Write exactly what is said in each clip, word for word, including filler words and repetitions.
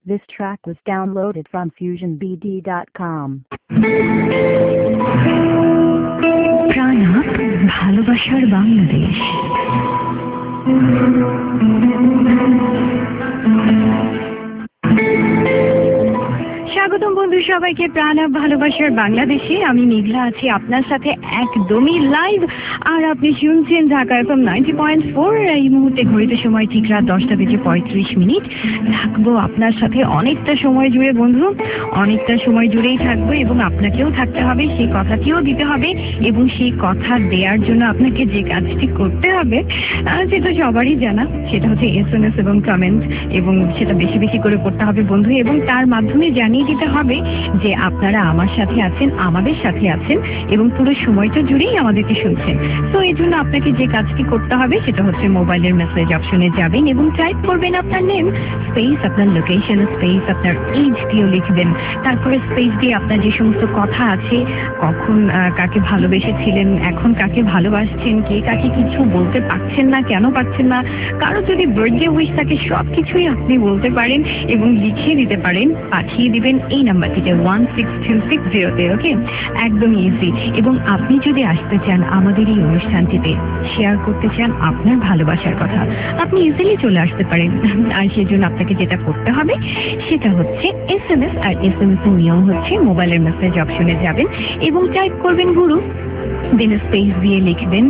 This track was downloaded from fusion b d dot com. প্রাণাপ ভালোবাসার বাংলাদেশ। স্বাগতম বন্ধু সবাইকে প্রাণাপ ভালোবাসার বাংলাদেশে। আমি মেঘলা আছি আপনার সাথে একদমই লাইভ, আর আপনি শুনছেন Dhaka FM ninety point four. এই মুহূর্তে ঘড়িতে সময় ঠিক রাত দশটা বেজে পঁয়ত্রিশ মিনিট। থাকবো আপনার সাথে অনেকটা সময় জুড়ে বন্ধু, অনেকটা সময় জুড়েই থাকবো, এবং আপনাকেও থাকতে হবে, সেই কথাটিও দিতে হবে, এবং সেই কথা দেওয়ার জন্য আপনাকে যে কাজটি করতে হবে সেটা সবারই জানা, সেটা হচ্ছে এস এম এস এবং কমেন্ট, এবং সেটা বেশি বেশি করে করতে হবে বন্ধু, এবং তার মাধ্যমে জানিয়ে দিতে হবে যে আপনারা আমার সাথে আছেন, আমাদের সাথে আছেন, এবং পুরো সময়টা জুড়েই আমাদেরকে শুনছেন। তো এই জন্য আপনাকে যে কাজটি করতে হবে সেটা হচ্ছে মোবাইলের মেসেজ অপশনে যাবেন এবং টাইপ করবেন আপনার নেম, স্পেস আপনার লোকেশন, স্পেস আপনার এজ দিয়েও লিখবেন, তারপরে স্পেস দিয়ে আপনার যে সমস্ত কথা আছে, কখন কাকে ভালোবেসেছিলেন, এখন কাকে ভালোবাসছেন, কে কাকে কিছু বলতে পারছেন না, কেন পারছেন না, কারো যদি বার্থডে উইশ থাকে সব কিছুই আপনি বলতে পারেন এবং লিখিয়ে দিতে পারেন, পাঠিয়ে দিবেন এই নাম্বারটিতে ওয়ান সিক্স টু সিক্স জিরোতে। ওকে, একদম ইজি। এবং আপনি যদি আসতে চান আমাদের এই অনুষ্ঠানটিতে, শেয়ার করতে চান আপনার ভালোবাসার কথা, আপনি ইজিলি চলে আসতে পারেন। আর সেজন্য আপনাকে যেটা করতে হবে সেটা হচ্ছে এস এম এস, আর এস এম এস এর নিয়ম হচ্ছে মোবাইলের মেসেজ অপশনে যাবেন এবং টাইপ করবেন গুরু, দেন স্পেস দিয়ে লিখবেন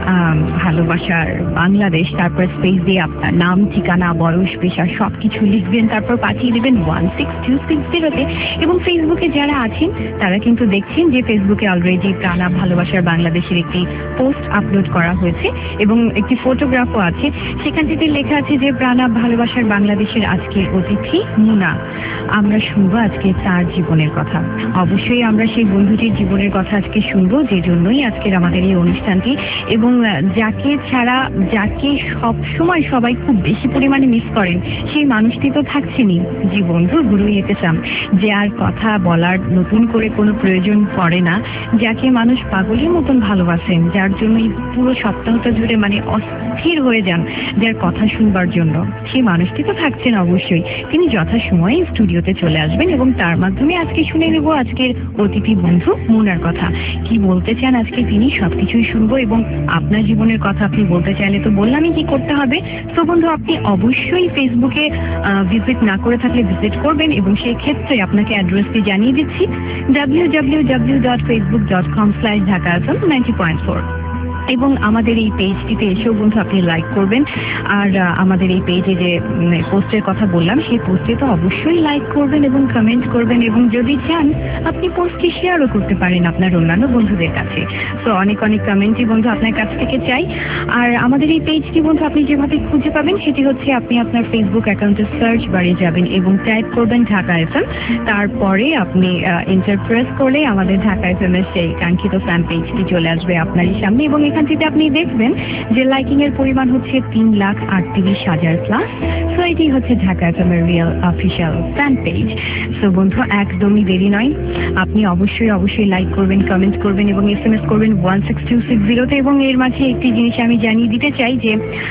ভালোবাসার বাংলাদেশ, তারপর স্পেস দিয়ে আপনার নাম, ঠিকানা, বয়স, পেশা সব কিছু লিখবেন, তারপর পাঠিয়ে দেবেন ওয়ান সিক্স টু সিক্স জিরোতে। এবং ফেসবুকে যারা আছেন তারা কিন্তু দেখছেন যে ফেসবুকে অলরেডি প্রাণাপ ভালোবাসার বাংলাদেশের একটি পোস্ট আপলোড করা হয়েছে এবং একটি ফটোগ্রাফও আছে, সেখানটিতে লেখা আছে যে প্রাণাপ ভালোবাসার বাংলাদেশের আজকের অতিথি মুনা। আমরা শুনবো আজকে তার জীবনের কথা। অবশ্যই আমরা সেই বন্ধুটির জীবনের কথা আজকে শুনবো, যে জন্যই আজকের আমাদের এই অনুষ্ঠানটি, এবং যাকে ছাড়া, যাকে সব সময় সবাই খুব বেশি পরিমাণে মিস করেন, সেই মানুষটি তো থাকছেনই, যে বন্ধু গুরু ইতেসাম, যে আর কথা বলার নতুন করে কোনো প্রয়োজন পড়ে না, যাকে মানুষ পাগলের মতন ভালোবাসেন, যার জন্য পুরো সপ্তাহটা জুড়ে মানে অস্থির হয়ে যান যার কথা শুনবার জন্য, সেই মানুষটি তো থাকছেন অবশ্যই। তিনি যথাসময়ে স্টুডিওতে চলে আসবেন এবং তার মাধ্যমে আজকে শুনে নেব আজকের অতিথি বন্ধু মুনার কথা। কি বলতে চান আজকে তিনি সবকিছুই শুনবো, এবং আপনার জীবনের কথা আপনি বলতে চাইলে তো বললামই কি করতে হবে। তো বন্ধু, আপনি অবশ্যই ফেসবুকে ভিজিট না করে থাকলে ভিজিট করবেন, এবং সেই ক্ষেত্রে আপনাকে অ্যাড্রেসটি জানিয়ে দিচ্ছি, W W W dot Facebook dot com slash Dhaka FM ninety point four. এবং আমাদের এই পেজটিতে এসেও বন্ধু আপনি লাইক করবেন, আর আমাদের এই পেজে যে পোস্টের কথা বললাম সেই পোস্টে তো অবশ্যই লাইক করবেন এবং কমেন্ট করবেন, এবং যদি চান আপনি পোস্টটি শেয়ারও করতে পারেন আপনার অন্যান্য বন্ধুদের কাছে। তো অনেক অনেক কমেন্টই বন্ধু আপনার কাছ থেকে চাই। আর আমাদের এই পেজটি বন্ধু আপনি যেভাবে খুঁজে পাবেন সেটি হচ্ছে, আপনি আপনার ফেসবুক অ্যাকাউন্টে সার্চ বারে যাবেন এবং টাইপ করবেন ঢাকা এফএম, তারপরে আপনি এন্টার প্রেস করলে আমাদের ঢাকা এফএম এর সেই কাঙ্ক্ষিত ফ্যান পেজটি চলে আসবে আপনারই সামনে, এবং এখানটিতে আপনি দেখবেন যে লাইকিং এর পরিমাণ হচ্ছে তিন লাখ আটত্রিশ হাজার প্লাস। সো এটি হচ্ছে ঢাকা এফএম এর real official fan page. So বন্ধু, একদমই দেরি নয়, আপনি অবশ্যই অবশ্যই লাইক করবেন, কমেন্ট করবেন এবং এস এম এস করবেন ওয়ান সিক্স টু সিক্স জিরোতে। এবং এর মাঝে একটি জিনিস আমি জানিয়ে দিতে চাই যে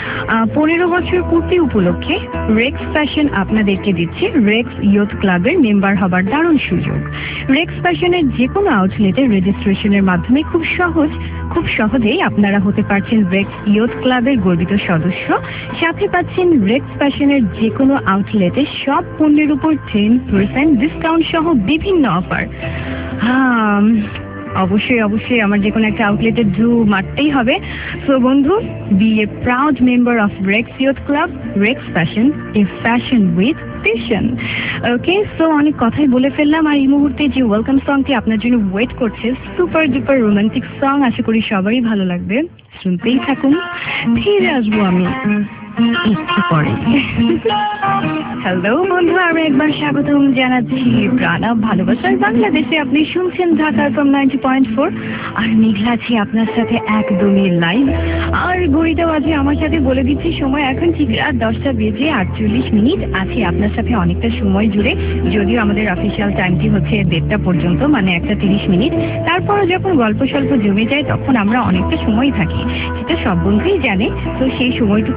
পনেরো বছর পূর্তি উপলক্ষে রেক্স ফ্যাশন আপনাদেরকে দিচ্ছে রেক্স ইয়ুথ ক্লাবের মেম্বার হবার দারুণ সুযোগ। রেক্স ফ্যাশনের যে কোনো আউটলেটের রেজিস্ট্রেশনের মাধ্যমে খুব সহজ খুব সহজেই আপনারা হতে পারছেন রেক্স ইয়ুথ ক্লাবের গর্বিত সদস্য, সাথে পাচ্ছেন রেক্স ফ্যাশনের যে কোনো আউটলেটে সব পণ্যের উপর টেন পার্সেন্ট ডিসকাউন্ট সহ বিভিন্ন অফার। হ্যাঁ, অবশ্যই অবশ্যই আমার যে কোনো একটা আউটলেটে ডু মারতেই হবে। সো বন্ধু, be a proud member of Rex youth club, Rex fashion, a fashion with passion. Okay, so অনেক কথাই বলে ফেললাম, আর এই মুহূর্তে যে ওয়েলকাম সংটি আপনার জন্য ওয়েট করছে, সুপার ডুপার রোমান্টিক সং, আশা করি সবারই ভালো লাগবে, শুনতেই থাকুন। ফিরে আসবো আমি একটু পরে। হ্যালো বন্ধু, আরো একবার স্বাগতম জানাচ্ছি প্রাণাপ ভালোবাসার বাংলাদেশে। আপনি শুনছেন Dhaka FM ninety point four, আর মেঘলা আছি আপনার সাথে একদমই লাইভ। আর ঘড়িটাও আছে আমার সাথে বলে দিচ্ছি সময় এখন ঠিক রাত দশটা বেজে আটচল্লিশ মিনিট। আছি আপনার সাথে অনেকটা সময় জুড়ে, যদিও আমাদের অফিসিয়াল টাইমটি হচ্ছে দেড়টা পর্যন্ত, মানে একটা তিরিশ মিনিট। তারপর যখন গল্প স্বল্প জমে যায় তখন আমরা অনেকটা সময় থাকি, সেটা সব বন্ধুই জানে। তো সেই সময়টুকু পর্যন্ত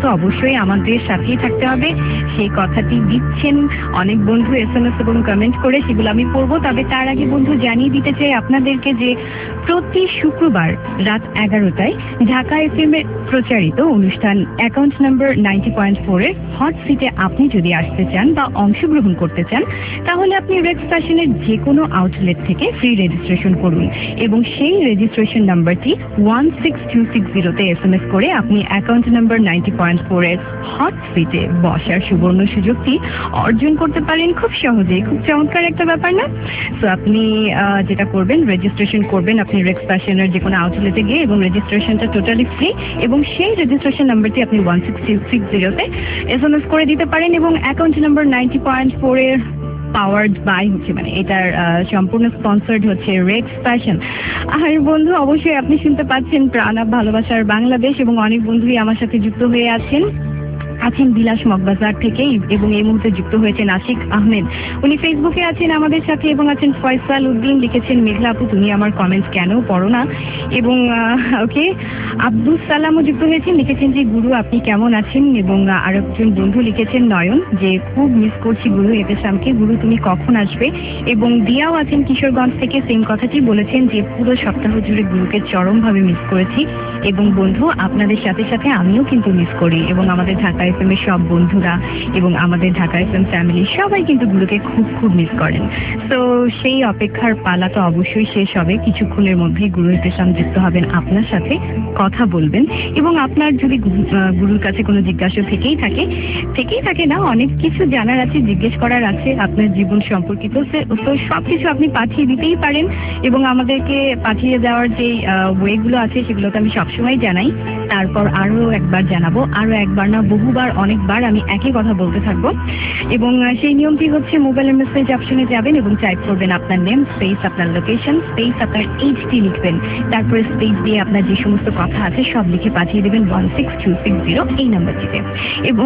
পর্যন্ত অবশ্যই আমাদের সাথেই থাকতে হবে, সেই কথাটি দিচ্ছেন অনেক বন্ধু এস এম এস এবং কমেন্ট করে, সেগুলো আমি পড়বো। তবে তার আগে বন্ধু জানিয়ে দিতে চাই আপনাদেরকে যে প্রতি শুক্রবার রাত এগারোটায় ঢাকা এফ এম এর প্রচারিত অনুষ্ঠান account number ninety point four এর হট সিটে আপনি যদি আসতে চান বা অংশগ্রহণ করতে চান, তাহলে আপনি রেক্স ফ্যাশনের যে কোনো আউটলেট থেকে ফ্রি রেজিস্ট্রেশন করুন এবং সেই রেজিস্ট্রেশন নাম্বারটি ওয়ান সিক্স টু সিক্স জিরোতে এস এম এস করে আপনি account number ninety point four এর হট সিটে বসার সুবর্ণ সুযোগটি অর্জন করতে পারেন খুব সহজেই। খুব চমৎকার একটা ব্যাপার না? তো আপনি যেটা করবেন, রেজিস্ট্রেশন করবেন আপনি রেক্স ফ্যাশনের যে কোনো আউটলেটে গিয়ে, এবং রেজিস্ট্রেশনটা টোটালি ফ্রি, এবং সেই রেজিস্ট্রেশন নাম্বারটি আপনি ওয়ান সিক্স টু সিক্স জিরোতে এস এম এস করে দিতে পারেন। এবং account number ninety point four এর পাওয়ার্ড বাই হচ্ছে, মানে এটার সম্পূর্ণ স্পন্সর্ড হচ্ছে রেক্স ফ্যাশন। আর বন্ধু অবশ্যই আপনি শুনতে পাচ্ছেন প্রাণ অফ ভালোবাসার বাংলাদেশ, এবং অনেক বন্ধুই আমার সাথে যুক্ত হয়ে আছেন আছেন বিলাস মগবাজার থেকে, এবং এই মুহূর্তে যুক্ত হয়েছেন আশিক আহমেদ, উনি ফেসবুকে আছেন আমাদের সাথে, এবং আছেন ফয়সাল উদ্দিন, লিখেছেন মেঘলা আপু তুমি আমার কমেন্টস কেন পড়ো না, এবং ওকে আব্দুল সালামও যুক্ত হয়েছেন, লিখেছেন যে গুরু আপনি কেমন আছেন, এবং আর একজন বন্ধু লিখেছেন নয়ন যে খুব মিস করছি গুরু এতেশামকে, গুরু তুমি কখন আসবে। এবং দিয়াও আছেন কিশোরগঞ্জ থেকে, সেম কথাটি বলেছেন যে পুরো সপ্তাহ জুড়ে গুরুকে চরমভাবে মিস করেছি, এবং বন্ধু আপনাদের সাথে সাথে আমিও কিন্তু মিস করি, এবং আমাদের ঢাকা এফ এম এর সব বন্ধুরা এবং আমাদের ঢাকা এফ এম ফ্যামিলি সবাই কিন্তু গুরুকে খুব খুব মিস করেন। তো সেই অপেক্ষার পালা তো অবশ্যই শেষ হবে, কিছুক্ষণের মধ্যেই গুরু এতেশাম যুক্ত হবেন আপনার সাথে, কথা বলবেন, এবং আপনার যদি গুরুর কাছে কোনো জিজ্ঞাসা থেকেই থাকে থেকেই থাকে না অনেক কিছু জানার আছে, জিজ্ঞেস করার আছে আপনার জীবন সম্পর্কিত, তো সব কিছু আপনি পাঠিয়ে দিতেই পারেন, এবং আমাদেরকে পাঠিয়ে দেওয়ার যে ওয়েগুলো আছে সেগুলো তো আমি সবসময় জানাই। তারপর আরো একবার জানাবো, আরো একবার না বহুবার অনেকবার আমি একই কথা বলতে থাকবো। এবং সেই নিয়মটি হচ্ছে মোবাইলের মেসেজ অপশনে যাবেন এবং টাইপ করবেন আপনার নেম স্পেস আপনার লোকেশন স্পেস আপনার এইচটি লিখবেন, তারপরে স্পেস দিয়ে আপনার যে সমস্ত কথা আছে সব লিখে পাঠিয়ে দেবেন one six two six zero এই নাম্বারটিতে। এবং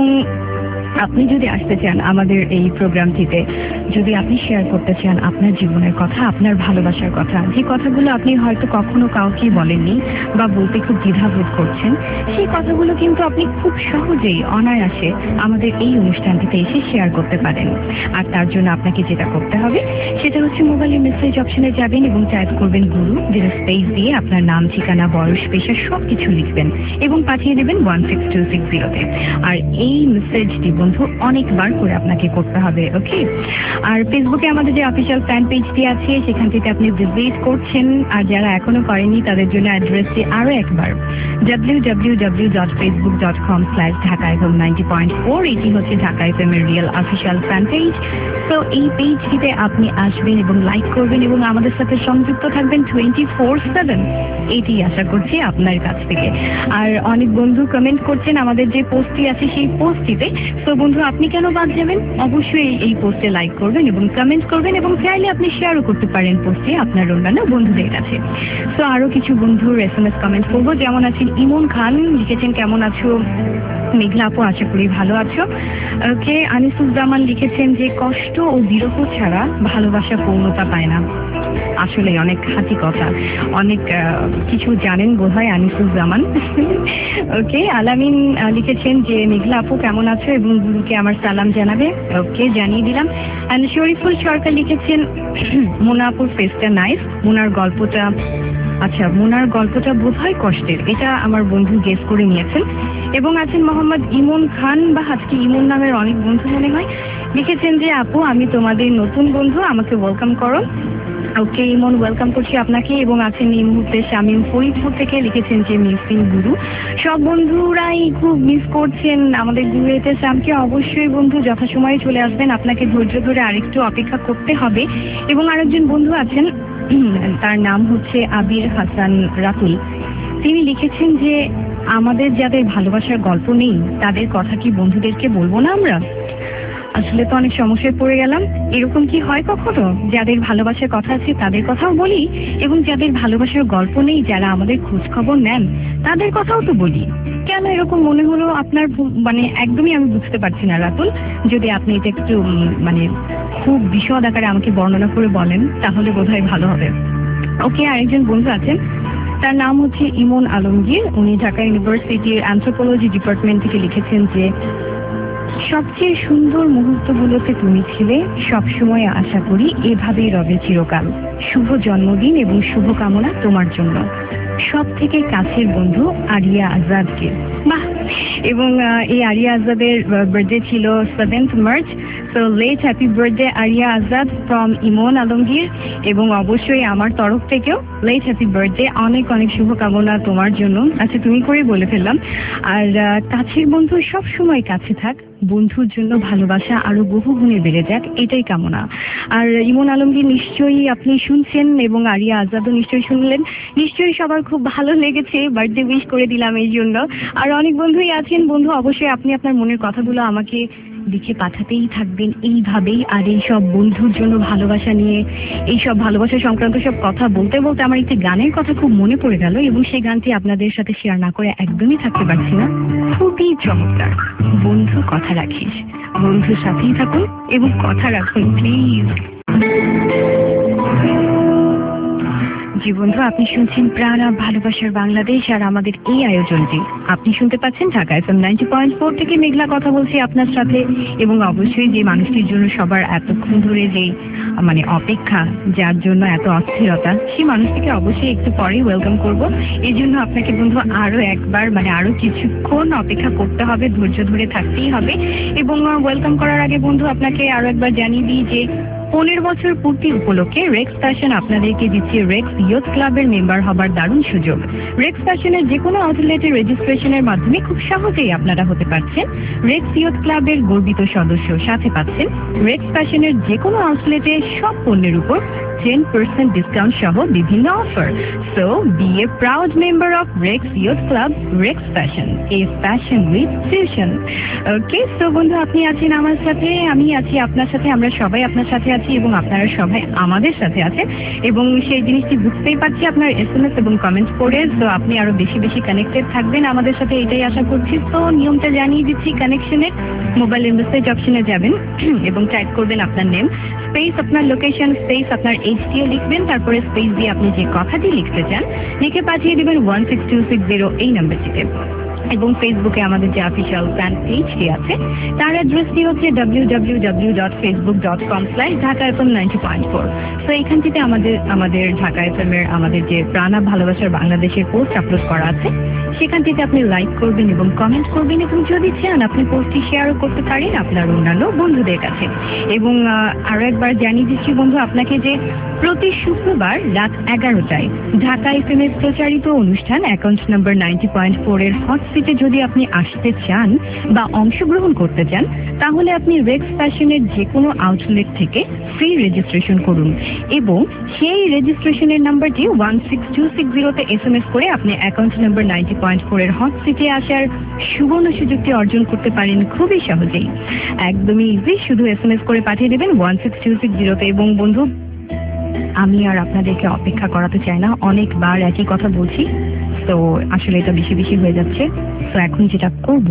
আপনি যদি আসতে চান আমাদের এই প্রোগ্রামটিতে, যদি আপনি শেয়ার করতে চান আপনার জীবনের কথা, আপনার ভালোবাসার কথা, যে কথাগুলো আপনি হয়তো কখনো কাউকে বলেননি বা বলতে খুব দ্বিধাবোধ করছেন, সেই কথাগুলো কিন্তু আপনি খুব সহজেই অনায়াসে আমাদের এই অনুষ্ঠানটিতে এসে শেয়ার করতে পারেন। আর তার জন্য আপনাকে যেটা করতে হবে সেটা হচ্ছে মোবাইলের মেসেজ অপশনে যাবেন এবং টাইপ করবেন গুরু, যেটা স্পেস দিয়ে আপনার নাম, ঠিকানা, বয়স, পেশা সব কিছু লিখবেন এবং পাঠিয়ে দেবেন ওয়ান সিক্স টু সিক্স জিরোতে। আর এই মেসেজটি বন্ধু অনেকবার করে আপনাকে করতে হবে, ওকে? আর ফেসবুকে আমাদের যে অফিসিয়াল ফ্যান পেজটি আছে সেখান থেকে আপনি ভিজিট করছেন, আর যারা এখনো করেনি তাদের জন্য অ্যাড্রেসটি আরো একবার W W W dot Facebook dot com slash Dhaka F M ninety point four. এটি হচ্ছে ঢাকা এফ এম এর রিয়েল অফিসিয়াল ফ্যান পেজ। তো এই পেজটিতে আপনি আসবেন এবং লাইক করবেন এবং আমাদের সাথে সংযুক্ত থাকবেন টোয়েন্টি ফোর সেভেন, এটি আশা করছি আপনার কাছ থেকে। আর অনেক বন্ধু কমেন্ট করছেন আমাদের যে পোস্টটি আছে সেই পোস্টটিতে, তো বন্ধু আপনি কেন বাদ যাবেন? অবশ্যই এই পোস্টে লাইক করবেন এবং কমেন্ট করবেন, এবং চাইলে আপনি শেয়ারও করতে পারেন পোস্টে আপনার অন্যান্য বন্ধুদের কাছে। তো আরো কিছু বন্ধুর এস এম এস কমেন্ট করবো, যেমন আছেন ইমন খান, লিখেছেন কেমন আছো মেঘলা আপু, আশা করি ভালো আছো। ওকে, আনিসুজ্জামান লিখেছেন যে কষ্ট ও বিরহ ছাড়া ভালোবাসা পূর্ণতা পায় না। আসলে অনেক হাতি কথা, অনেক কিছু জানেন বোধ হয় আনিসুজ্জামান। ওকে, আলামিন লিখেছেন যে মেঘলা আপু কেমন আছো এবং গুরুকে আমার সালাম জানাবে। ওকে, জানিয়ে দিলাম। অ্যান্ড শরীফুল সরকার লিখেছেন মোনা আপুর ফেসটা নাইস, মোনার গল্পটা, আচ্ছা মোনার গল্পটা বোধ হয় কষ্টের, এটা আমার বন্ধু গেস করে নিয়েছেন। এবং আছেন মোহাম্মদ ইমন খান, বা আজকে ইমন নামের অনেক বন্ধু মনে হয়, লিখেছেন যে আপু আমি তোমাদের নতুন বন্ধু, আমাকে ওয়েলকাম করো। ওকে ইমন, ওয়েলকাম করছি আপনাকে। এবং আছেন এই মুহূর্তে শামীম ফরিদপুর থেকে, লিখেছেন যে মিসিং গুরু। সব বন্ধুরাই খুব মিস করছেন আমাদের গুরু এতেশামকে। অবশ্যই বন্ধু যথাসময়ে চলে আসবেন, আপনাকে ধৈর্য ধরে আরেকটু অপেক্ষা করতে হবে। এবং আরেকজন বন্ধু আছেন, তার নাম হচ্ছে আবির হাসান রাতুল, তিনি লিখেছেন যে আমাদের যাদের ভালোবাসার গল্প নেই তাদের কথা কি বন্ধুদেরকে বলবো না আমরা? আসলে তো অনেক সমস্যায় পড়ে গেলাম। এরকম কি হয় কখনো? যাদের ভালোবাসার কথা আছে তাদের কথাও বলি, এবং যাদের ভালোবাসার গল্প নেই, যারা আমাদের খোঁজ খবর নেন তাদের কথাও তো বলি। কেন এরকম মনে হলো আপনার? মানে একদমই আমি বুঝতে পারছি না রাতুল, যদি আপনি এটা একটু মানে খুব বিশদ আকারে আমাকে বর্ণনা করে বলেন তাহলে বোধহয় ভালো হবে। ওকে, আরেকজন বন্ধু আছেন, তার নাম হচ্ছে ইমন আলমগীর। উনি ঢাকা ইউনিভার্সিটির অ্যানথ্রোপোলজি ডিপার্টমেন্ট থেকে লিখেছেন যে সবচেয়ে সুন্দর মুহূর্তগুলোতে তুমি ছিলে, সবসময় আশা করি এভাবেই রবে চিরকাল। শুভ জন্মদিন এবং শুভকামনা তোমার জন্য। সব থেকে কাছের বন্ধু আরিয়া আজাদকে। বাহ! এবং এই আরিয়া আজাদের বার্থডে ছিল seventh March. So let happy birthday Ariya Azad from Emon Alamgir, এবং অবশ্যই আমার তরফ থেকেও লেট হ্যাপি বার্থডে, অনেক অনেক শুভকামনা তোমার জন্য। আচ্ছা, তুমি করে বলে ফেললাম। আর কাছের বন্ধু সব সময় কাছে থাক, বন্ধুর জন্য ভালোবাসা আরো বহু গুণে বেড়ে যাক, এটাই কামনা। আর ইমন আলমগীর নিশ্চয়ই আপনি শুনছেন এবং আরিয়া আজাদও নিশ্চয়ই শুনলেন, নিশ্চয়ই সবার খুব ভালো লেগেছে, বার্থডে উইশ করে দিলাম এই জন্য। আর অনেক বন্ধুই আছেন, বন্ধু অবশ্যই আপনি আপনার মনের কথাগুলো আমাকে লিখে পাঠাতেই থাকবেন এইভাবেই। আর এই সব বন্ধুর জন্য ভালোবাসা নিয়ে, এই সব ভালোবাসা সংক্রান্ত সব কথা বলতে বলতে আমার একটি গানের কথা খুব মনে পড়ে গেল, এবং সেই গানটি আপনাদের সাথে শেয়ার না করে একদমই থাকতে পারছি না। খুবই চমৎকার। বন্ধু কথা রাখিস, বন্ধুর সাথেই থাকুন এবং কথা রাখুন প্লিজ। জি বন্ধু, আপনি শুনছেন প্রাণ ভালোবাসার বাংলাদেশ আর আমাদের এই আয়োজনটি আপনি শুনতে পাচ্ছেন Dhaka FM ninety point four থেকে। মেঘলা কথা বলছি আপনার সাথে, এবং অবশ্যই যে মানুষটির জন্য সবার এতক্ষণ ধরে যে মানে অপেক্ষা, যার জন্য এত অস্থিরতা, সেই মানুষটিকে অবশ্যই একটু পরেই ওয়েলকাম করব। এই জন্য আপনাকে বন্ধু আরো একবার মানে আরো কিছুক্ষণ অপেক্ষা করতে হবে, ধৈর্য ধরে থাকতেই হবে। এবং ওয়েলকাম করার আগে বন্ধু আপনাকে আরো একবার জানিয়ে দিই যে পনেরো বছর পূর্তি উপলক্ষে রেক্স ফ্যাশন আপনাদেরকে দিচ্ছে রেক্স ইয়ুথ ক্লাবের মেম্বার হবার দারুণ সুযোগ। রেক্স ফ্যাশনের যে কোনো আউটলেটের রেজিস্ট্রেশনের মাধ্যমে খুব সহজেই আপনারা হতে পারছেন রেক্স ইয়ুথ ক্লাবের গর্বিত সদস্য। সাথে পাচ্ছেন রেক্স ফ্যাশনের যে কোনো আউটলেটে সব পণ্যের উপর টেন পার্সেন্ট ডিসকাউন্ট সহ বিভিন্ন offer. So be a proud member of Rex youth club, Rex fashion, a fashion with fusion. Okay, so বন্ধু আপনি আছেন আমার সাথে, আমি আছি আপনার সাথে, আমরা সবাই আপনার সাথে আছি এবং আপনারা সবাই আমাদের সাথে আছে, এবং সেই জিনিসটি বুঝতেই পারছি আপনার এস এম এস এবং কমেন্টস পড়ে। তো আপনি আরো বেশি বেশি কানেক্টেড থাকবেন আমাদের সাথে, এটাই আশা করছি। তো নিয়মটা জানিয়ে দিচ্ছি, কানেকশনে মোবাইলের মেসেজ অপশনে যাবেন এবং টাইপ করবেন আপনার নেম, স্পেস আপনার লোকেশন, স্পেস আপনার এইচটিও লিখবেন, তারপরে স্পেস দিয়ে আপনি যে কথাটি লিখতে চান লিখে পাঠিয়ে দেবেন one six two six zero এই নাম্বারটিতে। এবং ফেসবুকে আমাদের যে অফিসিয়াল ফ্যান পেজটি আছে তার অ্যাড্রেসটি হচ্ছে W W W dot Facebook dot com slash Dhaka FM ninety point four. তো এইখানটিতে আমাদের আমাদের ঢাকা এফএম এর আমাদের যে প্রাণ ভালোবাসার বাংলাদেশের পোস্ট আপলোড করা আছে সেখানটিতে আপনি লাইক করবেন এবং কমেন্ট করবেন, এবং যদি চান আপনি পোস্টটি শেয়ারও করতে পারেন আপনার অন্যান্য বন্ধুদের কাছে। এবং আরো একবার জানিয়ে দিচ্ছি বন্ধু আপনাকে যে প্রতি শুক্রবার রাত এগারোটায় ঢাকা এফএম এর প্রচারিত অনুষ্ঠান account number ninety point four এর হট সিটে যদি আপনি আসতে চান বা অংশগ্রহণ করতে চান, তাহলে আপনি রেক্স ফ্যাশনের যে কোনো আউটলেট থেকে ফ্রি রেজিস্ট্রেশন করুন, এবং সেই রেজিস্ট্রেশনের নাম্বারটি ওয়ান সিক্স টু সিক্স জিরোতে এস এম এস করে আপনি account number ninety point four এর হট সিটে আসার সুবর্ণ সুযোগটি অর্জন করতে পারেন খুবই সহজেই। একদমই ইজি, শুধু এস এম এস করে পাঠিয়ে দেবেন ওয়ান সিক্স টু সিক্স জিরোতে। এবং বন্ধু আমি আর আপনাদেরকে অপেক্ষা করাতে চাই না, অনেকবার একই কথা বলছি, তো আসলে এটা বেশি বেশি হয়ে যাচ্ছে। তো এখন যেটা করব,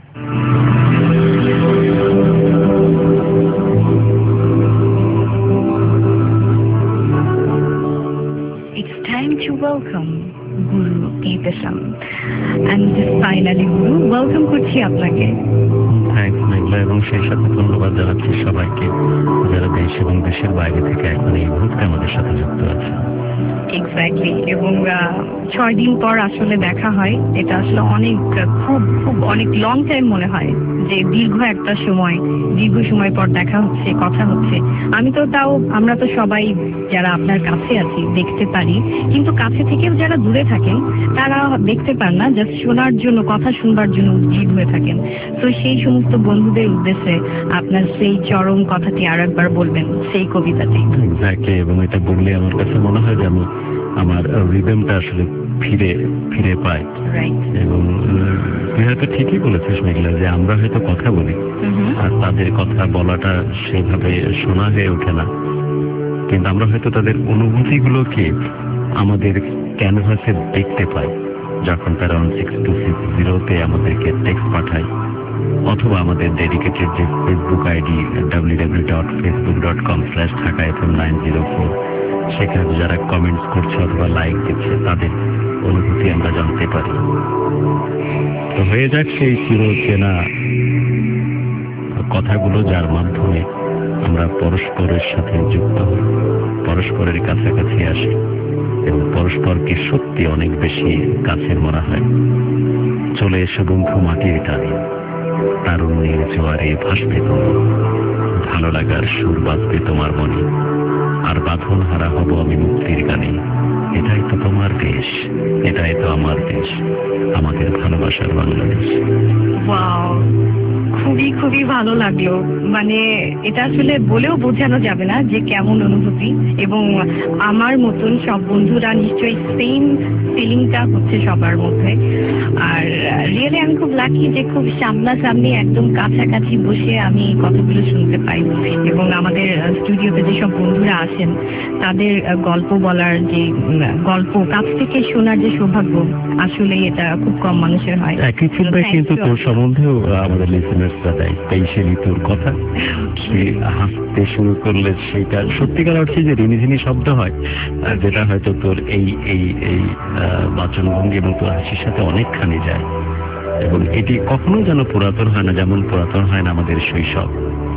it's time to welcome Guru Deepesam, and finally Guru, welcome করছি আপনাকে। থ্যাংকস মেঘলা, এবং সেই সাথে ধন্যবাদ জানাচ্ছি সবাইকে যারা দেশ এবং দেশের বাইরে থেকে এখন এই মুহূর্তে আমাদের সাথে যুক্ত আছে। এক্স্যাক্টলি, এবং ছয় দিন পর আসলে দেখা হয়, এটা আসলে অনেক খুব খুব অনেক লং টাইম মনে হয় যে দীর্ঘ একটা সময়, দীর্ঘ সময় পর দেখা হচ্ছে, কথা হচ্ছে। আমি তো তাও, আমরা তো সবাই যারা আপনার কাছে আছি দেখতে পারি, কিন্তু কাছে থেকেও যারা দূরে থাকেন তারা দেখতে পান না, জাস্ট শোনার জন্য, কথা শুনবার জন্য উদ্গ্রীব হয়ে থাকেন। তো সেই সমস্ত বন্ধুদের উদ্দেশ্যে আপনার সেই চরম কথাটি আর একবার বলবেন, সেই কবিতাটি। এক্স্যাক্টলি, এবং এটা বললে আমার কাছে মনে হয় যে আমি আমার রিদমটা আসলে ফিরে ফিরে পাই। এবং তুই হয়তো ঠিকই বলেছিস মেঘলা, যে আমরা হয়তো কথা বলি আর তাদের কথা বলাটা সেভাবে শোনা হয়ে ওঠে না, কিন্তু আমরা হয়তো তাদের অনুভূতিগুলোকে আমাদের ক্যানভাসে দেখতে পাই যখন তারা ওয়ান সিক্স টু সিক্স জিরোতে আমাদেরকে টেক্সট পাঠায়, অথবা আমাদের ডেডিকেটেড যে Facebook ID W W dot Facebook dot com slash Dhaka FM nine zero four, সেখানে যারা কমেন্টস করছে অথবা লাইক দিচ্ছে তাদের অনুভূতি আমরা জানতে পারি। তো হয়ে যাক সেই চিরচেনা কথাগুলো, যার মাধ্যমে আমরা পরস্পরের সাথে যুক্ত হই, পরস্পরের কাছাকাছি আসি এবং পরস্পরকে সত্যি অনেক বেশি কাছের মনে হয়। চলে এসো বন্ধু মাটির টানে, তারুণ্যের জোয়ারে ভাসবে তুমি, ভালো লাগার সুর বাজবে তোমার মনে, আর বাঁধন হারা হব আমি মুক্তির গানে। এটাই তো তোমার দেশ, এটাই তো আমার দেশ, আমাদের ভালোবাসার বাংলাদেশ। ওয়াও, খুবই খুবই ভালো লাগলো। মানে এটা আসলে বলেও বোঝানো যাবে না যে কেমন অনুভূতি, এবং আমার মতন সব বন্ধুরা নিশ্চয়ই সেম ফিলিংটা হচ্ছে সবার মধ্যে। আর রিয়েলি আমি খুব লাকি যে খুব সামনাসামনি একদম কাছাকাছি বসে আমি কথাগুলো শুনতে পাই, এবং আমাদের স্টুডিওতে যেসব বন্ধুরা আছেন তাদের গল্প বলার যে গল্প কাছ থেকে শোনার যে সৌভাগ্য, আসলে এটা খুব কম মানুষের হয়। একই ফিডব্যাক কিন্তু তোর সম্বন্ধেও আমাদের লিসেনার্সরা দেয়, স্পেশালি তোর কথা হাসতে শুরু করলে সেটা সত্যিকার অর্থে যে রিনিঝিনি শব্দ হয়, যেটা হয়তো তোর এই এই এই বাচনভঙ্গি এবং তোর হাসির সাথে অনেকখানি যায়, এবং এটি কখনো যেন পুরাতন হয় না, যেমন পুরাতন হয় না আমাদের শৈশব।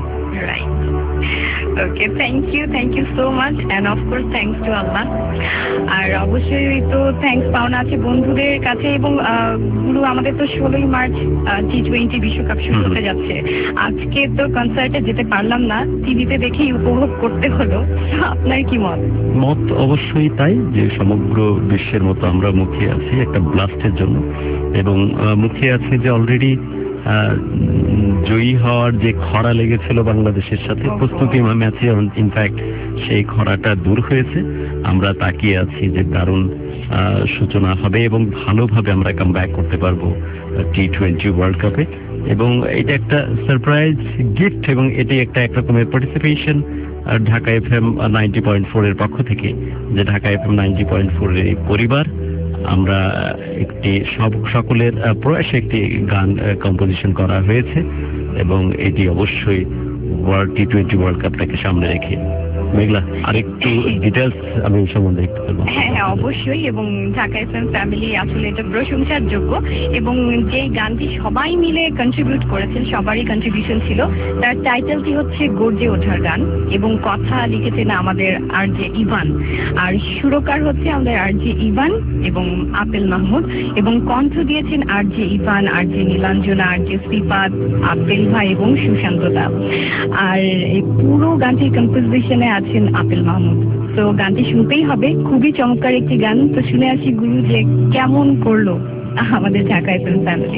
Okay, thank you thank you so much, and of course thanks to Allah. আর অবশ্যই তো থ্যাংকস পাওনা আছে বন্ধুদের কাছে, এবং গুরু আমাদের তো ষোলোই মার্চ টি টোয়েন্টি বিশ্বকাপ শুরু হতে যাচ্ছে। আজকে তো কনসার্টে যেতে পারলাম না, টিভিতে দেখেই উপভোগ করতে হলো। আপনার কি মত? মত অবশ্যই তাই, যে সমগ্র বিশ্বের মতো আমরা মুখিয়ে আছি একটা ব্লাস্টের জন্য, এবং মুখিয়ে আছি যে অলরেডি জয়ী হওয়ার যে খরা লেগেছিল বাংলাদেশের সাথে, প্রস্তুতি ম্যাচে ইনফ্যাক্ট সেই খরাটা দূর হয়েছে। আমরা তাকিয়ে আছি যে দারুণ সূচনা হবে এবং ভালোভাবে আমরা কাম ব্যাক করতে পারবো টি টোয়েন্টি ওয়ার্ল্ড কাপে, এবং এটা একটা সারপ্রাইজ গিফট, এবং এটি একটা একরকমের participation Dhaka F M ninety point four এর পক্ষ থেকে, যে Dhaka F M ninety point four এর এই পরিবার আমরা একটি সব সকলের প্রয়াসে একটি গান কম্পোজিশন করা হয়েছে, এবং এটি অবশ্যই ওয়ার্ল্ড টি টোয়েন্টি ওয়ার্ল্ড কাপটাকে সামনে রেখে। মেঘলা, আরেকটু ডিটেলস আমি এই সম্বন্ধে একটু বলবো। হ্যাঁ হ্যাঁ অবশ্যই, এবং ঢাকা এফএম ফ্যামিলি আসলে এটা প্রশংসার যোগ্য, এবং যে গানটি সবাই মিলে কন্ট্রিবিউট করেছেন, সবারই কন্ট্রিবিউশন ছিল। তার টাইটেলটি হচ্ছে গর্জে ওঠার গান, এবং কথা লিখেছেন আমাদের আর জে ইভান, আর সুরকার হচ্ছে আমাদের আর জে ইভান এবং আপেল মাহমুদ, এবং কণ্ঠ দিয়েছেন R J Evan, R J Nilanjana, R J Sripad, Apel ভাই এবং সুশান্তদা। আর এই পুরো গানটির কম্পোজিশনে আছেন আপেল মাহমুদ। তো গানটি শুনতেই হবে, খুবই চমৎকার একটি গান। তো শুনে আসি গুরু যে কেমন করলো আমাদের Dhaka FM family.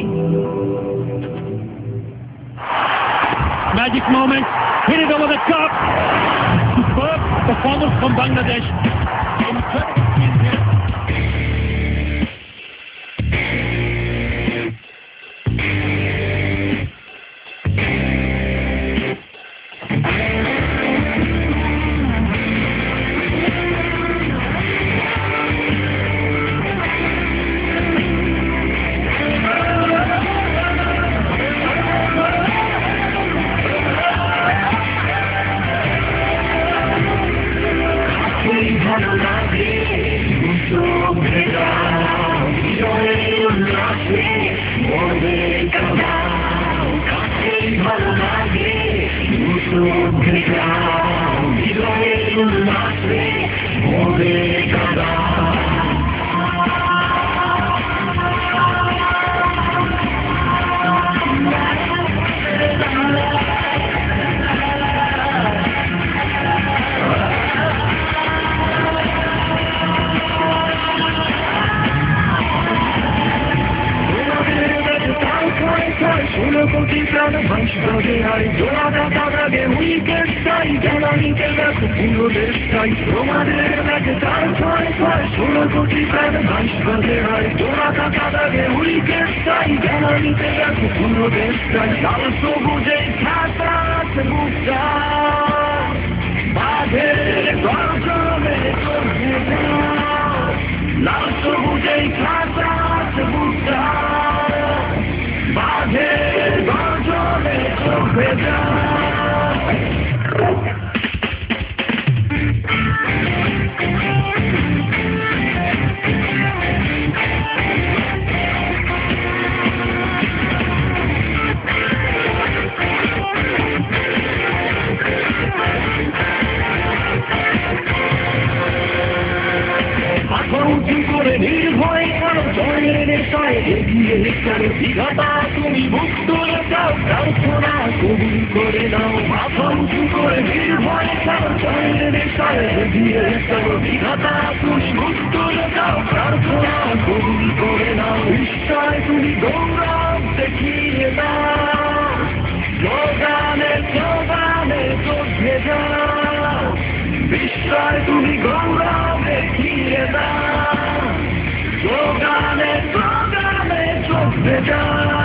Magic moment, hit it over the top. Superb performance from Bangladesh. করে নির্ভয় করো জয়ের নেশায় এগিয়ে চলো বিধাতা তুমি মুক্ত চাও প্রার্থনা কবুল করে নাও মাথা উঁচু করে নির্ভয় করো জয়ের নেশায় এগিয়ে চলো বিধাতা তুমি মুক্ত চাও প্রার্থনা কবুল করে নাও ঈশ্বর তুমি গৌরব দেখিয়ে দাও যোগানে যোগানে যোদ্ধে যাও ঈশ্বর তুমি গৌরব দেখিয়ে দাও যোগানে যোগানে যোদ্ধে যাও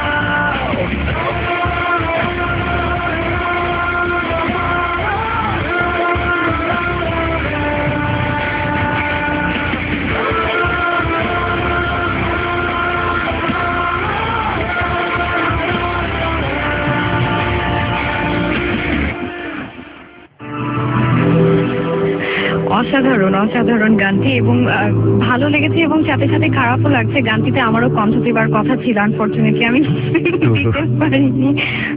অসাধারণ অসাধারণ গানটি এবং ভালো লেগেছে এবং সাথে সাথে খারাপও লাগছে। গানটিতে আমারও কণ্ঠ দেবার কথা ছিল, আনফরচুনেটলি আমি দিতে পারিনি।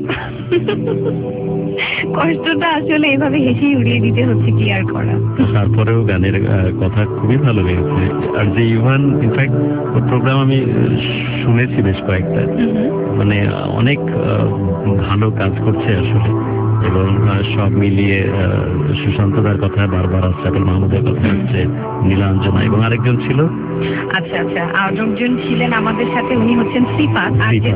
কষ্টটা আসলে এভাবে হেসেই উড়িয়ে দিতে হচ্ছে, কি আর করা। তারপরেও গানের কথা খুবই ভালো লেগেছে। আর যে ইভান ইনফ্যাক্ট ওর প্রোগ্রাম আমি শুনেছি বেশ কয়েকটা, মানে অনেক ভালো কাজ করছে আসলে। এবং সব মিলিয়ে সুশান্তদার কথা বারবার আসছে, মাহমুদের কথা হচ্ছে, নীলাঞ্জনা এবং আরেকজন ছিল। আচ্ছা আচ্ছা আরেকজন ছিলেন আমাদের সাথে, উনি হচ্ছেন সিফাত।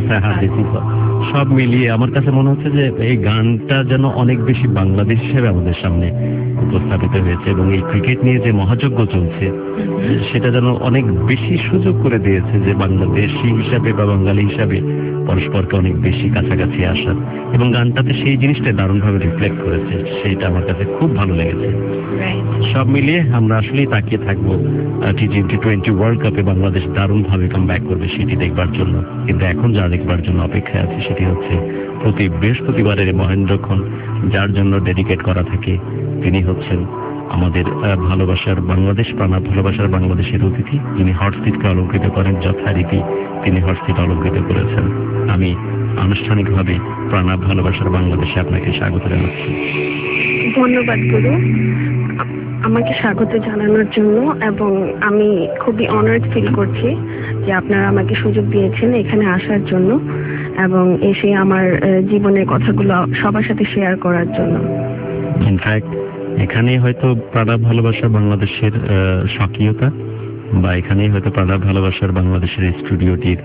সব মিলিয়ে আমার কাছে মনে হচ্ছে যে এই গানটা যেন অনেক বেশি বাংলাদেশ হিসেবে আমাদের সামনে উপস্থাপিত হয়েছে এবং এই ক্রিকেট নিয়ে যে মহাযজ্ঞ চলছে সেটা যেন অনেক বেশি সুযোগ করে দিয়েছে যে বাংলাদেশি হিসাবে বা বাঙালি হিসাবে পরস্পরকে অনেক বেশি কাছাকাছি আসার, এবং গানটাতে সেই জিনিসটা দারুণভাবে রিফ্লেক্ট করেছে। সেইটা আমার কাছে খুব ভালো লেগেছে। সব মিলিয়ে আমরা আসলেই তাকিয়ে থাকবো টি টোয়েন্টি টোয়েন্টি ওয়ার্ল্ড কাপে বাংলাদেশ দারুণভাবে কাম ব্যাক করবে সেটি দেখবার জন্য। কিন্তু এখন যা দেখবার জন্য অপেক্ষায় আছে সেটি হচ্ছে প্রতি বৃহস্পতিবারের মহেন্দ্রক্ষণ, যার জন্য ডেডিকেট করা থাকে। তিনি হচ্ছেন আমাদের ভালোবাসার বাংলাদেশ, প্রাণা ভালোবাসার বাংলাদেশের অতিথি, যিনি হটসিটকে অলঙ্কৃত করেন যথারীতি। তিনি হটসিট অলঙ্কৃত করেছেন। আমি আনুষ্ঠানিকভাবে প্রাণা ভালোবাসার বাংলাদেশে আপনাকে স্বাগত জানাচ্ছি। ধন্যবাদ গুরু আমাকে স্বাগত জানানোর জন্য, এবং আমি খুবই অনার্ড ফিল করছি যে আপনারা আমাকে সুযোগ দিয়েছেন এখানে আসার জন্য এবং এসে আমার জীবনের কথাগুলো সবার সাথে শেয়ার করার জন্য। ইনফ্যাক্ট এখানেই হয়তো প্রাণা ভালোবাসা বাংলাদেশের স্বকীয়তা, বা এখানেই হয়তো প্রাণা ভালোবাসার বাংলাদেশের স্টুডিওটির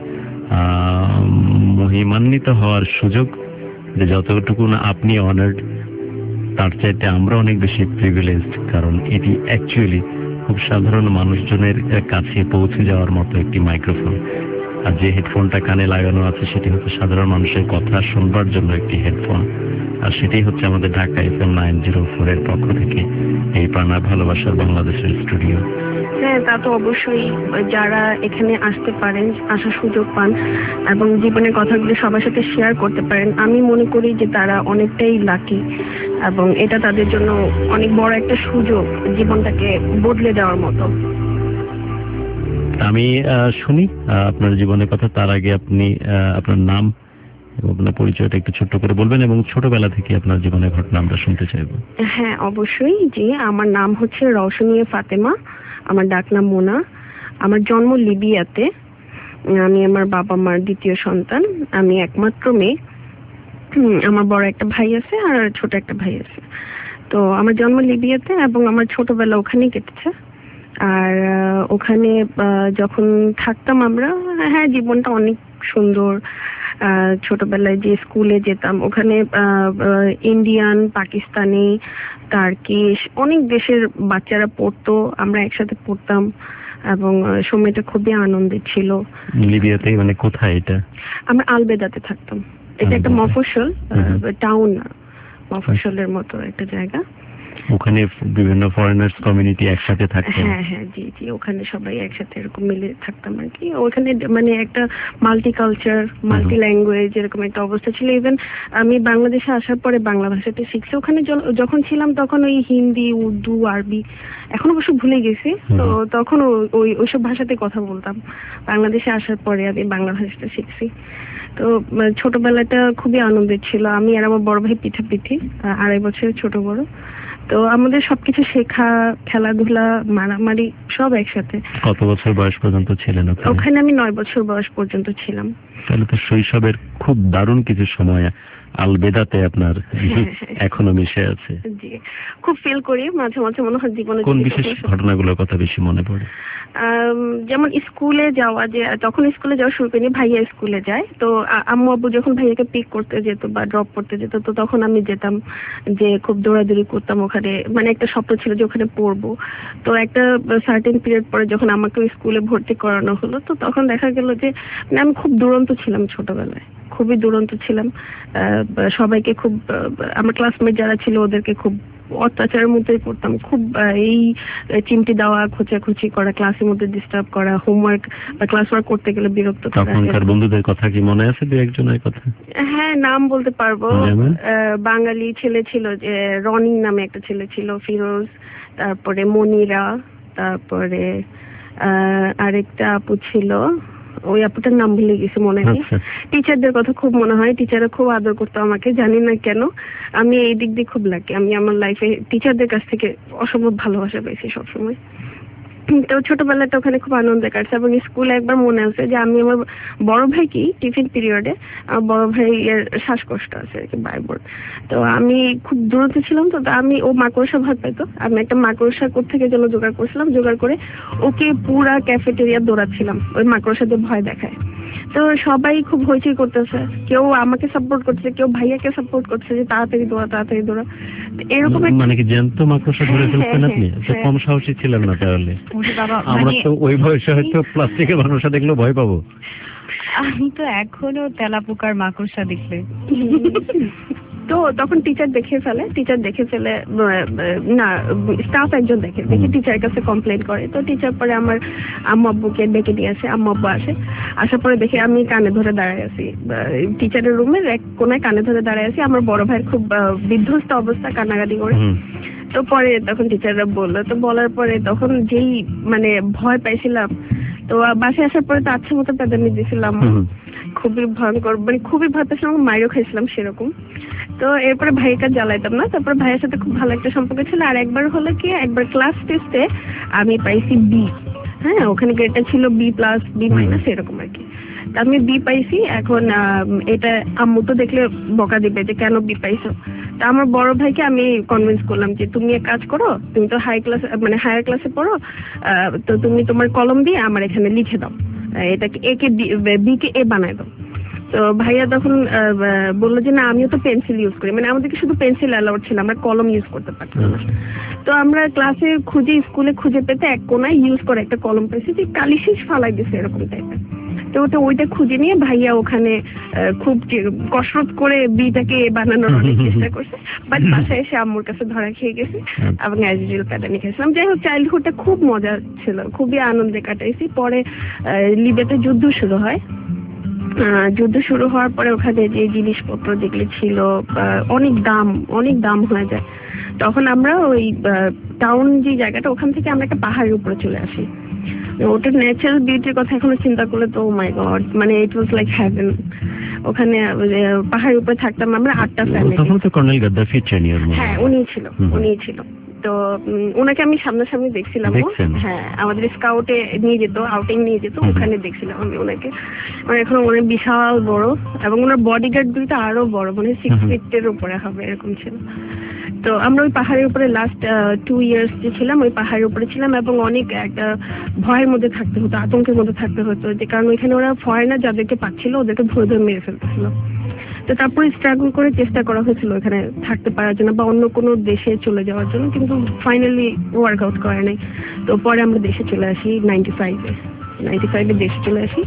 মহিমান্বিত হওয়ার সুযোগ, যে যতটুকু না আপনি অনার্ড তার চাইতে আমরা অনেক বেশি প্রিভিলেজড, কারণ এটি অ্যাকচুয়ালি খুব সাধারণ মানুষজনের কাছে পৌঁছে যাওয়ার মতো একটি মাইক্রোফোন। আর যে হেডফোনটা কানে লাগানো আছে সেটি হচ্ছে সাধারণ মানুষের কথা শুনবার জন্য একটি হেডফোন, আর সেটাই হচ্ছে আমাদের Dhaka F M nine zero four এর পক্ষ থেকে এই প্রাণা ভালোবাসার বাংলাদেশের স্টুডিও। হ্যাঁ, তা তো অবশ্যই। যারা এখানে আসতে পারেন, আসার সুযোগ পান এবং জীবনের কথাগুলো সবার সাথে শেয়ার করতে পারেন, আমি মনে করি যে তারা অনেকটাই লাকি এবং এটা তাদের জন্য অনেক বড় একটা সুযোগ জীবনটাকে বদলে দেওয়ার মতো। আমি শুনি আপনার জীবনের কথা। তার আগে আপনি আপনার নাম এবং আপনার পরিচয়টা একটু ছোট্ট করে বলবেন, এবং ছোটবেলা থেকে আপনার জীবনের ঘটনা আমরা শুনতে চাইবো। হ্যাঁ, অবশ্যই। জি, আমার নাম হচ্ছে রওশনিয়া ফাতেমা, আমার ডাকনাম মোনা। আমার জন্ম লিবিয়াতে। আমি আমার বাবা মার দ্বিতীয় সন্তান। আমি একমাত্র মেয়ে। আমার বড় একটা ভাই আছে আর ছোট একটা ভাই আছে। তো আমার জন্ম লিবিয়াতে এবং আমার ছোটবেলা ওখানেই কেটেছে। আর ওখানে যখন থাকতাম আমরা, হ্যাঁ, জীবনটা অনেক সুন্দর। ছোটবেলায় যে স্কুলে যেতাম ওখানে ইন্ডিয়ান, পাকিস্তানি, টার্কিশ অনেক দেশের বাচ্চারা পড়তো, আমরা একসাথে পড়তাম এবং সময়টা খুবই আনন্দের ছিল। লিবিয়াতে মানে কোথায় এটা? আমরা আলবেদাতে থাকতাম। এটা একটা মফস্বল, টাউন না, মফস্বলের মতো একটা জায়গা। ওখানে বিভিন্ন ফরেনার্স কমিউনিটি একসাথে থাকতো। হ্যাঁ হ্যাঁ জি জি ওখানে সবাই একসাথে এরকম মিলে থাকতাম আর কি। ওখানে মানে একটা মাল্টি কালচার, মাল্টি ল্যাঙ্গুয়েজ এরকম একটা অবস্থা ছিল। ইভেন আমি বাংলাদেশে আসার পরে বাংলা ভাষাটা শিখছি। ওখানে যখন ছিলাম তখন ওই হিন্দি, উর্দু, আরবি এখন অবশ্য ভুলে গেছি। তো তখন ওই ওইসব ভাষাতে কথা বলতাম। বাংলাদেশে আসার পরে আমি বাংলা ভাষাটা শিখছি। তো ছোটবেলাটা খুবই আনন্দের ছিল। আমি আর আমার বড় ভাই পিঠাপিঠি, আড়াই বছরের ছোট বড়। তো আমাদের সবকিছু শেখা, খেলাধুলা, মারামারি সব একসাথে। কত বছর বয়স পর্যন্ত ছিলেন ওখানে? ওখানে আমি নয় বছর বয়স পর্যন্ত ছিলাম। তাহলে তো শৈশবের খুব দারুণ কিছু সময় আলবেদাতে আপনার এখনো মিশে আছে। জি, খুব ফিল করি মাঝে মাঝে, মনে হয় জীবনে কোন বিশেষ ঘটনাগুলোর কথা বেশি মনে পড়ে? যেমন স্কুলে যাওয়া, যে তখন স্কুলে যাওয়া শুরু করিনি, ভাইয়া স্কুলে যায়, তো আম্মু আব্বু যখন ভাইয়াকে পিক করতে যেত বা ড্রপ করতে যেত, তো তখন আমি যেতাম, যে খুব দৌড়াদৌড়ি করতাম ওখানে, মানে একটা স্বপ্ন ছিল যে ওখানে পড়বো। তো একটা সার্টেন পিরিয়ড পরে যখন আমাকে স্কুলে ভর্তি করানো হলো, তো তখন দেখা গেল যে মানে আমি খুব দুরন্ত ছিলাম ছোটবেলায়, খুবই দুরন্ত ছিলাম। সবাইকে খুব, আমার ক্লাসমেট যারা ছিল ওদেরকে খুব অত্যাচারের মধ্যে পড়তাম, খুব এই চিমটি দেওয়া, খোঁচাখুচি করা, ক্লাসের মধ্যে ডিস্টার্ব করা, হোমওয়ার্ক বা ক্লাস ওয়ার্ক করতে গেলে বিরক্ত করা। তখনকার বন্ধুদের কথা কি মনে আছে দু একজনের কথা? হ্যাঁ, নাম বলতে পারবো। বাঙালি ছেলে ছিল, যে রনি নামে একটা ছেলে ছিল, ফিরোজ, তারপরে মনিরা, তারপরে আহ আরেকটা আপু ছিল, ওই আপুটার নাম ভুলে গেছি, মনে নেই। টিচারদের কথা খুব মনে হয়, টিচাররা খুব আদর করতো আমাকে, জানি না কেন। আমি এই দিক দিয়ে খুব লাকি, আমি আমার লাইফে টিচারদের কাছ থেকে অসম্ভব ভালোবাসা পেয়েছি সবসময়। তো ছোটবেলাটা ওখানে খুব আনন্দে কাটছে। এবং স্কুলে একবার মনে আছে যে আমি আমার বড় ভাই কি টিফিন পিরিয়ডে, আমার বড় ভাইয়ের শ্বাসকষ্ট আছে আর কি, বাইবোর্ড। তো আমি খুব দূরত্ব ছিলাম, তো আমি, ও মাকড়সা ভাত পাইতো, আমি একটা মাকড়সা কোত্থেকে যেন জোগাড় করছিলাম, জোগাড় করে ওকে পুরা ক্যাফেটেরিয়া দৌড়াচ্ছিলাম ওই মাকড়সাদের ভয় দেখায়। তো সবাই খুব হইচই করতেছে, কেউ আমাকে সাপোর্ট করছে, কেউ ভাইয়াকে সাপোর্ট করছে যে তাড়াতাড়ি দৌড়া তাড়াতাড়ি দৌড়া, এরকম। মানে কি জ্যান্ত মাকড়সা ধরে ফেলছেন আপনি? কম সাহসী ছিলেন না তাহলে? আমরা তো ওই বয়সে হয়তো প্লাস্টিকের মাকড়সা দেখলেও ভয় পাবো। আমি তো এখনো তেলাপোকার মাকড়সা দেখলে। তো তখন টিচার দেখে ফেলে, টিচার দেখে ফেলে না, স্টাফ একজন দেখে দেখে টিচারের কাছে কমপ্লেন করে। তো টিচার পরে আমার আম্মু আব্বুকে ডেকে নিয়ে আসে, আম্মু আব্বু আসে, আসার পরে দেখে আমি কানে ধরে দাঁড়ায় আছি টিচারের রুমের এক কোনায়, কানে ধরে দাঁড়ায় আছি। আমার বড় ভাইয়ের খুব বিধ্বস্ত অবস্থা, কান্নাকাটি করে। তো পরে তখন টিচাররা বললো, তো বলার পরে তখন যেই মানে ভয় পাইছিলাম, তো বাসায় আসার পরে তো আচ্ছা মতো প্যাদানি দিয়েছিলাম, খুবই ভয়ঙ্কর, মানে খুবই ভয় পেয়েছিলাম, মাইরও খাইছিলাম সেরকম। তো এরপরে ভাইকে জ্বালাইতাম না, তারপর ভাইয়ের সাথে খুব ভালো একটা সম্পর্ক ছিল। আর একবার হলো কি, একবার ক্লাস টেস্টে আমি পাইছি বি, হ্যাঁ ওখানে গ্রেডটা ছিল বি প্লাস বি মাইনাস এরকম আর কি। আমি বি পাইছি। এখন এটা আম্মু তো দেখলে বকা দিবে যে কেন বি পাইছো। তা আমার বড় ভাইকে আমি কনভিন্স করলাম যে তুমি এক কাজ করো, তুমি তো হাই ক্লাস মানে হায়ার ক্লাসে পড়ো, তো তুমি তোমার কলম দিয়ে আমার এখানে লিখে দাও, এটাকে এ কে বি কে এ বানায় দাও। তো ভাইয়া তখন বললো যে না আমিও তো পেন্সিল ইউজ করি, মানে আমাদেরকে শুধু পেন্সিল অ্যালাউড ছিল, আমরা কলম ইউজ করতে পারতাম না। তো আমরা ক্লাসে খুঁজে, স্কুলে খুঁজে পেতে এক কোনায় ইউজ করে একটা কলম পেয়েছি যে কালিশিস ফালাই দিছে এরকম টাইপের। তো ওটা ওইটা খুঁজে নিয়ে ভাইয়া ওখানে খুব কসরত করে বিটাকে বানানোর অনেক চেষ্টা করছে, বাট বাসায় এসে আম্মুর কাছে ধরা খেয়ে গেছে এবং অ্যাজ ইউজুয়াল প্যাদানি খেয়েছিলাম। যাই হোক, চাইল্ডহুডটা খুব মজা ছিল, খুবই আনন্দে কাটাইছি। পরে লিবিয়াতে যুদ্ধ শুরু হয়। যুদ্ধ শুরু হওয়ার পরে ওখানে যে জিনিসপত্র যেগুলি ছিল অনেক দাম, অনেক দাম হয়ে যায়। তখন আমরা ওই টাউন যে জায়গাটা, ওখান থেকে আমরা একটা পাহাড়ের উপরে চলে আসি। ওটার ন্যাচারাল বিউটির কথা এখনো চিন্তা করলে তো মাই গড, মানে ইট ওয়াজ লাইক হেভেন। ওখানে পাহাড়ের উপরে থাকতাম আমরা আটটা ফ্যামিলি। তখন তো কর্নেল গাদ্দাফি ট্রেনিয়ার, হ্যাঁ উনি ছিল, উনি ছিল। তো ওনাকে আমি সামনাসামনি দেখছিলাম, হ্যাঁ আমাদের স্কাউটে নিয়ে যেত, আউটিং নিয়ে যেত, ওখানে দেখছিলাম আমি ওনাকে। মানে এখন অনেক বিশাল বড়, এবং ওনার বডিগার্ড গুলি তো আরো বড়, মানে সিক্স ফিটের উপরে হবে এরকম ছিল। তো আমরা ওই পাহাড়ের উপরে লাস্ট টু ইয়ার্স যে ছিলাম ওই পাহাড়ের উপরে ছিলাম, এবং অনেক একটা ভয়ের মধ্যে থাকতে হতো, আতঙ্কের মধ্যে থাকতে হতো, যে কারণ ওইখানে ওরা ফরেনার যাদেরকে পাচ্ছিল ওদেরকে ধরে ধরে মেরে ফেলতেছিল। তো তারপরে স্ট্রাগল করে চেষ্টা করা হয়েছিল ওখানে থাকতে পারার জন্য বা অন্য কোনো দেশে চলে যাওয়ার জন্য, কিন্তু ফাইনালি ওয়ার্কআউট করে নাই। তো পরে আমরা দেশে চলে আসি নাইনটি ফাইভে নাইনটি ফাইভে দেশে চলে আসি।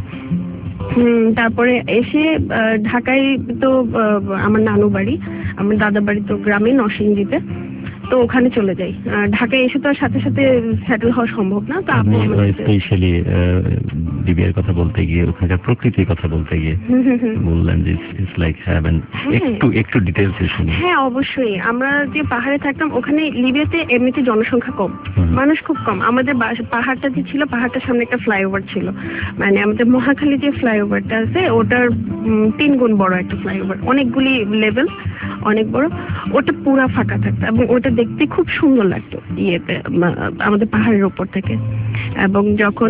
হম তারপরে এসে ঢাকায় তো আমার নানু বাড়ি, আমার দাদা বাড়ি তো গ্রামে নরসিংদীতে, তো ওখানে চলে যাই। ঢাকায় এসে তো সাথে সাথে সেটেল হওয়া সম্ভব না। তো আপনি স্পেশালি লিবিয়ার কথা বলতে গিয়ে, ওখানকার প্রকৃতির কথা বলতে গিয়ে বললেন যে ইটস লাইক হেভেন, একটু একটু ডিটেইলস শুনি। হ্যাঁ অবশ্যই, আমরা যে পাহাড়ে থাকতাম ওখানে, লিবিয়াতে এমনিতে জনসংখ্যা কম, মানুষ খুব কম। আমাদের পাহাড়টা যে ছিল, পাহাড়টার সামনে একটা ফ্লাইওভার ছিল, মানে আমাদের মহাখালী যে ফ্লাইওভারটা আছে ওটার তিন গুণ বড় একটা ফ্লাইওভার, অনেকগুলি লেভেল, অনেক বড়, ওটা পুরা ফাঁকা থাকতো এবং ওটা দেখতে খুব সুন্দর লাগতো ইয়েতে আমাদের পাহাড়ের উপর থেকে। এবং যখন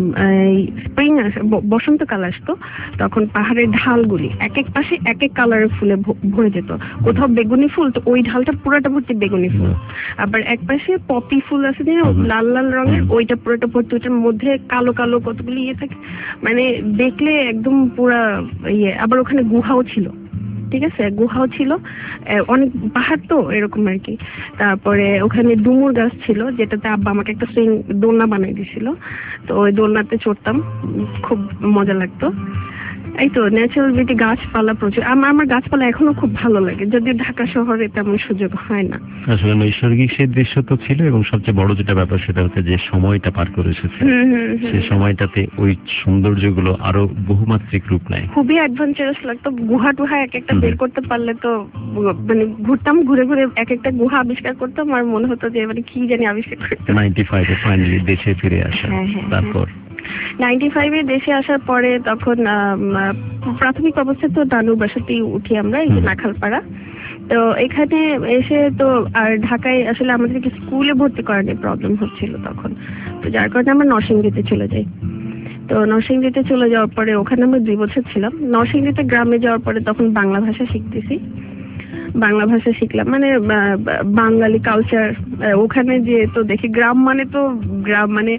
স্প্রিং আসে, বসন্তকাল আসতো, তখন পাহাড়ের ঢালগুলি এক এক পাশে এক এক কালারের ফুলে ভরে যেত। কোথাও বেগুনি ফুল, তো ওই ঢালটা পুরোটা ভর্তি বেগুনি ফুল। আবার এক পাশে পপি ফুল আছে যে লাল লাল রঙের, ওইটা পুরোটা ভর্তি, ওইটার মধ্যে কালো কালো কতগুলি ইয়ে থাকে, মানে দেখলে একদম পুরা ইয়ে। আবার ওখানে গুহাও ছিল, ঠিক আছে, গুহাও ছিল, অনেক পাহাড় তো এরকম আর কি। তারপরে ওখানে ডুমুর গাছ ছিল, যেটাতে আব্বা আমাকে একটা সুইং দোলনা বানাই দিয়েছিল, তো ওই দোলনাতে চড়তাম, খুব মজা লাগতো। এই তো ন্যাচারাল বিউটি, গাছপালা প্রচুর। আমার আমার গাছপালা এখনো খুব ভালো লাগে, যদিও ঢাকা শহরে তেমন সুযোগ হয় না। আসলে নৈসর্গিক সেই দৃশ্য তো ছিল, এবং সবচেয়ে বড় যেটা ব্যাপার সেটা হচ্ছে যে সময়টা পার করে এসেছে, সেই সময়টাতে ওই সৌন্দর্যগুলো আরো বহুমাত্রিক রূপ নেয়। খুবই অ্যাডভেঞ্চারাস লাগতো। গুহা টুহা এক একটা বের করতে পারলে তো মানে ঘুরতাম, ঘুরে ঘুরে এক একটা গুহা আবিষ্কার করতাম, আর মনে হতো যে মানে কি জানি আবিষ্কার করতাম। নাইনটি ফাইভে ফাইনালি দেশে ফিরে আসা, তারপর নাইনটি ফাইভে দেশে আসার পরে তখন প্রাথমিক অবস্থায় তো নানুর বাসাতেই উঠি আমরা, এই যে নাখালপাড়া। তো এখানে এসে তো আর ঢাকায় আসলে আমাদেরকে স্কুলে ভর্তি করার প্রবলেম হচ্ছিল তখন, তো যার কারণে আমরা নরসিংদীতে চলে যাই। তো নরসিংদীতে চলে যাওয়ার পরে ওখানে আমরা দুই বছর ছিলাম। নরসিংদীতে গ্রামে যাওয়ার পরে তখন বাংলা ভাষা শিখতেছি, বাংলা ভাষা শিখলাম, মানে বাঙালি কালচার ওখানে যে তো দেখি। গ্রাম মানে তো গ্রাম মানে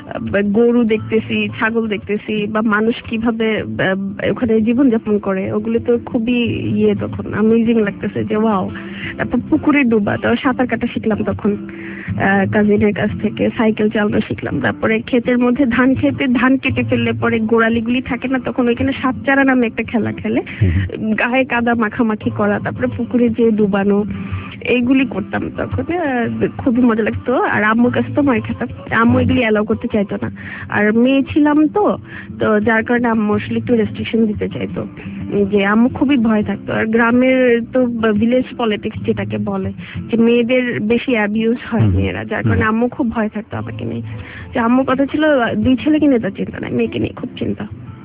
গরু দেখতেছি, ছাগল দেখতেছি, বা মানুষ কিভাবে ওখানে জীবনযাপন করে, ওগুলো তো খুবই ইয়ে, তখন অ্যামেজিং লাগতেছে যে ওয়াও। তারপর পুকুরে ডুবা, তো সাঁতার কাটা শিখলাম তখন কাজিনের কাছ থেকে, সাইকেল চালানো শিখলাম। তারপরে ক্ষেতের মধ্যে ধান খেতে ধান কেটে ফেললে পরে গোড়ালিগুলি থাকে না, তখন ওইখানে সাত চারা নামে একটা খেলা খেলে, গায়ে কাদা মাখামাখি করা, তারপরে পুকুরে যে ডুবানো, এইগুলি করতাম তখন, খুবই মজা লাগতো। আর আম্মুর কাছে তো মার খেতাম, আম্মু এগুলি অ্যালাউ করতে চাইতো না, আর মেয়ে ছিলাম তো, তো যার কারণে আম্মু আসলে একটু রেস্ট্রিকশন দিতে চাইতো, যে আম্মু খুবই ভয় থাকতো। আর গ্রামের তো ভিলেজ পলিটিক্স যেটাকে বলে, যে মেয়েদের বেশি অ্যাবিউজ হয় মেয়েরা, যার কারণে আম্মু খুব ভয় থাকতো আমাকে নিয়ে। যে আম্মুর কথা ছিল দুই ছেলেকে নিয়ে তার চিন্তা নাই, মেয়েকে নিয়ে খুব চিন্তা।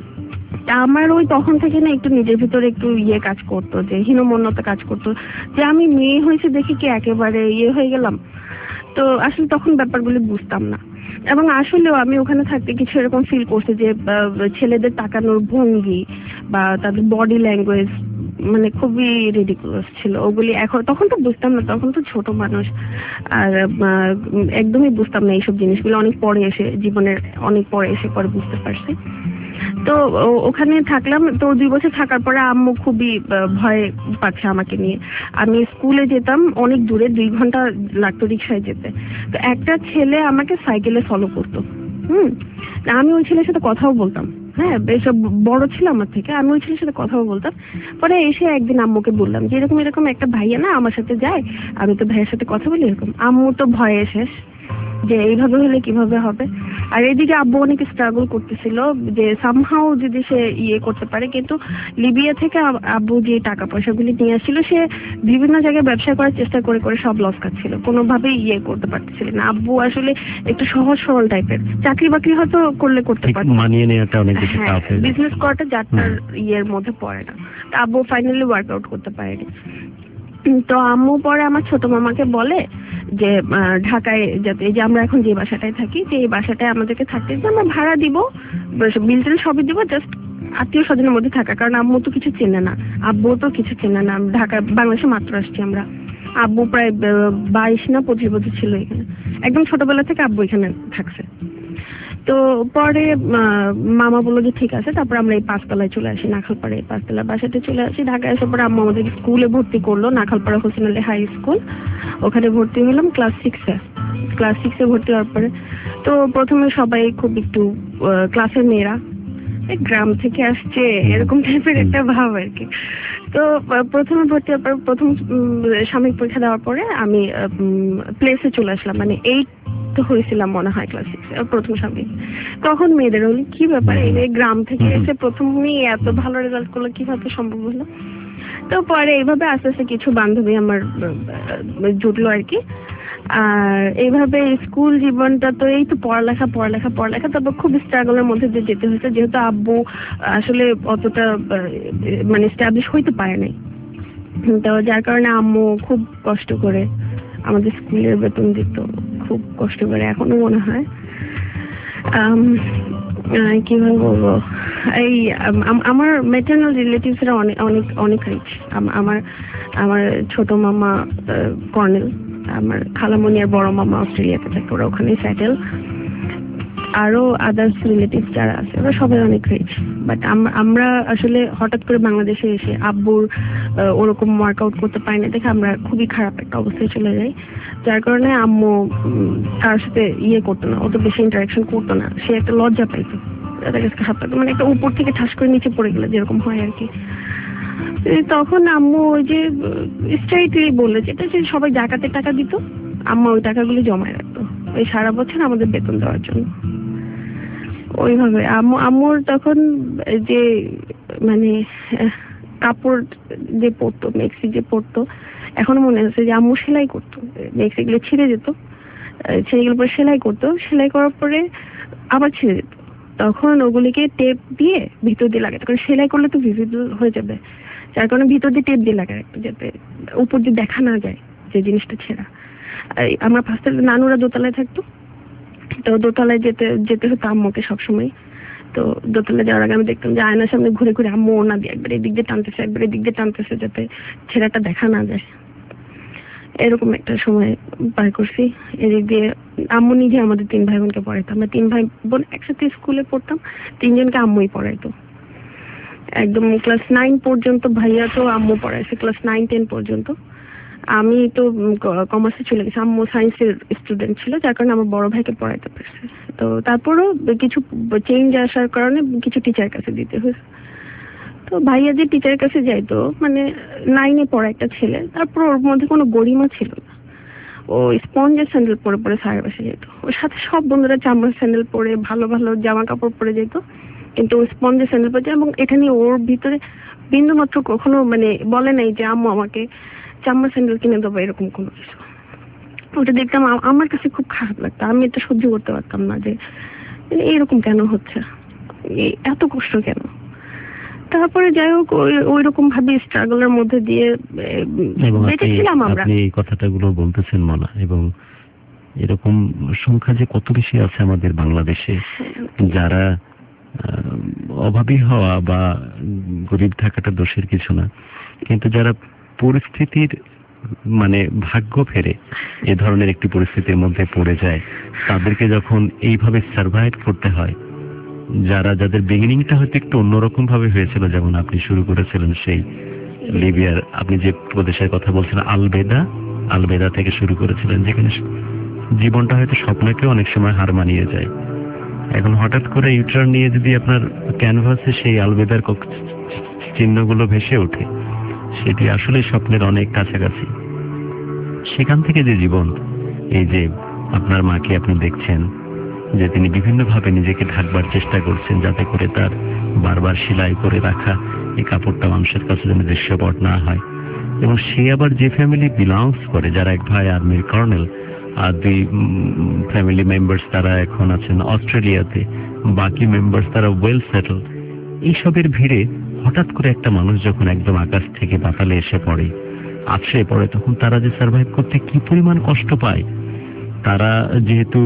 আমার ওই তখন থেকে না একটু নিজের ভিতরে একটু ইয়ে কাজ করতো, যে হীনমন্যতা কাজ করতো, যে আমি মেয়ে হয়েছে দেখে কি একেবারে ইয়ে হয়ে গেলাম। তো আসলে তখন ব্যাপারগুলি বুঝতাম না, এবং আসলেও আমি ওখানে থাকতে কিছু এরকম ফিল করছি যে ছেলেদের তাকানোর ভঙ্গি বা তাদের বডি ল্যাঙ্গুয়েজ মানে খুবই রিডিকুলাস ছিল ওগুলি। এখন তখন তো বুঝতাম না, তখন তো ছোট মানুষ, আর একদমই বুঝতাম না এইসব জিনিসগুলো। অনেক পরে এসে, জীবনের অনেক পরে এসে পরে বুঝতে পারছি। তো ওখানে থাকলাম, তো দুই বছর থাকার পরে আম্মু খুবই ভয় পাচ্ছে আমাকে নিয়ে। আমি স্কুলে যেতাম অনেক দূরে, দুই ঘন্টা লাগতো রিক্সায় যেতে। তো একটা ছেলে আমাকে সাইকেলে ফলো করতো, হুম আমি ওই ছেলের সাথে কথাও বলতাম, হ্যাঁ বেশ বড় ছিল আমার থেকে, আমি ওই ছেলের সাথে কথাও বলতাম। পরে এসে একদিন আম্মুকে বললাম যে এরকম এরকম একটা ভাইয়া না আমার সাথে যায়, আমি তো ভাইয়ের সাথে কথা বলি এরকম। আম্মু তো ভয়ে শেষ, যে এইভাবে হলে কিভাবে হবে। আর এদিকে আব্বু অনেক স্ট্রাগল করতেছিল যে সামহাও যদি সে ইয়ে করতে পারে, কিন্তু লিবিয়া থেকে আব্বু যে টাকা পয়সাগুলি নিয়ে আসছিল, সে বিভিন্ন জায়গায় ব্যবসা করার চেষ্টা করে করে সব লস খাচ্ছিল, কোনোভাবেই ইয়ে করতে পারতেছিল না। আব্বু আসলে একটু সহজ সরল টাইপের, চাকরি বাকরি হয়তো করলে করতে পারত, মানিয়ে নেওয়াটা অনেক বেশি টাফ হয়ে যায়, বিজনেস করাটা যাত্রার ইয়ের মধ্যে পড়ে না। তো আব্বু ফাইনালি ওয়ার্কআউট করতে পারেনি। তো আম্মু পরে আমার ছোট মামাকে বলে যে ঢাকায় যাতে, যে আমরা এখন যে বাসাটায় থাকি, যে এই বাসাটায় আমাদেরকে থাকতে দিতে, আমরা ভাড়া দিব, বিল টিল সবই দিব, জাস্ট আত্মীয় স্বজনের মধ্যে থাকা। কারণ আম্মু তো কিছু চেনে না, আব্বু তো কিছু চেনে না, ঢাকা বাংলাদেশে মাত্র আসছি আমরা। আব্বু প্রায় বাইশ না পঁচিশ বছর ছিল এখানে, একদম ছোটবেলা থেকে আব্বু এখানে থাকছে। তো পরে মামা বললো যে ঠিক আছে, তারপর আমরা এই পাঁচতলায় চলে আসি, নাখালপাড়া এই পাঁচতলা বাসাতে চলে আসি। ঢাকায় আসার পরে আম্মা আমাদেরকে স্কুলে ভর্তি করলো, নাখালপাড়া হোসেন আলী হাই স্কুল, ওখানে ভর্তি হলাম ক্লাস সিক্সে। ক্লাস সিক্সে ভর্তি হওয়ার পরে তো প্রথমে সবাই খুব একটু ক্লাসের মেয়েরা গ্রাম থেকে আসছে এরকম টাইপের একটা ভাব আর কি। তো প্রথমে ভর্তি হওয়ার পর, প্রথম সাময়িক পরীক্ষা দেওয়ার পরে আমি প্লেসে চলে আসলাম, মানে এইট তো হয়েছিলাম মনে হয় ক্লাস সিক্স প্রথম সাময়িক। তখন মেয়েদের হলো কি ব্যাপার, এই গ্রাম থেকে এসে প্রথমেই এত ভালো রেজাল্ট করলো, কিভাবে সম্ভব হলো। তো পরে এইভাবে আস্তে আস্তে কিছু বান্ধবী আমার জুটলো আর কি। আর এইভাবে স্কুল জীবনটা তো এই তো পড়ালেখা পড়ালেখা পড়ালেখা তবে খুব স্ট্রাগলের মধ্যে দিয়ে যেতে হয়েছে, যেহেতু আব্বু আসলে অতটা মানে এস্টাবলিশ হইতে পারে নাই। তো যার কারণে আম্মু খুব কষ্ট করে আমাদের স্কুলের বেতন দিত, খুব কষ্ট করে, এখনো মনে হয়। কিভাবে বলবো, এই আমার ম্যাটার্নাল রিলেটিভসরা অনেক অনেক অনেক রিচ। আমার আমার ছোট মামা কর্নেল, আমার খালামণি আর বড় মামা অস্ট্রেলিয়াতে থাকে, ওরা ওখানেই সেটেল। আরো আদার্স রিলেটিভ যারা আছে ওরা সবাই অনেক রিচ। বাট আমরা আসলে হঠাৎ করে বাংলাদেশে এসে আব্বুর ওরকম ওয়ার্কআউট করতে পারি না দেখে আমরা খুবই খারাপ একটা অবস্থায় চলে যাই, যার কারণে আম্মু কারোর সাথে ইয়ে করতো না, অত বেশি ইন্টারাকশন করতো না। সে একটা লজ্জা পাইতো, মানে একটা উপর থেকে ঠাস করে নিচে পড়ে গেলে যেরকম হয় আর কি। তখন আম্মু ওই যে স্ট্রাইটলি বললে যেটা, যে সবাই জাকাতের টাকা দিত, আম্মা ওই টাকাগুলি জমায় রাখতো ওই সারা বছর আমাদের বেতন দেওয়ার জন্য। ওইভাবে আম্মু আম্মুর তখন যে মানে কাপড় যে পরতো, মেক্সি যে পরতো, এখনো মনে আছে যে আম্মু সেলাই করতো, মেক্সিগুলো ছিঁড়ে যেত, ছিঁড়ে গেলে পরে সেলাই করতো, সেলাই করার পরে আবার ছিঁড়ে যেত, তখন ওগুলিকে টেপ দিয়ে ভিতর দিয়ে লাগাতো, কারণ সেলাই করলে তো ভিজিবল হয়ে যাবে, যার কারণে ভিতর দিয়ে টেপ দিয়ে লাগায় রাখতো যাতে উপর দিয়ে দেখা না যায় যে জিনিসটা ছেঁড়া। আমরা ফার্স্টে নানুরা দোতলায় থাকতো, তো দোতলায় যেতে যেতে হতো আম্মুকে সবসময়। তো দোতলায় যাওয়ার আগে আমি দেখতাম যে আয়নার সামনে ঘুরে ঘুরে আম্মু ওনা দিয়ে একবার এদিক দিয়ে টানতেছে, একবার এদিক দিয়ে টানতেছে যাতে ছেঁড়াটা দেখা না যায়। এরকম একটা সময় পার করছি। এদিক দিয়ে আম্মু নিজে আমাদের তিন ভাই বোনকে পড়াইতো, আমরা তিন ভাই বোন একসাথে স্কুলে পড়তাম, তিনজনকে আম্মুই পড়াইতো একদম ক্লাস নাইন পর্যন্ত। ভাইয়া তো আম্মু পড়াইছে ক্লাস নাইন টেন পর্যন্ত। আমি তো কমার্সে চলে গেছি, আম্মু সায়েন্সের স্টুডেন্ট ছিল, যার কারণে আমার বড় ভাইকে পড়াইতে পারছে। তো তারপরও কিছু চেঞ্জ আসার কারণে কিছু টিচার কাছে দিতে হয়েছে। তো ভাইয়া যে টিচারের কাছে যাইতো, মানে নাইনে পড়া একটা ছেলে, তারপর ওর মধ্যে কোনো গরিমা ছিল না, ও স্পঞ্জের স্যান্ডেল পরে পরে স্যারের পাশে যেত। ওর সাথে সব বন্ধুরা চামড়ার স্যান্ডেল পরে ভালো ভালো জামা কাপড় পরে যেত, কিন্তু ও স্পঞ্জের স্যান্ডেল পরে। এবং এটা নিয়ে ওর ভিতরে বিন্দু মাত্র কখনো মানে বলে নাই যে আম্মু আমাকে চামড়া স্যান্ডেল কিনে দেবো, এরকম কোনো কিছু। ওটা দেখতাম আমার কাছে খুব খারাপ লাগতো, আমি এটা সহ্য করতে পারতাম না যে এরকম কেন হচ্ছে, এত কষ্ট কেন। তারপরে যাই হোক ওই রকম ভাবে স্ট্রাগলের মধ্যে দিয়ে বেঁচেছিলাম আমরা। আপনি এই কথাটাগুলো বলতেছেন মনা, এবং এরকম সংখ্যা যে কত বেশি আছে আমাদের বাংলাদেশে, যারা অভাবী হওয়া বা গরিব থাকাটা দোষের কিছু না, কিন্তু যারা পরিস্থিতির মানে ভাগ্য ফেরে এ ধরনের একটি পরিস্থিতির মধ্যে পড়ে যায়, তাদেরকে যখন এইভাবে সার্ভাইভ করতে হয়, যারা যাদের বিগিনিংটা হয়তো একটু অন্যরকম ভাবে হয়েছিল, যেমন আপনি শুরু করেছিলেন সেই লিবিয়ার, আপনি যে প্রদেশের কথা বলছিলেন আলবেদা, আলবেদা থেকে শুরু করেছিলেন, যেখানে জীবনটা হয়তো স্বপ্নকে অনেক সময় হার মানিয়ে যায়। এখন হঠাৎ করে ইউটার্ন নিয়ে যদি আপনার ক্যানভাসে সেই আলবেদার চিহ্নগুলো ভেসে ওঠে, সেটি আসলে স্বপ্নের অনেক কাছাকাছি। সেখান থেকে যে জীবন, এই যে আপনার মাকে আপনি দেখছেন যে তিনি বিভিন্নভাবে নিজেকে ঢাকবার চেষ্টা করছেন যাতে করে তার বারবার সেলাই করে রাখা এই কাপড়টা মানুষের কাছে যেন দৃশ্যপট না হয়, এবং সে আবার যে ফ্যামিলি বিলংস করে, যারা এক ভাই আর্মির কর্নেল আর দুই ফ্যামিলি মেম্বার্স তারা এখন আছেন অস্ট্রেলিয়াতে, বাকি মেম্বার্স তারা ওয়েল সেটেল। এইসবের ভিড়ে হঠাৎ করে একটা মানুষ যখন একদম আকাশ থেকে পাতালে এসে পড়ে, আছড়ে পড়ে, তখন তারা যে সার্ভাইভ করতে কি পরিমাণ কষ্ট পায়। তারা যেহেতু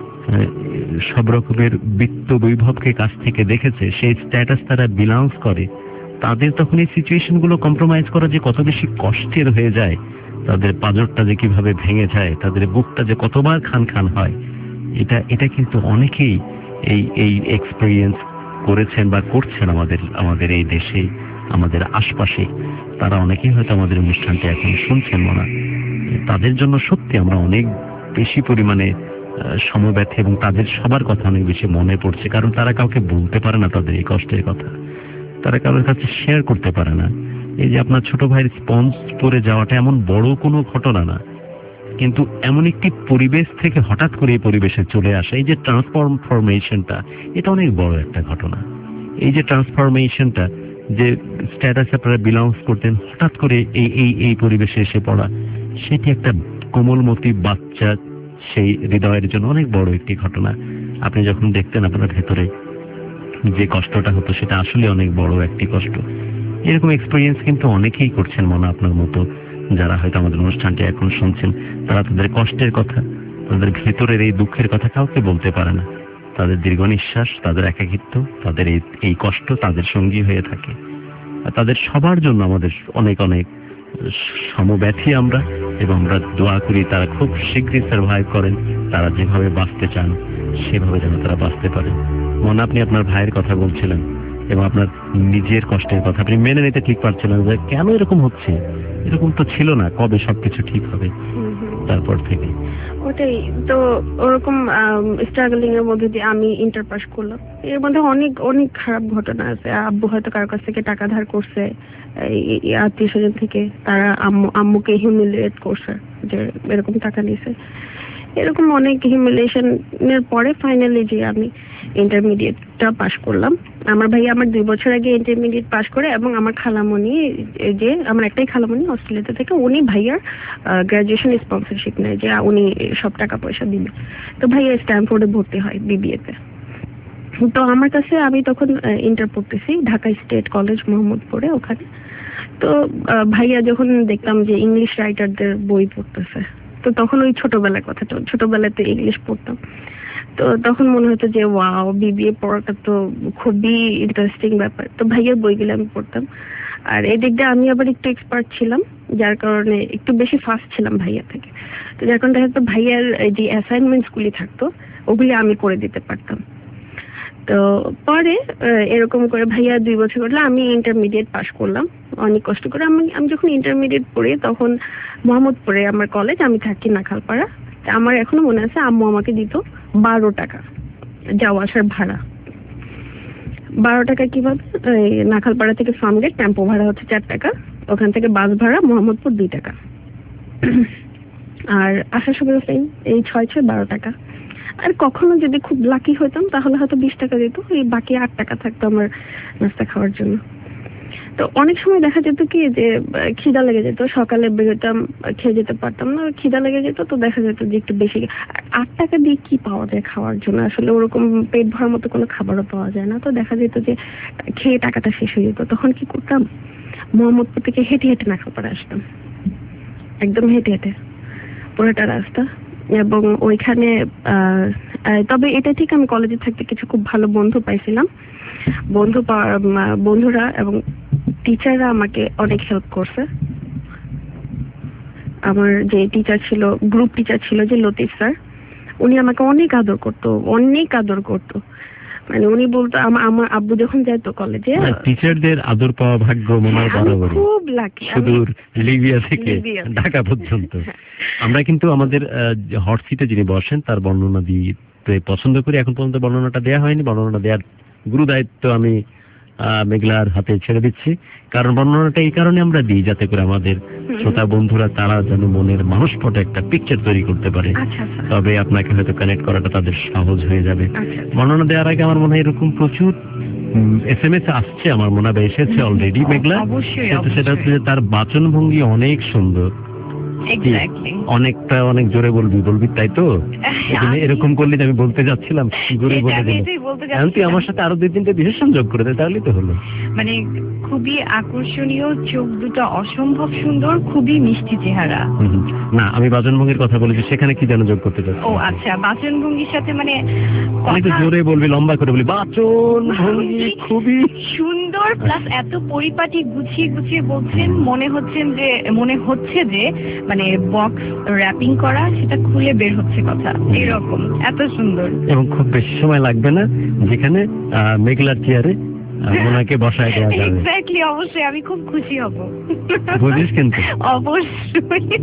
সব রকমের বিত্ত বৈভবকে কাছ থেকে দেখেছে, সেই স্ট্যাটাস তারা বিলংস করে, তাদের তখন এই সিচুয়েশন গুলো কম্প্রোমাইজ করা যে কত বেশি কষ্টের হয়ে যায়, তাদের পাঁজরটা যে কিভাবে ভেঙে যায়, তাদের বুকটা যে কতবার খান খান হয়, এটা এটা কিন্তু অনেকেই এই এই এক্সপেরিয়েন্স করেছেন বা করছেন আমাদের আমাদের এই দেশে, আমাদের আশপাশে। তারা অনেকেই হয়তো আমাদের অনুষ্ঠানটি এখন শুনছেন মনে, তাদের জন্য সত্যি আমরা অনেক বেশি পরিমাণে সমব্যথী, এবং তাদের সবার কথা অনেক বেশি মনে পড়ছে, কারণ তারা কাউকে বলতে পারে না তাদের এই কষ্টের কথা, তারা কারোর কাছে শেয়ার করতে পারে না। এই যে আপনার ছোট ভাইয়ের স্পঞ্জ পরে যাওয়াটা এমন বড় কোনো ঘটনা না, কিন্তু এমন একটি পরিবেশ থেকে হঠাৎ করে এই পরিবেশে চলে আসা, এই যে ট্রান্সফরমেশনটা, এটা অনেক বড় একটা ঘটনা। এই যে ট্রান্সফরমেশনটা, যে স্ট্যাটাসে আপনারা বিলংস করতেন, হঠাৎ করে এই এই এই পরিবেশে এসে পড়া, সেটি একটা কোমলমতি বাচ্চা সেই হৃদয়ের জন্য অনেক বড় একটি ঘটনা। আপনি যখন দেখতেন আপনার ভেতরে যে কষ্টটা হতো, সেটা আসলে অনেক বড় একটি কষ্ট। এরকম এক্সপিরিয়েন্স কিন্তু অনেকেই করছেন মনে আপনার মতো, যারা হয়তো আমাদের অনুষ্ঠানটি এখন শুনছেন। তারা তাদের কষ্টের কথা, তাদের ভেতরের এই দুঃখের কথা কাউকে বলতে পারে না। তাদের দীর্ঘ নিঃশ্বাস, তাদের একাকিত্ব, তাদের এই এই কষ্ট তাদের সঙ্গী হয়ে থাকে। আর তাদের সবার জন্য আমাদের অনেক অনেক সমব্যথী আমরা, এবং আমরা দোয়া করি তারা খুব শীঘ্রই সার্ভাইভ করেন, তারা যেভাবে বাঁচতে চান সেভাবে যেন তারা বাঁচতে পারেন। মনে আপনি আপনার ভাইয়ের কথা বলছিলেন এবং আপনার নিজের কষ্টের কথা আপনি মেনে নিতে ঠিক পারছিলেন যে কেন এরকম হচ্ছে, এরকম তো ছিল না, কবে সবকিছু ঠিক হবে। তারপর থেকে ওটাই তো, ওরকম স্ট্রাগলিং এর মধ্যে দিয়ে আমি ইন্টার পাস করলাম। এর মধ্যে অনেক অনেক খারাপ ঘটনা আছে। আব্বু হয়তো কারোর কাছ থেকে টাকা ধার করছে, আত্মীয় স্বজন থেকে, তারা আম্মু আম্মুকে হিউমিলিয়েট করছে যে এরকম টাকা নিছে। এরকম অনেক হিউমিলিয়েশনের পরে ফাইনালি যে আমি ইন্টারমিডিয়েটটা পাশ করলাম। আমার ভাই আমার দুই বছর আগে ইন্টারমিডিয়েট পাশ করে, এবং আমার খালামণি, যে আমার একটাই খালামণি অস্ট্রেলিয়াতে থেকে, উনি ভাইয়ার গ্রাজুয়েশন স্পন্সরশিপ নেয়, যে উনি সব টাকা পয়সা দিবে। তো ভাইয়া স্ট্যানফোর্ডে ভর্তি হয় বিবিএতে। তো আমার কাছে, আমি তখন ইন্টার পড়তেছি ঢাকা স্টেট কলেজ মোহাম্মদপুরে, ওখানে। তো ভাইয়া যখন দেখলাম যে ইংলিশ রাইটারদের বই পড়তেছে, তো তখন ওই ছোটবেলার কথা, ছোটবেলাতে ইংলিশ পড়তাম, তো তখন মনে হতো যে ওয়াও, বিবিএ পড়াটা তো খুবই ইন্টারেস্টিং ব্যাপার। তো ভাইয়ার বইগুলো আমি পড়তাম, আর এদিক দিয়ে আমি আবার একটু এক্সপার্ট ছিলাম, যার কারণে একটু বেশি ফাস্ট ছিলাম ভাইয়া থেকে। তো যার কারণে হয়তো ভাইয়ার যে অ্যাসাইনমেন্টস গুলি থাকতো ওগুলি আমি করে দিতে পারতাম। তো পরে এরকম করে ভাইয়া দুই বছর করলে আমি ইন্টারমিডিয়েট পাস করলাম অনেক কষ্ট করে। আমি আমি যখন ইন্টারমিডিয়েট পড়ি তখন মোহাম্মদপুরে আমার কলেজ, আমি থাকি নাখালপাড়া। আমার এখনো মনে আছে আম্মু আমাকে দিত বারো টাকা যাওয়া আসার ভাড়া। বারো টাকা কিভাবে, নাখালপাড়া থেকে ফার্মগেট টেম্পো ভাড়া হচ্ছে চার টাকা, ওখান থেকে বাস ভাড়া মোহাম্মদপুর দুই টাকা, আর আসার সময় সেম, এই ছয় ছয় বারো টাকা। আর কখনো যদি খুব লাকি হইতাম তাহলে হয়তো বিশ টাকা দিত, এই বাকি আট টাকা থাকতো আমার নাস্তা খাওয়ার জন্য। তো অনেক সময় দেখা যেত কি যে খিদা লেগে যেত, সকালে বেরোতাম, খেয়ে যেতে পারতাম না, খিদা লেগে যেত, তো দেখা যেত যে একটু বেশি। আট টাকা দিয়ে কি পাওয়া যায় খাওয়ার জন্য? আসলে ওরকম পেট ভরার মতো কোনো খাবারও পাওয়া যায় না। তো দেখা যেত যে খেয়ে টাকাটা শেষ হয়ে যেত। তখন কি করতাম, মোহাম্মদপুর থেকে হেঁটে হেঁটে নাখালপাড়া আসতাম, একদম হেঁটে হেঁটে পুরোটা রাস্তা। এবং ওইখানে তবে এটা ঠিক, আমি কলেজে থাকতে কিছু খুব ভালো বন্ধু পাইছিলাম। বন্ধু বন্ধুরা এবং টিচাররা আমাকে অনেক হেল্প করছে। আমার যে টিচার ছিল, গ্রুপ টিচার ছিল যে লতিফ স্যার, উনি আমাকে অনেক আদর করতো, অনেক আদর করতো। মানে উনি বলতো, আমার আব্বু যখন যাইতো কলেজে, টিচারদের আদর পাওয়া ভাগ্য মনে বরাবর খুব লাকি, সুদূর লিবিয়া থেকে ঢাকা পর্যন্ত। আমরা কিন্তু আমাদের হট সিটে যিনি বসেন তার বর্ণনা দিতে পছন্দ করি। এখন পর্যন্ত বর্ণনাটা দেওয়া হয়নি, বর্ণনা দেওয়ার গুরু দায়িত্ব আমি মেঘলার হাতে ছেড়ে দিচ্ছি। কারণ বর্ণনাটা এই কারণে আমরা দিই যাতে করে আমাদের শ্রোতা বন্ধুরা তারা যেন মনের মানুষপটে একটা পিকচার তৈরি করতে পারে, তবে আপনাকে হয়তো কানেক্ট করাটা তাদের সহজ হয়ে যাবে। বর্ণনা দেওয়ার আগে আমার মনে হয় এরকম প্রচুর এস এম এস আসছে, আমার মনে হয় এসেছে অলরেডি মেঘলা। সেটা হচ্ছে যে তার বাচন ভঙ্গি অনেক সুন্দর, অনেকটা অনেক জোরে বলবি বলবি তাই তো? এরকম করলে আমি বলতে যাচ্ছিলাম জোরে বলে দিলাম, তুই আমার সাথে আরো দুই তিনটে বিশেষ সংযোগ করে দে, তাহলেই তো হলো। মানে খুবই আকর্ষণীয়, চোখ দুটো অসম্ভব সুন্দর, খুবই মিষ্টি চেহারা। না, আমি বাচনভঙ্গির কথা বলেছি, সেখানে কি যেন যোগ করতে চাচ্ছি? ও আচ্ছা, বাচনভঙ্গির সাথে মানে অনেক জোরে বলবি, লম্বা করে বলবি, বাচনভঙ্গি খুবই সুন্দর, প্লাস এত পরিপাটি গুছিয়ে গুছিয়ে বলছেন, মনে হচ্ছেন যে মনে হচ্ছে যে মানে বক্স র্যাপিং করা, সেটা খুলে বের হচ্ছে কথা, এরকম এত সুন্দর। এবং খুব বেশি সময় লাগবে না, যেখানে মেঘলার চেয়ারে ওনাকে বসায় দেওয়া যাবে। এক্স্যাক্টলি, অবশ্যই আমি খুব খুশি হব। বুঝিস কিন্তু? অবশ্যই।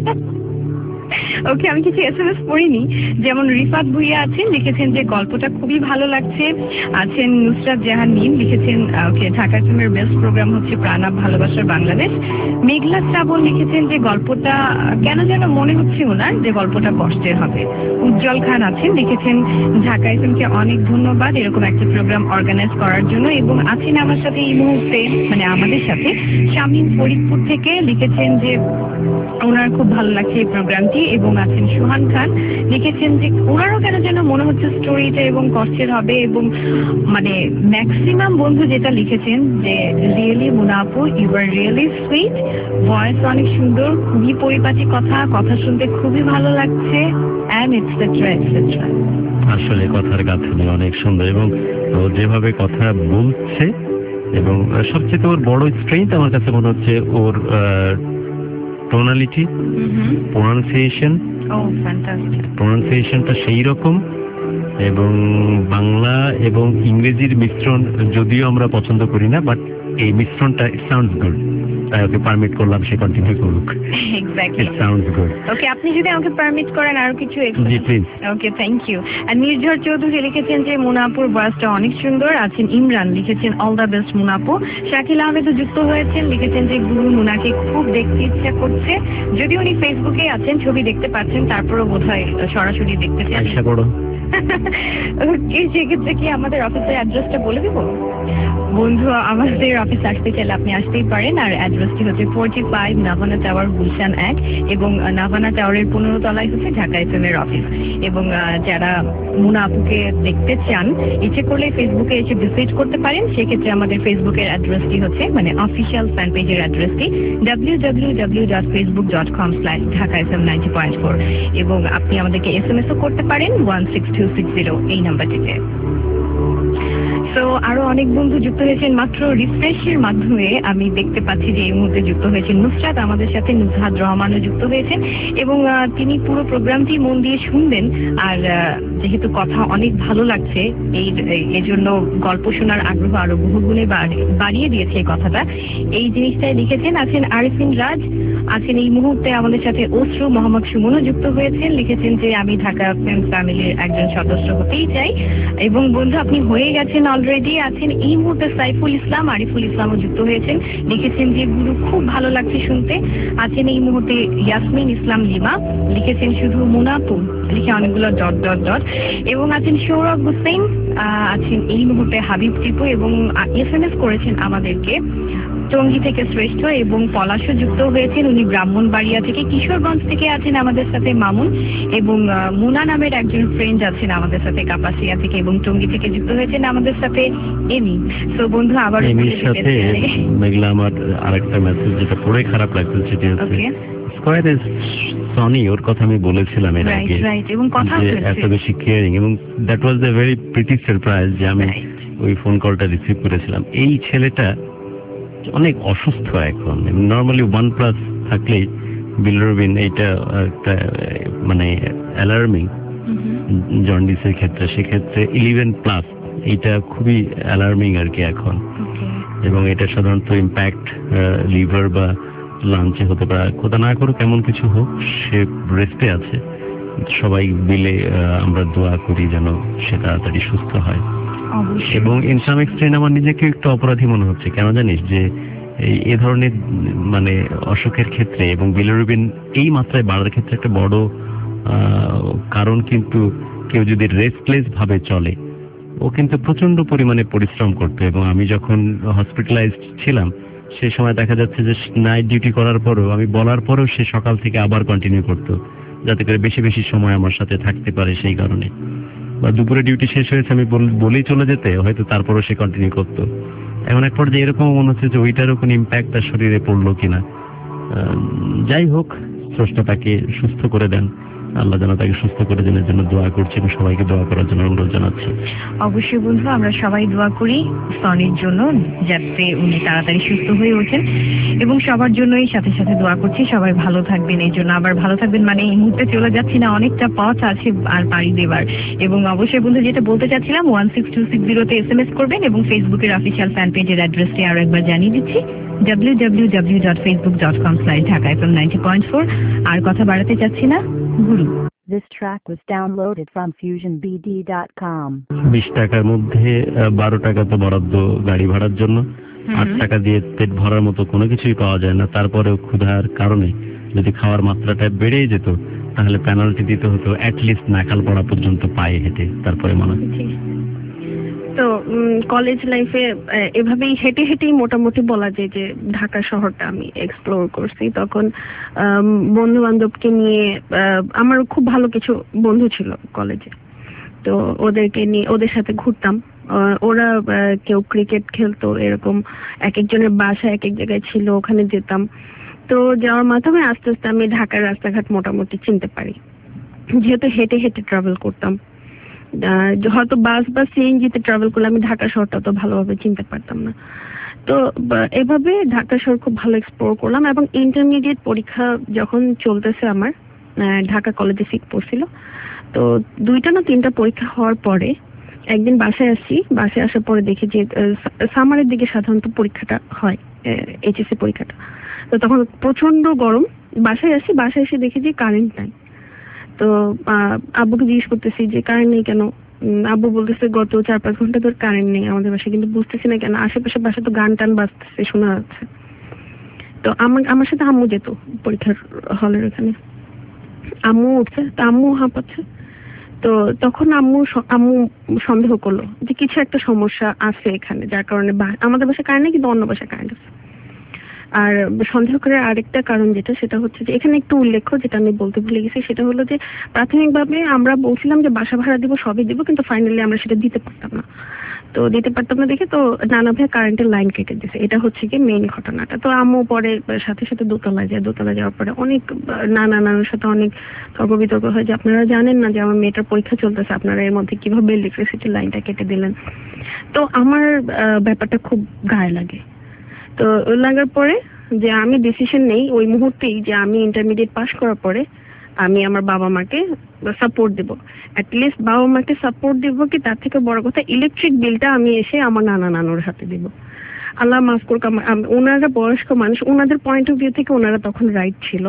ওকে, আমি কিছু এসএমএস পড়িনি। যেমন রিফাত ভুইয়া আছেন, লিখেছেন যে গল্পটা খুবই ভালো লাগছে। আছেন নুসরাত জাহান মিম, লিখেছেন ওকে ঢাকা এফএমের বেস্ট প্রোগ্রাম হচ্ছে প্রাণাপ ভালোবাসার বাংলাদেশ। মেঘলা শ্রাবণ লিখেছেন যে গল্পটা কেন যেন মনে হচ্ছে ওনার যে গল্পটা কষ্টের হবে। উজ্জ্বল খান আছেন, লিখেছেন ঢাকা এফএমকে অনেক ধন্যবাদ এরকম একটা প্রোগ্রাম অর্গানাইজ করার জন্য। এবং আছেন আমার সাথে এই মুহূর্তে, মানে আমাদের সাথে শামীম ফরিদপুর থেকে, লিখেছেন যে ওনার খুব ভালো লাগছে এই প্রোগ্রামটি। এবং আছেন সুহান খান, লিখেছেন যে ওনারও কেন যেন মনে হচ্ছে স্টোরিটা এবং কষ্টের হবে, এবং মানে ম্যাক্সিমাম বন্ধু যেটা লিখেছেন যে রিয়েলি মুনাপু you are really sweet, voice অনেক সুন্দর, খুবই পরিপাটি কথা, কথা শুনতে খুবই ভালো লাগছে, অ্যান্ড এটসেট্রা এটসেট্রা। আসলে কথার গাঁথনি অনেক সুন্দর, এবং ও যেভাবে কথা বলছে, এবং সবচেয়ে ওর বড় স্ট্রেংথ আমার কাছে মনে হচ্ছে ওর টোনালিটি, প্রোনাউন্সিয়েশন, প্রোনাউন্সিয়েশনটা সেই রকম, এবং বাংলা এবং ইংরেজির মিশ্রণ যদিও আমরা পছন্দ করি না, বাট এই মিশ্রণটা সাউন্ডস গুড, তাই ওকে পারমিট করলাম সে কন্টিনিউ করুক। Exactly, it sounds good. Okay, আপনি যদি আমাকে পারমিট করেন আরো কিছু। জি প্লিজ। Okay, thank you. আর নির্ঝর চৌধুরী লিখেছেন যে মুনাপুর ভয়েসটা অনেক সুন্দর। আছেন ইমরান, লিখেছেন অল দ্য বেস্ট মুনাপু। শাকিল আহমেদও যুক্ত হয়েছেন, লিখেছেন যে গুরু মুনাকে খুব দেখতে ইচ্ছা করছে, যদি উনি ফেসবুকে আছেন ছবি দেখতে পাচ্ছেন, তারপরও বোধহয় সরাসরি দেখতে চান। আশা করো। ওকে, সেক্ষেত্রে কি আমাদের অফিসের অ্যাড্রেসটা বলে দিব? বন্ধু, আমাদের অফিস আসতে চাইলে আপনি আসতেই পারেন। আর অ্যাড্রেসটি হচ্ছে forty five Navana tower, Gulshan এক, এবং নাভানা টাওয়ারের পনেরো তলায় হচ্ছে ঢাকা এফ এম এর অফিস। এবং যারা মুনা আপুকে দেখতে চান, ইচ্ছে করলে ফেসবুকে এসে ভিজিট করতে পারেন। সেক্ষেত্রে আমাদের ফেসবুকের অ্যাড্রেসটি হচ্ছে, মানে অফিসিয়াল ফ্যান পেজের অ্যাড্রেসটি W W W dot Facebook dot com slash Dhaka F M ninety point four, এবং আপনি আমাদেরকে এস এম এসও করতে পারেন one six two six zero এই নাম্বারটিতে। তো আরো অনেক বন্ধু যুক্ত হয়েছেন মাত্র রিফ্রেশের মাধ্যমে। আমি দেখতে পাচ্ছি যে এই মুহূর্তে যুক্ত হয়েছেন নুসরাত, আমাদের সাথে নুসহাদ রহমানও যুক্ত হয়েছেন, এবং তিনি পুরো প্রোগ্রামটি মন দিয়ে শুনবেন। আর যেহেতু কথা অনেক ভালো লাগছে, এই এজন্য গল্প শোনার আগ্রহ আরো বহুগুণে বাড়িয়ে দিয়েছে এই কথাটা। এই জিনিসটাই লিখেছেন। আছেন আরিফিন রাজ, আছেন এই মুহূর্তে আমাদের সাথে অশ্রু মোহাম্মদ সুমনও যুক্ত হয়েছেন, লিখেছেন যে আমি ঢাকা ফ্রেন্ড ফ্যামিলির একজন সদস্য হতেই চাই। এবং বন্ধু, আপনি হয়ে গেছেন অলরেডি। আছেন এই মুহূর্তে সাইফুল ইসলাম, আরিফুল ইসলামও যুক্ত হয়েছেন, লিখেছেন যে গুরু খুব ভালো লাগছে শুনতে। আছেন এই মুহূর্তে ইয়াসমিন ইসলাম লিমা, লিখেছেন শুধু মুনাপু, লিখে অনেকগুলো ডট ডট ডট। এবং আছেন সৌরভ হুসেন, আছেন এই মুহূর্তে হাবিব টিপু, এবং এস এম এস করেছেন আমাদেরকে টঙ্গী থেকে শ্রেষ্ঠ, এবং পলাশও যুক্ত হয়েছেন, উনি ব্রাহ্মণবাড়িয়া থেকে। কিশোরগঞ্জ থেকে আছেন আমাদের সাথে মামুন, এবং মুনা নামের একজন ফ্রেন্ড আছেন আমাদের সাথে কাপাসিয়া থেকে, এবং টঙ্গী থেকে যুক্ত হয়েছেন আমাদের সাথে এমি। তো বন্ধু, আবার এমির সাথে মেঘলা আমার আরেকটা মেসেজ যেটা পড়ে খারাপ লাগছে, সেটা হচ্ছে স্কয়ার ইজ সনি, ওর কথা আমি বলেছিলাম এর আগে, এবং কথা এত বেশি কেয়ারিং, এবং that was the very pretty surprise যে আমি ওই ফোন কলটা রিসিভ করেছিলাম। এই ছেলেটা অনেক অসুস্থ এখন। নর্মালি ওয়ান প্লাস থাকলেই বিলিরুবিন এইটা একটা মানে অ্যালার্মিং জন্ডিসের ক্ষেত্রে, সেক্ষেত্রে ইলেভেন প্লাস এইটা খুবই অ্যালার্মিং আর কি এখন। এবং এটা সাধারণত ইম্প্যাক্ট লিভার বা লাঞ্চে হতে পারে, খোদা না করুক এমন কিছু হোক, সে রেস্টে আছে। সবাই মিলে আমরা দোয়া করি যেন সে তাড়াতাড়ি সুস্থ হয়। এবং ইন সাম এক্সটেন্ট আমার নিজেকে একটু অপরাধী মনে হচ্ছে, কেন জানিস, যে এই ধরনের মানে অসুখের ক্ষেত্রে এবং বিলিরুবিন এই মাত্রায় বাড়ার ক্ষেত্রে একটা বড় কারণ কিন্তু কেউ যদি রেস্টলেস ভাবে চলে, ও কিন্তু প্রচন্ড পরিমাণে পরিশ্রম করতো। এবং আমি যখন হসপিটালাইজড ছিলাম সেই সময় দেখা যাচ্ছে যে নাইট ডিউটি করার পরও, আমি বলার পরেও সে সকাল থেকে আবার কন্টিনিউ করতো, যাতে করে বেশি বেশি সময় আমার সাথে থাকতে পারে। সেই কারণে বা দুপুরে ডিউটি শেষ হয়েছে আমি বলেই চলে যেতে, হয়তো তারপরও সে কন্টিনিউ করতো। এখন এক পর্যায়ে এরকম মনে হচ্ছে যে ওইটারও কোনো ইম্প্যাক্ট তার শরীরে পড়লো কিনা। যাই হোক, স্রষ্টা তাকে সুস্থ করে দেন, আল্লাহ যেন তাকে সুস্থ করে দেন, এর জন্য দোয়া করছি এবং সবাইকে দোয়া করার জন্য অনুরোধ জানাচ্ছি। অবশ্যই বন্ধু, আমরা সবাই দোয়া করি সনির জন্য, যাতে উনি তাড়াতাড়ি সুস্থ হয়ে ওঠেন, এবং সবার জন্যই সাথে সাথে দোয়া করছি সবাই ভালো থাকবেন। এই জন্য আবার ভালো থাকবেন মানে এই মুহূর্তে চলে যাচ্ছি না, অনেকটা পথ আছে আর পাড়ি দেবার। এবং অবশ্যই বন্ধু, যেটা বলতে চাচ্ছিলাম, ওয়ান সিক্স টু সিক্স জিরোতে এস এম এস করবেন, এবং ফেসবুকের অফিসিয়াল ফ্যান পেজের অ্যাড্রেসটি আরো একবার জানিয়ে দিচ্ছি W W W dot Facebook dot com slash Dhaka F M ninety point four. আর কথা বাড়াতে চাচ্ছি না, গুরু। This track was downloaded from fusion b d dot com. বিশ টাকার মধ্যে বারো টাকা তো বরাদ্দ গাড়ি ভাড়ার জন্য, আট টাকা দিয়ে পেট ভরার মতো কোনো কিছুই পাওয়া যায় না। তারপরেও ক্ষুধার কারণে যদি খাওয়ার মাত্রাটা বেড়ে যেত, তাহলে পেনাল্টি দিতে হতো অ্যাটলিস্ট নাকাল পড়া পর্যন্ত পায়ে হেঁটে, তারপরে মনে তো কলেজ লাইফে এভাবেই হেঁটে হেঁটেই মোটামুটি বলা যায় যে ঢাকা শহরটা আমি এক্সপ্লোর করছি। তখন বন্ধু বান্ধবকে নিয়ে, আমার খুব ভালো কিছু বন্ধু ছিল কলেজে, তো ওদেরকে নিয়ে ওদের সাথে ঘুরতাম। ওরা কেউ ক্রিকেট খেলতো, এরকম এক একজনের বাসা এক এক জায়গায় ছিল, ওখানে যেতাম। তো যাওয়ার মাধ্যমে আস্তে আস্তে আমি ঢাকার রাস্তাঘাট মোটামুটি চিনতে পারি, যেহেতু হেঁটে হেঁটে ট্রাভেল করতাম। হয়তো বাস বা সিএনজিতে ট্রাভেল করলে আমি ঢাকা শহরটা তো ভালোভাবে চিনতে পারতাম না। তো এভাবে ঢাকা শহর খুব ভালো এক্সপ্লোর করলাম। এবং ইন্টারমিডিয়েট পরীক্ষা যখন চলতেছে, আমার ঢাকা কলেজে সিট পড়ছিল, তো দুইটা না তিনটা পরীক্ষা হওয়ার পরে একদিন বাসায় আসছি। বাসায় আসার পরে দেখি যে সামারের দিকে সাধারণত পরীক্ষাটা হয়, এইচএসসি পরীক্ষাটা। তো তখন প্রচন্ড গরম। বাসায় আসি, বাসায় এসে দেখি যে কারেন্ট নাই। তো আব্বুকে জিজ্ঞেস করতেছি যে কারেন্ট নেই কেন? আব্বু বলতেছে গত চার পাঁচ ঘন্টা ধরে কারেন্ট নেই আমাদের বাসায়, কিন্তু বুঝতেছি না কেন। আশেপাশে বাসায় তো গান টান বাজতেছে, শোনা যাচ্ছে। তো আমার আমার সাথে আম্মু যেত পরীক্ষার হলের ওখানে। আম্মু উঠছে, তা আম্মু হাঁপাচ্ছে। তো তখন আম্মু আম্মু সন্দেহ করলো যে কিছু একটা সমস্যা আছে এখানে, যার কারণে আমাদের বাসায় কারেন্ট নেই কিন্তু অন্য বাসায় কারেন্ট আছে। আর সন্দেহ করার আরেকটা কারণ যেটা, সেটা হচ্ছে যে এখানে একটু উল্লেখ্য যেটা আমি বলতে ভুলে গেছি, সেটা হলো যে প্রাথমিকভাবে আমরা বলছিলাম যে বাসা ভাড়া দিব, সবই দিব, কিন্তু ফাইনালি আমরা সেটা দিতে পারতাম না। তো দিতে পারতাম না দেখে তো নানা ভাই কারেন্টের লাইন কেটে দিয়েছে। এটা হচ্ছে কি মেইন ঘটনাটা। তো আম্মু পরে সাথে সাথে দোতলায় যায়। দোতলায় যাওয়ার পরে অনেক নানা নানার সাথে অনেক তর্ক বিতর্ক হয় যে আপনারা জানেন না যে আমার মেয়েটার পরীক্ষা চলতেছে, আপনারা এর মধ্যে কিভাবে ইলেকট্রিসিটি লাইনটা কেটে দিলেন। তো আমার ব্যাপারটা খুব গায়ে লাগে। তো লাগার পরে যে আমি ডিসিশন নেই ওই মুহূর্তেই যে আমি ইন্টারমিডিয়েট পাস করার পরে আমি আমার বাবা মাকে সাপোর্ট দেবো। অ্যাটলিস্ট বাবা মাকে সাপোর্ট দেবো কি, তার থেকে বড় কথা ইলেকট্রিক বিলটা আমি এসে আমার নানা নানুর হাতে দেব। আল্লাহ মাফ করুক, ওনারা বয়স্ক মানুষ, ওনাদের পয়েন্ট অফ ভিউ থেকে ওনারা তখন রাইট ছিল।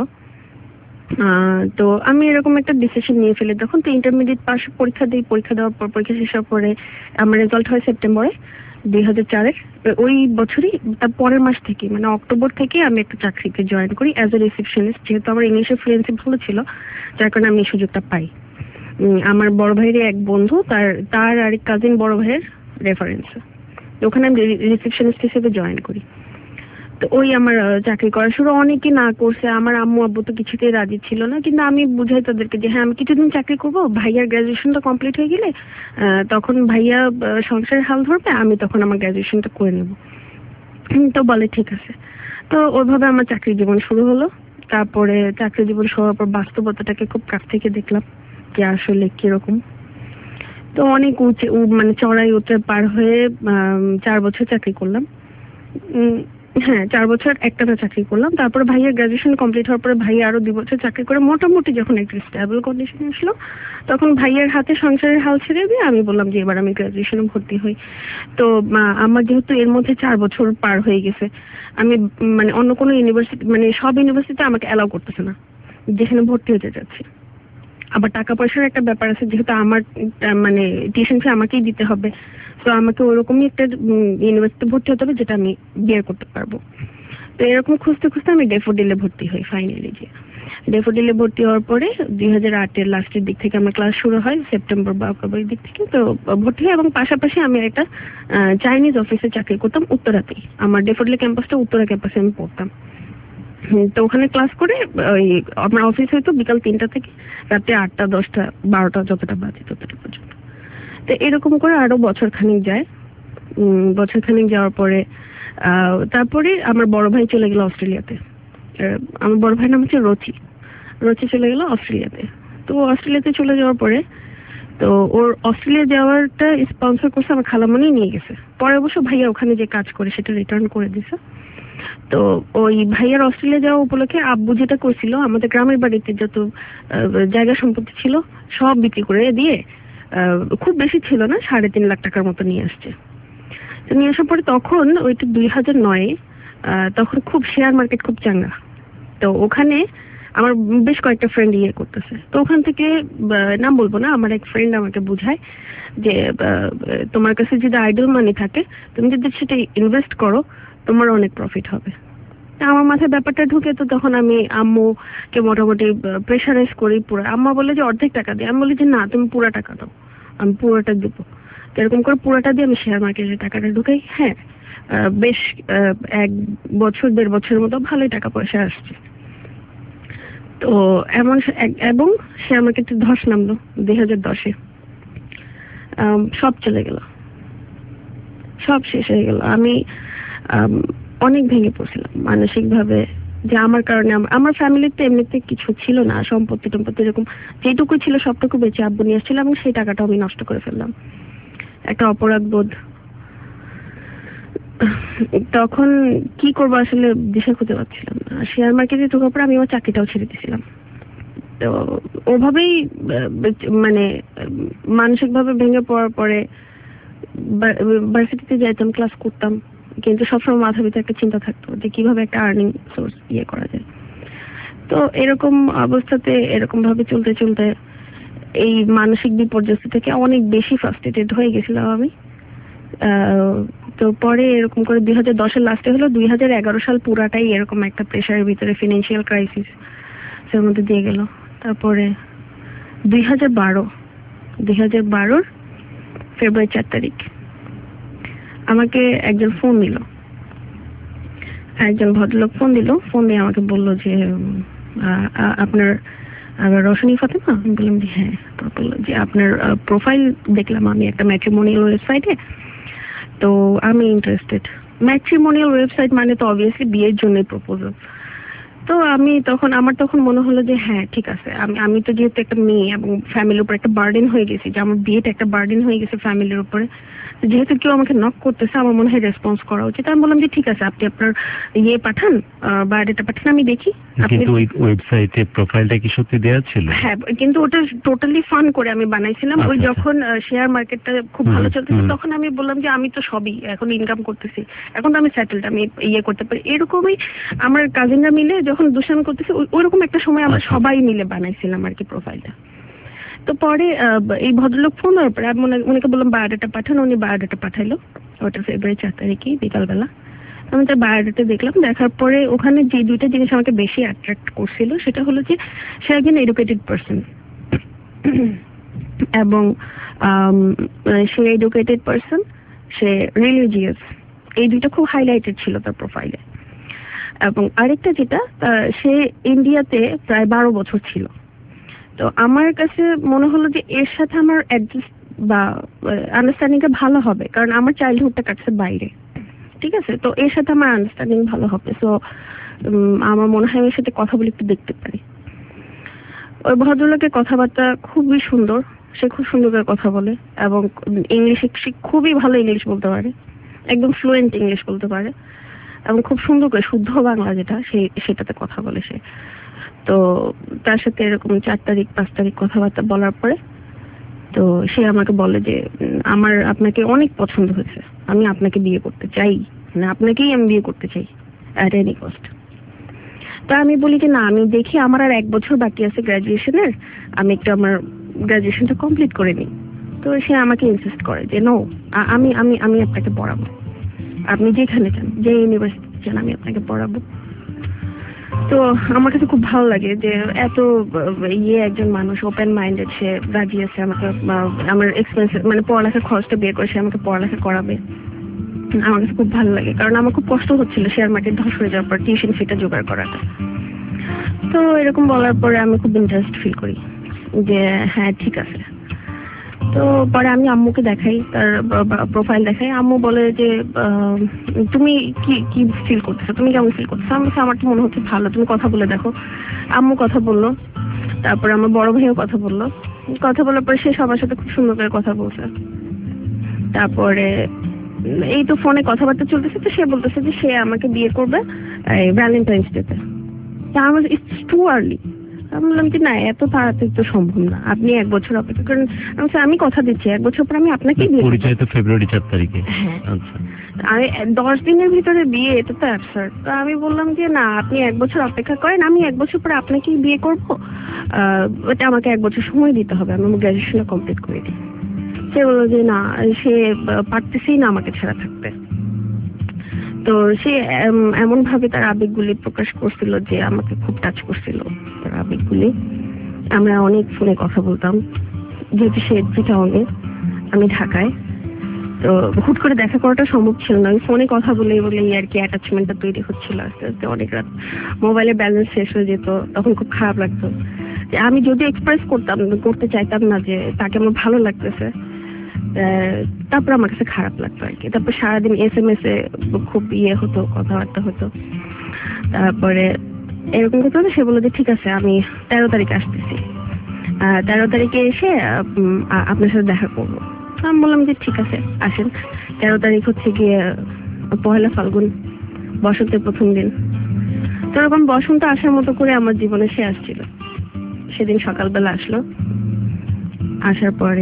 তো আমি এরকম একটা ডিসিশন নিয়ে ফেলি তখন। তো ইন্টারমিডিয়েট পাস পরীক্ষা দিই, পরীক্ষা দেওয়ার পর পরীক্ষা শেষ হওয়ার পরে আমার রেজাল্ট হয় সেপ্টেম্বরে দুই হাজার চারের। ওই বছরই তার পরের মাস থেকে মানে অক্টোবর থেকে আমি একটা চাকরিতে জয়েন করি অ্যাজ এ রিসেপশনিস্ট। যেহেতু আমার ইংলিশের ফ্লুয়েন্সি ভালো ছিল, যার কারণে আমি এই সুযোগটা পাই। আমার বড় ভাইয়ের এক বন্ধু, তার তার আরেক কাজিন বড় ভাইয়ের রেফারেন্স, ওখানে আমি রিসেপশনিস্ট হিসেবে জয়েন করি। তো ওই আমার চাকরি করা শুরু। অনেকে না করছে, আমার আম্মু আব্বু তো কিছুতেই রাজি ছিল না, কিন্তু আমি বুঝাই তাদেরকে যে হ্যাঁ আমি কিছুদিন চাকরি করবো, ভাইয়ার গ্রাজুয়েশনটা কমপ্লিট হয়ে গেলে তখন ভাইয়া সংসারের হাল ধরবে, আমি তখন আমার গ্রাজুয়েশনটা করে নেব। তো বলে ঠিক আছে। তো ওইভাবে আমার চাকরি জীবন শুরু হলো। তারপরে চাকরি জীবন শুরু হওয়ার পর বাস্তবতাটাকে খুব কাছ থেকে দেখলাম যে আসলে কিরকম। তো অনেক উঁচে মানে চড়াই উতরাই পার হয়ে চার বছর চাকরি করলাম। হ্যাঁ চার বছর একটানা চাকরি করলাম। তারপরে ভাইয়ের গ্রাজুয়েশন কমপ্লিট হওয়ার পরে ভাইয়া আরো দুই বছর চাকরি করে মোটামুটি যখন একটু স্টেবল কন্ডিশনে আসলো, তখন ভাইয়ের হাতে সংসারের হাল ছেড়ে দিয়ে আমি বললাম যে এবার আমি গ্রাজুয়েশনে ভর্তি হই। তো আমার যেহেতু এর মধ্যে চার বছর পার হয়ে গেছে, আমি মানে অন্য কোনো ইউনিভার্সিটি মানে সব ইউনিভার্সিটিতে আমাকে অ্যালাউ করতেছে না যেখানে ভর্তি হতে যাচ্ছি। আবার টাকা পয়সার একটা ব্যাপার আছে, যেহেতু আমার মানে টিউশন ফি আমাকেই দিতে হবে, তো আমাকে ওরকমই একটা ইউনিভার্সিটি ভর্তি হতে হবে যেটা আমি বিয়ে করতে পারবো। তো এরকম খুঁজতে খুঁজতে আমি ডেফোডিলে ভর্তি হই ফাইনালি। যে ডেফোডিলে ভর্তি হওয়ার পরে দুই হাজার আটের লাস্টের দিক থেকে আমার ক্লাস শুরু হয়, সেপ্টেম্বর বা অক্টোবরের দিক থেকে। তো ভর্তি হয় এবং পাশাপাশি আমি একটা চাইনিজ অফিসে চাকরি করতাম উত্তরাতেই। আমার ডেফোডিলে ক্যাম্পাসটা উত্তরা ক্যাম্পাসে আমি পড়তাম। তো ওখানে ক্লাস করে ওই আমার অফিস হয়তো বিকাল তিনটা থেকে রাত্রে আটটা দশটা বারোটা যতটা বাজে ততটা পর্যন্ত। তো এরকম করে আরো বছর খানিক যায়। বছর খানিক যাওয়ার পরে তারপরে আমার বড় ভাই চলে গেল অস্ট্রেলিয়াতে। আমার বড় ভাইয়ের নাম হচ্ছে রচি। রচি চলে গেল অস্ট্রেলিয়াতে। তো অস্ট্রেলিয়াতে চলে যাওয়ার পরে তো ওর অস্ট্রেলিয়া যাওয়ারটা স্পন্সর করছে আমার খালামণি নিয়ে গেছে। পরে অবশ্য ভাইয়া ওখানে যে কাজ করে সেটা রিটার্ন করে দিছে। তো ওই ভাইয়ার অস্ট্রেলিয়া যাওয়া উপলক্ষে আব্বু যেটা করছিল, আমাদের গ্রামের বাড়িতে যত জায়গা সম্পত্তি ছিল সব বিক্রি করে দিয়ে, খুব বেশি ছিল না, সাড়ে তিন লাখ টাকার মতো নিয়ে আসছে। তো নিয়ে আসার পরে তখন ওইটা দুই হাজার নয়ে তখন খুব শেয়ার মার্কেট খুব চাঙ্গা। তো ওখানে আমার বেশ কয়েকটা ফ্রেন্ড ইয়ে করতেছে। তো ওখান থেকে নাম বলবো না, আমার এক ফ্রেন্ড আমাকে বুঝায় যে তোমার কাছে যদি আইডল মানি থাকে, তুমি যদি সেটা ইনভেস্ট করো তোমার অনেক প্রফিট হবে। আমার মাথায় ব্যাপারটা ঢুকে। তো তখন আমি আম্মুকে মোটামুটি প্রেশারাইজ করি পুরো। আম্মা বলে যে অর্ধেক টাকা দিই, আমি বলি যে না তুমি পুরো টাকা দাও, আমি পুরোটা দেবো। তো এরকম করে পুরোটা দিয়ে আমি শেয়ার মার্কেটে টাকাটা ঢুকাই। হ্যাঁ, বেশ এক বছর দেড় বছরের মতো ভালোই টাকা পয়সা আসছে। তো এমন এবং শেয়ার মার্কেটে ধস নামলো দুই হাজার দশে, সব চলে গেল, সব শেষ হয়ে গেল। আমি অনেক ভেঙে পড়ছিলাম মানসিক ভাবে, যে আমার কারণে আমার ফ্যামিলিতে এমনিতে কিছু ছিল না, সম্পত্তি টম্পত্তি এরকম যেটুকু ছিল সবটুকু বেঁচে আব্বু নিয়ে আসছিল এবং সেই টাকাটা আমি নষ্ট করে ফেললাম। একটা অপরাধ বোধ। তখন কি করবো আসলে দিশা খুঁজে পাচ্ছিলাম না। শেয়ার মার্কেটে ঢোকার পর আমি আমার চাকরিটাও ছেড়ে দিয়েছিলাম। তো ওভাবেই মানে মানসিক ভাবে ভেঙে পড়ার পরে ভার্সিটিতে যাইতাম, ক্লাস করতাম, কিন্তু সবসময় মাথার ভিতরে একটা চিন্তা থাকতো যে কিভাবে একটা আর্নিং সোর্স ইয়ে করা যায়। তো এরকম অবস্থাতে এরকম ভাবে চলতে চলতে এই মানসিক বিপর্যস্ত থেকে অনেক বেশি ফ্রাস্ট্রেটেড হয়ে গেছিলাম আমি। তো পরে এরকম করে দুই হাজার দশের লাস্টে হলো, দুই হাজার এগারো সাল পুরাটাই এরকম একটা প্রেশারের ভিতরে ফিনান্সিয়াল ক্রাইসিস এর মধ্যে দিয়ে গেল। তারপরে দুই হাজার বারো দুই হাজার বারোর ফেব্রুয়ারি চার তারিখ আমাকে একজন ফোন দিল, একজন ভদ্রলোক ফোন দিল। ফোন দিয়ে আমাকে বললো যে আপনার রওশনী ফাতেমা? আমি বললাম যে হ্যাঁ। তো বললো যে আপনার প্রোফাইল দেখলাম আমি একটা ম্যাট্রিমোনিয়াল ওয়েবসাইটে, তো আমি ইন্টারেস্টেড। ম্যাট্রিমোনিয়াল ওয়েবসাইট মানে তো অবভিয়াসলি বিয়ের জন্য প্রপোজাল। তো আমি তখন আমার তখন মনে হলো যে হ্যাঁ ঠিক আছে, আমি আমি তো যেহেতু একটা মেয়ে এবং ফ্যামিলির উপর একটা বার্ডেন হয়ে গেছি, যে আমার বিয়েটা একটা বার্ডেন হয়ে গেছে ফ্যামিলির উপরে, যেহেতু কেউ আমাকে নক করতেছে আমার মনে হয় রেসপন্স করা উচিত। আমি বললাম যে ঠিক আছে, আপনি আপনার ইয়ে পাঠান, বায়োডাটা পাঠান, আমি দেখি। কিন্তু ওই ওয়েবসাইটে প্রোফাইলটা কি সত্যি দেওয়া ছিল? হ্যাঁ, কিন্তু ওটা টোটালি ফান করে আমি বানাইছিলাম। ওই যখন শেয়ার মার্কেটটা খুব ভালো চলতেছে তখন আমি বললাম যে আমি তো সবই এখন ইনকাম করতেছি, এখন তো আমি সেটেলড, আমি ইয়ে করতে পারি। এরকমই আমার কাজিনরা মিলে যখন দুষ্টামি করতেছে ওইরকম একটা সময় আমরা সবাই মিলে বানাইছিলাম আর কি প্রোফাইলটা। তো পরে এই ভদ্রলোক ফোন দেওয়ার পরে আমি ওনাকে বললাম বায়োডাটা পাঠান, উনি বায়োডাটা পাঠাইলো। ওটা ফেব্রুয়ারি চার তারিখে বিকালবেলা আমি তার বায়োডাটা দেখলাম। দেখার পরে ওখানে যে দুইটা জিনিস আমাকে বেশি অ্যাট্রাক্ট করছিল সেটা হলো যে সে একজন এডুকেটেড পার্সন এবং সে এডুকেটেড পার্সন, সে রিলিজিয়াস, এই দুইটা খুব হাইলাইটেড ছিল তার প্রোফাইলে। এবং আরেকটা যেটা, সে ইন্ডিয়াতে প্রায় বারো বছর ছিল। তো আমার কাছে মনে হলো যে এর সাথে আমার অ্যাডজাস্ট বা আন্ডারস্ট্যান্ডিংটা ভালো হবে, কারণ আমার চাইল্ডহুডটা কাটছে বাইরে, ঠিক আছে? তো এর সাথে আমার আন্ডারস্ট্যান্ডিং ভালো হবে। সো আমার মনে হয় এর সাথে কথা বলে একটু দেখতে পারি। ওই ভদ্রলোকের কথাবার্তা খুবই সুন্দর, সে খুব সুন্দর করে কথা বলে এবং ইংলিশে সে খুবই ভালো ইংলিশ বলতে পারে, একদম ফ্লুয়েন্ট ইংলিশ বলতে পারে এবং খুব সুন্দর করে শুদ্ধ বাংলা যেটা সেই সেটাতে কথা বলে সে। তো তার সাথে এরকম চার তারিখ পাঁচ তারিখ কথাবার্তা বলার পরে তো সে আমাকে বলে যে আমার আপনাকে অনেক পছন্দ হয়েছে, আমি আপনাকে বিয়ে করতে চাই, মানে আপনাকেই আমি বিয়ে করতে চাই অ্যাট এনি কস্ট। তা আমি বলি যে না, আমি দেখি আমার আর এক বছর বাকি আছে গ্রাজুয়েশনের, আমি একটু আমার গ্রাজুয়েশনটা কমপ্লিট করে নিই। তো সে আমাকে ইনসিস্ট করে যে নো, আমি আমি আমি আপনাকে পড়াবো, আপনি যেখানে চান, যে ইউনিভার্সিটি চান আমি আপনাকে পড়াবো। তো আমার কাছে খুব ভালো লাগে যে এত ইয়ে একজন মানুষ, ওপেন মাইন্ডেড, সে রাজি আছে আমাকে আমার এক্সপেন্স মানে পড়ালেখার খরচটা বের করে সে আমাকে পড়ালেখা করাবে। আমার কাছে খুব ভালো লাগে, কারণ আমার খুব কষ্ট হচ্ছিল শেয়ার মার্কেট ধস হয়ে যাওয়ার পর টিউশন ফিটা জোগাড় করাটা। তো এরকম বলার পরে আমি খুব ইন্টারেস্ট ফিল করি যে হ্যাঁ ঠিক আছে। তো পরে আমি আম্মুকে দেখাই, তার প্রোফাইল দেখাই। আম্মু বলে যে তুমি কি কি ফিল করতেছো, তুমি কেমন ফিল করতেছো? আমি আমার তো মনে হচ্ছে ভালো, তুমি কথা বলে দেখো। আম্মু কথা বললো, তারপরে আমার বড় ভাইও কথা বললো। কথা বলার পরে সে সবার সাথে খুব সুন্দর করে কথা বলছে। তারপরে এই তো ফোনে কথাবার্তা চলতেছে, তো সে বলতেছে যে সে আমাকে বিয়ে করবে ভ্যালেন্টাইন্স ডেতে। আমার ইটস টু আর্লি। আমি বললাম যে না, এত তাড়াতাড়ি তো সম্ভব না, আপনি এক বছর অপেক্ষা করেন। আমি কথা দিচ্ছি এক বছর পর আমি আপনাকে বিয়ে করব। পরিচয় তো ফেব্রুয়ারি চার তারিখে। আচ্ছা, আমি দশ দিনের ভিতরে বিয়ে, এটা তো অ্যাবসার্ড। তো আমি বললাম যে না, আপনি এক বছর অপেক্ষা করেন, আমি এক বছর পরে আপনাকেই বিয়ে করব। ওটা আমাকে এক বছর সময় দিতে হবে, আমি আমার গ্রাজুয়েশনটা কমপ্লিট করে দিই। সে বললো যে না, সে পারতেছেই না আমাকে ছাড়া থাকতে। তো সে এমন ভাবে তার আবেগগুলি প্রকাশ করছিল যে আমাকে খুব টাচ করছিল তার আবেগগুলি। আমরা অনেক ফোনে কথা বলতাম, যেহেতু সে চিটাগংয়ে, আমি ঢাকায়। তো হুট করে দেখা করাটা সম্ভব ছিল না। আমি ফোনে কথা বলে বলেই আর কি অ্যাটাচমেন্টটা তৈরি হচ্ছিল। আস্তে আস্তে অনেক রাত মোবাইলে ব্যালেন্স শেষ হয়ে যেত, তখন খুব খারাপ লাগতো। আমি যদি এক্সপ্রেস করতাম করতে চাইতাম না যে তাকে আমার ভালো লাগতেছে, তারপর আমার কাছে খারাপ লাগতো আর কি। তারপর সারাদিন এস এম এস এ খুব ইয়ে হতো, কথাবার্তা হতো। তারপরে এরকম করতে হতো, সে বললো যে ঠিক আছে আমি তেরো তারিখে আসতেছি, তেরো তারিখে এসে আপনার সাথে দেখা করবো। আমি বললাম যে ঠিক আছে আসেন। তেরো তারিখ হচ্ছে গিয়ে পহেলা ফাল্গুন, বসন্তের প্রথম দিন। তো এরকম বসন্ত আসার মতো করে আমার জীবনে সে আসছিল। সেদিন সকালবেলা আসলো, আসার পরে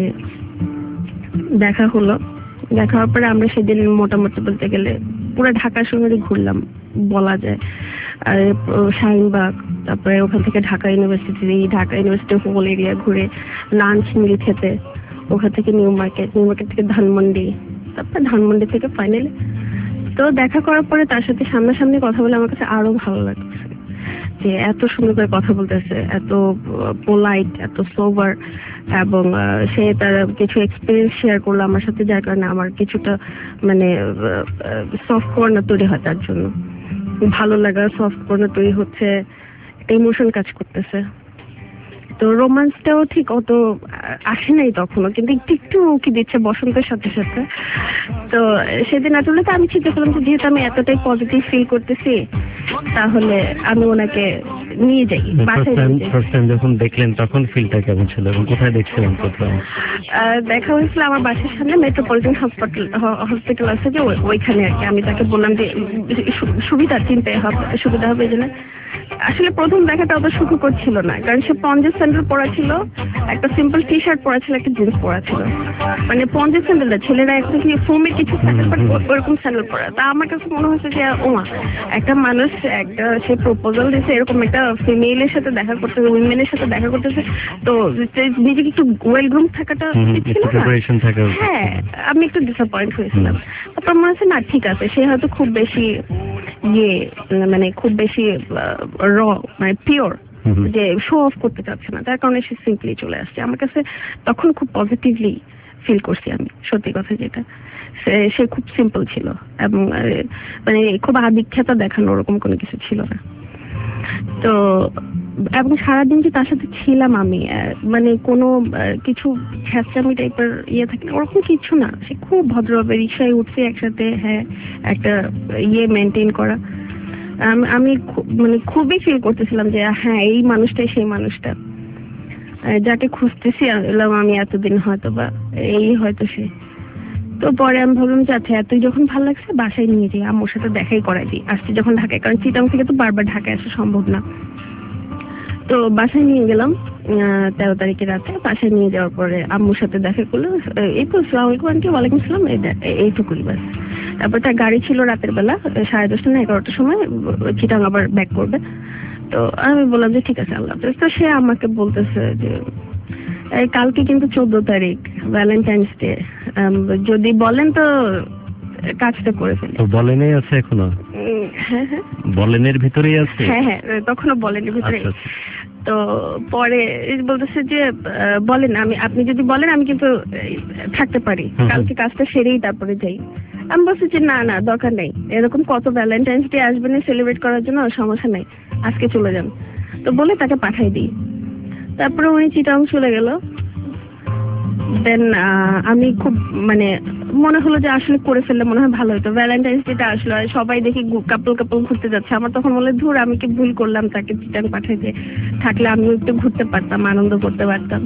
দেখা হলো। দেখা হওয়ার পরে আমরা সেদিন মোটামুটি বলতে গেলে পুরো ঢাকা শহরে ঘুরলাম বলা যায়। আর শাহিনবাগ, তারপরে ওখান থেকে Dhaka university, Dhaka university whole area ঘুরে লাঞ্চ মিল খেতে, ওখান থেকে নিউ মার্কেট, নিউ মার্কেট থেকে ধানমন্ডি, তারপর ধানমন্ডি থেকে ফাইনালি। তো দেখা করার পরে তার সাথে সামনাসামনি কথা বলে আমার কাছে আরো ভালো লাগছে যে এত সুন্দর করে কথা বলতেছে, এত পোলাইট, এত সোবার, এবং সে তার কিছু এক্সপিরিয়েন্স শেয়ার করলো আমার সাথে, যার কারণে আমার কিছুটা মানে সফট কর্নার তৈরি হয় তার জন্য। ভালো লাগা, সফট কর্নার তৈরি হচ্ছে, ইমোশন কাজ করতেছে। তো রোমান্সটাও ঠিক অত আসে নাই তখনও, কিন্তু একটু একটু উকি দিচ্ছে বসন্তের সাথে সাথে। তো সেদিন আসলে তো আমি চিন্তা করলাম যে যেহেতু আমি এতটাই পজিটিভ ফিল করতেছি, তাহলে আমি ওনাকে নিয়ে যাই বাসায়। ফার্স্ট টাইম যখন দেখলেন তখন ফিলটা কেমন ছিল এবং কোথায় দেখছিলেন প্রথম? দেখা হয়েছিল আমার বাসার সামনে মেট্রোপলিটন হসপিটাল হসপিটাল আছে যে ওইখানে আর কি। আমি তাকে বললাম যে সুবিধা চিনতে হবে, সুবিধা হবে এই জন্য। আসলে প্রথম দেখাটা অত সুখকর ছিল না, কারণ সে পঞ্জের স্যান্ডেল পরা ছিল, একটা সিম্পল টি শার্ট পরা ছিল, একটা জিন্স পরা ছিল। মানে পঞ্জের স্যান্ডেলটা ছেলেরা একটা কি ফোমের কিছু স্যান্ডেল পরে ওরকম স্যান্ডেল পরা। তা আমার কাছে মনে হচ্ছে যে ওমা, একটা মানুষ একটা সে প্রপোজাল দিয়েছে, এরকম একটা ফিমেলের সাথে দেখা করতেছে, উইমেনের সাথে দেখা করতেছে, তো নিজেকে একটু ওয়েল গ্রুম থাকাটা ছিল না। হ্যাঁ, আমি একটু ডিসঅ্যাপয়েন্ট হয়েছিলাম। তারপর মনে হচ্ছে না ঠিক আছে, সে হয়তো খুব বেশি ইয়ে মানে খুব বেশি র মানে পিওর, যে শো অফ করতে চাচ্ছে না, তার কারণে সে সিম্পলি চলে আসছে। আমার কাছে তখন খুব পজিটিভলি ফিল করছি আমি, সত্যি কথা যেটা। সে খুব সিম্পল ছিল এবং মানে খুব আদিক্ষেতা দেখানো ওরকম কোনো কিছু ছিল না। তো এবং সারাদিন যে তার সাথে ছিলাম আমি, মানে কোনো কিছু ছ্যাঁচামি টাইপের ইয়ে থাকে না, ওরকম কিছু না। সে খুব ভদ্রভাবে রিক্সায় উঠছে একসাথে, হ্যাঁ একটা ইয়ে মেনটেন করা। আমি মানে খুবই ফিল করতেছিলাম যে হ্যাঁ এই মানুষটাই সেই মানুষটা যাকে খুঁজতেছি আমি এতদিন, হয়তো বা এই হয়তো সে। তো পরে আমি ভাবলাম যে আচ্ছা এতই যখন ভালো লাগছে বাসায় নিয়ে যাই, আম্মুর সাথে দেখাই করাই দিই আসছি যখন ঢাকায়, কারণ চিটাং থেকে তো বারবার ঢাকায় আসা সম্ভব না। তো বাসায় নিয়ে গেলাম তেরো তারিখে রাতে। বাসায় নিয়ে যাওয়ার পরে আম্মুর সাথে দেখা করলো, এই তো আসসালামু আলাইকুম আন্টি, ওয়ালাইকুম আসসালাম, এইটুকুই বাস। তারপর তার গাড়ি ছিল রাতের বেলা সাড়ে দশটা না এগারোটার সময় চিটাং আবার ব্যাক করবে। তো আমি বললাম যে ঠিক আছে আল্লাহ হাফেজ। তো সে আমাকে বলতেছে যে কালকে কিন্তু চোদ্দ তারিখ ভ্যালেন্টাইন্স ডে, যদি বলেন তো কাজটা করে ফেলি। বলেনই আছে এখনো? হ্যাঁ হ্যাঁ বলেনের ভিতরেই আছে। হ্যাঁ হ্যাঁ তখনও বলেনের ভিতরে। তো পরে বলতেছে যে বলেন, আমি আপনি যদি বলেন আমি কিন্তু থাকতে পারি, কালকে কাজটা সেরেই তারপরে যাই। আমি বলছি যে না না দরকার নেই, এরকম কত ভ্যালেন্টাইন্স ডে আসবে না সেলিব্রেট করার জন্য, সমস্যা নেই, আজকে চলে যান। তো বলে তাকে পাঠাই দিই। তারপরে উনি চিটাং চলে গেল। দেন আমি খুব মানে মনে হলো যে আসলে করে ফেললে মনে হয় ভালো হতো। ভ্যালেন্টাইন্স ডেটা আসলো, সবাই দেখি কাপল কাপল ঘুরতে যাচ্ছে, আমার তখন বলে ধুর আমি কি ভুল করলাম তাকে চিটাং পাঠাইতে, থাকলে আমিও একটু ঘুরতে পারতাম, আনন্দ করতে পারতাম।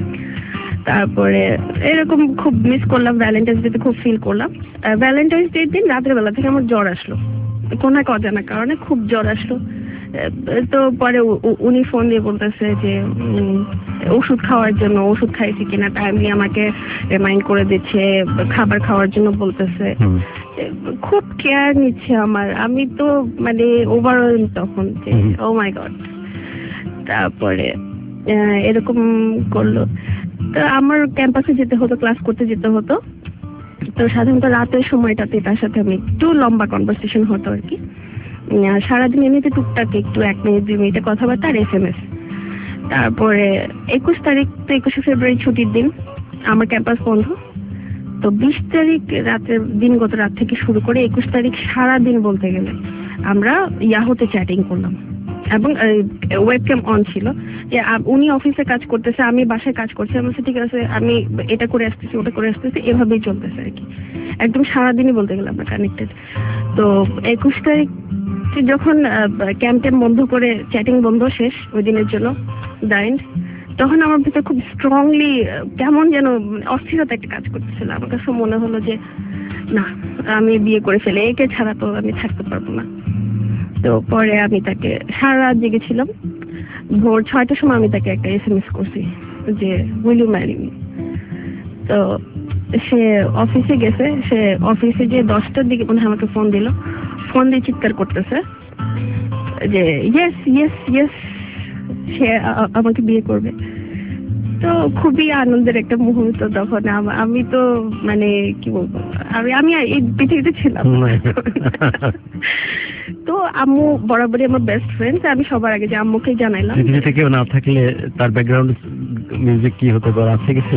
তারপরে এরকম খুব মিস করলাম, ভ্যালেন্টাইন্স ডেতে খুব ফিল করলাম। ভ্যালেন্টাইন্স ডের দিন রাতের বেলা থেকে আমার জ্বর আসলো, কোনো এক অজানা কারণে খুব জ্বর আসলো। তো পরে উনি ফোন দিয়ে বলতেছে যে ওষুধ খাওয়ার জন্য, ওষুধ খাইছি কিনা টাইমলি আমাকে রিমাইন্ড করে দিচ্ছে, খাবার খাওয়ার জন্য বলতেছে, খুব কেয়ার নিচ্ছে আমার। আমি তো মানে ওভারঅল তখন যে ও মাই গড। তারপরে এরকম করলো। তো আমার ক্যাম্পাসে যেতে হতো, ক্লাস করতে যেতে হতো। তো সাধারণত রাতের সময়টাতে তার সাথে আমি একটু লম্বা কনভারসেশন হতো আর কি। সারাদিন এমনিতে টুকটাক একটু এক মিনিট দুই মিনিটে কথাবার্তা আর এস এম এস। তারপরে একুশ তারিখ তো একুশে ফেব্রুয়ারি ছুটির দিন, আমার ক্যাম্পাস বন্ধ। তো বিশ তারিখ রাতের দিনগত রাত থেকে শুরু করে একুশ তারিখ সারা দিন বলতে গেলে আমরা ইয়াহুতে চ্যাটিং করলাম এবং ওয়েবক্যাম অন ছিল। যে উনি অফিসে কাজ করতেছে, আমি বাসায় কাজ করছি, আমি ঠিক আছে আমি এটা করে আসতেছি ওটা করে আসতেছি, এভাবেই চলতেছে আর কি। একদম সারাদিনই বলতে গেলে আমরা কানেক্টেড। তো একুশ তারিখ যখন ক্যাম্প ট্যাম্প বন্ধ করে চ্যাটিং বন্ধ শেষ ওই দিনের জন্য দাইন, তখন আমার ভিতরে খুব স্ট্রংলি কেমন যেন অস্থিরতা একটা কাজ করতেছিল। আমার কাছে মনে হলো যে না, আমি বিয়ে করে ফেলে, একে ছাড়া তো আমি থাকতে পারবো না। তো পরে আমি তাকে সারা রাত জেগেছিলাম, ভোর ছয়টার সময় আমি তাকে একটা এস এম এস করছি যে উইল ইউ ম্যারি মি। তো সে অফিসে গেছে, সে অফিসে যে দশটার দিকে মনে হয় আমাকে ফোন দিল, ফোন দিয়ে চিৎকার করতেছে যে ইয়েস ইয়েস ইয়েস সে আমাকে বিয়ে করবে। তো খুবই আনন্দের একটা মুহূর্ত তখন। আমি তো মানে কি বলবো, আমি আমি এই পৃথিবীতে ছিলাম। তো আম্মু বরাবরই আমার বেস্ট ফ্রেন্ড, আমি সবার আগে যে আম্মুকেই জানাইলাম। পৃথিবীতে কেউ না থাকলে তার ব্যাকগ্রাউন্ড মিউজিক কি হতে পারে, আছে কিছু?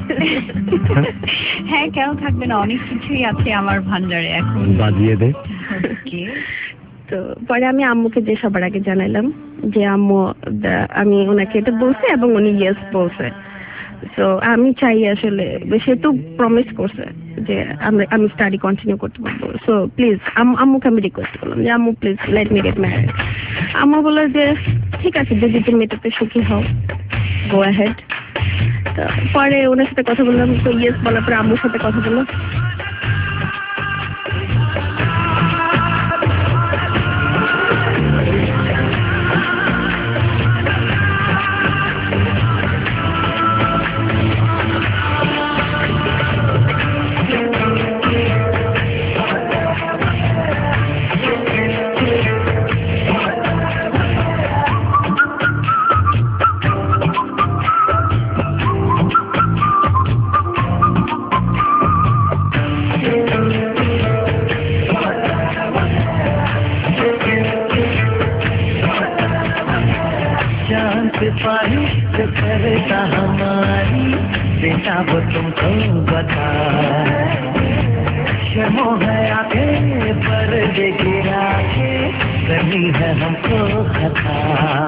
হ্যাঁ, কেন থাকবে না, অনেক কিছুই আছে আমার ভান্ডারে, এখন বাজিয়ে দে। তো পরে আমি আম্মুকে যে সবার আগে জানাইলাম যে আম্মু আমি ওনাকে এটা বলছি এবং উনি ইয়েস বলছে। তো আমি চাই আসলে, সে তো প্রমিস করছে যে আমি আমি স্টাডি কন্টিনিউ করতে পারবো। সো প্লিজ আম্মুকে আমি রিকোয়েস্ট করলাম যে আম্মু please let me get married. আম্মু বলল যে ঠিক আছে, যদি তুমি এটাতে সুখী হও গো অ্যাহেড। তো পরে ওনার সাথে কথা বললাম, তো ইয়েস বলার পরে আম্মুর সাথে কথা বললাম। करता हमारी बेटा वो तुमको बता, शर्मो है आगे पर्दे गिरा के करनी है हमको खता।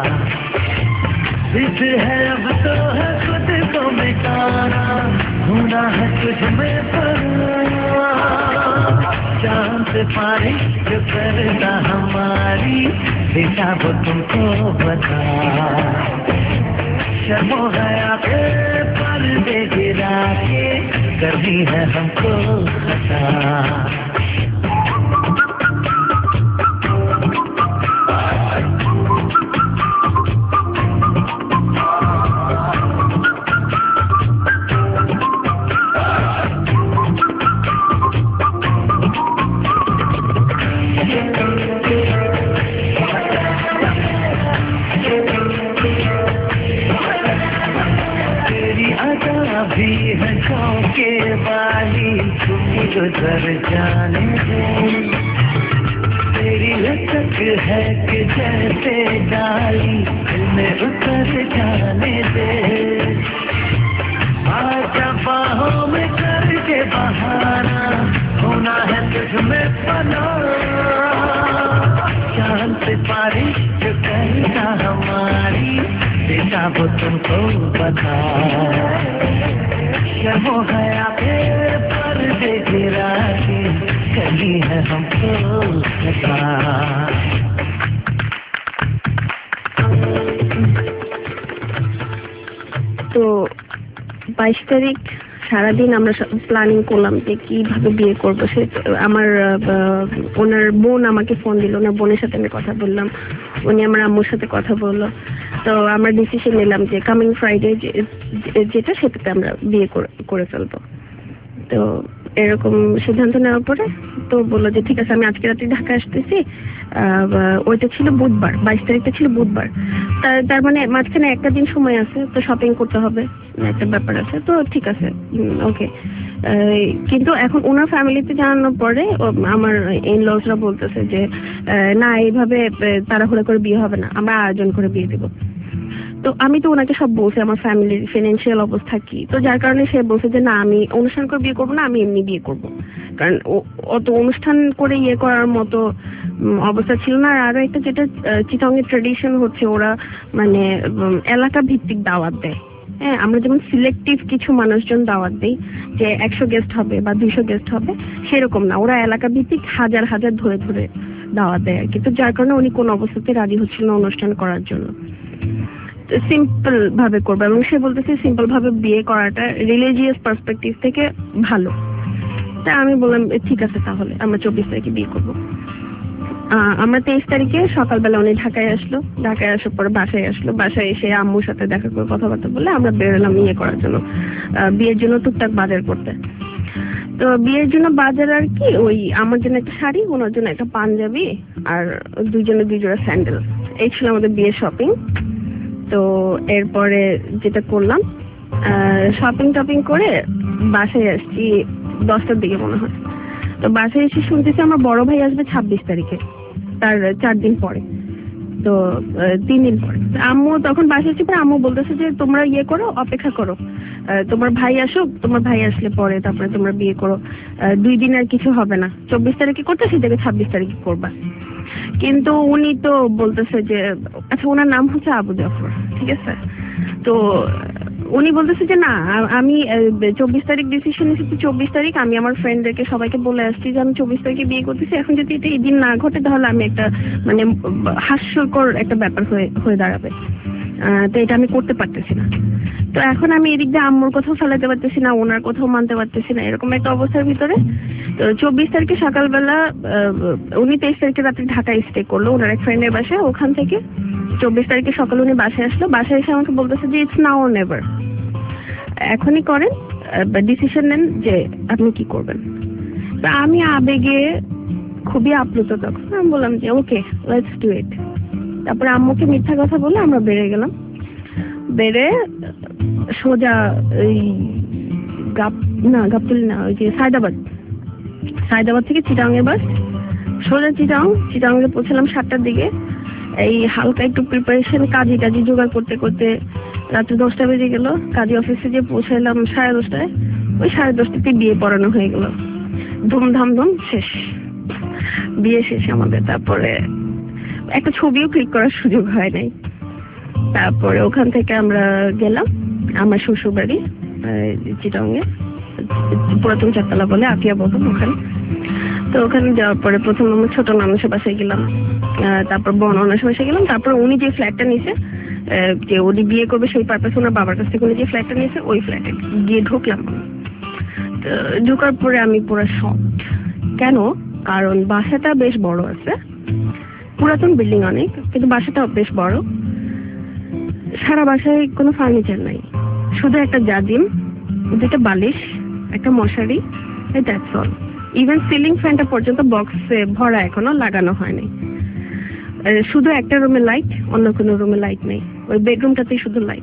जिद है अब तो है खुद को मिटाना, होना है तुझ में पना। चांद से पारे जो करता हमारी बेटा वो तुमको बता, शर्मो गया के पर्दे गिरा के करनी है हमको खता। भी है के वाली तुम्हें गुजर जाने दे, तेरी लचक है कि जैसे डाली दिल में उतर जाने दे। आजा बाहों में करके बहाना, होना है तुझ में पना। चांद से पारी जो करता हमारी बेटा वो तुमको बता, शर्मो गया के पर्दे गिरा के करनी है हमको खता। তো বাইশ তারিখ সারাদিন আমরা প্ল্যানিং করলাম যে কিভাবে বিয়ে করবো। সে আমার ওনার বোন আমাকে ফোন দিল, ওনার বোনের সাথে আমি কথা বললাম, উনি আমার আম্মুর সাথে কথা বললো। তো আমরা ডিসিশন নিলাম যে কামিং ফ্রাইডে যেটা সেটাতে আমরা বিয়ে করে ফেলবো। তো এরকম সিদ্ধান্ত নেওয়ার পরে তো বললো যে ঠিক আছে আমি আজকে রাতে ঢাকা আসতেছি। ওইটা ছিল বুধবার, বাইশ তারিখটা ছিল বুধবার। তার মানে মাঝখানে একটা দিন সময় আছে, তো শপিং করতে হবে, একটা ব্যাপার আছে। তো ঠিক আছে ওকে। কিন্তু এখন ওনার ফ্যামিলিতে জানানোর পরে আমার ইন লজরা বলতেছে যে না, এইভাবে তাড়াহুড়া করে বিয়ে হবে না, আমরা আয়োজন করে বিয়ে দেবো। তো আমি তো ওনাকে সব বলছি আমার ফ্যামিলির ফিনান্সিয়াল অবস্থা কি, তো যার কারণে সে বলছে যে না আমি অনুষ্ঠান করে বিয়ে করবো না, আমি এমনি বিয়ে করবো। কারণ অত অনুষ্ঠান করে ইয়ে করার মতো অবস্থা ছিল না। আর আরো একটা যেটা চিটং এর ট্রেডিশন হচ্ছে ওরা মানে এলাকা ভিত্তিক দাওয়াত দেয়। হ্যাঁ, আমরা যেমন সিলেক্টিভ কিছু মানুষজন দাওয়াত দিই যে একশো গেস্ট হবে বা দুইশো গেস্ট হবে, সেরকম না, ওরা এলাকা ভিত্তিক হাজার হাজার ধরে ধরে দাওয়াত দেয় আর কি। তো যার কারণে উনি কোন অবস্থাতে রাজি হচ্ছিল না অনুষ্ঠান করার জন্য, সিম্পল ভাবে করবে। এবং সে বলতেছে সিম্পল ভাবে বিয়ে করাটা রিলিজিয়াস পার্সপেক্টিভ থেকে ভালো। তা আমি বললাম ঠিক আছে, তাহলে আমরা চব্বিশ তারিখে বিয়ে করবো। আমরা তেইশ তারিখে সকালবেলা উনি ঢাকায় আসলো, ঢাকায় আসার পরে বাসায় আসলো, বাসায় এসে আম্মুর সাথে দেখা করে কথাবার্তা বলে আমরা বেরোলাম ইয়ে করার জন্য, বিয়ের জন্য টুকটাক বাজার করতে। তো বিয়ের জন্য বাজার আর কি, ওই আমার জন্য একটা শাড়ি, ওনার জন্য একটা পাঞ্জাবি, আর দুইজনে দুই জোড়া স্যান্ডেল, এই ছিল আমাদের বিয়ের শপিং। তো এরপরে যেটা করলাম, শপিং টপিং করে বাসায় আসছি দশটার দিকে মনে হয়। তো বাসায় এসে শুনতেছি আমার বড় ভাই আসবে ছাব্বিশ তারিখে, তার চার দিন পরে, তো তিন দিন পরে। আম্মু তখন বাসায় এসে আম্মু বলতেছে যে তোমরা ইয়ে করো, অপেক্ষা করো, তোমার ভাই আসুক, তোমার ভাই আসলে পরে তারপরে তোমরা বিয়ে করো, দুই দিন আর কিছু হবে না, চব্বিশ তারিখে করতে সেটাকে ছাব্বিশ তারিখে করবা। কিন্তু উনি তো বলতেছে যে আচ্ছা, ওনার নাম হচ্ছে আবু জাফর, ঠিক আছে। তো উনি বলতেছে যে না আমি চব্বিশ তারিখ ডিসিশন নিয়েছি, চব্বিশ তারিখ আমি আমার ফ্রেন্ডদেরকে সবাইকে বলে আসছি যে আমি চব্বিশ তারিখে বিয়ে করতেছি। এখন যদি এটা এই দিন না ঘটে তাহলে আমি একটা মানে হাস্যকর একটা ব্যাপার হয়ে হয়ে দাঁড়াবে, তো এটা আমি করতে পারতেছি না। তো এখন আমি এদিক দিয়ে আম্মুর কোথাও ফেলাতে পারতেছি না, ওনার কোথাও মানতে পারতেছি না, এরকম একটা অবস্থার ভিতরে। তো চব্বিশ তারিখে সকালবেলা উনি তেইশ তারিখে রাত্রে ঢাকায় স্টে করলো ওনার এক ফ্রেন্ডের বাসায়, ওখান থেকে চব্বিশ তারিখে সকালে উনি বাসায় আসলো, বাসায় এসে আমাকে বলতেছে যে ইটস নাও অর নেভার, এখনই করেন, ডিসিশন নেন যে আপনি কি করবেন। তো আমি আবেগে খুবই আপ্লুত, তখন আমি বললাম যে ওকে লেটস ডু ইট। তারপরে আম্মুকে মিথ্যা কথা বলে আমরা বেড়ে গেলাম, বেড়ে সোজা ওই গাপ না গাবতলী না ওই যে সায়দাবাদ, সায়দাবাদ থেকে চিটাং এর বাস, সোজা চিটাং, চিটাং এ পৌঁছলাম সাতটার দিকে। এই হালকা একটু প্রিপারেশন কাজী টাজি জোগাড় করতে করতে রাত্রে দশটা বেজে গেল। কাজী অফিসে যে পৌঁছালাম সাড়ে দশটায়, ওই সাড়ে দশটাতে বিয়ে পড়ানো হয়ে গেল, ধুমধাম ধুম শেষ, বিয়ে শেষ আমাদের। তারপরে একটা ছবিও ক্লিক করার সুযোগ হয় নাই। তারপরে ওখান থেকে আমরা গেলাম আমার শ্বশুর বাড়ি চিটাংয়ে, পুরাতন চারতলা বলে আতিয়া বলতাম ওখানে। তো ওখানে যাওয়ার পরে প্রথম আমার ছোট নানুষের বাসায় গেলাম, তারপর বড় নানুষের বাসায় গেলাম। তারপর উনি যে ফ্ল্যাটটা নিয়েছে, যে উনি বিয়ে করবে সেই পারপাসে ওনার বাবার কাছ থেকে উনি যে ফ্ল্যাটটা নিয়েছে, ওই ফ্ল্যাটে গিয়ে ঢুকলাম। তো ঢোকার পরে আমি পুরো শক। কেন? কারণ বাসাটা বেশ বড় আছে, পুরাতন বিল্ডিং অনেক, কিন্তু বাসাটা বেশ বড়। সারা বাসায় কোনো ফার্নিচার নাই, শুধু একটা জাজিম, দুটো বালিশ, একটা মশারি, দ্যাটস অল। ইভেন সিলিং ফ্যানটা পর্যন্ত বক্সে ভরা, এখনো লাগানো হয়নি। শুধু একটা রুমে লাইট, অন্য কোনো রুমে লাইট নেই, ওই বেডরুমটাতেই শুধু লাইট।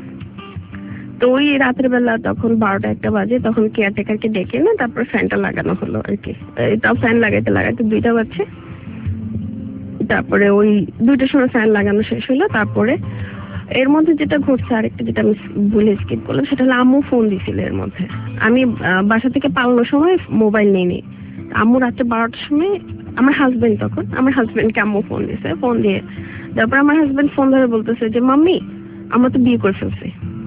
তো ওই রাতের বেলা তখন বারোটা একটা বাজে, তখন কেয়ারটেকারকে ডেকে না তারপর ফ্যানটা লাগানো হলো আর কি। তাও ফ্যান লাগাইতে লাগাইতে দুইটা বাজছে। তারপরে ওই দুইটার সময় ফ্যান লাগানো শেষ হলো। তারপরে এর মধ্যে যেটা ঘটছে, আরেকটা যেটা আমি ভুলে স্কিপ করলাম, সেটা হলো আম্মু ফোন দিছিল এর মধ্যে। আমি বাসা থেকে পালানোর সময় মোবাইল নিয়ে নিই। আম্মু রাত্রে বারোটার সময় আমার হাজবেন্ড, তখন আমার হাজবেন্ডকে আম্মু ফোন দিয়েছে। ফোন দিয়ে তারপর আমার হাজবেন্ড ফোন ধরে বলতেছে যে মাম্মি আমরা তো বিয়ে করে ফেলছি।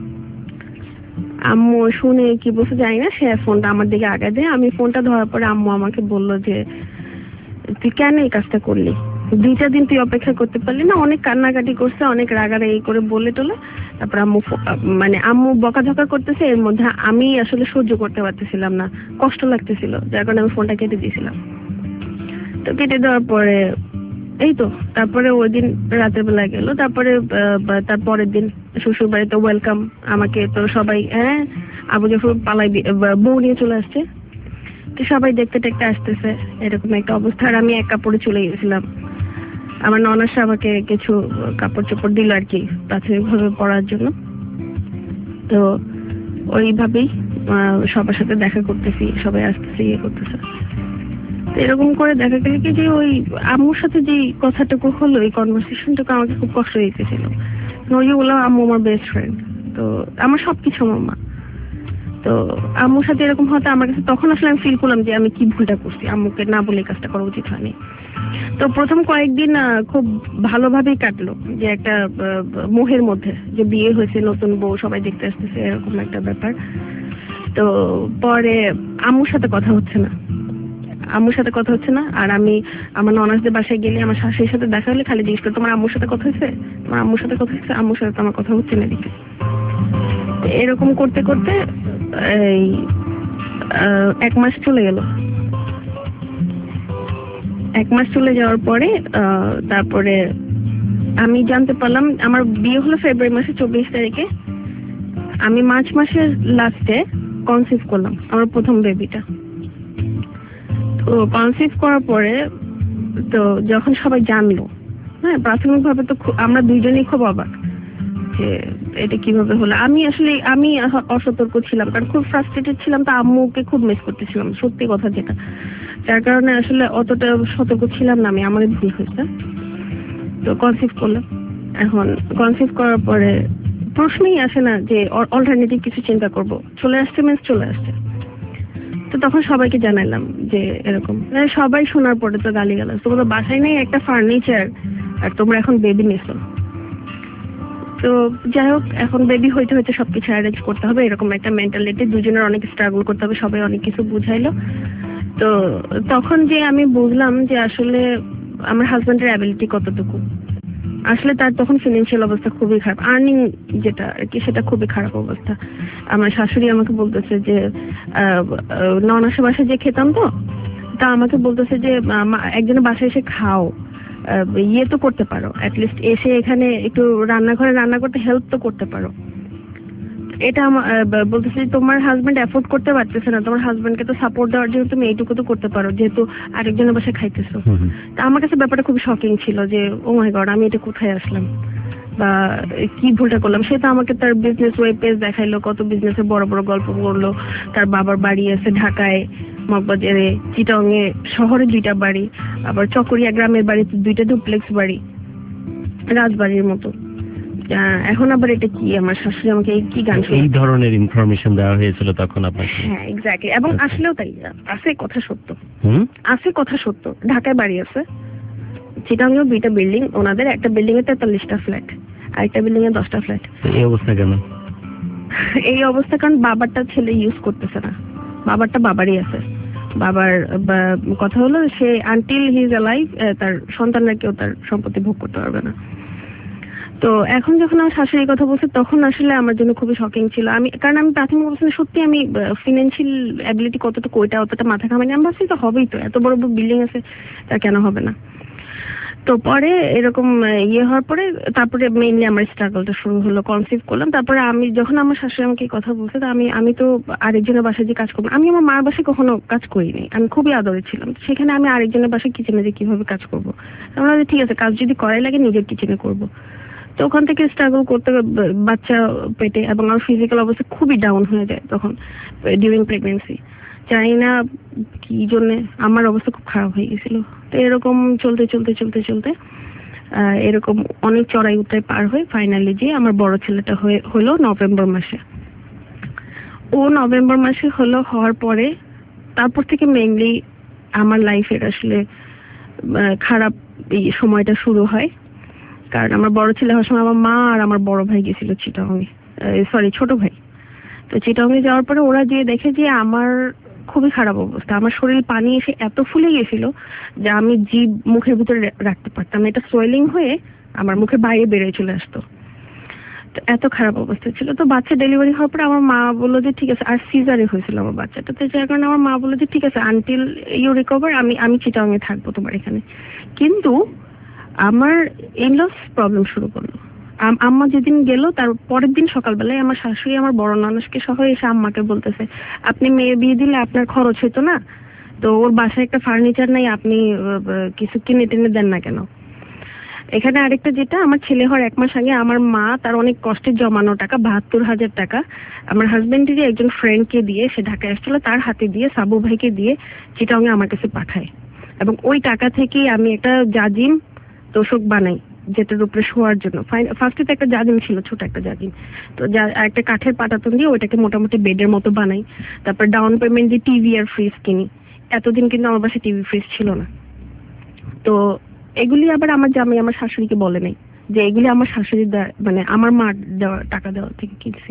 আম্মু শুনে কি বলছে জানি না, সে ফোনটা আমার দিকে আগে দেয়। আমি ফোনটা ধরার পরে আম্মু আমাকে বললো যে তুই কেন এই কাজটা করলি, দুইটা দিন তুই অপেক্ষা করতে পারলি না। অনেক কান্নাকাটি করছে, অনেক রাগারাগি করে বলে টোলে। তারপর আম্মু মানে আম্মু বকাঝকা করতেছে, এর মধ্যে আমি আসলে সহ্য করতে পারতেছিলাম না, কষ্ট লাগতেছিল, যার কারণে আমি ফোনটা কেটে দিয়েছিলাম। তো কেটে দেওয়ার পরে এই তো তারপরে ওই দিন রাতের বেলা গেল। তারপরে তার পরের দিন শ্বশুর বাড়িতে ওয়েলকাম, আমাকে তো সবাই হ্যাঁ আবু জাফর পালাই বউ নিয়ে চলে আসছে, তো সবাই দেখতে দেখতে আসতেছে, এরকম একটা অবস্থা। আর আমি এক কাপড়ে চলে গেছিলাম। আমার ননাসা আমাকে কিছু কাপড় চোপড় দিল আর কি প্রাথমিকভাবে পরার জন্য। তো ওইভাবেই সবার সাথে দেখা করতেছি, সবাই আসতেছে, ইয়ে করতেছে। এরকম করে দেখা গেল কি যে ওই আম্মুর সাথে যে কথাটুকু হলো, এই কনভারসেশনটুকু আমাকে খুব কষ্ট দিতেছিল। ওই যে বললাম আম্মু আমার বেস্ট ফ্রেন্ড, তো আমার সবকিছু আমার মা। তো আম্মুর সাথে এরকম হতে আমার কাছে তখন আসলে আমি ফিল করলাম যে আমি কি ভুলটা করছি, আম্মুকে না বলে কাজটা করা উচিত হয়নি। তো প্রথম কয়েকদিন খুব ভালোভাবেই কাটলো, যে একটা মোহের মধ্যে, যে বিয়ে হয়েছে, নতুন বউ, সবাই দেখতে আসতেছে, এরকম একটা ব্যাপার। তো পরে আম্মুর সাথে কথা হচ্ছে না, আম্মুর সাথে কথা হচ্ছে না আর আমি আমার ননাসদের বাসায় গেলে আমার শাশুড়ির সাথে দেখা হলে খালি জিজ্ঞেস করে তোমার আম্মুর সাথে কথা হয়েছে, তোমার আম্মুর সাথে কথা হয়েছে, আম্মুর সাথে তো আমার কথা হচ্ছে না দিকে। এরকম করতে করতে এই এক মাস চলে গেল। এক মাস চলে যাওয়ার পরে তারপরে আমি জানতে পারলাম, আমার বিয়ে হলো ফেব্রুয়ারি মাসে চব্বিশ তারিখে, আমি মার্চ মাসের লাস্টে কনসিভ করলাম আমার প্রথম বেবিটা। তো কনসিভ করার পরে তো যখন সবাই জানলো, হ্যাঁ প্রাথমিকভাবে তো আমরা দুইজনেই খুব অবাক যে এটা কিভাবে হলো। আমি আসলে আমি অসতর্ক ছিলাম, কারণ খুব ফ্রাস্ট্রেটেড ছিলাম, তো আম্মুকে খুব মিস করতেছিলাম, সত্যি কথা যেটা, যার কারণে আসলে অতটা সতর্ক ছিলাম না আমি, আমারই ভুল হয়েছে। তো কনসিভ করলাম। এখন কনসিভ করার পরে প্রশ্নই আসে না যে অল্টারনেটিভ কিছু চিন্তা করব, চলে আসছে মিন্স চলে আসছে। তো তখন সবাইকে জানাইলাম যে এরকম, সবাই শোনার পরে তো গালি গালাজ, তোমাদের বাসায় নেই একটা ফার্নিচার আর তোমরা এখন বেবি নিছো। তো যাই হোক, এখন বেবি হইতে হইতে সবকিছু অ্যারেঞ্জ করতে হবে, এরকম একটা মেন্টালিটি, দুজনের অনেক স্ট্রাগল করতে হবে, সবাই অনেক কিছু বুঝাইলো। তো তখন যে আমি বুঝলাম যে আসলে আমার হাজবেন্ডের অ্যাবিলিটি কতটুকু, আসলে তার তখন ফিনান্সিয়াল অবস্থা খুবই খারাপ, আর্নিং যেটা আর কি সেটা খুবই খারাপ অবস্থা। আমার শাশুড়ি আমাকে বলতেছে যে ননাসে বাসায় যে খেতাম, তো তা আমাকে বলতেছে যে একজনের বাসায় এসে খাও, ইয়ে তো করতে পারো, অ্যাটলিস্ট এসে এখানে একটু রান্নাঘরে রান্না করতে হেল্প তো করতে পারো। এটা বলতেছে তোমার হাজবেন্ড অ্যাফোর্ড করতে পারতেছে না, তোমার হাজবেন্ডকে তো সাপোর্ট দেওয়ার জন্য তুমি এইটুকু তো করতে পারো, যেহেতু আরেকজনের বাসায় খাইতেছো। তা আমার কাছে ব্যাপারটা খুব শকিং ছিল যে ও মাই গড, আমি এটা কোথায় আসলাম বা কি ভুলটা করলাম। সে তো আমাকে তার বিজনেস ওয়েব পেজ দেখাইলো, কত বিজনেসের বড় বড় গল্প বললো, তার বাবার বাড়ি আছে ঢাকায়, মগবাজারে, চিটাংয়ে শহরে দুইটা বাড়ি, আবার চকরিয়া গ্রামের বাড়িতে দুইটা ডুপ্লেক্স বাড়ি, রাজবাড়ির মতো। এখন আবার এটা কি, আমার শাশুড়ি আমাকে কি গান, এই ধরনের ইনফরমেশন দেওয়া হয়েছিল তখন আপনাকে? হ্যাঁ এক্স্যাক্টলি, এবং আসলেও তাই আছে, কথা সত্য, আছে কথা সত্য। ঢাকায় বাড়ি আছে, চিটাংয়েও দুইটা বিল্ডিং, ওনাদের একটা বিল্ডিং এ তেতাল্লিশটা ফ্ল্যাট, আরেকটা বিল্ডিং এ দশটা ফ্ল্যাট। এই অবস্থা কেন? এই অবস্থা কারণ বাবারটা ছেলে ইউজ করতেছে না, বাবারটা বাবারই আছে। বাবার কথা হলো সে আনটিল হি ইজ অ্যালাইভ তার সন্তানরা কেউ তার সম্পত্তি ভোগ করতে পারবে না। তো এখন যখন আমার শাশুড়ির কথা বলছে তখন আসলে আমার জন্য খুবই শকিং ছিল। আমি কারণ আমি প্রাথমিক অবস্থায় সত্যি আমি ফিনান্সিয়াল অ্যাবিলিটি কতটুকু ওইটা অতটা মাথা ঘামাইনি, আমি ভাবছি তো হবেই, তো এত বড় বড় বিল্ডিং আছে তা কেন হবে না। তো পরে এরকম ইয়ে হওয়ার পরে তারপরে মেইনলি আমার স্ট্রাগলটা শুরু হলো, কনসিভ করলাম। তারপরে আমি যখন আমার শাশুড়ি আমাকে এই কথা বলছে, তো আমি আমি তো আরেকজনের বাসায় যে কাজ করবো, আমি আমার মার বাসায় কখনো কাজ করিনি, আমি খুবই আদরে ছিলাম, সেখানে আমি আরেকজনের বাসায় কিচেনে যে কিভাবে কাজ করবো, আমরা ঠিক আছে কাজ যদি করাই লাগে নিজের কিচেনে করবো। তো ওখান থেকে স্ট্রাগল করতে বাচ্চা পেটে, এবং আমার ফিজিক্যাল অবস্থা খুবই ডাউন হয়ে যায় তখন ডিউরিং প্রেগনেন্সি, জানি না কি জন্যে আমার অবস্থা খুব খারাপ হয়ে গেছিল। তো এরকম চলতে চলতে চলতে চলতে এরকম অনেক চড়াই উতরাই পার হয়ে ফাইনালি যে আমার বড় ছেলেটা হয়ে হলো নভেম্বর মাসে। ও নভেম্বর মাসে হলো, হওয়ার পরে তারপর থেকে মেইনলি আমার লাইফের আসলে খারাপ এই সময়টা শুরু হয়। কারণ আমার বড় ছেলে হওয়ার সময় আমার মা আর আমার বড় ভাই গেছিল চিটাগংয়ে, সরি ছোট ভাই। তো চিটাগংয়ে যাওয়ার পরে ওরা যে দেখে যে আমার খুবই খারাপ অবস্থা, আমার শরীর পানি এসে এত ফুলে গেছিল যে আমি জিভ মুখের ভিতরে রাখতে পারতাম না, এটা সোয়েলিং হয়ে আমার মুখের বাইরে বেরিয়ে চলে আসতো, তো এত খারাপ অবস্থা ছিল। তো বাচ্চা ডেলিভারি হওয়ার পরে আমার মা বললো যে ঠিক আছে, আর সিজারে হয়েছিল আমার বাচ্চাটা, তো যার কারণে আমার মা বললো যে ঠিক আছে আনটিল ইউ রিকভার আমি আমি চিটাগংয়ে থাকবো তোমার এখানে। কিন্তু আমার ইনলস প্রবলেম শুরু করলো। আম্মা যেদিন গেল তার পরের দিন সকালবেলায় আমার শাশুড়ি আমার বড় ননসকে সহ এসে আম্মাকে বলতেছে, আপনি মেয়ে বিয়ে দিলে আপনার খরচ হইতো না, তো ওর বাসায় একটা ফার্নিচার নাই, আপনি কিছু কিনে টেনে দেন না কেন। এখানে আরেকটা যেটা, আমার ছেলে হওয়ার এক মাস আগে আমার মা তার অনেক কষ্টের জমানো টাকা বাহাত্তর হাজার টাকা আমার হাজবেন্ডেরই একজন ফ্রেন্ডকে দিয়ে, সে ঢাকায় আসছিল, তার হাতে দিয়ে সাবু ভাইকে দিয়ে চিটাগংয়ে আমার কাছে পাঠায়, এবং ওই টাকা থেকেই আমি একটা জাজিম তোষক বানাই যেটার উপরে শোয়ার জন্য। ফার্স্টে তো একটা জাজিম ছিল, ছোট একটা জাজিম, তো যা একটা কাঠের পাটাতন দিয়ে ওইটাকে মোটামুটি বেডের মতো বানাই। তারপর ডাউন পেমেন্ট দিয়ে টিভি আর ফ্রিজ কিনি। এতদিন কিন্তু আমার বাসায় টিভি ফ্রিজ ছিল না। তো এগুলি আবার আমার জামাই আমার শাশুড়িকে বলে নাই যে এগুলি আমার শাশুড়ির মানে আমার মা দেওয়া টাকা দেওয়া থেকে কিনছি।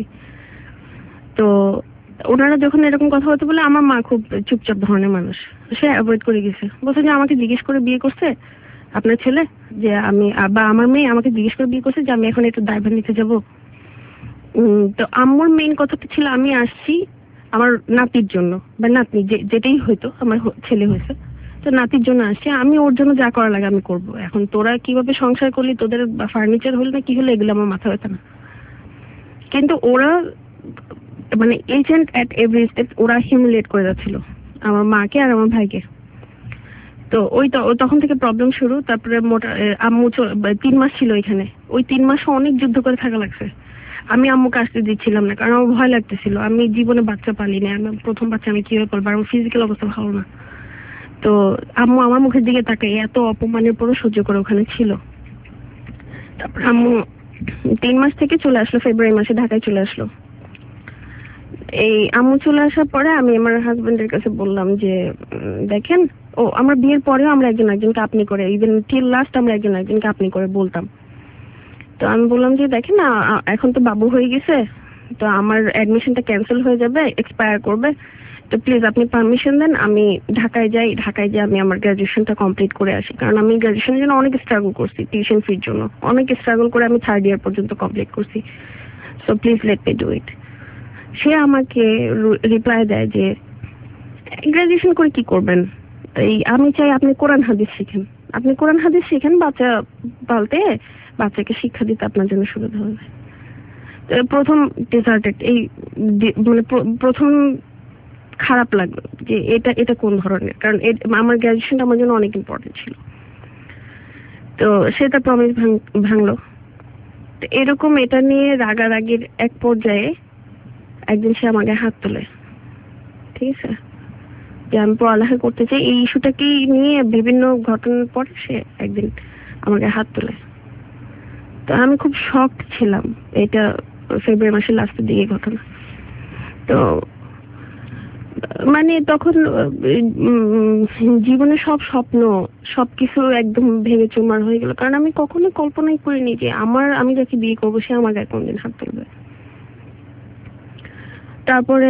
তো ওনারা যখন এরকম কথা বলতে বলে, আমার মা খুব চুপচাপ ধরনের মানুষ, সে অ্যাভয়েড করে গেছে। বলছে যে আমাকে জিজ্ঞেস করে বিয়ে করছে আপনার ছেলে, যে আমি বা আমার মেয়ে আমাকে জিজ্ঞেস করে বিয়ে করছে যে আমি এখন একটু দায়ভার নিতে যাব। তো আম্মুর মেইন কথাটা ছিল আমি আসছি আমার নাতির জন্য, বা নাতনি যেটাই হয়তো, আমার ছেলে হয়েছে তো নাতির জন্য আসছি, আমি ওর জন্য যা করা লাগে আমি করব। এখন তোরা কিভাবে সংসার করলি, তোদের ফার্নিচার হলো না কি হলো, এগুলো আমার মাথা ব্যথা না। কিন্তু ওরা মানে এজেন্ট অ্যাট এভরি স্টেপ ওরা হিউমিলিয়েট করে যাচ্ছিল আমার মাকে আর আমার ভাইকে। তো ওই তখন থেকে প্রবলেম শুরু। তারপরে মোটা আম্মু তিন মাস ছিল এখানে, ওই তিন মাসও অনেক যুদ্ধ করে থাকা লাগছে। আমি আম্মুকে আসতে দিচ্ছিলাম না, কারণ আমার ভয় লাগতেছিল। আমি জীবনে বাচ্চা পালি না, আমি প্রথম বাচ্চা, আমি কিভাবে করবো, আমার ফিজিক্যাল অবস্থা ভালো না। তো আম্মু আমার মুখের দিকে তাকাই এত অপমানের পরও সহ্য করে ওখানে ছিল। তারপর আম্মু তিন মাস থেকে চলে আসলো, ফেব্রুয়ারি মাসে ঢাকায় চলে আসলো। এই আম্মু চলে আসার পরে আমি আমার হাজবেন্ডের কাছে বললাম যে দেখেন, ও আমার বিয়ের পরেও আমরা একজন একজনকে আপনি করে, ইভেন টিল লাস্ট আমরা একজন একজনকে আপনি করে বলতাম। তো আমি বললাম যে দেখেন না, এখন তো বাবু হয়ে গেছে, তো আমার অ্যাডমিশনটা ক্যান্সেল হয়ে যাবে, এক্সপায়ার করবে, তো প্লিজ আপনি পারমিশন দেন আমি ঢাকায় যাই, ঢাকায় যাই আমি আমার গ্রাজুয়েশনটা কমপ্লিট করে আসি। কারণ আমি গ্রাজুয়েশনের জন্য অনেক স্ট্রাগল করছি, টিউশন ফির জন্য অনেক স্ট্রাগল করে আমি থার্ড ইয়ার পর্যন্ত কমপ্লিট করছি, so please let me do it. সে আমাকে রিপ্লাই দেয় যে গ্রাজুয়েশন করে কি করবেন, এই আমি চাই আপনি কোরআন হাদিস শিখেন, আপনি কোরআন হাদিস শিখেন, বাচ্চা পালতে বাচ্চাকে শিক্ষা দিতে আপনার জন্য সুবিধা হবে। প্রথম ডিসার্টেড এই মানে প্রথম খারাপ লাগলো যে এটা এটা কোন ধরনের, কারণ আমার গ্রাজুয়েশনটা আমার জন্য অনেক ইম্পর্টেন্ট ছিল। তো সেটা প্রমিস ভাঙলো। তো এরকম এটা নিয়ে রাগারাগির এক পর্যায়ে একদিন সে আমাকে হাত তোলে, ঠিক আছে, যে আমি পড়ালেখা করতে চাই, এই ইস্যুটাকে নিয়ে বিভিন্ন ঘটনার পরে সে একদিন আমাকে হাত তোলে। তো আমি খুব শকড ছিলাম, এটা ফেব্রুয়ারি মাসের লাস্টের দিকে ঘটনা। তো মানে তখন জীবনে সব স্বপ্ন সবকিছু একদম ভেঙে চুরমার হয়ে গেল, কারণ আমি কখনোই কল্পনাই করিনি যে আমার আমি যাকে বিয়ে করবো সে আমার গায়ে কোনদিন হাত তুলবে। তারপরে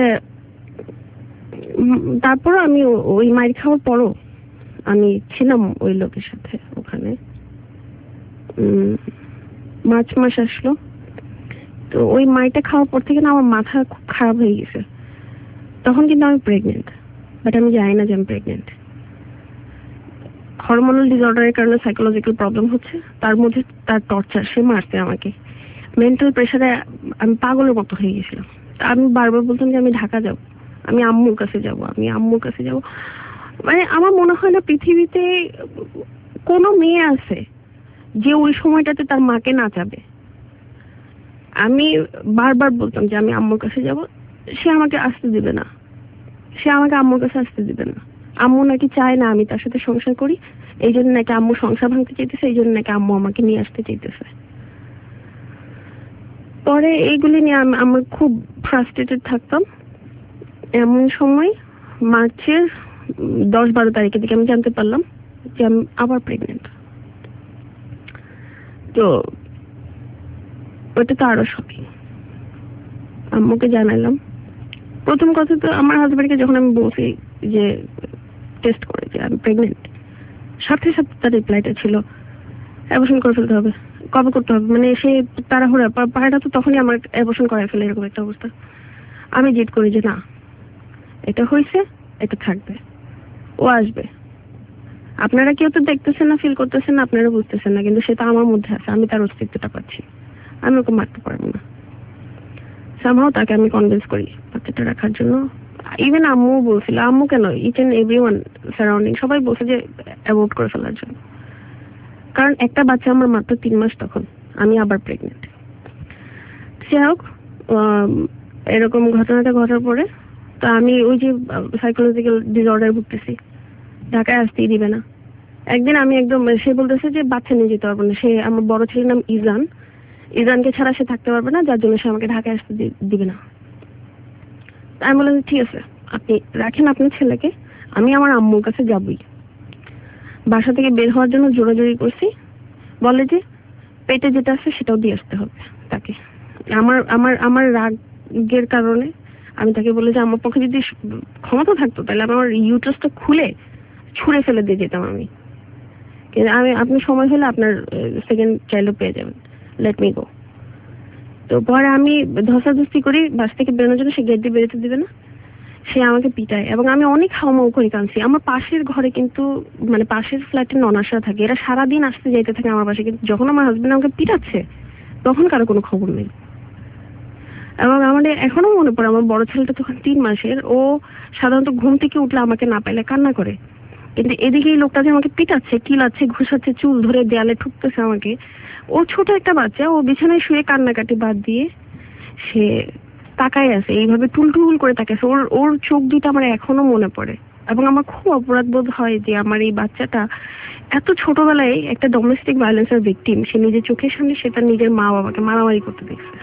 তারপর আমি ওই মাইর খাওয়ার পরও আমি ছিলাম ওই লোকের সাথে ওখানে। মার্চ মাস আসলো, তো ওই মাইটা খাওয়ার পর থেকে না আমার মাথা খুব খারাপ হয়ে গেছে। তখন কিন্তু আমি প্রেগনেন্ট, বাট আমি জানি না যে আমি প্রেগনেন্ট। হরমোনাল ডিসঅর্ডারের কারণে সাইকোলজিক্যাল প্রবলেম হচ্ছে, তার মধ্যে তার টর্চার, সে মারছে আমাকে, মেন্টাল প্রেশারে আমি পাগলের মতো হয়ে গেছিলাম। আমি বারবার বলতাম যে আমি ঢাকা যাব, আমি আম্মুর কাছে যাব, আমি আম্মুর কাছে যাব। মানে আমার মনে হয় না পৃথিবীতে কোনো মেয়ে আছে যে ওই সময়টাতে তার মাকে না চাবে। আমি বারবার বলতাম যে আমি আম্মুর কাছে যাব, সে আমাকে আসতে দিবে না, সে আমাকে আম্মুর কাছে আসতে দিবে না। আম্মু নাকি চায় না আমি তার সাথে সংসার করি, এই জন্য নাকি আম্মু সংসার ভাঙতে চাইতেছে, এই জন্য নাকি আম্মু আমাকে নিয়ে আসতে চাইতেছে। পরে এইগুলি নিয়ে আমি আমার খুব ফ্রাস্ট্রেটেড থাকতাম। এমন সময় মার্চের দশ বারো তারিখের দিকে আমি জানতে পারলাম যে আমি আবার প্রেগনেন্ট। তো ওটা তো আরো শকিং। আম্মুকে জানালাম। প্রথম কথা তো আমার হাজবেন্ডকে যখন আমি বলছি যে টেস্ট করে যে আমি প্রেগনেন্ট, সাথে সাথে তার রিপ্লাইটা ছিল অ্যাবর্শন করে ফেলতে হবে। কবে করতে হবে মানে সে তাড়াহুড়া পাহাড়টা তো তখনই আমার অ্যাবর্শন করাই ফেলে, এরকম একটা অবস্থা। আমি জিদ করি যে না, এটা হয়েছে, এটা থাকবে, ও আসবে। আপনারা কেউ তো দেখতেছেন না, ফিল করতেছেন না, আপনারা বুঝতেছেন না, কিন্তু সেটা আমার মধ্যে আছে, আমি তার অস্তিত্বটা পাচ্ছি, আমি ওকে মারতে পারবো না। সামহাও তাকে আমি কনভিন্স করি বাচ্চাটা রাখার জন্য। ইভেন আম্মু বলছিল, আম্মু কেন, each and every one surrounding সবাই বলছে যে অ্যাভয়েড করে ফেলার জন্য, কারণ একটা বাচ্চা আমার মাত্র তিন মাস তখন, আমি আবার প্রেগনেন্ট। সে হোক, এরকম ঘটনাটা ঘটার পরে তো আমি ওই যে সাইকোলজিক্যাল ডিসঅর্ডার ভুগতেছি, ঢাকায় আসতেই দিবে না, একদিন আমি একদম, সে বলতেছে যে বাচ্চা নিয়ে যেতে পারবো না, সে আমার বড় ছেলের নাম ইজান, ইজানকে ছাড়া সে থাকতে পারবে না, যার জন্য সে আমাকে ঢাকায় আসতে দিবে না। আমি বললাম ঠিক আছে আপনি রাখেন আপনার ছেলেকে, আমি আমার আম্মুর কাছে যাবই। বাসা থেকে বের হওয়ার জন্য জোরাজোরি করছি, বলে যে পেটে যেটা আছে সেটাও দিয়ে আসতে হবে তাকে। আমার আমার আমার রাগের কারণে আমি তাকে বলে যে আমার পক্ষে যদি ক্ষমতা থাকতো তাহলে আমার ইউটারাসটা খুলে ছুঁড়ে ফেলে দিয়ে যেতাম আমি, কিন্তু আমি আপনি সময় হলে আপনার সেকেন্ড চাইল্ডও পেয়ে যাবেন, লেট মি গো। তো পরে আমি ধস্তাধস্তি করি বাস থেকে বেরোনোর জন্য, সে গেট দিয়ে বেরোতে দিবে না, সে আমাকে পিটায় এবং আমি অনেক হাওমাও করে কাঁদছি। আমার পাশের ঘরে কিন্তু মানে পাশের ফ্ল্যাটে ননাসরা থাকে, এরা সারাদিন আসতে যাইতে থাকে আমার পাশে, কিন্তু যখন আমার হাজবেন্ড আমাকে পিটাচ্ছে তখন কারো কোনো খবর নেই। এবং আমাদের এখনো মনে পড়ে আমার বড় ছেলেটা তখন তিন মাসের, ও সাধারণত ঘুম থেকে উঠলে আমাকে না পাইলে কান্না করে, কিন্তু এদিকে এই লোকটা যে আমাকে পিটাচ্ছে, কিলাচ্ছে, ঘুষাচ্ছে, চুল ধরে দেয়ালে ঠুকতেছে আমাকে, ও ছোট একটা বাচ্চা, ও বিছানায় শুয়ে কান্নাকাটি বাদ দিয়ে সে তাকায় আছে, এইভাবে টুলটুল করে তাকাচ্ছে। ওর ওর চোখ দুটো আমার এখনো মনে পড়ে এবং আমার খুব অপরাধ বোধ হয় যে আমার এই বাচ্চাটা এত ছোটবেলায় একটা ডোমেস্টিক ভায়োলেন্সের ভিকটিম, সে নিজের চোখের সামনে সে তার নিজের মা বাবাকে মারামারি করতে দেখছে।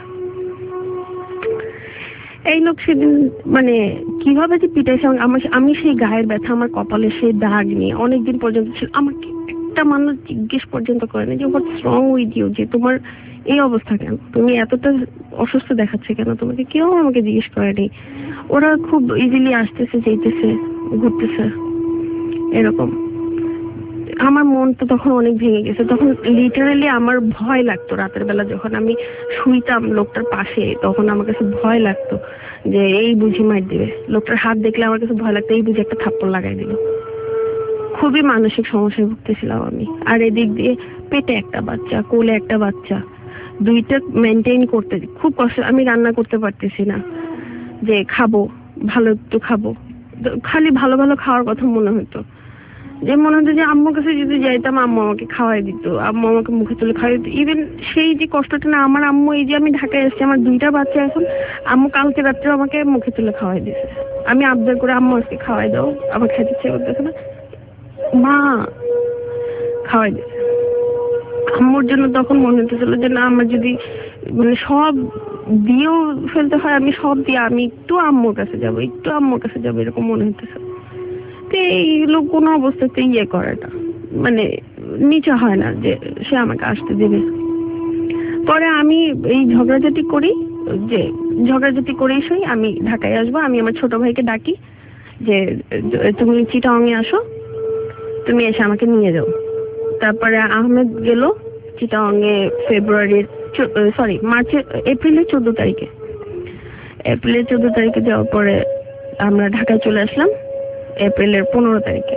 এই লোক সেদিন মানে কিভাবে যে পিটাইছে আমার, আমি সেই গায়ের ব্যথা, আমার কপালে সেই দাগ নিয়ে অনেকদিন পর্যন্ত ছিল। আমাকে একটা মানুষ জিজ্ঞেস পর্যন্ত করেনি যে হোয়াটস রং উইথ ইউ, যে তোমার এই অবস্থা কেন, তুমি এতটা অসুস্থ দেখাচ্ছে কেন তোমাকে, কেউ আমাকে জিজ্ঞেস করেনি। ওরা খুব ইজিলি আসতেছে যেতেছে ঘুরতেছে এরকম। আমার মন তো তখন অনেক ভেঙে গেছে, তখন লিটারালি আমার ভয় লাগতো। রাতের বেলা যখন আমি শুইতাম লোকটার পাশে, তখন আমার কাছে ভয় লাগতো যে এই বুঝি মার দিবে। লোকটার হাত দেখলে আমার কাছে ভয় লাগতো এই বুঝি একটা থাপ্পড় লাগাই দিল। খুবই মানসিক সমস্যায় ভুগতেছিলাম আমি। আর এদিক দিয়ে পেটে একটা বাচ্চা, কোলে একটা বাচ্চা, দুইটা মেনটেন করতে খুব কষ্ট। আমি রান্না করতে পারতেছি না, যে খাবো ভালো একটু খাবো, খালি ভালো ভালো খাওয়ার কথা মনে হতো, যে মনে হতো যে আম্মুর কাছে যদি যাইতাম আম্মু আমাকে খাওয়াই দিত, আম্মু আমাকে মুখে তুলে খাওয়াই দিত। ইভেন সেই যে কষ্টটা না, আমার আম্মু এই যে আমি ঢাকায় এসেছি, আমার দুইটা বাচ্চা এখন, আম্মু কালকে রাত্রে আমাকে মুখে তুলে খাওয়াই দিছে। আমি আবদার করে আম্মু আজকে খাওয়াই দাও, আমার খেতে ইচ্ছে করতেছে না, মা খাওয়াই দিছে। আম্মুর জন্য তখন মনে হতেছিল যে না, আমার যদি মানে সব দিয়েও ফেলতে হয়, আমি সব দিয়ে আমি একটু আম্মুর কাছে যাবো, একটু আম্মুর কাছে যাবো, এরকম মনে হতেছে। এইগুলো কোনো অবস্থাতে ইয়ে করে না, মানে নিচে হয় না যে সে আমাকে আসতে দেবে। পরে আমি এই ঝগড়াঝাটি করি, যে ঝগড়াঝাটি করেই সই আমি ঢাকায় আসবো। আমি আমার ছোট ভাইকে ডাকি যে তুমি চিটাগাংয়ে আসো, তুমি এসে আমাকে নিয়ে যাও। তারপরে আহমেদ গেল চিটাগাংয়ে ফেব্রুয়ারির সরি মার্চের এপ্রিলের চোদ্দ তারিখে। এপ্রিলের চোদ্দ তারিখে যাওয়ার পরে আমরা ঢাকায় চলে আসলাম এপ্রিলের পনেরো তারিখে।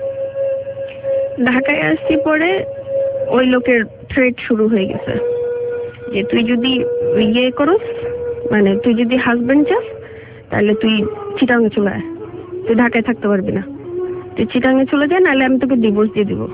ঢাকায় আসছি পরে ওই লোকের থ্রেট শুরু হয়ে গেছে যে তুই যদি ইয়ে করস, মানে তুই যদি হাজবেন্ড চাস তাহলে তুই চিটাগাংয়ে চলে আয়, তুই ঢাকায় থাকতে পারবি না, তুই চিটাগাংয়ে চলে যায়, নাহলে আমি তোকে ডিভোর্স দিয়ে দিব।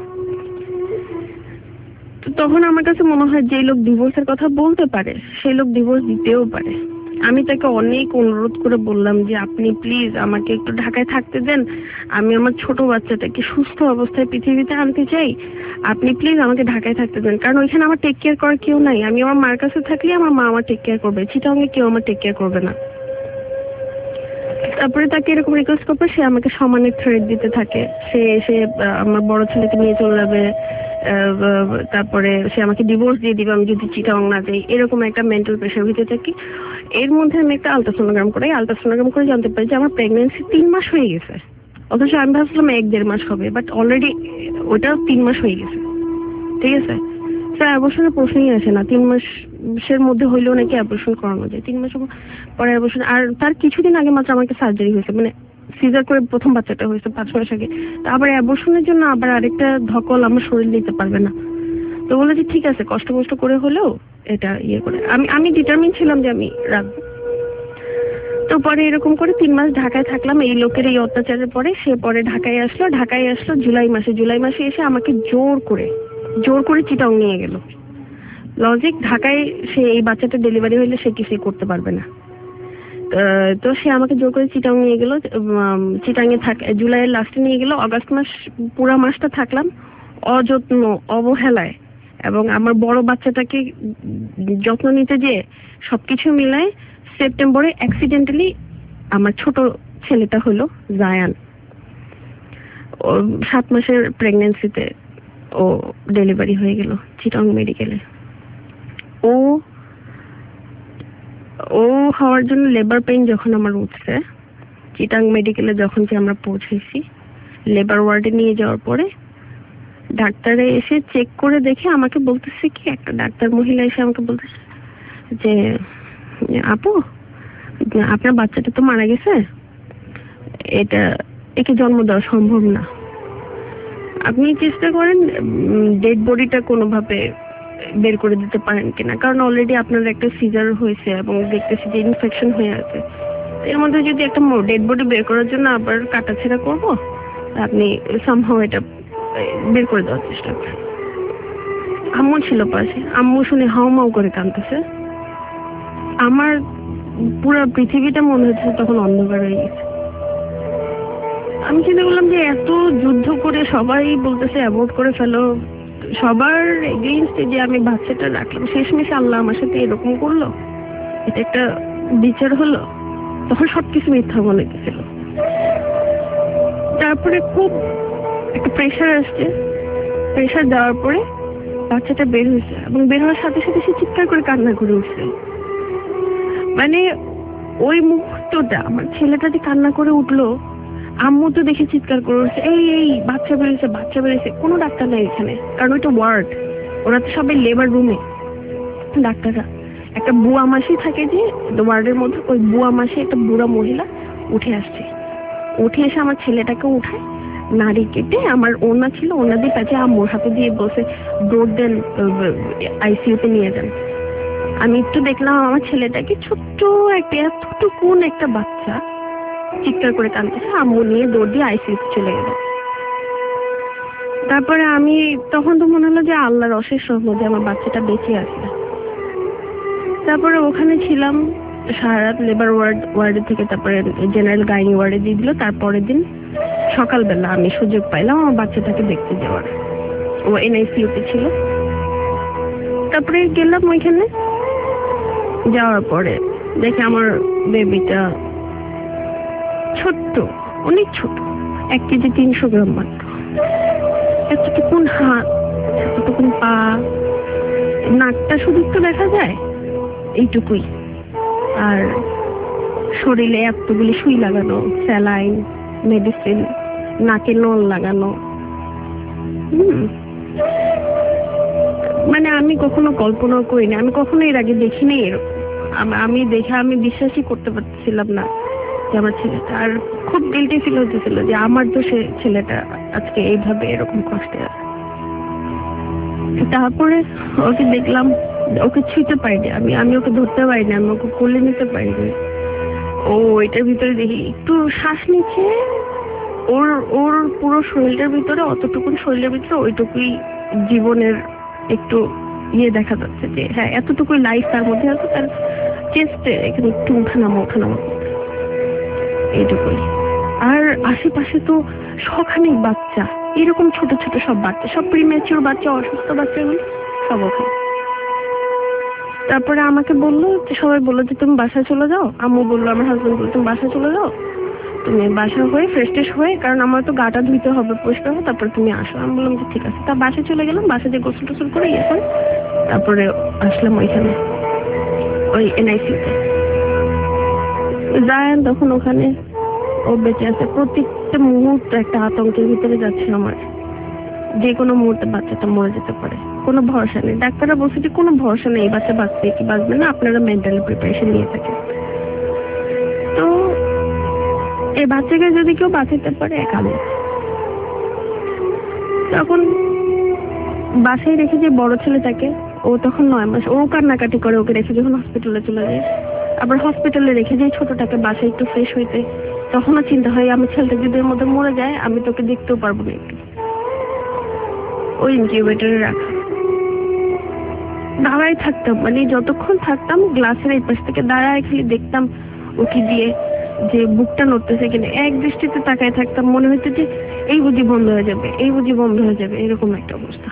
তো তখন আমার কাছে মনে হয় যে লোক ডিভোর্সের কথা বলতে পারে সেই লোক ডিভোর্স দিতেও পারে। আমি তাকে অনেক অনুরোধ করে বললাম যে আপনি প্লিজ আমাকে একটু ঢাকায় থাকতে দেন, আমি আমার ছোট বাচ্চাটাকে সুস্থ অবস্থায় পৃথিবীতে আনতে চাই, আপনি প্লিজ আমাকে ঢাকায় থাকতে দেন, কারণ ওইখানে আমার টেক কেয়ার করার কেউ নাই। আমি আমার মার কাছে থাকলে আমার মা আমার টেক কেয়ার করবে, চিটাগাংয়ে কেউ আমার টেক কেয়ার করবে না। তারপরে তাকে এরকম রিকোয়েস্ট করবে, সে আমাকে সমানের থ্রেট দিতে থাকে, সে এসে আমার বড় ছেলেকে নিয়ে চলে যাবে, তারপরে সে আমাকে ডিভোর্স দিয়ে দিবে আমি যদি চিটাগাং না যাই, এরকম একটা মেন্টাল প্রেশার ভিতরে থাকি। এর মধ্যে আমি একটা আলট্রাসোনোগ্রাম করাই, আলট্রাসোনোগ্রাম করে জানতে পারি যে আমার প্রেগনেন্সি তিন মাস হয়ে গেছে, অথচ আমি ভাবছিলাম এক দেড় মাস হবে, বাট অলরেডি ওটা তিন মাস হয়ে গেছে। ঠিক আছে, স্যার অ্যাবর্শনের প্রশ্নই আসে না, তিন মাসের মধ্যে হইলেও নাকি অ্যাবর্শন করানো যায়, তিন মাস পরে অ্যাবর্শন। আর তার কিছুদিন আগে মাত্র আমাকে সার্জারি হয়েছে, মানে সিজার করে প্রথম বাচ্চাটা হয়েছে পাঁচ মাস আগে। তো আবার অ্যাবর্শনের জন্য আবার আরেকটা ধকল আমার শরীর নিতে পারবে না। তো বলে যে ঠিক আছে কষ্ট কষ্ট করে হলেও এটা ইয়ে করে, আমি আমি ডিটারমিন ছিলাম যে আমি রাখবো। তো পরে এরকম করে তিন মাস ঢাকায় থাকলাম এই লোকের এই অত্যাচারের পরে। সে পরে ঢাকায় আসলো, ঢাকায় আসলো জুলাই মাসে। জুলাই মাসে এসে আমাকে জোর করে জোর করে চিটাগাং নিয়ে গেল। লজিক, ঢাকায় সে এই বাচ্চাটা ডেলিভারি হইলে সে কিছুই করতে পারবে না, তো সে আমাকে জোর করে চিটাগাং নিয়ে গেল। চিটাগাংয়ে থাক জুলাইয়ের লাস্টে নিয়ে গেল, অগাস্ট মাস পুরা মাসটা থাকলাম। অযত্ন, অবহেলায় এবং আমার বড় বাচ্চাটাকে যত্ন নিতে যেয়ে সবকিছু মিলায় সেপ্টেম্বরে অ্যাক্সিডেন্টালি আমার ছোট ছেলেটা হলো জায়ান। ও সাত মাসের প্রেগন্যান্সিতে ও ডেলিভারি হয়ে গেল চিটং মেডিকেলে। ও ও হওয়ার জন্য লেবার পেইন যখন আমার উঠছে, চিটাং মেডিকেলে যখন যে আমরা পৌঁছেছি, লেবার ওয়ার্ডে নিয়ে যাওয়ার পরে ডাক্তারে এসে চেক করে দেখে আমাকে বলতেছে কি, একটা ডাক্তার মহিলা এসে আমাকে বলতেছে যে আপু আপনার বাচ্চাটা তো মারা গেছে, এটা একে জন্ম দেওয়া সম্ভব না, আপনি চেষ্টা করেন ডেড বডিটা কোনোভাবে বের করে দিতে পারেন কিনা, কারণ অলরেডি আপনার একটা সিজার হয়েছে এবং দেখতেছি যে ইনফেকশন হয়ে আছে, এর মধ্যে যদি একটা ডেড বডি বের করার জন্য আবার কাটাছেড়া করবো, আপনি সামহাও এটা বের করে দেওয়ার চেষ্টা করেন। আম্মু ছিল পাশে, আম্মু শুনে হাউ মাউ করে কাঁদতেছে। আমার পুরো পৃথিবীটা মনে হচ্ছে তখন অন্ধকার হয়ে গেছে। আমি চিন্তা করলাম যে এত যুদ্ধ করে সবাই বলতেছে অ্যাভয়েড করে ফেলো, সবার এগেইনস্টে যে আমি বাচ্চাটা রাখলাম, শেষমেশ আল্লাহ আমার সাথে এরকম করলো, এটা একটা বিচার হলো। তখন সবকিছু মিথ্যা মনে হয়েছিল। তারপরে খুব একটা প্রেশার আসছে, প্রেশার দেওয়ার পরে বাচ্চাটা বের হয়েছে এবং বের হওয়ার সাথে সাথে সে চিৎকার করে কান্না করে উঠছে। মানে ওই মুহূর্তটা আমার ছেলেটা যে কান্না করে উঠলো, আম্মু তো দেখে চিৎকার করে উঠছে, এই এই বাচ্চা বেরিয়েছে, বাচ্চা বেরিয়েছে। কোনো ডাক্তার নেই এখানে, কারণ ওইটা ওয়ার্ড, ওরা তো সবাই লেবার রুমে ডাক্তাররা। একটা বুয়া মাসি থাকে যে ওয়ার্ডের মধ্যে, ওই বুয়া মাসি একটা বুড়া মহিলা উঠে আসছে, উঠে এসে আমার ছেলেটাকে উঠায়, নাড়ি কেটে আমার ওনা ছিল ওনা দিয়ে প্যাচে আম্মুর হাতে দিয়ে বসে দৌড় দেন আইসিইউতে নিয়ে যান। আমি একটু দেখলাম আমার ছেলেটাকে, ছোট্ট একটা এতটুকুন একটা বাচ্চা চিৎকার করে কাঁদতেছে, আম্মু নিয়ে দৌড় দিয়ে আইসিইউতে চলে গেল। তারপরে আমি তখন তো মনে হলো যে আল্লাহর অশেষ রহমত যে আমার বাচ্চাটা বেঁচে আছে। তারপরে ওখানে ছিলাম সারা রাত, লেবার ওয়ার্ড ওয়ার্ডের থেকে তারপরে জেনারেল গাইনি ওয়ার্ডে দিয়ে দিল। তারপরের দিন সকালবেলা আমি সুযোগ পাইলাম আমার বাচ্চাটাকে দেখতে যাওয়ার, ও এনআইসিইউতে ছিল। তারপরে গেলাম ওইখানে, যাওয়ার পরে দেখে আমার বেবিটা ছোট্ট, অনেক ছোট, এক কেজি তিনশো গ্রাম মাত্র, এতটুকুন হাত, এতটুকুন পা, নাকটা শুধু একটু দেখা যায় এইটুকুই, আর শরীরে এতগুলি সুই লাগানো, স্যালাইন, মেডিসিন, নাকে নল লাগানো। হম মানে আমি কখনো কল্পনাও করিনি, আমি কখনো এর আগে দেখিনি এরকম। আমি দেখে আমি বিশ্বাসই করতে পারছিলাম না যে আমার ছেলেটা, আর খুব গিল্টি ফিল হতেছিল যে আমার তো সে ছেলেটা আজকে এইভাবে এরকম কষ্টে আছে। তারপরে ওকে দেখলাম, ওকে ছুঁতে পারিনি আমি, আমি ওকে ধরতে পারিনি, আমি ওকে কোলে নিতে পারিনি। ও এটার ভিতরে দেখি একটু শ্বাস নিচ্ছে, ওর ওর পুরো শরীরের ভিতরে, অতটুকুন শরীরের ভিতরে ওইটুকুই জীবনের একটু ইয়ে দেখা যাচ্ছে যে হ্যাঁ এতটুকুই লাইফ তার মধ্যে আছে, তার চেস্টে এখানে একটু উঠানামা উঠানামা এইটুকুই। আর আশেপাশে তো শখানেক বাচ্চা, এরকম ছোট ছোট সব বাচ্চা, সব প্রিম্যাচিওর বাচ্চা, অসুস্থ বাচ্চাগুলো সব ওখানে। তারপরে আমাকে বললো যে সবাই বললো যে তুমি বাসায় চলে যাও, আম্মু বললো, আমার হাজবেন্ড বললো তুমি বাসায় চলে যাও, তুমি বাসা হয়ে ফ্রেশ ট্রেশ হয়ে, কারণ আমার তো গাটা ধুইতে হবে, পরিষ্কার হবে, তারপরে তুমি আসো। আমি বললাম যে ঠিক আছে। তা বাসায় চলে গেলাম, বাসায় যে গোসল টোসল করে ইয়ে করে তারপরে আসলাম ওইখানে ওই এনআইসিউতে। জায়ান তখন ওখানে, ও বেঁচে আছে। প্রত্যেকটা মুহূর্তে একটা আতঙ্কের ভিতরে যাচ্ছে আমার, যে কোনো মুহূর্তে বাচ্চাটা মরে যেতে পারে, কোনো ভরসা নেই। ডাক্তাররা বলছে যে কোনো ভরসা নেই, বাচ্চা বাঁচবে কি বাঁচবে না, আপনারা মেন্টালি প্রিপারেশন নিয়ে থাকেন। তো এই বাচ্চাকে যদি কেউ বাঁচাতে পারে এক আলো। তখন বাসায় রেখে যে বড় ছেলেটাকে, ও তখন নয় মাস, ও কান্নাকাটি করে, ওকে রেখে যখন হসপিটালে চলে যায়, আবার হসপিটালে রেখে যে ছোটটাকে বাসায় একটু ফ্রেশ হইতে, তখনও চিন্তা হয় আমার ছেলেটা যদি এর মধ্যে মরে যায় আমি তোকে দেখতেও পারবো না। একটু ওই ইনকিউবেটরে রাখা, দাঁড়াই থাকতাম, মানে যতক্ষণ থাকতাম গ্লাসের এই পাশ থেকে দাঁড়ায় খালি দেখতাম উঠি দিয়ে যে বুকটা নড়তেছে কিনা, এক দৃষ্টিতে তাকায় থাকতাম, মনে হতো যে এই বুঝি বন্ধ হয়ে যাবে, এই বুঝি বন্ধ হয়ে যাবে, এরকম একটা অবস্থা।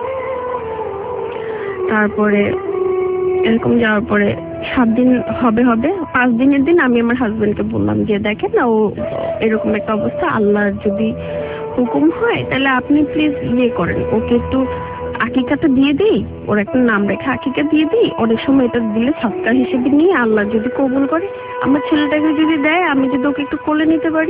তারপরে এরকম যাওয়ার পরে সাত দিন হবে হবে পাঁচ দিনের দিন আমি আমার হাজবেন্ডকে বললাম যে দেখেন না, ও এরকম একটা অবস্থা, আল্লাহর যদি হুকুম হয় তাহলে আপনি প্লিজ ইয়ে করেন, ওকে একটু আকিকাটা দিয়ে দিই, ওর একটা নাম রেখে আকিকা দিয়ে দিই, অনেক সময় এটা দিলে সৎকার হিসেবে নিয়ে আল্লাহ যদি কবুল করে, আমার ছেলেটাকে যদি দেয়, আমি যদি ওকে একটু কোলে নিতে পারি।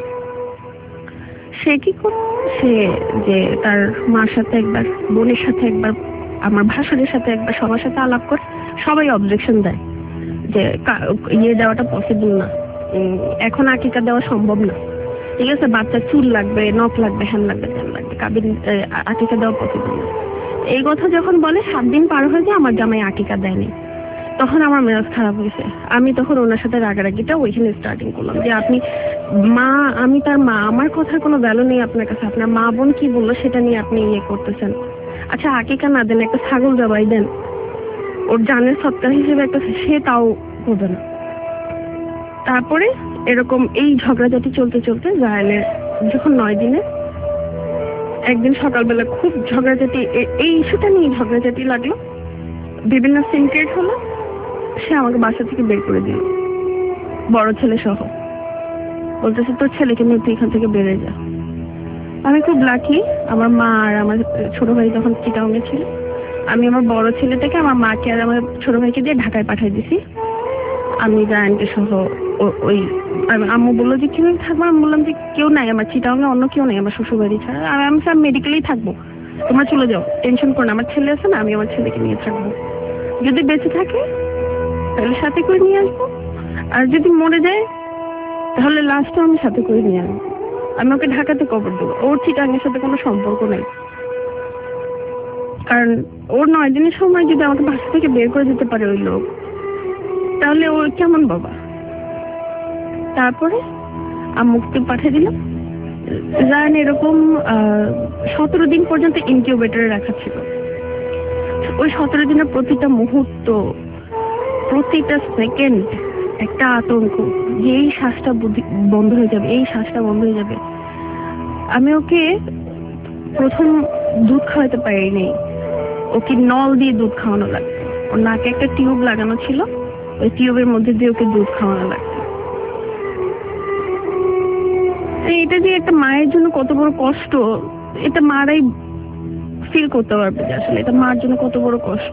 সে কি করে, সে যে তার মার সাথে একবার, বোনের সাথে একবার, আমার ভাসুরের সাথে একবার, সবার সাথে আলাপ করে সবাই অবজেকশন দেয় যে ইয়ে দেওয়াটা পসিবল না, এখন আকিকা দেওয়া সম্ভব না, ঠিক আছে, বাচ্চার চুল লাগবে, নখ লাগবে, হ্যান লাগবে, ত্যান লাগবে, কাবিন আকিকা দেওয়া পসিবল না। এই কথা যখন বলে সাত দিন পার হয়ে যায় আমার জামাই আকিকা দেয়নি, তখন আমার মেজাজ খারাপ হয়েছে। আমি তখন ওনার সাথে রাগারাগিটা ওইখানে স্টার্টিং করলাম যে আপনি মা, আমি তার মা, আমার কথার কোনো ভ্যালু নেই আপনার কাছে, আপনার মা বোন কি বললো সেটা নিয়ে আপনি ইয়ে করতেছেন। আচ্ছা আকিকা না দেন, একটা ছাগল জবাই দেন, ওর জানের সৎকার হিসেবে একটা, সে তাও করবে না। তারপরে এরকম এই ঝগড়াঝাটি চলতে চলতে জায়ানের যখন নয় দিনে একদিন সকালবেলা খুব ঝগড়াঝাটি, এই ইস্যুটা নিয়ে ঝগড়াঝাটি লাগলো, বিভিন্ন সিনক্রেট হলো, সে আমাকে বাসা থেকে বের করে দিল, বড় ছেলে সহ, বলতেছে তোর ছেলেকে নিয়ে তুই এখান থেকে বেড়ে যা। আমি খুব লাকি, আমার মা আর আমার ছোট ভাই তখন চিটাগাংয়ে ছিল, আমি আমার বড় ছেলেটাকে, আমার মাকে আর আমার ছোট ভাইকে দিয়ে ঢাকায় পাঠিয়ে দিছি। আমি জায়ানকে সহ ওই আম্মু বললো যে কিভাবে থাকবো, আমি বললাম যে কেউ নাই আমার চিটাগাংয়ে, অন্য কেউ নাই আমার শ্বশুর বাড়ি ছাড়া, আর আমি স্যার মেডিকেলেই থাকবো, তোমরা চলে যাও, টেনশন করো না, আমার ছেলে আছে না, আমি আমার ছেলেকে নিয়ে থাকবো, যদি বেঁচে থাকে তাহলে সাথে করে নিয়ে আসবো, আর যদি মরে যায় তাহলে লাস্টও আমি সাথে করে নিয়ে আসবো, আমি ওকে ঢাকাতে কবর দেবো, ওর চিটাগাংয়ের সাথে কোনো সম্পর্ক নেই, কারণ ওর নয় দিনের সময় যদি আমাকে বাসা থেকে বের করে দিতে পারে ওই লোক, তাহলে ও কেমন বাবা। তারপরে আম্মুকে পাঠিয়ে দিলাম। জায়ান এরকম সতেরো দিন পর্যন্ত ইনকিউবেটরে রাখা ছিল। ওই সতেরো দিনের প্রতিটা মুহূর্ত, প্রতিটা সেকেন্ড একটা আতঙ্ক যে এই শ্বাসটা বন্ধ হয়ে যাবে, এই শ্বাসটা বন্ধ হয়ে যাবে। আমি ওকে প্রথম দুধ খাওয়াতে পারিনি, ওকে নল দিয়ে দুধ খাওয়ানো লাগতো, ওর নাকে একটা টিউব লাগানো ছিল, ওই টিউবের মধ্যে দিয়ে ওকে দুধ খাওয়ানো লাগতো। এটা যে একটা মায়ের জন্য কত বড় কষ্ট, এটা মারাই ফিল করতে পারবে যে আসলে এটা মার জন্য কত বড় কষ্ট।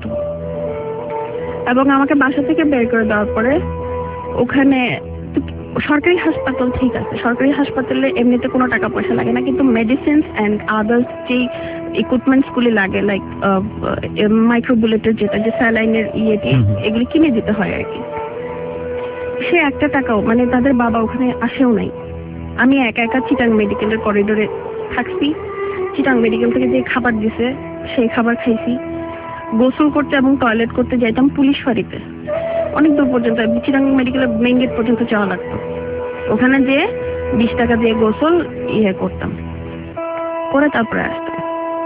এবং আমাকে বাসা থেকে বের করে দেওয়ার পরে ওখানে সরকারি হাসপাতাল, ঠিক আছে, সরকারি হাসপাতালে এমনিতে কোনো টাকা পয়সা লাগে না, কিন্তু মেডিসিনস অ্যান্ড আদার্স যে ইকুইপমেন্টস গুলি লাগে, লাইক মাইক্রোবুলেটের যেটা, যে স্যালাইনের ইয়েটি, এগুলি কিনে দিতে হয় আর কি। সে একটা টাকাও, মানে তাদের বাবা ওখানে আসেও নাই। আমি একা একা চিটাং মেডিকেলের করিডোরে থাকছি, চিটাং মেডিকেল থেকে যে খাবার দিছে সেই খাবার খাইছি। গোসল করতে এবং টয়লেট করতে যাইতাম পুলিশ ফাঁড়িতে, অনেক দূর পর্যন্ত, চিটাং মেডিকেলের মেইন গেট পর্যন্ত যাওয়া লাগতো, ওখানে যে বিশ টাকা দিয়ে গোসল ইয়ে করতাম, করে তারপরে আসতাম।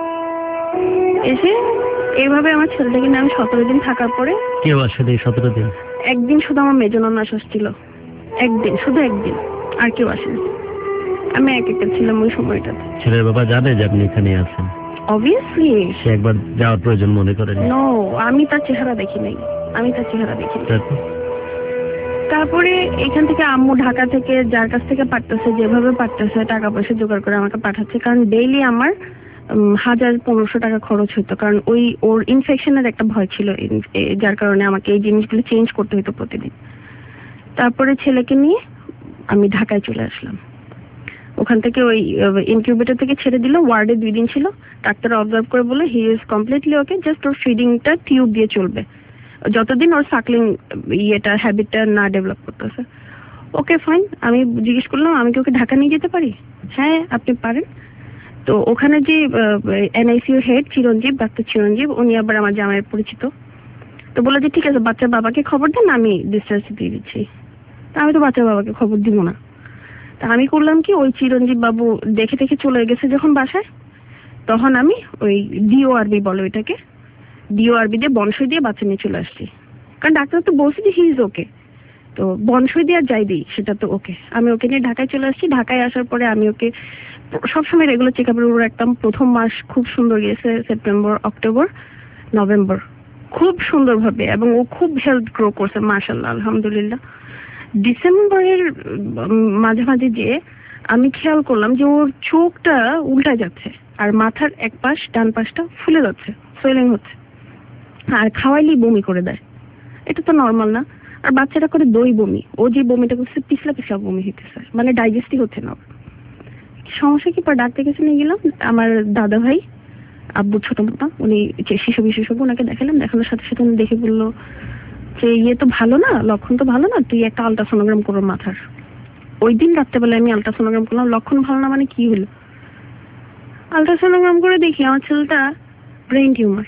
এসে এইভাবে আমার ছেলেটাকে নিয়ে আমি সতেরো দিন থাকার পরে, কেউ আসলে সতেরো দিন, একদিন শুধু আমার মেজো নন্না আসছিল, একদিন, শুধু একদিন, আর কেউ আসেনি। আমি এক একটা ছিলাম ওই সময়টাতে। ছেলের বাবা জানে যে আপনি এখানে আছেন? অবভিয়াসলি সে একবার যাওয়ার প্রয়োজন মনে করেন? নো, আমি তার চেহারা দেখি নাই, আমি তার চেহারা দেখি নাই। তারপরে এখান থেকে আম্মু ঢাকা থেকে যার কাছ থেকে পাঠাচ্ছে, যেভাবে পাঠাচ্ছে টাকা পয়সা জোগাড় করে আমাকে পাঠাচ্ছে, কারণ ডেইলি আমার হাজার পনেরোশো টাকা খরচ হতো, কারণ ওই ওর ইনফেকশনের একটা ভয় ছিল, যার কারণে আমাকে এই জিনিসগুলো চেঞ্জ করতে হতো প্রতিদিন। তারপরে ছেলেকে নিয়ে আমি ঢাকায় চলে আসলাম। ওখান থেকে ওই ইনকিউবেটর থেকে ছেড়ে দিল, ওয়ার্ডে দুই দিন ছিল, ডাক্তার অবজার্ভ করে বলে he is completely okay, just ওর ফিডিংটা টিউব দিয়ে চলবে যতদিন ওর সাকলিং ইয়েটা হ্যাবিটটা না ডেভেলপ করতেছে। Okay fine. আমি জিজ্ঞেস করলাম আমি কি ওকে ঢাকা নিয়ে যেতে পারি? হ্যাঁ আপনি পারেন। তো ওখানে যে এনআইসিউর হেড চিরঞ্জীব, ডাক্তার চিরঞ্জীব, উনি আবার আমার জামাইয়ের পরিচিত, তো বলে যে ঠিক আছে বাচ্চার বাবাকে খবর দেন, আমি ডিসচার্জ দিয়ে দিচ্ছি। তা আমি তো বাচ্চার বাবাকে খবর দিব না, তা আমি করলাম কি, ওই চিরঞ্জীব বাবু দেখে দেখে চলে গেছে যখন বাসায়, তখন আমি ওই ডিওআরবি বলে ওইটাকে, ডিওআরবি দিয়ে বনসই দিয়ে বাচ্চা নিয়ে চলে আসছি, কারণ ডাক্তার তো বলছে যে হি ইজ ওকে। তো বনসই দিয়ে আর যাই দিই সেটা তো ওকে, আমি ওকে নিয়ে ঢাকায় চলে আসছি। ঢাকায় আসার পরে আমি ওকে সবসময় রেগুলার চেক আপের উপর রাখতাম। প্রথম মাস খুব সুন্দর গিয়েছে, সেপ্টেম্বর, অক্টোবর, নভেম্বর খুব সুন্দরভাবে, এবং ও খুব হেলথ গ্রো করছে মাশাআল্লাহ, আলহামদুলিল্লাহ। ডিসেম্বরের মাঝামাঝি যে আমি খেয়াল করলাম যে ওর চোখটা উল্টা যাচ্ছে, আর মাথার এক পাশ, ডান পাশটা ফুলে যাচ্ছে, সোয়েলিং হচ্ছে, আর খাওয়াইলেই বমি করে দেয়। এটা তো নর্মাল না। আর বাচ্চাটা করে দই বমি, ও যে বমিটা করছে পিছলা পিছলা বমি হইতেছে, মানে ডাইজেস্টই হচ্ছে না। সমস্যা কি? পর ডাক্তার কাছে নিয়ে গেলাম, আমার দাদা ভাই আব্বুর ছোট মামা, উনি শিশু বিশেষজ্ঞ, ওনাকে দেখালাম। দেখানোর সাথে সাথে উনি দেখে বললো যে ইয়ে তো ভালো না, লক্ষণ তো ভালো না, তুই একটা আলট্রাসোনোগ্রাম করো মাথার। ওই দিন রাত্রেবেলায় আমি আলট্রাসোনোগ্রাম করলাম। লক্ষণ ভালো না মানে কি হলো? আলট্রাসোনোগ্রাম করে দেখি আমার ছেলেটা ব্রেন টিউমার।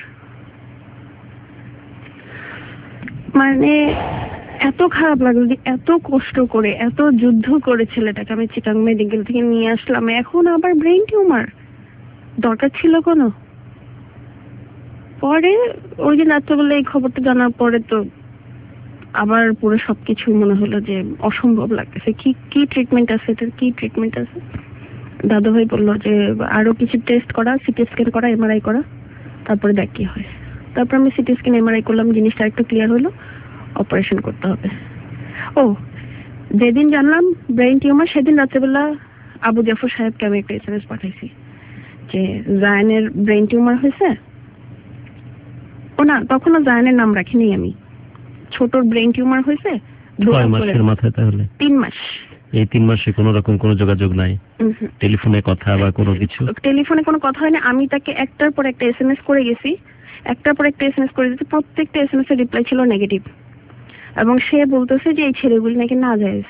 মানে এত খারাপ লাগলো, এত কষ্ট করে, এত যুদ্ধ করে ছেলেটাকে আমি চিটাং মেডিকেল থেকে নিয়ে আসলাম, এখন আবার ব্রেন টিউমার। দরকার ছিল কোনো? পরে ওই দিন রাত্রেবেলা এই খবরটা জানার পরে তো আবার পুরো সবকিছু মনে হলো যে অসম্ভব লাগতেছে। কি কি ট্রিটমেন্ট আছে এটার, কি ট্রিটমেন্ট আছে? দাদু ভাই বললো যে আরো কিছু টেস্ট করা, সিটি স্ক্যান করা, এমআরআই করা, তারপরে দেখ কি হয়। তারপর আমি সিটি স্ক্যান এমআরআই করলাম, জিনিসটা একটু ক্লিয়ার হলো, অপারেশন করতে হবে। ও যেদিন জানলাম ব্রেন টিউমার, সেদিন রাত্রেবেলা আবু জাফর সাহেবকে আমি একটা এসএমএস পাঠাইছি যে জায়ানের ব্রেন টিউমার হয়েছে। ও না, তখনও জায়ানের নাম রাখিনি আমি, ছোটর ব্রেন টিউমার হয়েছে। ছয় মাসের মাথায় তাহলে? তিন মাস। এই তিন মাসে কোনো রকম কোনো যোগাযোগ নাই, টেলিফোনে কথা বা কোনো কিছু? টেলিফোনে কোনো কথা হয়নি। আমি তাকে একটার পর একটা এসএমএস করে গেছি, একটার পর একটা এসএমএস করে গেছি, প্রত্যেকটা এসএমএস এর রিপ্লাই ছিল নেগেটিভ। এবং সে বলতেছে যে এই ছেলেগুলি নাকি না যায়।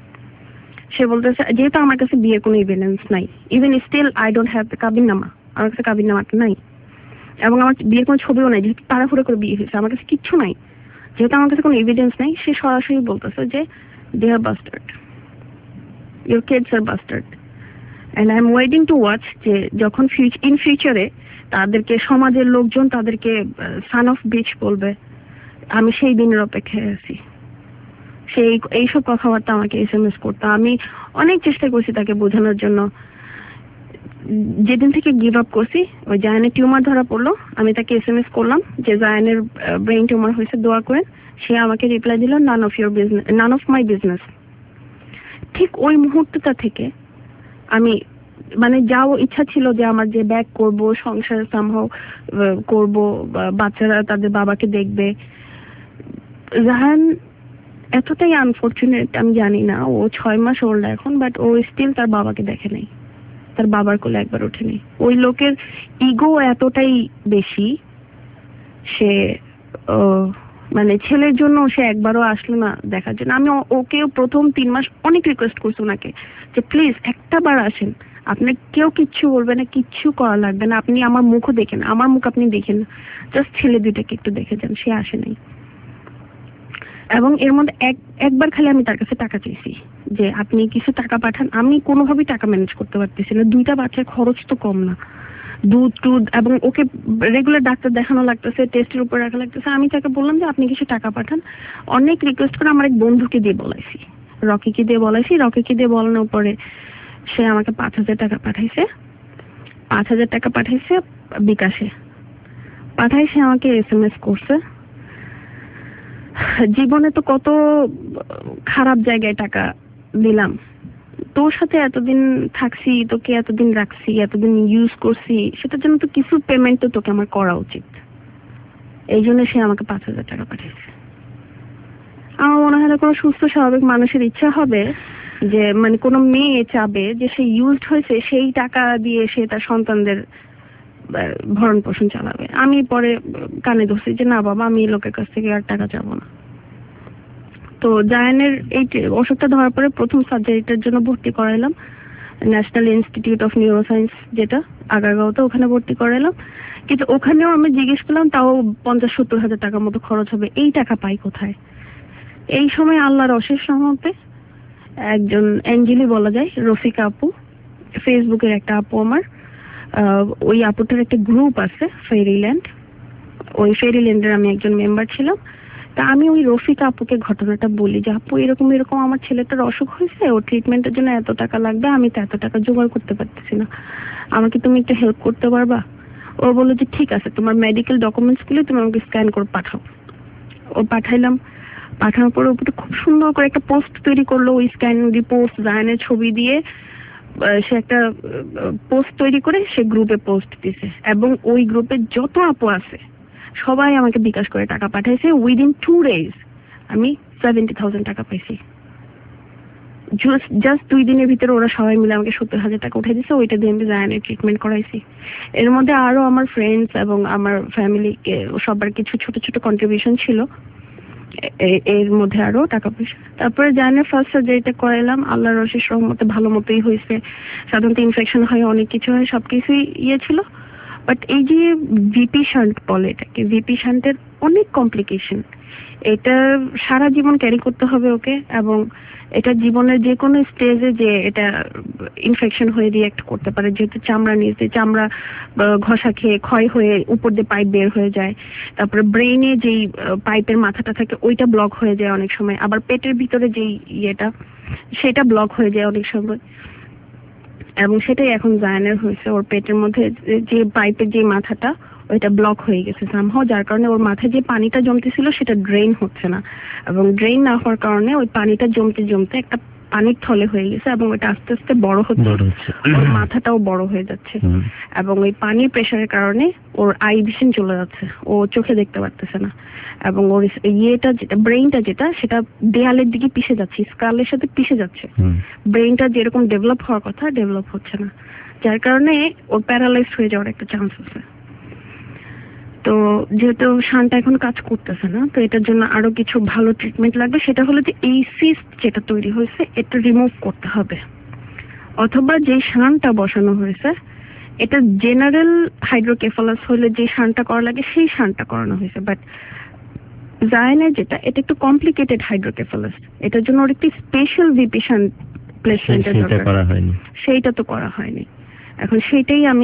সে বলতেছে যেহেতু আমার কাছে বিয়ের কোনো এভিডেন্স নাই, even still I don't have কাবিন নামা, আমার কাছে কাবিন নামা নাই, এবং আমার বিয়ের কোনো ছবিও নাই, যেহেতু তাড়াহুড়ো করে বিয়ে হয়েছে, আমার কাছে কিচ্ছু নাই, যেহেতু আমার কাছে কোনো এভিডেন্স নাই। সে সরাসরি বলতেছে যে they are bastard, your kids are bastard, and I am waiting to watch যে যখন ইন ফিউচারে তাদেরকে সমাজের লোকজন তাদেরকে সান অফ বিচ বলবে, আমি সেই দিনের অপেক্ষায় আছি। সেই এইসব কথাবার্তা আমাকে এসএমএস করতো। আমি অনেক চেষ্টা করছি তাকে বোঝানোর জন্য। যেদিন থেকে গিভ আপ করছি, ওই জায়ানের টিউমার ধরা পড়লো, আমি তাকে এসএমএস করলাম যে জায়ানের ব্রেন টিউমার হয়েছে, দোয়া করেন। সে আমাকে রিপ্লাই দিল none of your business, none of my business. ঠিক ওই মুহূর্তটা থেকে আমি মানে যাও ইচ্ছা ছিল যে আমার যে ব্যাক করব, সংসার সামহাও করব, বাচ্চারা তাদের বাবাকে দেখবে। জাহান এতটাই আনফরচুনেট, আমি জানি না, ও ছয় মাস ওল্ড এখন, বাট ও স্টিল তার বাবাকে দেখে নাই, তার বাবার কোলে একবার ওঠেনি। ওই লোকের ইগো এতটাই বেশি, সে মানে ছেলের জন্য সে একবারও আসলো না দেখার জন্য। আমি ওকেও প্রথম তিন মাস অনেক রিকোয়েস্ট করছি ওনাকে যে প্লিজ একটা বার আসেন, আপনার কেউ কিচ্ছু বলবে না, কিচ্ছু করা লাগবে না, আপনি আমার মুখও দেখেন, আমার মুখ আপনি দেখেন, জাস্ট ছেলে দুইটাকে একটু দেখে যান। সে আসে নাই। এবং এর মধ্যে এক একবার খালি আমি তার কাছে টাকা চেয়েছি যে আপনি কিছু টাকা পাঠান, আমি কোনোভাবেই টাকা ম্যানেজ করতে পারতেছি না, দুইটা বাচ্চার খরচ তো কম না, দুধ টুধ, এবং ওকে রেগুলার ডাক্তার দেখানো লাগতেছে, টেস্টের উপর রাখা লাগতেছে। আমি তাকে বললাম যে আপনি কিছু টাকা পাঠান। অনেক রিকোয়েস্ট করে আমার এক বন্ধুকে দিয়ে বলাইছি, রকিকে দিয়ে বলাইছি। রকিকে দিয়ে বলানোর পরে সে আমাকে পাঁচ হাজার টাকা পাঠাইছে, পাঁচ হাজার টাকা পাঠাইছে বিকাশে পাঠাইছে, আমাকে এসএমএস করছে জীবনে তো কত খারাপ জায়গায় টাকা দিলাম, তোর সাথে এতদিন থাকছি, তোকে এতদিন রাখছি, এতদিন ইউজ করছি, সেটার জন্য তো কিছু পেমেন্ট তো তোকে আমার করা উচিত। এই জন্য সে আমাকে পাঁচ হাজার টাকা পাঠিয়েছে। আমার মনে হয় না কোনো সুস্থ স্বাভাবিক মানুষের ইচ্ছা হবে যে মানে কোনো মেয়ে চাবে যে সে ইউজড হয়েছে, সেই টাকা দিয়ে সে তার সন্তানদের ভরণ পোষণ চালাবে। আমি পরে কানে ধরছি যে না বাবা, আমি লোকের কাছ থেকে আর টাকা চাবো না। তো জায়ানের এই অসুখটা ধরার পরে প্রথম সার্জারিটার জন্য ভর্তি করাইলাম ন্যাশনাল ইনস্টিটিউট অফ নিউরোসায়েন্স, যেটা আগারগাঁওতে, ওখানে ভর্তি করাইলাম। কিন্তু ওখানেও আমি জিজ্ঞেস করলাম, তাও পঞ্চাশ সত্তর হাজার টাকার মতো খরচ হবে। এই টাকা পাই কোথায়? এই সময় আল্লাহর অশেষ রহমতে একজন অ্যাঞ্জেলি বলা যায়, রফিকা আপু, ফেসবুকের একটা আপু আমার, ওই আপুটার একটা গ্রুপ আছে ফেরিল্যান্ড, ওই ফেরিল্যান্ডের আমি একজন মেম্বার ছিলাম। তা আমি ওই রফিকা আপুকে ঘটনাটা বলি যে আপু এরকম এরকম আমার ছেলেটার অসুখ হয়েছে, ও ট্রিটমেন্টের জন্য এত টাকা লাগবে, আমি তো এত টাকা জোগাড় করতে পারতেছি না, আমাকে তুমি একটু হেল্প করতে পারবা? ও বললো যে ঠিক আছে, তোমার মেডিকেল ডকুমেন্টস গুলো তুমি আমাকে স্ক্যান করে পাঠাও। ও পাঠাইলাম, পাঠানোর পরে ওপরে খুব সুন্দর করে একটা পোস্ট তৈরি করলো, ওই স্ক্যান রিপোর্ট জায়নের ছবি দিয়ে সে একটা পোস্ট তৈরি করে সে গ্রুপে পোস্ট দিছে, এবং ওই গ্রুপে যত আপু আছে সবাই আমাকে বিকাশ করে টাকা পাঠাইছে। উইদিন টু ডেজ আমি সেভেন্টি থাউজেন্ড টাকা পাইছি। জাস্ট দুই দিনের ভিতরে ওরা সবাই মিলে আমাকে সত্তর হাজার টাকা উঠে দিচ্ছে, ওইটা দিয়ে আমি জায়ানের ট্রিটমেন্ট করাইছি। এর মধ্যে আরো আমার ফ্রেন্ডস এবং আমার ফ্যামিলিকে সবার কিছু ছোট ছোট কন্ট্রিবিউশন ছিল, এর মধ্যে আরো টাকা পয়সা। তারপরে জায়ানের ফার্স্ট সার্জারিটা করাইলাম, আল্লাহর অশেষ রহমতে ভালো মতোই হয়েছে। সাধারণত ইনফেকশন হয়, অনেক কিছু হয়, সবকিছুই ইয়ে ছিল। বাট এই যে ভিপি শান্ট বলে এটাকে, ভিপি শান্টের অনেক কমপ্লিকেশন, এটা সারা জীবন ক্যারি করতে হবে ওকে, এবং এটা জীবনের যে কোনো স্টেজে যে এটা ইনফেকশন হয়ে রিঅ্যাক্ট করতে পারে, যেহেতু চামড়া নিচে চামড়া ঘষা খেয়ে ক্ষয় হয়ে উপর দিয়ে পাইপ বের হয়ে যায়। তারপরে ব্রেইনে যেই পাইপের মাথাটা থাকে ওইটা ব্লক হয়ে যায় অনেক সময়, আবার পেটের ভিতরে যেই ইয়েটা সেটা ব্লক হয়ে যায় অনেক সময়, এবং সেটাই এখন জায়ানের হয়েছে। ওর পেটের মধ্যে যে পাইপের যে মাথাটা ওইটা ব্লক হয়ে গেছে সামহাও, যার কারণে ওর মাথায় যে পানিটা জমতেছিল সেটা ড্রেন হচ্ছে না, এবং ড্রেন না হওয়ার কারণে ওই পানিটা জমতে জমতে একটা পানির থলে হয়ে গেছে, এবং ওইটা আস্তে আস্তে বড় হচ্ছে, ওর মাথাটাও বড় হয়ে যাচ্ছে, এবং ওই পানির প্রেশারের কারণে ওর আই ভিশন চলে যাচ্ছে, ও চোখে দেখতে পারতেছে না, এবং ওর ইয়েটা যেটা ব্রেইনটা যেটা সেটা দেয়ালের দিকে পিষে যাচ্ছে, স্কালের সাথে পিষে যাচ্ছে। ব্রেইনটা যেরকম ডেভেলপ হওয়ার কথা ডেভেলপ হচ্ছে না, যার কারণে ওর প্যারালাইজড হয়ে যাওয়ার একটা চান্স আছে। তো যেহেতু শানটা এখন কাজ করতেছে না, তো এটার জন্য আরো কিছু ভালো ট্রিটমেন্ট লাগবে। সেটা হলো যে এই সিস্ট যেটা তৈরি হয়েছে এটা রিমুভ করতে হবে, অথবা যে শানটা বসানো হয়েছে এটা জেনারেল হাইড্রোকেফালাস হলে যে শানটা করা লাগে সেই শানটা করানো হয়েছে। বাট জায়ানের যেটা এটা একটু কমপ্লিকেটেড হাইড্রোকেফালাস, এটার জন্য ওর একটি স্পেশাল ভিপি শান প্লেসমেন্টের দরকার, সেইটা তো করা হয়নি। এখন সেইটাই আমি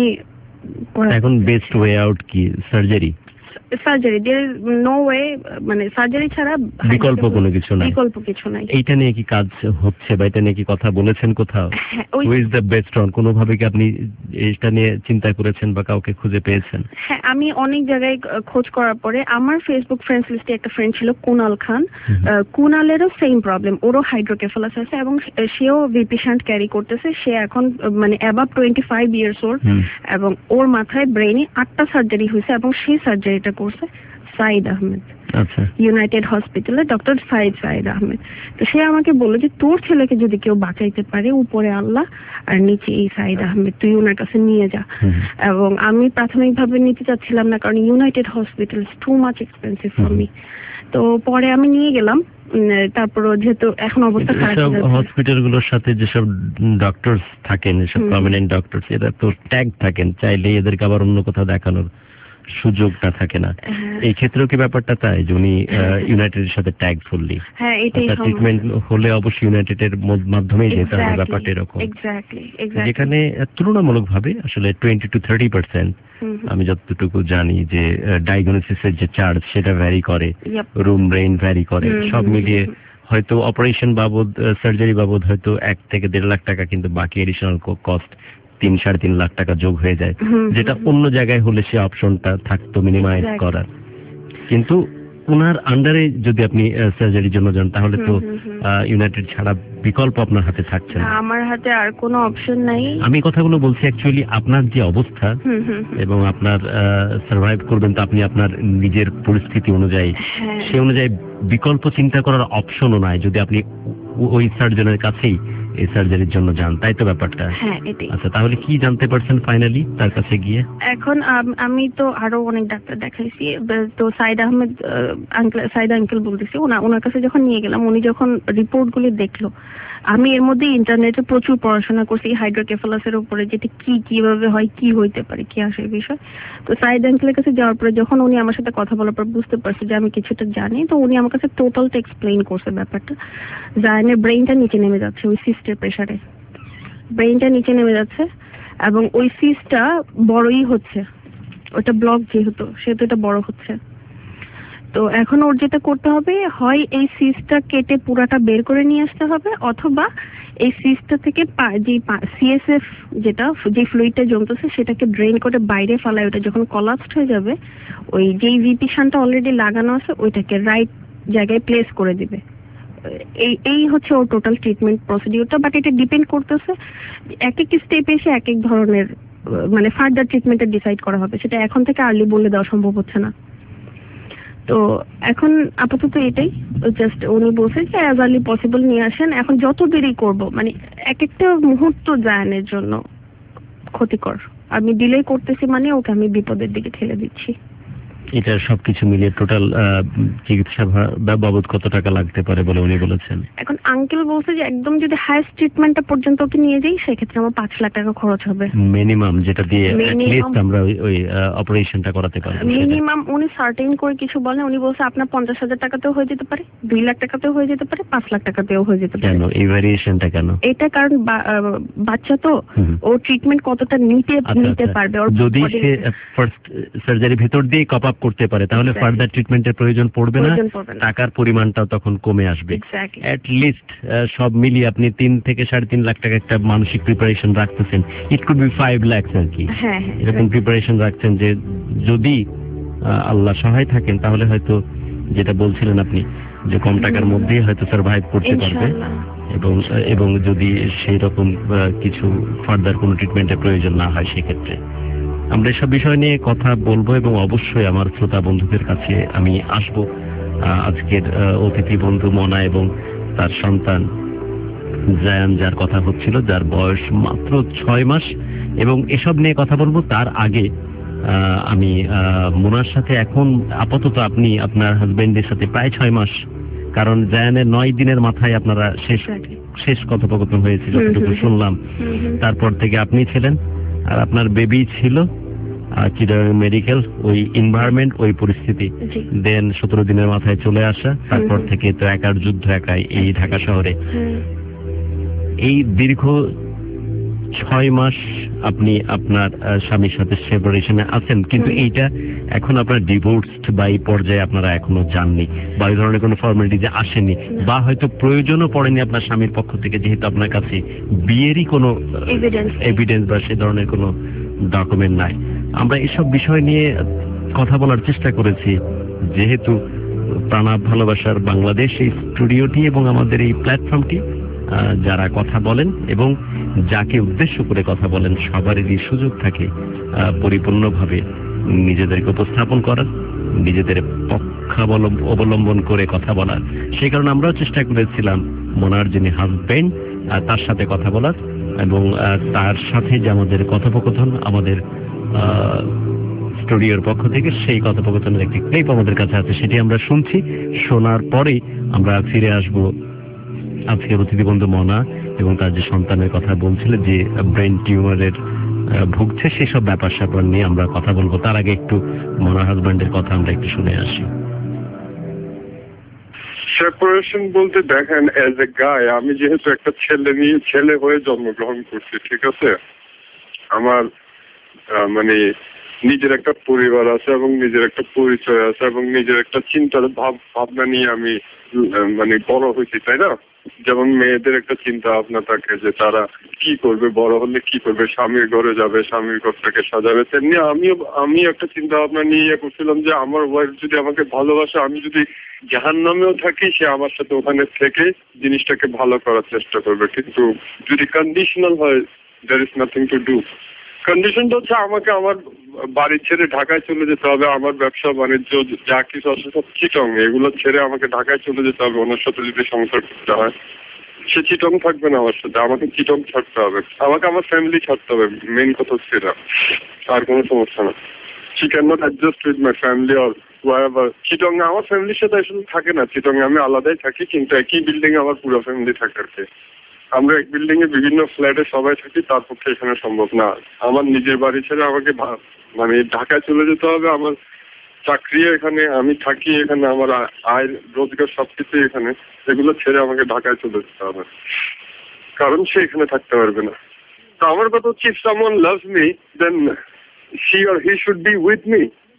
এখন বেস্ট ওয়ে আউট কি? Surgery? Surgery, there is no way, মানে সার্জারি ছাড়া বিকল্প কোনো কিছু নাই, বিকল্প কিছু নাই। এইটা নিয়ে কি কাজ হচ্ছে বা এটা নিয়ে কি কথা বলেছেন কোথাও? Who is the best one? কোনো ভাবে কি আপনি এটা নিয়ে চিন্তা করেছেন বা কাউকে খুঁজে পেয়েছেন? হ্যাঁ, আমি অনেক জায়গায় খোঁজ করার পরে আমার ফেসবুক ফ্রেন্ডস লিস্টে একটা ফ্রেন্ড ছিল কুনাল খান, কুনালেরও সেম প্রবলেম, ওরও হাইড্রোকেফালাস আছে এবং সেও ভিপি শান্ট ক্যারি করতেছে। সে এখন মানে above twenty five years old, এবং ওর মাথায় ব্রেইনে আটটা সার্জারি হয়েছে, এবং সেই সার্জারিটা করছে সাইদ আহমেদ, আচ্ছা, ইউনাইটেড হসপিটালে ডক্টর সাইদ সাইদ আহমেদ। তো সে আমাকে বলল যে তোর ছেলেকে যদি কেউ বাঁচাইতে পারে, উপরে আল্লাহ আর নিচে এই সাইদ আহমেদ, তুই ওনার কাছে নিয়ে যা। এবং আমি প্রাথমিকভাবে নিতে চাচ্ছিলাম না, কারণ United Hospital is too much expensive for me. তো পরে আমি নিয়ে গেলাম, তারপর যেহেতু এখন অবস্থা খারাপ, হসপিটাল গুলোর সাথে যেসব ডক্টরস থাকেন, যেসব পার্মানেন্ট ডক্টরস, এরা তো ট্যাগ থাকেন, চাইলে এদেরকে আবার অন্য কোথাও দেখানোর সুযোগটা থাকে না। এই ক্ষেত্রেও কি ব্যাপারটা তাই যে উনি ইউনাইটেডের সাথে ট্যাগ ফুললি? হ্যাঁ, এটাই ট্রিটমেন্ট হলে অবশ্যই ইউনাইটেডের মাধ্যমেই যেতে হবে, ব্যাপারটা এরকম। এক্স্যাক্টলি এক্স্যাক্টলি যেখানে তুলনামূলকভাবে আসলে টোয়েন্টি টু থার্টি পার্সেন্ট আমি যতটুকু জানি যে ডায়াগনোসিসের যে চার্জ সেটা ভ্যারি করে, রুম ব্রেইন ভ্যারি করে, সব মিলিয়ে হয়তো অপারেশন বাবদ, সার্জারি বাবদ হয়তো এক থেকে দেড় লাখ টাকা, কিন্তু বাকি এডিশনাল কস্ট তিন সাড়ে তিন লাখ টাকা যোগ হয়ে যায়, যেটা অন্য জায়গায় হলে সে অপশনটা থাকতো মিনিমাইজ করার। কিন্তু ওনার আন্ডারে যদি আপনি সার্জারির জন্য যান, তাহলে তো ইউনাইটেড ছাড়া বিকল্প আপনার হাতে থাকছে না। আমার হাতে আর কোনো অপশন নাই। আমি কথাগুলো বলছি অ্যাকচুয়ালি আপনার যে অবস্থা এবং আপনার সার্ভাইভ করবেন, তো আপনি আপনার নিজের পরিস্থিতি অনুযায়ী সেই অনুযায়ী বিকল্প চিন্তা করার অপশনও নাই যদি আপনি ওই সার্জনের কাছেই এই সার্জারির জন্য যান, তাই তো ব্যাপারটা? হ্যাঁ, এটাই। আচ্ছা, তাহলে কি জানতে পারছেন ফাইনালি তার কাছে গিয়ে? এখন আমি তো আরো অনেক ডাক্তার দেখাইছি, তো সাইদ আহমেদ আঙ্কেল, সাইদ আঙ্কেল বলতেছি, ওনার কাছে যখন নিয়ে গেলাম, উনি যখন রিপোর্ট গুলি দেখলো, আমি এর মধ্যে ইন্টারনেটে প্রচুর পড়াশোনা করছি হাইড্রোকেফালাসের উপরে, যেটা কি কিভাবে হয়, কি হইতে পারে, কি আসে বিষয়। তো সাইদ আঙ্কেলের কাছে যাওয়ার পরে যখন উনি আমার সাথে কথা বলার পর বুঝতে পারছে যে আমি কিছুটা জানি, তো উনি আমার কাছে টোটালটা এক্সপ্লেইন করছে ব্যাপারটা। জায়ানের ব্রেইনটা নিচে নেমে যাচ্ছে ওই সিস্টের প্রেসারে, ব্রেইনটা নিচে নেমে যাচ্ছে, এবং ওই সিস্টটা বড়ই হচ্ছে, ওটা ব্লক যেহেতু সেহেতু এটা বড় হচ্ছে। তো এখন ওর যেটা করতে হবে, হয় এই সিসটা কেটে পুরাটা বের করে নিয়ে আসতে হবে, অথবা এই সিসটা থেকে পা- যে সিএসএফ যেটা যে ফ্লুইডটা জমতেছে সেটাকে ড্রেন করে বাইরে ফেলায়, ওটা যখন কলাপসড হয়ে যাবে ওই যেই ভিপি শানটা অলরেডি লাগানো আছে ওইটাকে রাইট জায়গায় প্লেস করে দিবে। এই এই হচ্ছে ওর টোটাল ট্রিটমেন্ট প্রসিডিউরটা, বাট এটা ডিপেন্ড করতেছে এক এক স্টেপে এসে এক এক ধরনের মানে ফার্দার ট্রিটমেন্টটা ডিসাইড করা হবে, সেটা এখন থেকে আর্লি বলে দেওয়া সম্ভব হচ্ছে না। তো এখন আপাতত এটাই, জাস্ট উনি বলছে যে অ্যাজ আর্লি পসিবল নিয়ে আসেন। এখন যত দেরি করব মানে এক একটা মুহূর্ত জায়ানের জন্য ক্ষতিকর, আমি ডিলে করতেছি মানে ওকে আমি বিপদের দিকে ঠেলে দিচ্ছি। এটা সবকিছু মিলিয়ে টোটাল চিকিৎসা ভা- বাবদ কত টাকা লাগতে পারে বলে উনি বলেছেন? এখন আঙ্কেল বলছে যে একদম যদি হাইস্ট ট্রিটমেন্টটা পর্যন্ত ওকে নিয়ে যাই সেক্ষেত্রে আমার পাঁচ লাখ টাকা খরচ হবে মিনিমাম, যেটা দিয়ে Minimum- অ্যাটলিস্ট আমরা ওই ওই অপারেশনটা করাতে পারবো। সেটা। মিনিমাম উনি সার্টেন করে কিছু বলেন, উনি বলছে আপনার পঞ্চাশ হাজার টাকাতেও হয়ে যেতে পারে, দুই লাখ টাকাতেও হয়ে যেতে পারে, পাঁচ লাখ টাকাতেও হয়ে যেতে পারে। কেন এই ভ্যারিয়েশনটা কেন? এটা কারণ বা- আহ, বাচ্চা তো হুম। ও ট্রিটমেন্ট কতটা নিতে আচ্ছা, নিতে আচ্ছা। পারবে, ওর যদি body- সে ফার্স্ট সার্জারি ভেতর দিয়ে কপ আপ করতে পারে তাহলে Exactly. ফার্দার ট্রিটমেন্টের প্রয়োজন পড়বে না, প্রয়োজন পড়বে না। টাকার পরিমাণটাও তখন কমে আসবে। Exactly. অ্যাট লিস্ট সব মিলিয়ে আপনি তিন থেকে সাড়ে তিন লাখ টাকা একটা মানসিক প্রিপারেশন রাখতেছেন, it could be five lakhs আর কি। হ্যাঁ হ্যাঁ এরকম প্রিপারেশন রাখছেন যে যদি আহ, আল্লাহ সহায় থাকেন তাহলে হয়তো যেটা বলছিলেন আপনি যে কম টাকার মধ্যেই হয়তো সার্ভাইভ করতে পারবে, ইনশাআল্লাহ। এবং এবং যদি সেই রকম আহ, কিছু ফার্দার কোনো ট্রিটমেন্টের প্রয়োজন না হয় সেক্ষেত্রে আমরা এসব বিষয় নিয়ে কথা বলবো, এবং অবশ্যই আমার শ্রোতা বন্ধুদের কাছে আমি আসবো। আহ, আজকের আহ, অতিথি বন্ধু মনা এবং তার সন্তান জায়ান, যার কথা হচ্ছিল, যার বয়স মাত্র ছয় মাস, এবং এসব নিয়ে কথা বলবো। তার আগে আহ, আমি আহ, মোনার সাথে এখন আপাতত আপনি আপনার হাজবেন্ডের সাথে প্রায় ছয় মাস, কারণ জায়ানের নয় দিনের মাথায় আপনারা শেষ Exactly. শেষ কথোপকথন হয়েছিল, হুম, যতটুকু হুম, শুনলাম। হুম, হুম। তারপর থেকে আপনি ছিলেন আর আপনার বেবি ছিল মেডিকেল, ওই এনভায়রনমেন্ট, ওই পরিস্থিতি, জি। দেন সতেরো দিনের মাথায় চলে আসা, তারপর হুম। থেকে তো একার যুদ্ধ একাই এই ঢাকা শহরে। হুম। এই দীর্ঘ ছয় মাস আপনি আপনার আহ, স্বামীর সাথে সেপারেশনে আছেন, কিন্তু হুম। এইটা এখন আপনার ডিভোর্সড বা এই পর্যায়ে আপনারা এখনো যাননি, বা এই ধরনের কোনো ফর্মালিটিতে আসেনি, বা হয়তো প্রয়োজনও পড়েনি আপনার স্বামীর পক্ষ থেকে, যেহেতু আপনার কাছে বিয়েরই কোনো Evidence নেই। এভিডেন্স বা সে ধরনের কোনো ডকুমেন্ট নাই। আমরা এসব বিষয় নিয়ে কথা বলার চেষ্টা করেছি, যেহেতু প্রাণাপ ভালোবাসার বাংলাদেশ এই স্টুডিওটি এবং আমাদের এই প্ল্যাটফর্মটি আহ, যারা কথা বলেন এবং যাকে উদ্দেশ্য করে কথা বলেন সবারই সুযোগ থাকে আহ, পরিপূর্ণভাবে নিজেদেরকে উপস্থাপন করার, নিজেদের পক্ষাবলম্ব অবলম্বন করে কথা বলার। সেই কারণে আমরাও চেষ্টা করেছিলাম মোনার যিনি হাজবেন্ড তার সাথে কথা বলার, এবং আহ, তার সাথে যে আমাদের কথোপকথন আমাদের আহ, স্টুডিওর পক্ষ থেকে, সেই কথোপকথনের একটি ক্লিপ আমাদের কাছে আছে, সেটি আমরা শুনছি। শোনার পরেই আমরা ফিরে আসব আজকের অতিথি বন্ধু মনা এবং তার যে সন্তানের কথা বলছিল যে ব্রেন টিউমারের ভুগছে, সেসব ব্যাপার স্যাপার নিয়ে আমরা কথা বলবো। তার আগে একটু মনা হাজব্যান্ডের কথা আমরা একটু শুনে আসি। সেপারেশন বলতে দেখেন, এজ এ গাই আমি যেহেতু একটা ছেলে নিয়ে ছেলে হয়ে জন্মগ্রহণ করছি, ঠিক আছে, আমার আহ, মানে নিজের একটা পরিবার আছে এবং নিজের একটা পরিচয় আছে এবং নিজের একটা চিন্তার ভাব ভাবনা নিয়ে আমি আহ, মানে বড় হয়েছি, তাই না? যেমন মেয়েদের একটা চিন্তা ভাবনা থাকে যে তারা কি করবে, বড় হলে কি করবে, স্বামীর ঘরে যাবে, স্বামীর ঘরটাকে সাজাবে, তেমনি আমিও আমি একটা চিন্তা ভাবনা নিয়ে করছিলাম যে আমার ওয়াইফ যদি আমাকে ভালোবাসে, আমি যদি জাহান্নামেও থাকি, সে আমার সাথে ওখানে থেকে জিনিসটাকে ভালো করার চেষ্টা করবে। কিন্তু যদি কন্ডিশনাল হয়, there is nothing to do। কন্ডিশনটা হচ্ছে আমাকে আমার বাড়ি ছেড়ে ঢাকায় চলে যেতে হবে, আমার ব্যবসা বাণিজ্য যা কিছু আছে সব চিটং, এগুলো ছেড়ে আমাকে ঢাকায় চলে যেতে হবে। ওনার সাথে যদি সংসার করতে হয়, সে চিটং থাকবে না আমার সাথে, আমাকে চিটং ছাড়তে হবে, আমাকে আমার ফ্যামিলি ছাড়তে হবে। মেইন কথা হচ্ছে এটা, আর কোনো সমস্যা না। she cannot adjust with my family or whatever। চিটং আমার ফ্যামিলির সাথে আসলে থাকে না, চিটং আমি আলাদাই থাকি, কিন্তু একই বিল্ডিং এ আমার পুরো ফ্যামিলি থাকে আর কি। আমরা এক বিল্ডিং এ বিভিন্ন ফ্ল্যাটে সবাই থাকি, তার পক্ষে এখানে সম্ভব না। আমার নিজের বাড়ি ছেড়ে আমাকে মানে ঢাকায় চলে যেতে হবে, আমার চাকরি এখানে, আমি থাকি এখানে, আমার আয় রোজগার সবকিছু এখানে, এগুলো ছেড়ে আমাকে ঢাকায় চলে যেতে হবে, কারণ সে এখানে থাকতে পারবে না। তো আমার কথা হচ্ছে, if someone loves me, then she or he should be with me,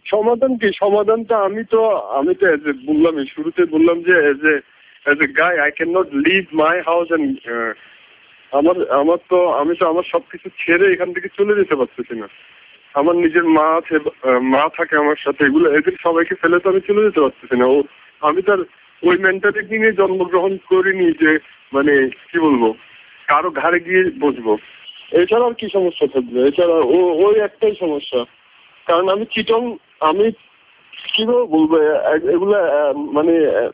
সমাধান কি? সমাধানটা আমি তো আমি তো এজ এ বললাম, শুরুতে বললাম যে as a as a guy I can not live my house and আমার আমার তো আমি তো আমার সবকিছু ছেড়ে এখান থেকে চলে যেতে পারতেছি না। আমার নিজের মা আছে, মা থাকে আমার সাথে, এগুলো এদের সবাইকে ফেলে তো আমি চলে যেতে পারতেছি না। ও আমি তার ওই মেন্টালিটি নিয়ে জন্মগ্রহণ করিনি যে মানে কি বলবো কারো ঘাড়ে গিয়ে বসবো। এছাড়া আর কি সমস্যা থাকবে? এছাড়া ও ওই একটাই সমস্যা, কারণ আমি চিটং আমি কিভাবে বলবো এগুলা মানে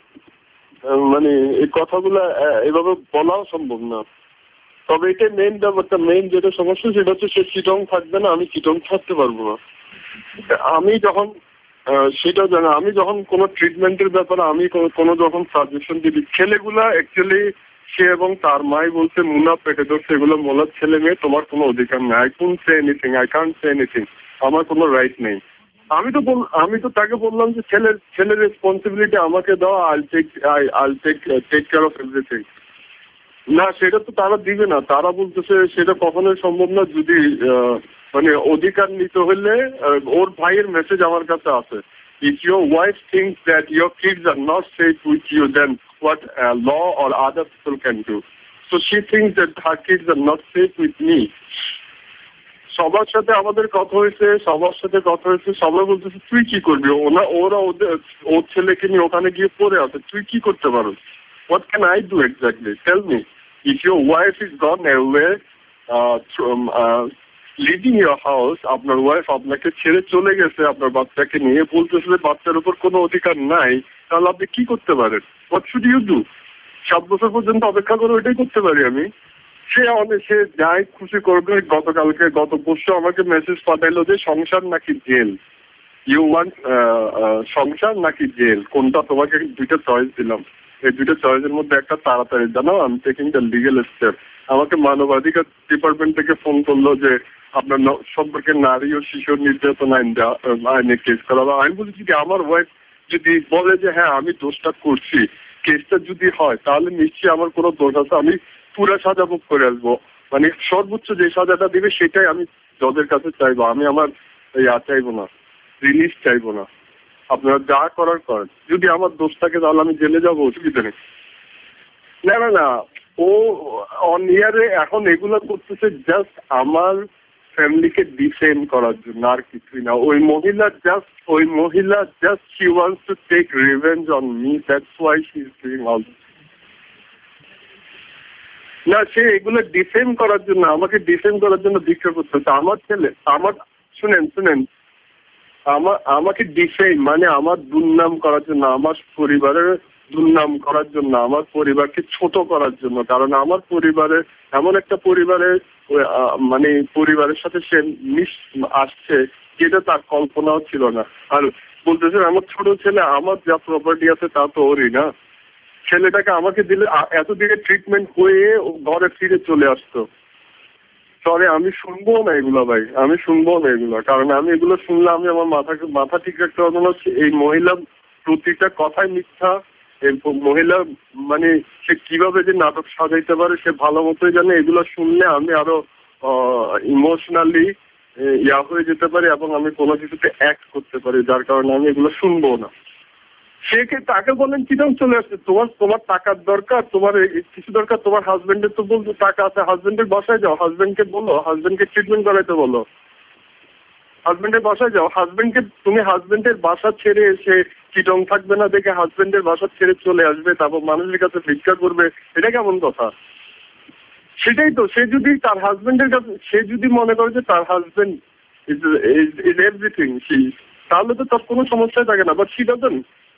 মানে এই কথাগুলা এভাবে বলাও সম্ভব না। তবে এটা মেইন ব্যাপারটা, মেইন যেটা সমস্যা সেটা হচ্ছে সে চিটং থাকবে না, আমি চিটং থাকতে পারবো না। আমি যখন সেটা জানা আমি যখন কোনো ট্রিটমেন্টের ব্যাপারে আমি কোনো যখন সাজেশন দিই, ছেলেগুলা অ্যাকচুয়ালি সে এবং তার মাই বলছে মুনা পেটে ধরছে, এগুলো মোলার ছেলে মেয়ে, তোমার কোনো অধিকার নেই। I couldn't say anything, I can't say anything, আমার কোনো রাইট নেই। আমি তো আমি তো তাকে বললাম যে ছেলের ছেলের রেসপন্সিবিলিটি আমাকে দাও, I take I I take take care of everything. না, সেটা তো তারা দিবে না। তারা বলতেছে সেটা কখনোই সম্ভব না। যদি মানে অধিকার নিতে হলে ওর ভাইয়ের মেসেজ আমার কাছে আছে, if your wife thinks that your kids are not safe with you, then what uh, law or other people can do? So she thinks that her kids are not safe with me. সবার সাথে আমাদের কথা হয়েছে, সবার সাথে কথা হয়েছে, সবাই বলতেছে তুই কি করবি? ওনা ওরা ওদের ওর ছেলেকে নিয়ে ওখানে গিয়ে পড়ে আছে, তুই কি করতে পারো? What can I do exactly? Tell me. If your wife is gone away uh, from uh, leaving your house, আপনার ওয়াইফ আপনাকে ছেড়ে চলে গেছে আপনার বাচ্চাকে নিয়ে, বলতেছে যে বাচ্চার উপর কোনো অধিকার নাই, তাহলে আপনি কি করতে পারেন? What should you do? সাত বছর পর্যন্ত অপেক্ষা করে ওইটাই করতে পারি আমি। সে অনেক সে যাই খুশি করবে। গতকালকে গত পরশু আমাকে মেসেজ পাঠাইলো যে সংসার নাকি জেল, ইউ ওয়ান্ট সংসার নাকি জেল, কোনটা? তোমাকে দুইটা চয়েস দিলাম, এই দুইটা চয়েসের মধ্যে একটা তাড়াতাড়ি জানাও, আমি টেকিং দ্য লিগেল স্টেপ। আমাকে মানবাধিকার ডিপার্টমেন্ট থেকে ফোন করলো যে আপনার সম্পর্কে নারী ও শিশু নির্যাতন আইন আইনে কেস করা। আমি বলছি কি আমার ওয়াইফ যদি বলে যে হ্যাঁ আমি দোষটা করছি, কেসটা যদি হয় তাহলে নিশ্চয়ই আমার কোনো দোষ আছে, আমি পুরা সাজা ভোগ করে আসবো। মানে সর্বোচ্চ যে সাজাটা দিবে সেটাই আমি জজের কাছে চাইবো। আমি আমার ইয়া চাইবো না, রিলিজ চাইবো না। আপনারা যা করার করেন, যদি আমার দোষ থাকে তাহলে আমি জেলে যাবো, অসুবিধা নেই। না না না ও অন ইয়ারে এখন এগুলো করতেছে জাস্ট আমার ফ্যামিলিকে ডিফেন্ড করার জন্য, আর কিছুই না। ওই মহিলা জাস্ট ওই মহিলা just she wants to take revenge on me, that's why she is doing all. না, সে এগুলো ডিফেন্ড করার জন্য, আমাকে ডিফেন্ড করার জন্য ভিক্ষা করতেছে। আমার ছেলে আমার শুনেন শুনেন আমার আমাকে ডিফেন্ড মানে আমার দুর্নাম করার জন্য, আমার পরিবারের দুর্নাম করার জন্য, আমার পরিবারকে ছোট করার জন্য। কারণ আমার পরিবারে এমন একটা পরিবারে মানে পরিবারের সাথে সে মিশ আসছে যেটা তার কল্পনাও ছিল না। আর বলতেছে আমার ছোট ছেলে, আমার যা প্রপার্টি আছে তা তো ওরই না। ছেলেটাকে আমাকে দিলে এতদিকে ট্রিটমেন্ট হয়ে ঘরে ফিরে চলে আসতো। সরি, আমি শুনবো না এগুলো ভাই, আমি শুনবো না এগুলো। কারণ আমি এগুলো শুনলে আমি আমার মাথাকে মাথা ঠিক রাখতে পারবো না। এই মহিলা প্রতিটা কথাই মিথ্যা। এই মহিলা মানে সে কিভাবে যে নাটক সাজাইতে পারে সে ভালো মতোই জানে। এগুলো শুনলে আমি আরো ইমোশনালি ইয়া হয়ে যেতে পারি এবং আমি কোনো কিছুতে অ্যাক্ট করতে পারি, যার কারণে আমি এগুলো শুনবো না। সে তাকে বলেন কিরকম চলে আসছে, তোমার তোমার টাকার দরকার, তোমার কিছু দরকার, তোমার হাজবেন্ডের তো বলতো টাকা আছে, হাজবেন্ডের বাসায় যাও, হাজবেন্ডকে বলো, হাজবেন্ডকে ট্রিটমেন্ট করাইতে বলো, হাজবেন্ডের বাসায় যাও। হাজবেন্ডকে তুমি হাজবেন্ডের বাসা ছেড়ে এসে চিটং থাকবে না দেখে হাজবেন্ডের বাসা ছেড়ে চলে আসবে, তারপর মানুষের কাছে ভিক্ষা করবে, এটা কেমন কথা? সেটাই তো, সে যদি তার হাজবেন্ডের কাছে সে যদি মনে করে যে তার হাজবেন্ড ইজ ইজ এভরিথিং, তাহলে তো তার কোনো সমস্যাই থাকে না। But she doesn't.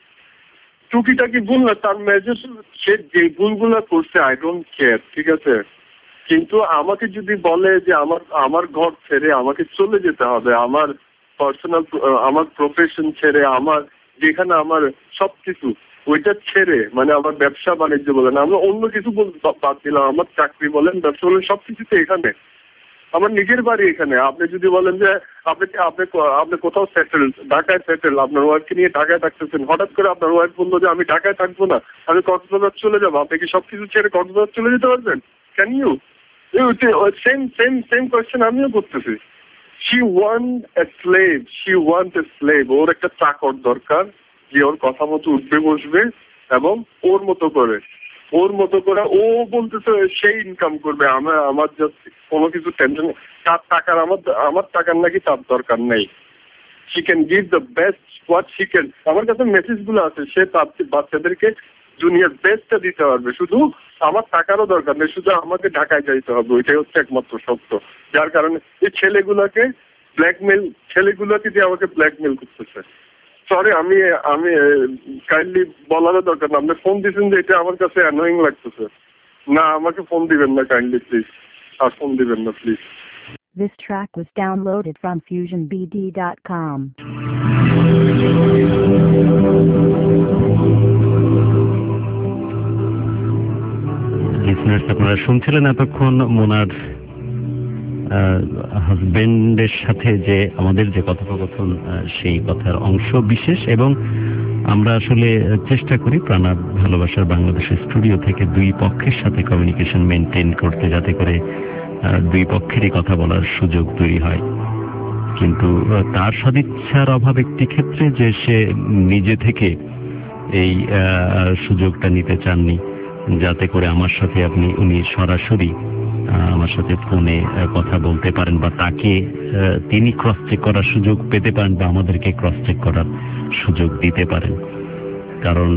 টুকিটাকি ভুল না, তার মেজর সে যে ভুলগুলো করছে আই ডোন্ট কেয়ার, ঠিক আছে। কিন্তু আমাকে যদি বলে যে আমার আমার ঘর ছেড়ে আমাকে চলে যেতে হবে, আমার পার্সোনাল আমার প্রফেশন ছেড়ে, আমার যেখানে আমার সবকিছু ওইটা ছেড়ে, মানে আমার ব্যবসা বাণিজ্য বলেন, আমরা অন্য কিছু বাদ দিলাম, আমার চাকরি বলেন, ব্যবসা বলেন, সবকিছুতে এখানে আমার নিজের বাড়ি এখানে। আপনি যদি বলেন যে আপনি আপনি আপনি কোথাও সেটেল, ঢাকায় সেটেল, আপনার ওয়াইফকে নিয়ে ঢাকায় থাকতেছেন, হঠাৎ করে আপনার ওয়াইফ বললো যে আমি ঢাকায় থাকবো না, আমি কক্সবাজার চলে যাবো, আপনি কি সবকিছু ছেড়ে কক্সবাজার চলে যেতে পারবেন? Can you? Same same same question আমিও করতেছি। She want a slave she want a slave ওর একটা চাকর দরকার যে ওর কথা মতো উঠবে বসবে এবং ওর মতো করে ওর মতো করে ও বলতেছে সেই ইনকাম করবে। আমার আমার জাস্ট কোনো কিছু টেনশন, তার টাকার আমার আমার টাকার নাকি তার দরকার নেই। She can give the best what she can. আমার কাছে মেসেজ গুলো আছে, সে তার বাচ্চাদেরকে জুনিয়র বেস্টটা দিতে পারবে, শুধু আমার টাকারও দরকার নেই, শুধু আমাকে ঢাকায় যাইতে হবে, ওইটাই হচ্ছে একমাত্র সত্য। যার কারণে এই ছেলেগুলোকে ব্ল্যাকমেল ছেলেগুলোকে দিয়ে আমাকে ব্ল্যাকমেল করতেছে। সরি, আমি আমি কাইন্ডলি বলারও দরকার না, আপনি ফোন দিয়েছেন যে এটা আমার কাছে অ্যানোয়িং লাগতেছে। না, আমাকে ফোন দিবেন না কাইন্ডলি প্লিজ, আর ফোন দিবেন না please. This track was downloaded from fusion b d dot com. Listeners, আপনারা শুনছিলেন এতক্ষণ মোনার হাজবেন্ডের সাথে যে আমাদের যে কথোপকথন, সেই কথার অংশ বিশেষ। এবং আমরা আসলে চেষ্টা করি প্রাণাব ভালোবাসার বাংলাদেশের স্টুডিও থেকে দুই পক্ষের সাথে কমিউনিকেশন মেনটেন করতে, যাতে করে দুই পক্ষেরই কথা বলার সুযোগ তৈরি হয়। কিন্তু তার সদিচ্ছার অভাব একটি ক্ষেত্রে, যে সে নিজে থেকে এই সুযোগটা নিতে চাননি, যাতে করে আমার সাথে আপনি উনি সরাসরি আমার সাথে ফোনে কথা বলতে পারেন, বা তাকে তিনি ক্রস চেক করার সুযোগ পেতে পারেন, বা আমাদেরকে ক্রস চেক করার সুযোগ দিতে পারেন। কারণ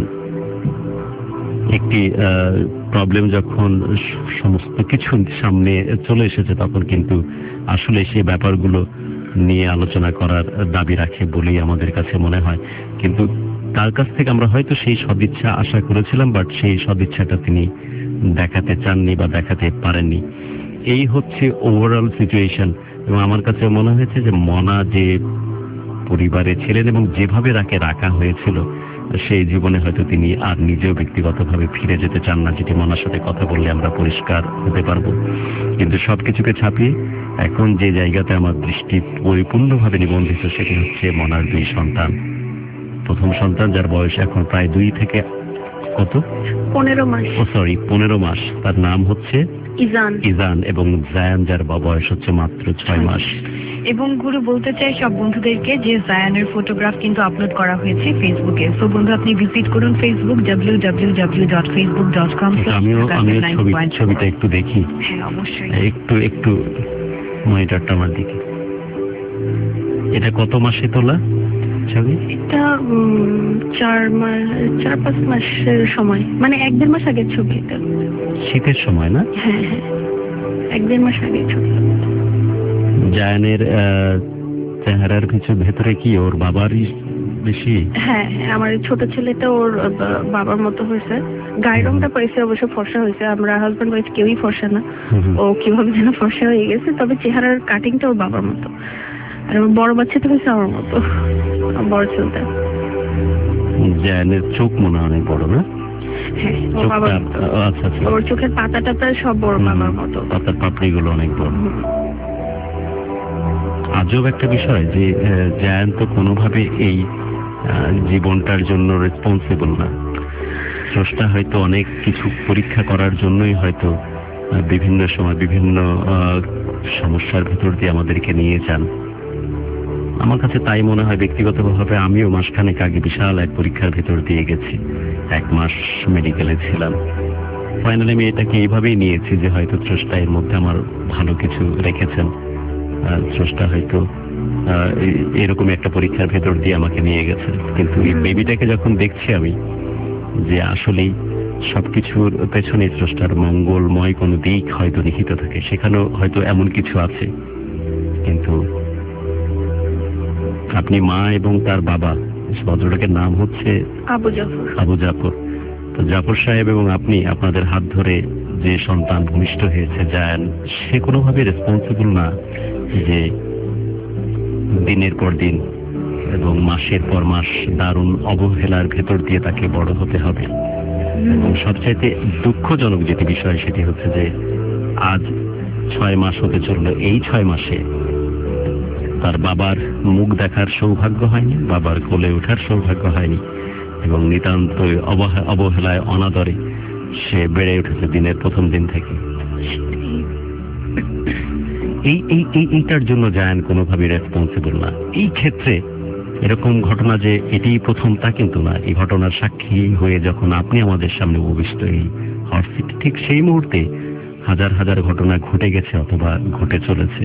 একটি প্রবলেম যখন সমস্ত কিছু সামনে চলে এসেছে, তখন কিন্তু আসলে সেই ব্যাপারগুলো নিয়ে আলোচনা করার দাবি রাখে বলেই আমাদের কাছে মনে হয়। কিন্তু তার কাছ থেকে আমরা হয়তো সেই সদিচ্ছা আশা করেছিলাম, বাট সেই সদিচ্ছাটা তিনি দেখাতে চাননি বা দেখাতে পারেননি। এই হচ্ছে ওভারঅল সিচুয়েশন। এবং আমার কাছে মনে হয়েছে যে মনা যে পরিবারে ছিলেন এবং যেভাবে তাকে রাখা হয়েছিল, সেই জীবনে হয়তো তিনি আর নিজেও ব্যক্তিগতভাবে ফিরে যেতে চান না, যেটি মনার সাথে কথা বললে আমরা পরিষ্কার হতে পারবো। কিন্তু সবকিছুকে ছাপিয়ে এখন যে জায়গাতে আমার দৃষ্টি পরিপূর্ণভাবে নিবন্ধিত, সেটি হচ্ছে মনার দুই সন্তান। প্রথম সন্তান, যার বয়স এখন প্রায় দুই থেকে কত পনেরো মাস ও সরি পনেরো মাস, তার নাম হচ্ছে ইজান ইজান এবং জায়ান, যার বয়স হচ্ছে মাত্র ছয় মাস। এবং গুরু বলতে চাই সব বন্ধুদেরকে যে জায়ানের ফটোগ্রাফ কিন্তু আপলোড করা হয়েছে ফেসবুকে। তো বন্ধু, আপনি ভিজিট করুন Facebook W W W dot Facebook dot com. আমিও আমিও ছবি ছবিটা একটু দেখি। হ্যাঁ, অবশ্যই। একটু একটু মনিটরটা আমার দিকে। এটা কত মাসে তোলা ছবি? এটা চার মাস চার পাঁচ মাসের সময়, মানে এক দেড় মাস আগের ছবি। এটা শীতের সময় না? হ্যাঁ হ্যাঁ, এক দেড় মাস আগের ছবি। জায়ানের চেহারার কিছু ভেতরে কি ওর বাবারই বেশি? হ্যাঁ, আমার ছোট ছেলেটা ওর বাবার মতো হয়েছে। গায়ের রংটা পাইছে অবশ্য ফর্সা হয়েছে, আমরা হাজবেন্ড ওয়াইফ কেউই ফর্সা না, ও কিভাবে যেন ফর্সা হয়ে গেছে। তবে চেহারার কাটিংটা ওর বাবার মতো, আর ওর বড় বাচ্চাটা হয়েছে আমার মতো, বড় ছেলেটা। জায়ানের চোখ মনে হয় অনেক বড় না? হ্যাঁ, ওর বাবার মতো। আচ্ছা আচ্ছা, ওর চোখের পাতা টাতা সব বড় বাবার মতো, পাতার পাপড়িগুলো অনেক বড়। আজব একটা বিষয় যে জায়ান তো কোনোভাবে এই জীবনটার জন্য রেসপন্সিবল না। স্রষ্টা হয়তো অনেক কিছু পরীক্ষা করার জন্যই হয়তো বিভিন্ন সময় বিভিন্ন সমস্যার ভেতর দিয়ে আমাদেরকে নিয়ে যান। আমার কাছে তাই মনে হয় ব্যক্তিগতভাবে। আমিও মাসখানেক আগে বিশাল এক পরীক্ষার ভেতর দিয়ে গেছি, এক মাস মেডিকেলে ছিলাম। ফাইনালি আমি এটাকে এইভাবেই নিয়েছি যে হয়তো স্রষ্টা এর মধ্যে আমার ভালো কিছু রেখেছেন। স্রষ্টা হয়তো এরকম একটা পরীক্ষার ভেতর দিয়ে আমাকে নিয়ে গেছে। কিন্তু এই বেবিটাকে যখন দেখছি আমি, যে আসলেই সবকিছুর পেছনে স্রষ্টার মঙ্গলময় কোনো দিক হয়তো নিহিত থাকে, সেখানেও হয়তো এমন কিছু আছে। কিন্তু আপনি মা এবং তার বাবা, ভদ্রলোকের নাম হচ্ছে আবু জাফর আবু জাফর তো জাফর সাহেব এবং আপনি আপনাদের হাত ধরে যে সন্তান ভূমিষ্ঠ হয়েছে জায়ান, সে কোনোভাবে রেসপন্সিবল না যে দিনের পর দিন এবং মাসের পর মাস দারুণ অবহেলার ভেতর দিয়ে তাকে বড় হতে হবে। এবং সবচাইতে দুঃখজনক যেটি বিষয়, সেটি হচ্ছে যে আজ ছয় মাস হতে চললো, এই ছয় মাসে তার বাবার মুখ দেখার সৌভাগ্য হয়নি, বাবার কোলে ওঠার সৌভাগ্য হয়নি, এবং নিতান্ত অবহেলায় অনাদরে সে বেড়ে উঠেছে দিনের প্রথম দিন থেকে। এই এই এই- এইটার জন্য জায়ান কোনোভাবে রেসপন্সিবল না। এই ক্ষেত্রে এরকম ঘটনা যে এটি প্রথম তা কিন্তু না। এই ঘটনার সাক্ষী হয়ে যখন আপনি আমাদের সামনে উপবিষ্ট এই হট সিট, ঠিক সেই মুহূর্তে হাজার হাজার ঘটনা ঘটে গেছে অথবা ঘটে চলেছে।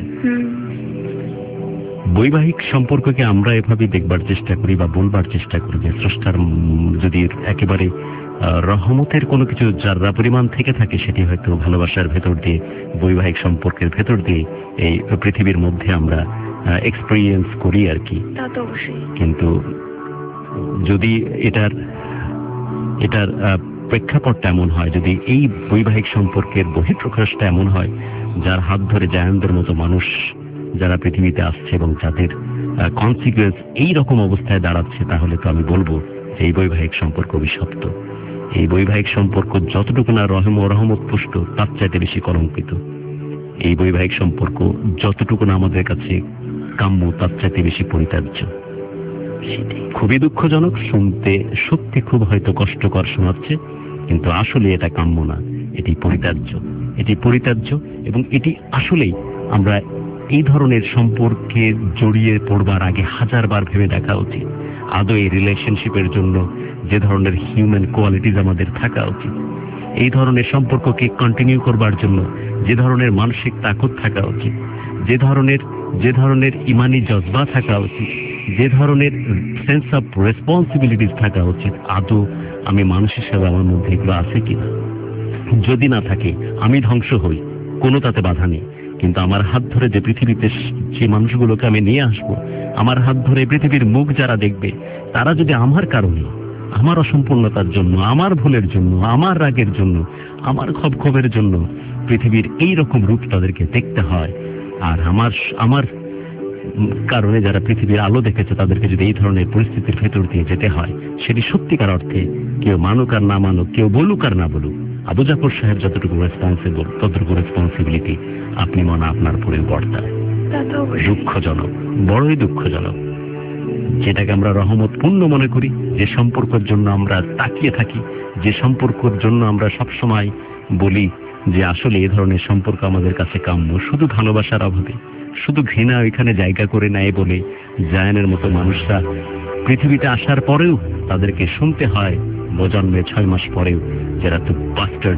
বৈবাহিক সম্পর্ককে আমরা এভাবে দেখবার চেষ্টা করি বা বলবার চেষ্টা করি যে স্রষ্টার উম, যদি একেবারে আহ, রহমতের কোনো কিছু যারা পরিমাণ থেকে থাকে সেটি হয়তো ভালোবাসার ভেতর দিয়ে, বৈবাহিক সম্পর্কের ভেতর দিয়ে এই পৃথিবীর মধ্যে আমরা এক্সপেরিয়েন্স করি আর কি। তা তো অবশ্যই। কিন্তু যদি এটার এটার আহ, প্রেক্ষাপটটা এমন হয়, যদি এই বৈবাহিক সম্পর্কের বহিঃপ্রকাশটা এমন হয় যার হাত ধরে জায়ানদের মতো মানুষ যারা পৃথিবীতে আসছে এবং যাদের কনসিকুয়েন্স এই রকম অবস্থায় দাঁড়াচ্ছে, তাহলে তো আমি বলবো যে এই বৈবাহিক সম্পর্ক অভিশপ্ত। এই বৈবাহিক সম্পর্ক যতটুকু না রহম ও রহমত পুষ্ট, তার চাইতে বেশি কলঙ্কিত। এই বৈবাহিক সম্পর্ক যতটুকু না আমাদের কাছে কাম্য, তার চাইতে বেশি পরিত্যাজ্য। খুবই দুঃখজনক শুনতে, সত্যি খুব হয়তো কষ্টকর শোনাচ্ছে, কিন্তু আসলে এটা কাম্য না, এটি পরিত্যাজ্য। এটি পরিত্যাজ্য এবং এটি আসলেই আমরা এই ধরনের সম্পর্কে জড়িয়ে পড়বার আগে হাজার বার ভেবে দেখা উচিত আদৌ এই রিলেশনশিপের জন্য যে ধরনের হিউম্যান কোয়ালিটিজ আমাদের থাকা উচিত, এই ধরনের সম্পর্ককে কন্টিনিউ করবার জন্য যে ধরনের মানসিক তাকত থাকা উচিত, যে ধরনের যে ধরনের ইমানি জজবা থাকা উচিত, যে ধরনের সেন্স অফ রেসপন্সিবিলিটিস থাকা উচিত, আদৌ আমি মানুষ হিসেবে আমার মধ্যে এগুলো আছে কিনা। যদি না থাকে আমি ধ্বংস হই, কোনো তাতে বাধা নেই, কিন্তু আমার হাত ধরে যে পৃথিবীতে যে মানুষগুলোকে আমি নিয়ে আসবো, আমার হাত ধরে পৃথিবীর মুখ যারা দেখবে, তারা যদি আমার কারণে, আমার অসম্পূর্ণতার জন্য, আমার ভুলের জন্য, আমার রাগের জন্য, আমার ক্ষোভ ক্ষোভের জন্য পৃথিবীর এই রকম রূপ তাদেরকে দেখতে হয়, আর আমার আমার কারণে যারা পৃথিবীর আলো দেখেছে তাদেরকে যদি এই ধরনের পরিস্থিতির ভেতর দিয়ে যেতে হয়, সেটি সত্যিকার অর্থে কেউ মানুক আর না মানুক, কেউ বলুক আর না বলুক, আবু জাফর সাহেব যতটুকু রেসপন্সিবল ততটুকু রেসপন্সিবিলিটি আপনি মনে আপনার উপরে বর্তায়। দুঃখজনক, বড়ই দুঃখজনক। যেটাকে আমরা রহমত পূর্ণ মনে করি, যে সম্পর্কের জন্য আমরা তাকিয়ে থাকি, যে সম্পর্কের জন্য আমরা সবসময় বলি যে আসলে এই ধরনের সম্পর্ক আমাদের কাছে কাম্য, শুধু ভালোবাসার অভাবে, শুধু ঘৃণা ওইখানে জায়গা করে নেয় বলে জায়ানের মতো মানুষরা পৃথিবীতে আসার পরেও তাদেরকে শুনতে হয় বজন্মে ছয় মাস পরেও যারা তো বাস্টার্ড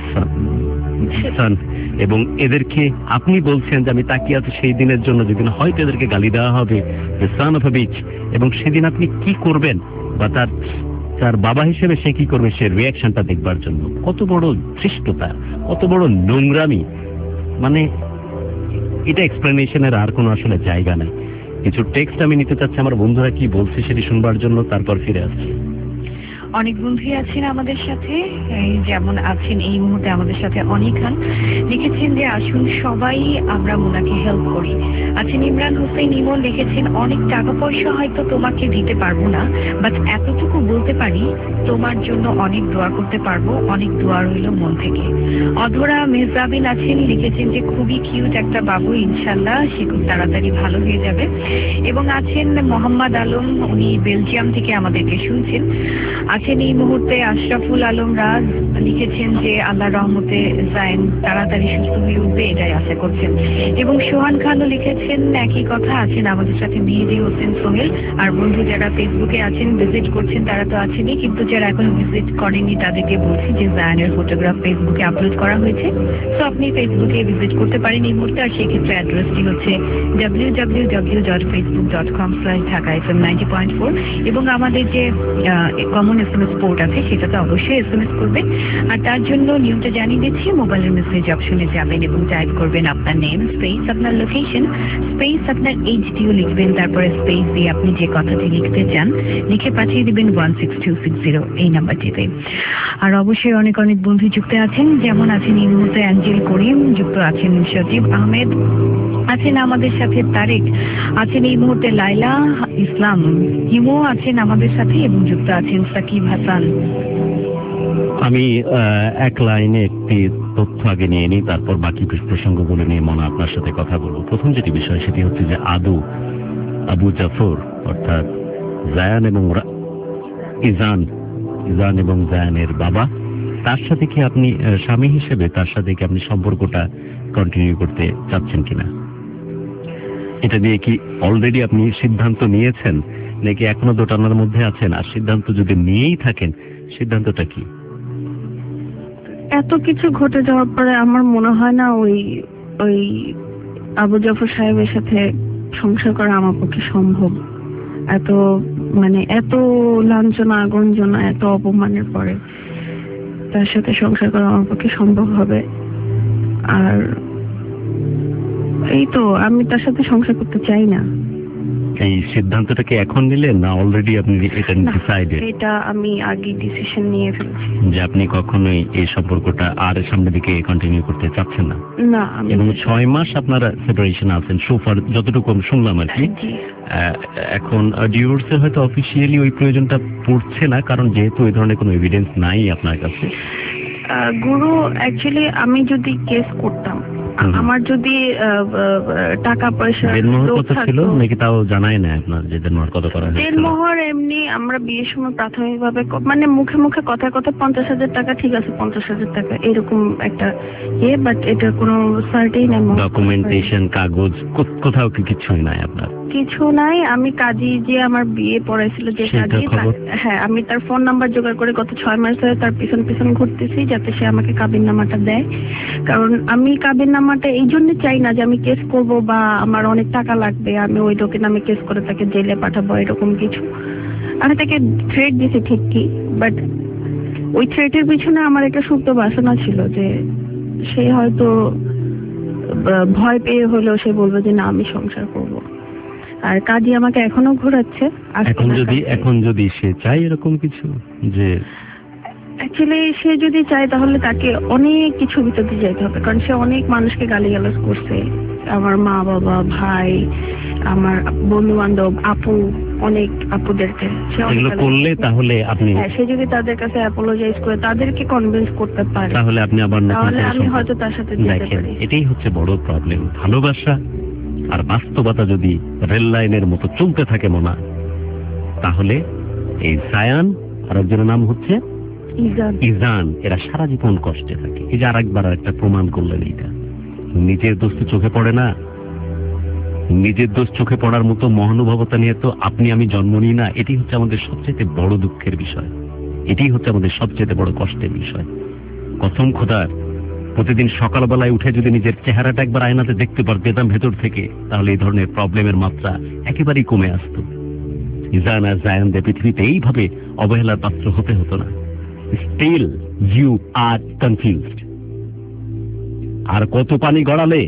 সান, এবং এদেরকে আপনি বলছেন যে আমি তাকিয়ে আছি সেই দিনের জন্য যেদিন হয়তো এদেরকে গালি দেওয়া হবে যে সান অফ আ বিচ, এবং সেদিন আপনি কি করবেন বা তার তার বাবা হিসেবে সে কি করবে, সে রিয়াকশনটা দেখবার জন্য। কত বড় ধৃষ্টতা, কত বড় নোংরামি, মানে এটা এক্সপ্লেনেশনের আর কোনো আসলে জায়গা নেই। কিছু টেক্সট আমি নিতে চাচ্ছি, আমার বন্ধুরা কি বলছে সেটি শুনবার জন্য, তারপর ফিরে আসছি। অনেক বন্ধুই আছেন আমাদের সাথে, এই যেমন আছেন এই মুহূর্তে আমাদের সাথে অনেক খান লিখেছেন যে আসুন সবাই আমরা মোনাকে হেল্প করি। আছেন ইমরান হোসেন ইমন লিখেছেন অনেক টাকা পয়সা হয়তো তোমাকে দিতে পারবো না, বাট এতটুকু বলতে পারি তোমার জন্য অনেক দোয়া করতে পারবো, অনেক দোয়া রইল মন থেকে। অধরা মেহজাবিন আছেন লিখেছেন যে খুবই কিউট একটা বাবু, ইনশাল্লাহ সে খুব তাড়াতাড়ি ভালো হয়ে যাবে। এবং আছেন মোহাম্মদ আলম, উনি বেলজিয়াম থেকে আমাদেরকে শুনছেন। আছেন এই মুহূর্তে আশরাফুল আলম রাজ লিখেছেন যে আল্লাহ রহমতে জায়েন তাড়াতাড়ি সুস্থ হয়ে উঠবে, এটাই আশা করছেন। এবং সোহান খানও লিখেছেন একই কথা। আছেন আমাদের সাথে মেহেদি হোসেন সোহেল। আর বন্ধু যারা ফেসবুকে আছেন, ভিজিট করছেন, তারা তো আছেনই, কিন্তু যারা এখন ভিজিট করেননি তাদেরকে বলছি যে জায়ানের ফটোগ্রাফ ফেসবুকে আপলোড করা হয়েছে, তো আপনি ফেসবুকে ভিজিট করতে পারেন এই মুহূর্তে। আর সেক্ষেত্রে অ্যাড্রেসটি হচ্ছে W W W dot Facebook dot com slash Dhaka F M ninety point four. এবং আমাদের যে common S M S port আছে সেটাতে অবশ্যই এস এম এস করবেন। আর তার জন্য নিয়মটা জানিয়ে দিচ্ছি, মোবাইলের মেসেজ অপশনে যাবেন এবং টাইপ করবেন আপনার নেম স্পেস আপনার লোকেশন স্পেস আপনার এইচডিও লিখবেন, তারপরে স্পেস দিয়ে আপনি যে কথাটি লিখতে চান লিখে পাঠিয়ে দিবেন one six two six zero এই নাম্বারটিতে। আর অবশ্যই অনেক অনেক বন্ধু যুক্ত আছেন, যেমন আছেন এই মুহূর্তে অ্যাঞ্জেল করিম, যুক্ত আছেন সজীব আহমেদ, আছেন আমাদের সাথে তারেক, আছেন এই মুহূর্তে লাইলা ইসলাম, হিমু আছেন আমাদের সাথে, এবং যুক্ত আছেন সাকিব হাসান। আমি এক লাইনে একটি তথ্য আগে নিয়ে নিই, তারপর বাকি প্রসঙ্গগুলো নিয়ে মনে আপনার সাথে কথা বলবো। প্রথম যেটি বিষয় সেটি হচ্ছে যে আদু আবু জাফর অর্থাৎ জায়ান এবং ইজান ইজান এবং জায়ানের বাবা, তার সাথে কি আপনি স্বামী হিসেবে তার সাথে কি আপনি সম্পর্কটা কন্টিনিউ করতে চাচ্ছেন কিনা? এটা নিয়ে কি অলরেডি আপনি সিদ্ধান্ত নিয়েছেন নাকি এখনো দোটানার মধ্যে আছেন? আর সিদ্ধান্ত যদি নিয়েই থাকেন, সিদ্ধান্তটা কি? এত কিছু ঘটে যাওয়ার পরে আমার মনে হয় না ওই ওই আবু জাফর সাহেবের সাথে সংসার করা আমার পক্ষে সম্ভব। এত মানে এত লাঞ্ছনা গঞ্জনা এত অপমানের পরে তার সাথে সংসার করা আমার পক্ষে সম্ভব হবে? আর এই তো আমি তার সাথে সংসার করতে চাই না। এই সিদ্ধান্তটাকে এখন নিলেন না অলরেডি আপনি এটা ডিসাইডেড? এটা আমি আগে ডিসিশন নিয়ে ফেলেছি যে আপনি কখনোই এই সম্পর্কটা আর সামনের দিকে কন্টিনিউ করতে চাচ্ছেন না। না আমি এবং ছয় মাস আপনারা সেপারেশন আছেন সোফার, যতটুকু শুনলাম আর কি। এখন ডিভোর্সের হয়তো অফিসিয়ালি ওই প্রয়োজনটা পড়ছে না, কারণ যেহেতু ওই ধরনের কোনো এভিডেন্স নাই আপনার কাছে। গুরু অ্যাকচুয়ালি আমি যদি কেস করতাম, আমার যদি টাকা পয়সা কত ছিল নাকি তাও জানাই না আপনার যে দেনমোহর কত করা হয়েছিল? দেনমোহর এমনি আমরা বিয়ের সময় প্রাথমিকভাবে মানে মুখে মুখে কথা কথা পঞ্চাশ হাজার টাকা, ঠিক আছে পঞ্চাশ হাজার টাকা এরকম একটা ইয়ে, বাট এটা কোনো সার্টেন ডকুমেন্টেশন কাগজ কোথাও কি কিছুই নাই আপনার? কিছু নাই। আমি কাজী যে আমার বিয়ে পড়াইছিল যে কাজী, হ্যাঁ আমি তার ফোন নাম্বার জোগাড় করে গত ছয় মাস ধরে তার পিছন পিছন ঘুরতেছি যাতে সে আমাকে কাবিননামাটা দেয়। কারণ আমি কাবিননামাটা এই জন্য চাই না যে আমি কেস করব বা আমার অনেক টাকা লাগবে, আমি ওই লোকের নামে কেস করে তাকে জেলে পাঠাবো এরকম কিছু। আমি তাকে থ্রেট দিছি ঠিকই, বাট ওই থ্রেটের পিছনে আমার একটা সুপ্ত বাসনা ছিল যে সে হয়তো ভয় পেয়ে হলেও সে বলবে যে না আমি সংসার করব। আর কাজী আমাকে এখনো ঘোরাচ্ছে। এখন যদি এখন যদি সে চায় এরকম কিছু, যে অ্যাকচুয়ালি সে যদি চায় তাহলে তাকে অনেক কিছু ভিতর দিয়ে যেতে হবে, কারণ সে অনেক মানুষকে গালিগালাজ করছে, আমার মা বাবা ভাই আমার বন্ধু বান্ধব আপু অনেক আপুদেরকে সে এগুলো করলে তাহলে আপনি সে যদি তাদের কাছে অ্যাপোলোজাইজ করে তাদেরকে কনভিন্স করতে পারে তাহলে আপনি আবার তাহলে আমি হয়তো তার সাথে যেতে পারি। এটাই হচ্ছে বড় প্রবলেম। ভালোবাসা আর বাস্তবতা যদি রেল লাইনের মতো চলতে থাকে মনা, তাহলে এই জায়ান আর একজনের নাম হচ্ছে ইজান, এরা সারা জীবন কষ্টে থাকে। এই যে আরেকবার একটা প্রমাণ করলেন, এইটা নিজের দোষ তো চোখে পড়ে না। নিজের দোষ চোখে পড়ার মতো মহানুভবতা নিয়ে তো আপনি আমি জন্ম নিই না। এটি হচ্ছে আমাদের সবচেয়ে বড় দুঃখের বিষয়, এটি হচ্ছে আমাদের সবচেয়ে বড় কষ্টের বিষয়। কসম খোদার, প্রতিদিন সকালবেলায় উঠে যদি নিজের চেহারাটা একবার আয়নাতে দেখতে পারতাম ভেতর থেকে, তাহলে এই ধরনের প্রবলেমের মাত্রা একেবারেই কমে আসতো। ইজান আর জায়ানদের পৃথিবীতে এইভাবে অবহেলার পাত্র হতে হতো না। Still you are confused. আর কত পানি গড়ালে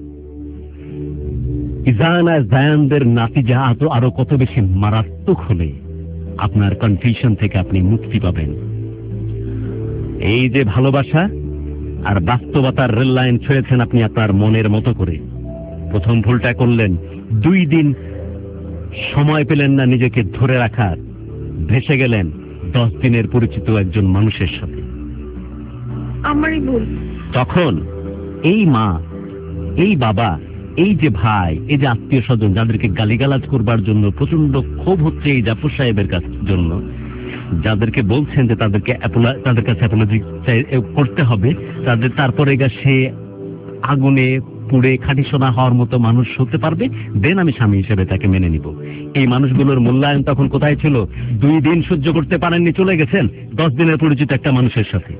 ইজান আর জায়ানদের নাতিজা আরো কত বেশি মারাত্মক হলে আপনার কনফিউশন থেকে আপনি মুক্তি পাবেন। এই যে ভালোবাসা আর বাস্তবতার রেল লাইন ছুঁয়েছেন আপনি আপনার মনের মতো করে। প্রথম ভুলটা করলেন, দুই দিন সময় পেলেন না নিজেকে ধরে রাখার, ভেসে গেলেন দশ দিনের পরিচিত একজন মানুষের সাথে। আমারই ভুল। তখন এই মা, এই বাবা, এই যে ভাই, এই যে আত্মীয় স্বজন যাদেরকে গালিগালাজ করবার জন্য প্রচন্ড ক্ষোভ হচ্ছে এই জাফর সাহেবের কাছ জন্য, যাদেরকে বলছেন যে তাদেরকে তাদের কাছে অ্যাপোলজি করতে হবে, তাদের তারপরে সে আগুনে পুড়ে খাঁটি সোনা হওয়ার মতো মানুষ হতে পারবে, দেন আমি স্বামী হিসেবে তাকে মেনে নিব। এই মানুষগুলোর মূল্যায়ন তখন কোথায় ছিল? দুই দিন সহ্য করতে পারেননি, চলে গেছেন দশ দিনের পরিচিত একটা মানুষের সাথে।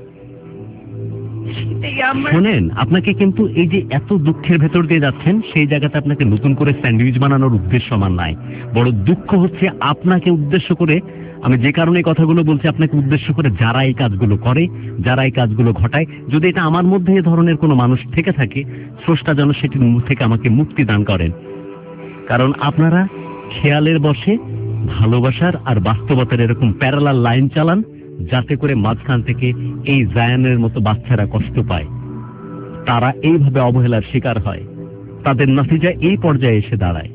শোনেন, আপনাকে কিন্তু এই যে এত দুঃখের ভেতর দিয়ে যাচ্ছেন, সেই জায়গাতে আপনাকে নতুন করে স্যান্ডউইচ বানানোর উদ্দেশ্য আমার নাই। বড় দুঃখ হচ্ছে আপনাকে উদ্দেশ্য করে, আমি যে কারণে কথাগুলো বলছি, আপনাকে উদ্দেশ্য করে যারা এই কাজগুলো করে, যারা এই কাজগুলো ঘটায়, যদি এটা আমার মধ্যে এ ধরনের কোনো মানুষ থেকে থাকে, স্রষ্টা যেন সেটির থেকে আমাকে মুক্তি দান করেন। কারণ আপনারা খেয়ালের বশে ভালোবাসার আর বাস্তবতার এরকম প্যারালাল লাইন চালান, যাতে করে মাঝখান থেকে এই জায়ানের মতো বাচ্চারা কষ্ট পায়, তারা এইভাবে অবহেলার শিকার হয়, তাদের নতিজা এই পর্যায়ে এসে দাঁড়ায়।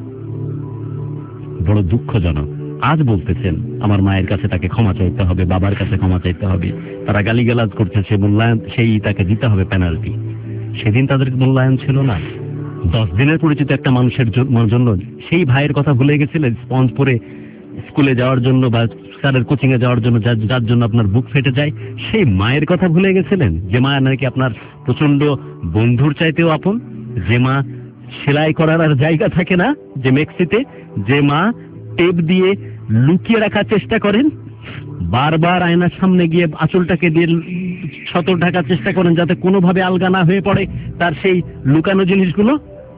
বড় দুঃখজনক। আজ বলতেছেন আমার মায়ের কাছে তাকে ক্ষমা চাইতে হবে, বাবার কাছে ক্ষমা চাইতে হবে, তারা গালিগালাজ করছে, সে মূল্যায়ন সেই তাকে দিতে হবে পেনাল্টি। সেদিন তাদের মূল্যায়ন ছিল না। দশ দিনের পরিচিত একটা মানুষের জন্য সেই ভাইয়ের কথা ভুলে গেছিলেন, স্পঞ্জ পরে স্কুলে যাওয়ার জন্য বা স্যারের কোচিং এ যাওয়ার জন্য, যার জন্য আপনার বুক ফেটে যায়, সেই মায়ের কথা ভুলে গেছিলেন, যে মা নাকি আপনার প্রচন্ড বন্ধুর চাইতেও আপন, যে মা সেলাই করার আর জায়গা থাকে না, যে মেক্সিতে যে মা টেপ দিয়ে লুকিয়ে রাখার চেষ্টা করেন, বারবার আয়নার সামনে গিয়ে আঁচলটাকে দিয়ে ছতর ঢাকার চেষ্টা করেন যাতে কোনোভাবে আলগা না হয়ে পড়ে তার সেই লুকানো জিনিসগুলো।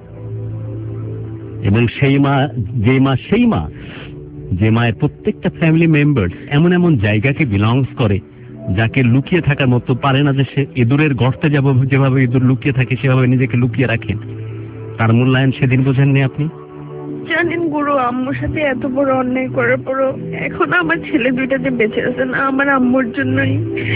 এবং সেই মা যে মা সেই মা যে মায়ের প্রত্যেকটা ফ্যামিলি মেম্বার্স এমন এমন জায়গাকে বিলংস করে যাকে লুকিয়ে থাকার মতো পারে না, যে সে ইঁদুরের গর্তে যাব যেভাবে ইঁদুর লুকিয়ে থাকে সেভাবে নিজেকে লুকিয়ে রাখেন, তার মূল্যায়ন সেদিন বোঝেননি আপনি? জানেন গুরু, আম্মুর সাথে এত বড় অন্যায় করার পরও এখন আমার ছেলে দুইটা যে বেঁচে আছে না আমার আম্মুর জন্যই।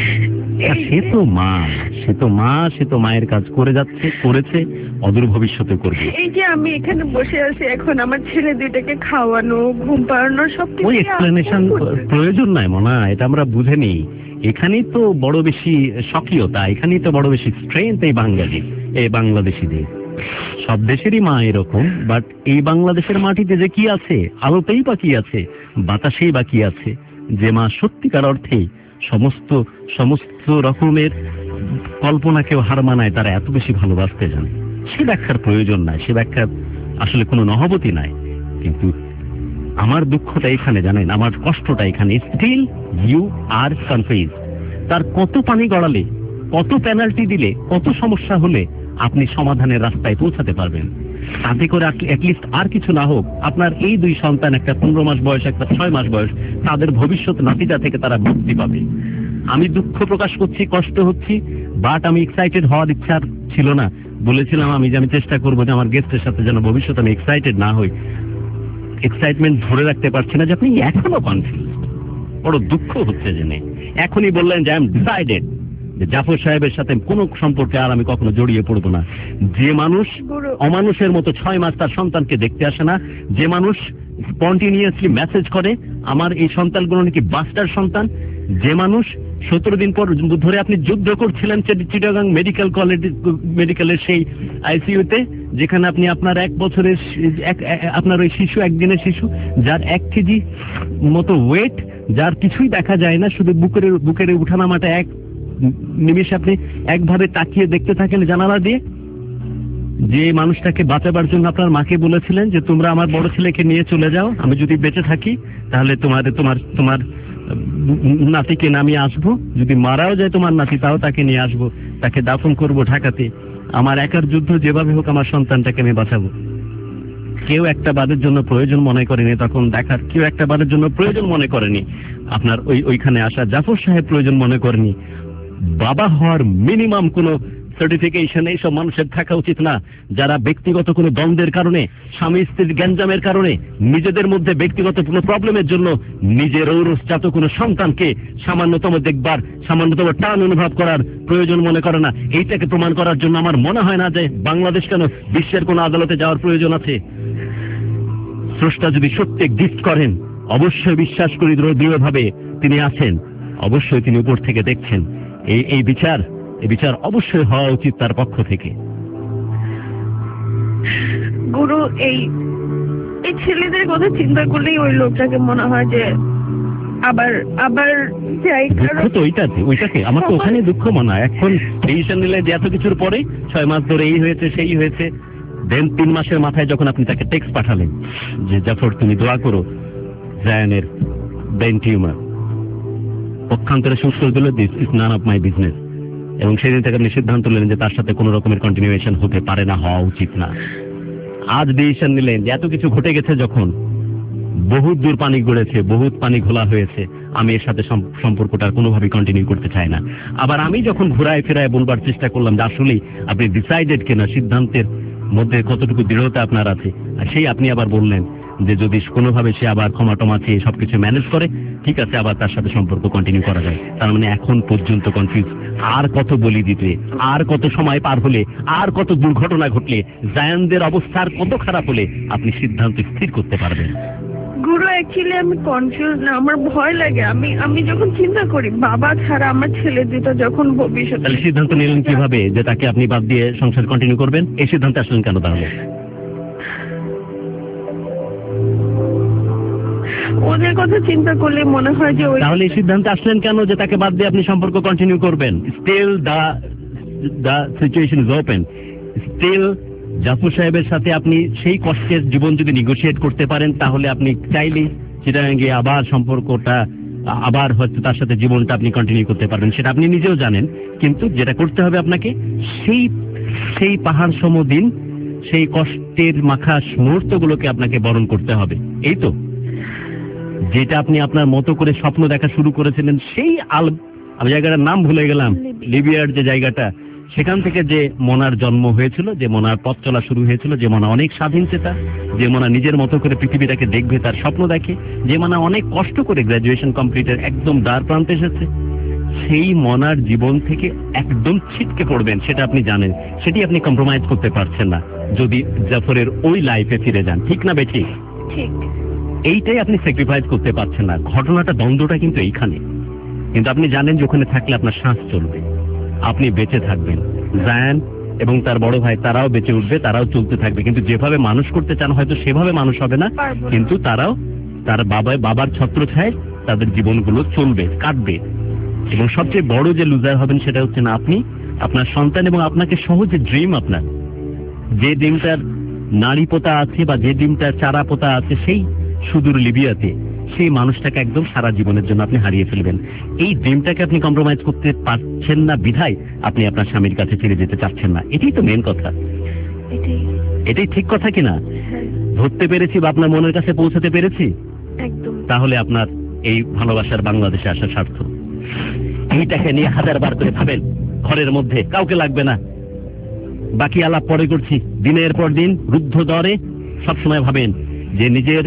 সে তো মা, সে তো মা, সে তো মায়ের কাজ করে যাচ্ছে, করেছে, অদূর ভবিষ্যতে করবে। এই যে আমি এখানে বসে আছি এখন আমার ছেলে দুইটাকে খাওয়ানো, ঘুম পাড়ানো সবকিছু। ওই এক্সপ্লেনেশন প্রয়োজন নাই মনা, এটা আমরা বুঝে নিই। এখানেই তো বড় বেশি স্বকীয়তা, এখানেই তো বড় বেশি স্ট্রেংথ এই বাঙালি, এই বাংলাদেশিদের। সব দেশেরই মা এরকম, বাট এই বাংলাদেশের মাটিতে যে কি আছে, আলোতেই বা কি আছে, বাতাসেই বা কি আছে, যে মা সত্যিকার অর্থেই সমস্ত সমস্ত রকমের কল্পনাকেও হার মানায়, তারা এত বেশি ভালোবাসতে জানে। সে ব্যাখ্যার প্রয়োজন নাই, সে ব্যাখ্যার আসলে কোনো নহবতী নাই। কিন্তু আমার দুঃখটা এখানে, জানেন, আমার কষ্টটা এখানে, স্টিল ইউ আর কনফিউজ। তার কত পানি গড়ালে, কত পেনাল্টি দিলে, কত সমস্যা হলে আপনি সমাধানের রাস্তায় পৌঁছাতে পারবেন? তাতে করে অ্যাটলিস্ট আর কিছু না হোক, আপনার এই দুই সন্তান, একটা পনেরো মাস বয়স, একটা ছয় মাস বয়স, তাদের ভবিষ্যৎ নাতিটা থেকে তারা মুক্তি পাবে। আমি দুঃখ প্রকাশ করছি, কষ্ট হচ্ছি, বাট আমি এক্সাইটেড হওয়ার ইচ্ছা ছিল না। বলেছিলাম আমি যে আমি চেষ্টা করবো যে আমার গেস্টের সাথে যেন ভবিষ্যৎ আমি এক্সাইটেড না হই। এক্সাইটমেন্ট ধরে রাখতে পারছি না যে আপনি এখনো কনফিউজ। বড় দুঃখ হচ্ছে জেনে। এখনই বললেন যে আই এম ডিসাইডেড যে জাফর সাহেবের সাথে কোনো সম্পর্কে আর আমি কখনো জড়িয়ে পড়বো না। যে মানুষ অমানুষের মতো ছয় মাস তার সন্তানকে দেখতে আসে না, যে মানুষ স্পন্টিনিয়াসলি মেসেজ করে আমার এই সন্তানগুলো নাকি বাস্টার সন্তান, যে মানুষ সতেরো দিন পর ধরে আপনি যুদ্ধ করছিলেন চিটাগাং মেডিকেল কলেজ মেডিকেলের সেই আইসিইউতে, যেখানে আপনি আপনার এক বছরের আপনার ওই শিশু, একদিনের শিশু, যার এক কেজি মতো ওয়েট, যার কিছুই দেখা যায় না, শুধু বুকের বুকের উঠানামাটা এক নিমিষে আপনি একভাবে তাকিয়ে দেখতে থাকেন জানালা দিয়ে, যে মানুষটাকে বাঁচাবার জন্য আপনার মাকে বলেছিলেন যে তোমরা আমার বড় ছেলেকে নিয়ে চলে যাও, আমি যদি বেঁচে থাকি তাহলে তোমাদের তোমার তোমার নাতিকে নামিয়ে আসবো, যদি মারাও যায় তোমার নাতি তাও তাকে নিয়ে আসবো, তাকে দাফন করব ঢাকাতে, আমার একার যুদ্ধ যেভাবে হোক আমার সন্তানটাকে আমি বাঁচাবো। কেউ একটা বারের জন্য প্রয়োজন মনে করেনি তখন দেখার, কেউ একটা বারের জন্য প্রয়োজন মনে করেনি আপনার ওই ওইখানে আসা, জাফর সাহেব প্রয়োজন মনে করেনি। বাবা হওয়ার মিনিমাম কোনো সার্টিফিকেশন এইসব মানুষের থাকা উচিত না, যারা ব্যক্তিগত কোনো দ্বন্দ্বের কারণে, স্বামী স্ত্রীর গ্যাঞ্জামের কারণে, নিজেদের মধ্যে ব্যক্তিগত কোনো প্রবলেমের জন্য নিজের ঔরসজাত কোনো সন্তানকে সামান্যতম দেখবার, সামান্যতম টান অনুভব করার প্রয়োজন মনে করে না। এইটাকে প্রমাণ করার জন্য আমার মনে হয় না যে বাংলাদেশ কেন বিশ্বের কোনো আদালতে যাওয়ার প্রয়োজন আছে। স্রষ্টা যদি সত্যি গিফট করেন, অবশ্যই বিশ্বাস করি দৃঢ়ভাবে তিনি আছেন, অবশ্যই তিনি উপর থেকে দেখছেন। এই এই বিচার এই বিচার অবশ্যই হওয়া উচিত তার পক্ষ থেকে। গুরু, এই এই ছেলেদের কথা চিন্তা করলেই ওই লোকটাকে মনে হয় যে আবার আবার যাই। দুঃখ তো ওইটাতে, ওইটাকে আমার তো ওখানে দুঃখ মনে হয়। এখন ডিসিশন নিলে যে এত কিছুর পরে ছয় মাস ধরে এই হয়েছে সেই হয়েছে, দেন তিন মাসের মাথায় যখন আপনি তাকে টেক্সট পাঠালেন যে জাফর তুমি দোয়া করো জায়ানের ব্রেন টিউমার, পক্ষান্তরে সুস্থ দিল, this is none of my business, এবং সেদিন থেকে আপনি সিদ্ধান্ত নিলেন যে তার সাথে কোনো রকমের কন্টিনিউয়েশন হতে পারে না, হওয়া উচিত না। আজ ডিসিশন নিলেন যে এত কিছু ঘটে গেছে, যখন বহুত দূর পানি গড়েছে, বহুত পানি ঘোলা হয়েছে, আমি এর সাথে সম্পর্কটা কোনোভাবেই কন্টিনিউ করতে চাই না। আবার আমি যখন ঘুরায় ফেরায় বলবার চেষ্টা করলাম যে আসলেই আপনি ডিসাইডেড কিনা, সিদ্ধান্তের মধ্যে কতটুকু দৃঢ়তা আপনার আছে, আর সেই আপনি আবার বললেন যে যদি কোনোভাবে সে আবার ক্ষমা টমা চেয়ে সবকিছু ম্যানেজ করে, ঠিক আছে, আবার তার সাথে সম্পর্ক কন্টিনিউ করা যায়। তার মানে এখন পর্যন্ত কনফিউজ। আর কত বলি দিতে, আর কত সময় পার হলে, আর কত দুর্ঘটনা ঘটলে, জায়ানদের অবস্থার কত খারাপ হলে আপনি সিদ্ধান্ত স্থির করতে পারবেন? গুরু, অ্যাকচুয়ালি আমি কনফিউজ না, আমার ভয় লাগে। আমি আমি যখন চিন্তা করি বাবা ছাড়া আমার ছেলে দুটো যখন ভবিষ্যৎ, তাহলে সিদ্ধান্ত নিলেন কিভাবে যে তাকে আপনি বাদ দিয়ে সংসার কন্টিনিউ করবেন? এই সিদ্ধান্তে আসলেন কেন তাহলে? ওদের কথা চিন্তা করলে মনে হয় যে, তাহলে এই সিদ্ধান্তে আসলেন কেন যে তাকে বাদ দিয়ে আপনি সম্পর্ক কন্টিনিউ করবেন? Still the the situation is open, still Jafar সাহেবের সাথে আপনি সেই কষ্টের জীবন যদি নেগোশিয়েট করতে পারেন, তাহলে আপনি চাইলেই সেটা গিয়ে আবার সম্পর্কটা আবার হয়তো তার সাথে জীবনটা আপনি কন্টিনিউ করতে পারবেন, সেটা আপনি নিজেও জানেন। কিন্তু যেটা করতে হবে আপনাকে, সেই সেই পাহাড় সম দিন, সেই কষ্টের মাখা মুহূর্তগুলোকে আপনাকে বরণ করতে হবে। এই তো যেটা আপনি আপনার মতো করে স্বপ্ন দেখা শুরু করেছিলেন, সেই আল আমি জায়গাটার নাম ভুলে গেলাম, লিবিয়ার যে জায়গাটা, সেখান থেকে যে মোনার জন্ম হয়েছিল, যে মোনার পথ চলা শুরু হয়েছিল, যে মোনা অনেক স্বাধীন চেতা, যে মোনা নিজের মতো করে পৃথিবীটাকে দেখবে, তার স্বপ্ন দেখে, যে মোনা অনেক কষ্ট করে গ্রাজুয়েশন কমপ্লিটের একদম দ্বার প্রান্তে এসেছে, সেই মনার জীবন থেকে একদম ছিটকে পড়বেন সেটা আপনি জানেন। সেটি আপনি কম্প্রোমাইজ করতে পারছেন না যদি জাফরের ওই লাইফে ফিরে যান, ঠিক না বেঠি? ঠিক। এইটাই আপনি স্যাক্রিফাইস করতে পারছেন না। ঘটনাটা, দ্বন্দ্বটা কিন্তু এইখানে। কিন্তু আপনি জানেন যে ওখানে থাকলে আপনার শ্বাস চলবে, আপনি বেঁচে থাকবেন। জায়ান এবং তার বড় ভাই তারাও বেঁচে উঠবে, তারাও চলতে থাকবে। কিন্তু যেভাবে মানুষ করতে চান হয়তো সেভাবে মানুষ হবে না, কিন্তু তারাও তার বাবা বাবার ছত্রছায়ায় তাদের জীবনগুলো চলবে, কাটবে। এবং সবচেয়ে বড় যে লুজার হবেন সেটা হচ্ছে না আপনি, আপনার সন্তান এবং আপনাকে সহজে ড্রিম, আপনার যে ডিমটার নাড়ি পোতা আছে বা যে ডিমটার চারা পোতা আছে সেই সুদূর লিবিয়াতে, সেই মানুষটাকে একদম সারা জীবনের জন্য আপনি হারিয়ে ফেলবেন। এই ড্রিমটাকে আপনি কম্প্রোমাইজ করতে পারছেন না বিধায় আপনি আপনার স্বামীর কাছে ফিরে যেতে চাচ্ছেন না। এটাই তো মেন কথা, এটাই ঠিক কথা কিনা? ধরতে পেরেছি বা আপনার মনের কাছে পৌঁছাতে পেরেছি? একদম। তাহলে আপনার এই ভালোবাসার বাংলাদেশে আসা সার্থক। এইটাকে নিয়ে হাজার বার করে ভাবেন, ঘরের মধ্যে কাউকে লাগবে না, বাকি আলাপ পরে করছি। দিনের পর দিন রুদ্ধ দরে সবসময় ভাবেন যে নিজের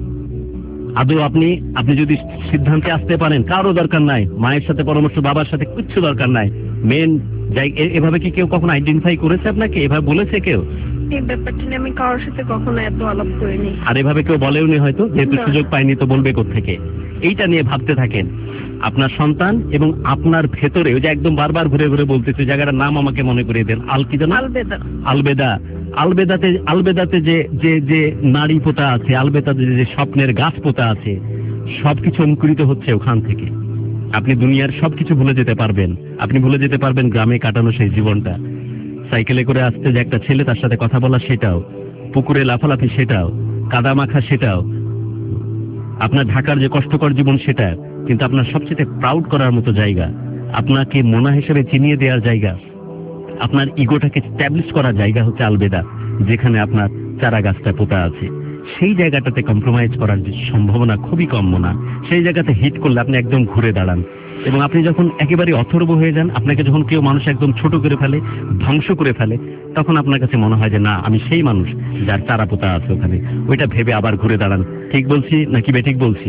আদৌ আপনি আপনি যদি সিদ্ধান্তে আসতে পারেন, কারো দরকার নাই, মায়ের সাথে পরামর্শ, বাবার সাথে কিচ্ছু দরকার নাই। মেন এভাবে কি কেউ কখনো আইডেন্টিফাই করেছে আপনাকে? এভাবে বলেছে কেউ? এই ব্যাপারটা নিয়ে আমি কারোর সাথে কখনো এত আলাপ করিনি। আর এভাবে কেউ বলেওনি হয়তো, যেহেতু সুযোগ পাইনি তো বলবে কোত্থেকে। এইটা নিয়ে ভাবতে থাকেন। আপনার সন্তান এবং আপনার ভেতরে, ওই যে একদম বারবার ঘুরে ঘুরে বলতেছে, জায়গাটার নাম আমাকে মনে করিয়ে দেন, আল কি জানো? আলবেদা। আলবেদা। আলবেদাতে আলবেদাতে যে যে যে নারী পোতা আছে, আলবেদাতে যে স্বপ্নের গাছ পোতা আছে, সবকিছু অঙ্কুরিত হচ্ছে ওখান থেকে। আপনি দুনিয়ার সবকিছু ভুলে যেতে পারবেন। আপনি ভুলে যেতে পারবেন গ্রামে কাটানো সেই জীবনটা, সাইকেলে করে আসতে যে একটা ছেলে, তার সাথে কথা বলা সেটাও, পুকুরে লাফালাফি সেটাও, কাদা মাখা সেটাও, আপনার ঢাকার যে কষ্টকর জীবন সেটা। কিন্তু আপনার সবচেয়ে প্রাউড করার মতো জায়গা, আপনাকে মোনা হিসেবে চিনিয়ে দেওয়ার জায়গা, আপনার ইগোটাকে স্ট্যাবলিশ করার জায়গা হচ্ছে আলবেদা, যেখানে আপনার চারা গাছটা পোতা আছে। সেই জায়গাটাতে কম্প্রোমাইজ করার যে সম্ভাবনা খুবই কম মনে। সেই জায়গাতে হিট করলে আপনি একদম ঘুরে দাঁড়ান। এবং আপনি যখন একেবারে অথর্ব হয়ে যান, আপনাকে যখন কেউ মানুষ একদম ছোট করে ফেলে, ধ্বংস করে ফেলে, তখন আপনার কাছে মনে হয় যে না, আমি সেই মানুষ যার চারা পোতা আছে ওখানে। ওইটা ভেবে আবার ঘুরে দাঁড়ান। ঠিক বলছি নাকি বেঠিক বলছি?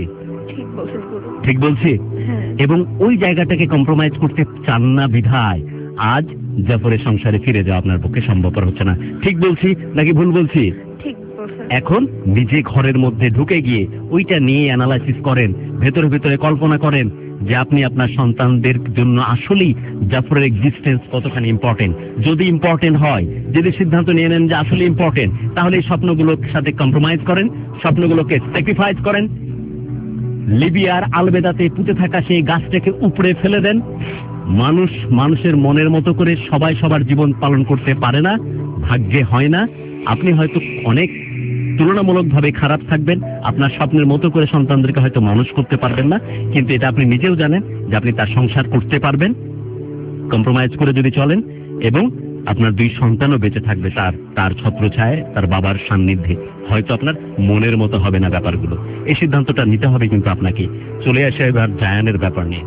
ঠিক বলছি। এবং ওই জায়গাটাকে কম্প্রোমাইজ করতে চান না বিধায় আজ জাফরের সংসারে ফিরে যাওয়া আপনার পক্ষে সম্ভবপর হচ্ছে না। ঠিক বলছি নাকি ভুল বলছি? এখন নিজে ঘরের মধ্যে ঢুকে গিয়ে ওইটা নিয়ে অ্যানালাইসিস করেন, ভেতরে ভেতরে কল্পনা করেন যে আপনি আপনার সন্তানদের জন্য আসলেই জাফরের এক্সিস্টেন্স কতখানি ইম্পর্টেন্ট। যদি ইম্পর্টেন্ট হয়, যদি সিদ্ধান্ত নিয়ে নেন যে আসলে ইম্পর্টেন্ট, তাহলে এই স্বপ্নগুলোর সাথে কম্প্রোমাইজ করেন, স্বপ্নগুলোকে স্যাক্রিফাইস করেন, লিবিয়ার আলবেদাতে পুঁতে থাকা সেই গাছটাকে উপড়ে ফেলে দেন। মানুষ মানুষের মনের মতো করে সবাই সবার জীবন পালন করতে পারে না, ভাগ্যে হয় না। আপনি হয়তো অনেক তুলনামূলকভাবে খারাপ থাকবেন, আপনার স্বপ্নের মতো করে সন্তানদেরকে হয়তো মানুষ করতে পারবেন না, কিন্তু এটা আপনি নিজেও জানেন যে আপনি তার সংসার করতে পারবেন কম্প্রোমাইজ করে যদি চলেন, এবং আপনার দুই সন্তানও বেঁচে থাকবে তার তার ছত্রছায়ায়, তার বাবার সান্নিধ্যে। হয়তো আপনার মনের মতো হবে না ব্যাপারগুলো। এই সিদ্ধান্তটা নিতে হবে কিন্তু আপনাকে। চলে আসে এবার জায়ানের ব্যাপার নিয়ে।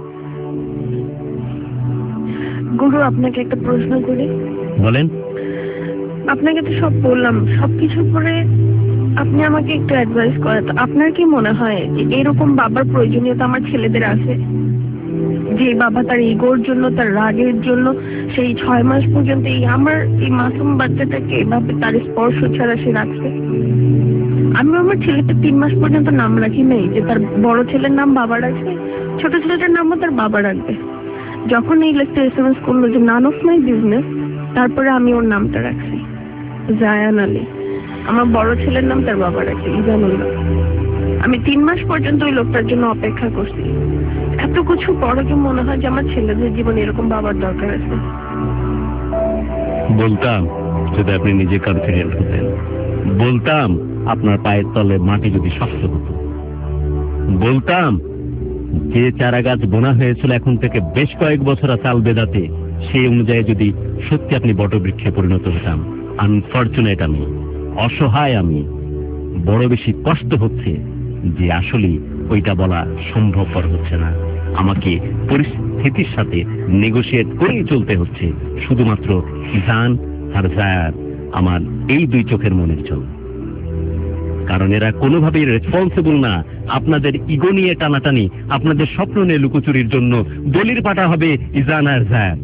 গুরু, আপনাকে একটা প্রশ্ন করি। বলেন। আপনাকে তো সব বললাম, সবকিছু পরে আপনি আমাকে একটু অ্যাডভাইস করেন তো। আপনার কি মনে হয় যে এরকম বাবার প্রয়োজনীয়তা আমার ছেলেদের আছে? যে বাবা তার ইগোর জন্য, তার রাগের জন্য সেই ছয় মাস পর্যন্ত এই আমার এই মাসুম বাচ্চাটাকে এভাবে তার স্পর্শ ছাড়া সে রাখছে। আমি আমার ছেলেটা তিন মাস পর্যন্ত নাম রাখি নাই যে তার বড় ছেলের নাম বাবা রাখবে, ছোট ছেলেটার নামও তার বাবা রাখবে। যখন এই লেখতে এস এম এস করলো যে নান অফ মাই বিজনেস, তারপরে আমি ওর নামটা রাখছি জায়ান আলী। আমার বড় ছেলের নাম তার বাবা রাখছে ইজানুল্লাহ। আমি তিন মাস পর্যন্ত ওই লোকটার জন্য অপেক্ষা করছি। এত কিছু পরে কি মনে হয় যে আমার ছেলেদের জীবনে এরকম বাবার দরকার আছে? বলতাম যদি আপনি নিজে কনফিডেন্ট হতেন। বলতাম আপনার পায়ের তলে মাটি যদি শক্ত হতো। বলতাম যে চারা গাছ বোনা হয়েছিল এখন থেকে বেশ কয়েক বছর চাল বেদাতে, সেই অনুযায়ী যদি সত্যি আপনি বটবৃক্ষে পরিণত হতাম। আনফরচুনেট আমি, অসহায় আমি, বড় বেশি কষ্ট হচ্ছে যে আসলে ওইটা বলা সম্ভবপর হচ্ছে না। আমাকে পরিস্থিতির সাথে নেগোশিয়েট করেই চলতে হচ্ছে, শুধুমাত্র জান আর জায়ার আমার এই দুই চোখের মনের জন্য। কারণ এরা কোনোভাবেই রেসপন্সিবল না আপনাদের ইগো নিয়ে টানাটানি, আপনাদের স্বপ্ন নিয়ে লুকোচুরির জন্য। দলির পাটা হবে ইজান আর জায়ার।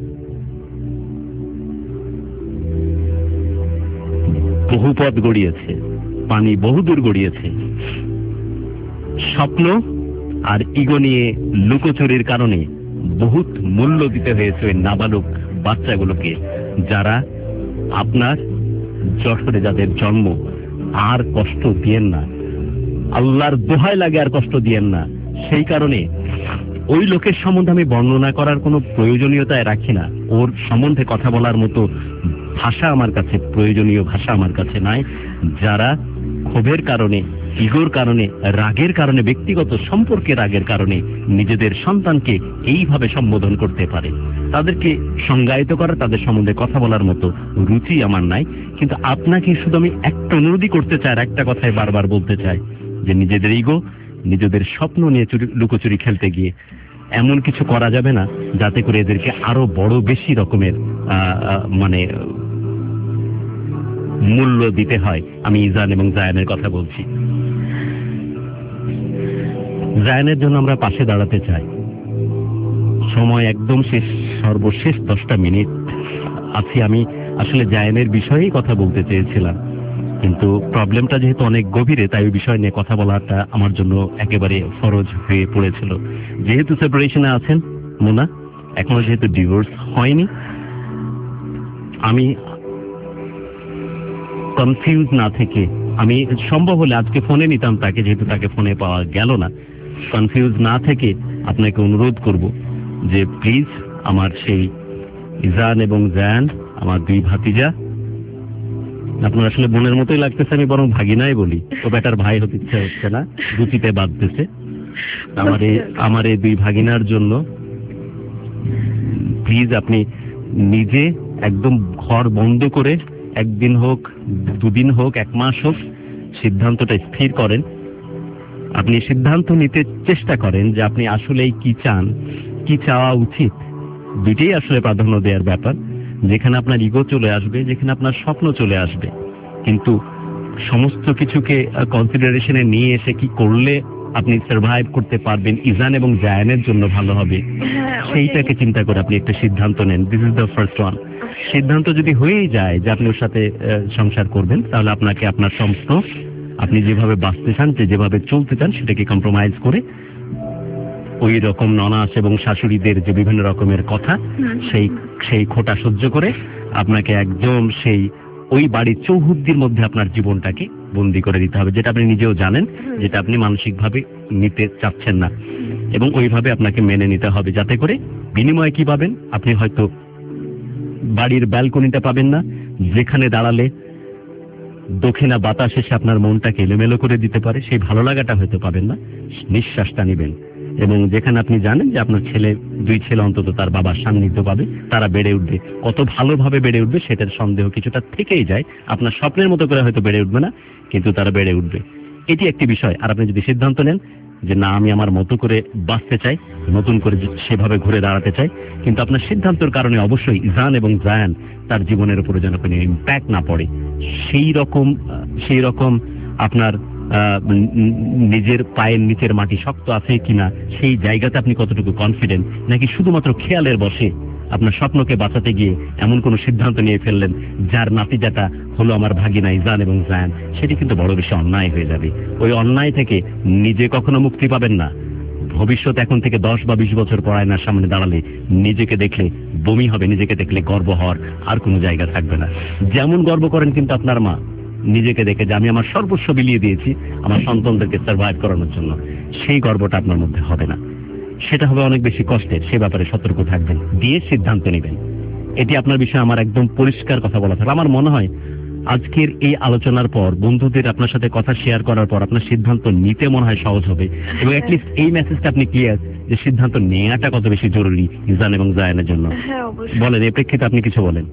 বহু পথ গড়িয়েছে, পানি বহুদূর গড়িয়েছে। স্বপ্ন আর ইগো নিয়ে লুকোচুরির কারণে বহুত মূল্য দিতে হয়েছে ওই নাবালক বাচ্চাগুলোকে, যারা আপনার যশোরে যাদের জন্ম। আর কষ্ট দিয়েন না, আল্লাহর দোহাই লাগে আর কষ্ট দিয়েন না। সেই কারণে ওই লোকের সম্বন্ধে আমি বর্ণনা করার কোনো প্রয়োজনীয়তায় রাখি না। ওর সম্বন্ধে কথা বলার মতো ভাষা আমার কাছে, প্রয়োজনীয় ভাষা আমার কাছে নাই। যারা ক্ষোভের কারণে, ইগোর কারণে, রাগের কারণে, ব্যক্তিগত সম্পর্কে রাগের কারণে নিজেদের সন্তানকে এইভাবে সম্বোধন করতে পারে, তাদেরকে সংজ্ঞায়িত করা, তাদের সম্বন্ধে কথা বলার মতো রুচি আমার নাই। কিন্তু আপনাকে শুধু আমি একটা অনুরোধই করতে চাই, আর একটা কথাই বারবার বলতে চাই, যে নিজেদের ইগো, নিজেদের স্বপ্ন নিয়ে লুকোচুরি খেলতে গিয়ে এমন কিছু করা যাবে না যাতে করে এদেরকে আরো বড় বেশি রকমের মানে মূল্য দিতে হয়। আমি ইজান এবং জায়ানের কথা বলছি। জায়ানের জন্য আমরা পাশে দাঁড়াতে চাই। সময় একদম শেষ, সর্বশেষ দশটা মিনিট আছি। আমি আসলে জায়ানের বিষয়েই কথা বলতে চেয়েছিলাম, কিন্তু প্রবলেমটা যেহেতু অনেক গভীরে, তাই ওই বিষয় নিয়ে কথা বলাটা আমার জন্য একেবারে ফরজ হয়ে পড়েছিল। যেহেতু সেপারেশনে আছেন মোনা, এখনো যেহেতু ডিভোর্স হয়নি, আমি কনফিউজ না থেকে, আমি সম্ভব হলে আজকে ফোনে নিতাম তাকে, যেহেতু তাকে ফোনে পাওয়া গেল না। কনফিউজ না থেকে আপনাকে অনুরোধ করব যে প্লিজ আমার সেই ইজান এবং জায়ান, আমার দুই ভাতিজা, আপনার আসলে বোনের মতোই লাগতেছে, আমি বরং ভাগিনাই বলি, ও বেটার ভাই হতে ইচ্ছা হচ্ছে না, রুচিতে বাঁধতেছে। আমার এই আমার এই দুই ভাগিনার জন্য প্লিজ আপনি নিজে একদম ঘর বন্ধ করে একদিন হোক, দুদিন হোক, এক মাস হোক, সিদ্ধান্তটা স্থির করেন। আপনি সিদ্ধান্ত নিতে চেষ্টা করেন যে আপনি আসলেই কি চান, কি চাওয়া উচিত। দুইটাই আসলে প্রাধান্য দেওয়ার ব্যাপার। যেখানে আপনার ইগো চলে আসবে, যেখানে আপনার স্বপ্ন চলে আসবে, কিন্তু সমস্ত কিছুকে কনসিডারেশনে নিয়ে এসে কি করলে আপনি সার্ভাইভ করতে পারবেন, ইজান এবং জায়ানের জন্য ভালো হবে, সেইটাকে চিন্তা করে আপনি একটা সিদ্ধান্ত নেন। This is the first one. সিদ্ধান্ত যদি হয়েই যায় যে আপনি ওর সাথে সংসার করবেন, তাহলে আপনাকে আপনার সমস্ত, আপনি যেভাবে বাঁচতে চান, যেভাবে চলতে চান, সেটাকে কম্প্রোমাইজ করে ওই রকম ননাস এবং শাশুড়িদের যে বিভিন্ন রকমের কথা, সেই সেই খোটা সহ্য করে আপনাকে একদম সেই ওই বাড়ির চৌহদ্দির মধ্যে আপনার জীবনটাকে বন্দি করে দিতে হবে, যেটা আপনি নিজেও জানেন, যেটা আপনি মানসিকভাবে নিতে চাচ্ছেন না, এবং ওইভাবে আপনাকে মেনে নিতে হবে। যাতে করে বিনিময়ে কি পাবেন, আপনি হয়তো বাড়ির ব্যালকনিটা পাবেন না, যেখানে দাঁড়ালে দক্ষিণা বাতাস এসে আপনার মনটাকে এলোমেলো করে দিতে পারে, সেই ভালো লাগাটা হয়তো পাবেন না, নিঃশ্বাসটা নিবেন। এবং যেখানে আপনি জানেন যে আপনার ছেলে, দুই ছেলে অন্তত তার বাবার সান্নিধ্য পাবে, তারা বেড়ে উঠবে। কত ভালোভাবে বেড়ে উঠবে সেটার সন্দেহ কিছুটা থেকেই যায়। আপনার স্বপ্নের মতো করে হয়তো বেড়ে উঠবে না, কিন্তু তারা বেড়ে উঠবে। এটি একটি বিষয়। আর আপনি যদি সিদ্ধান্ত নেন যে না, আমি আমার মতো করে বাঁচতে চাই, নতুন করে সেভাবে ঘুরে দাঁড়াতে চাই, কিন্তু আপনার সিদ্ধান্তের কারণে অবশ্যই ইজান এবং জায়ান তার জীবনের উপরে যেন কোনো ইম্প্যাক্ট না পড়ে, সেই রকম সেই রকম আপনার নিজের পায়ের নিচের মাটি শক্ত আছে কিনা, সেই জায়গাতে আপনি কতটুকু কনফিডেন্ট, নাকি শুধুমাত্র খেয়ালের বসে আপনার স্বপ্নকে বাঁচাতে গিয়ে এমন কোন সিদ্ধান্ত নিয়ে ফেললেন যার নাতিজাটা হলো আমার ভাগিনা ইজান এবং জায়ান, সেটি কিন্তু বড় বেশি অন্যায় হয়ে যাবে। ওই অন্যায় থেকে নিজে কখনো মুক্তি পাবেন না। ভবিষ্যৎ এখন থেকে দশ বা বিশ বছর পর আয়নার সামনে দাঁড়ালে নিজেকে দেখলে বমি হবে, নিজেকে দেখলে গর্ব হওয়ার আর কোনো জায়গা থাকবে না। যেমন গর্ব করেন কিন্তু আপনার মা নিজেকে দেখে যে আমি আমার সর্বস্ব বিলিয়ে দিয়েছি আমার সন্তানদেরকে সার্ভাইভ করানোর জন্য, সেই গর্বটা আপনার মধ্যে হবে না, সেটা হবে অনেক বেশি কষ্টের। সে ব্যাপারে সতর্ক থাকবেন, দিয়ে সিদ্ধান্ত নেবেন। এটি আপনার বিষয়ে আমার একদম পরিষ্কার কথা বলা থাকলো। আমার মনে হয় আজকের এই আলোচনার পর বন্ধুদের আপনার সাথে কথা শেয়ার করার পর আপনার সিদ্ধান্ত নিতে মনে হয় সহজ হবে, এবং অ্যাটলিস্ট এই মেসেজটা আপনি ক্লিয়ার যে সিদ্ধান্ত নেওয়াটা কত বেশি জরুরি ইজান এবং জায়ানের জন্য। হ্যাঁ অবশ্যই। বলেন, এই প্রেক্ষিতে আপনি কিছু বলেন।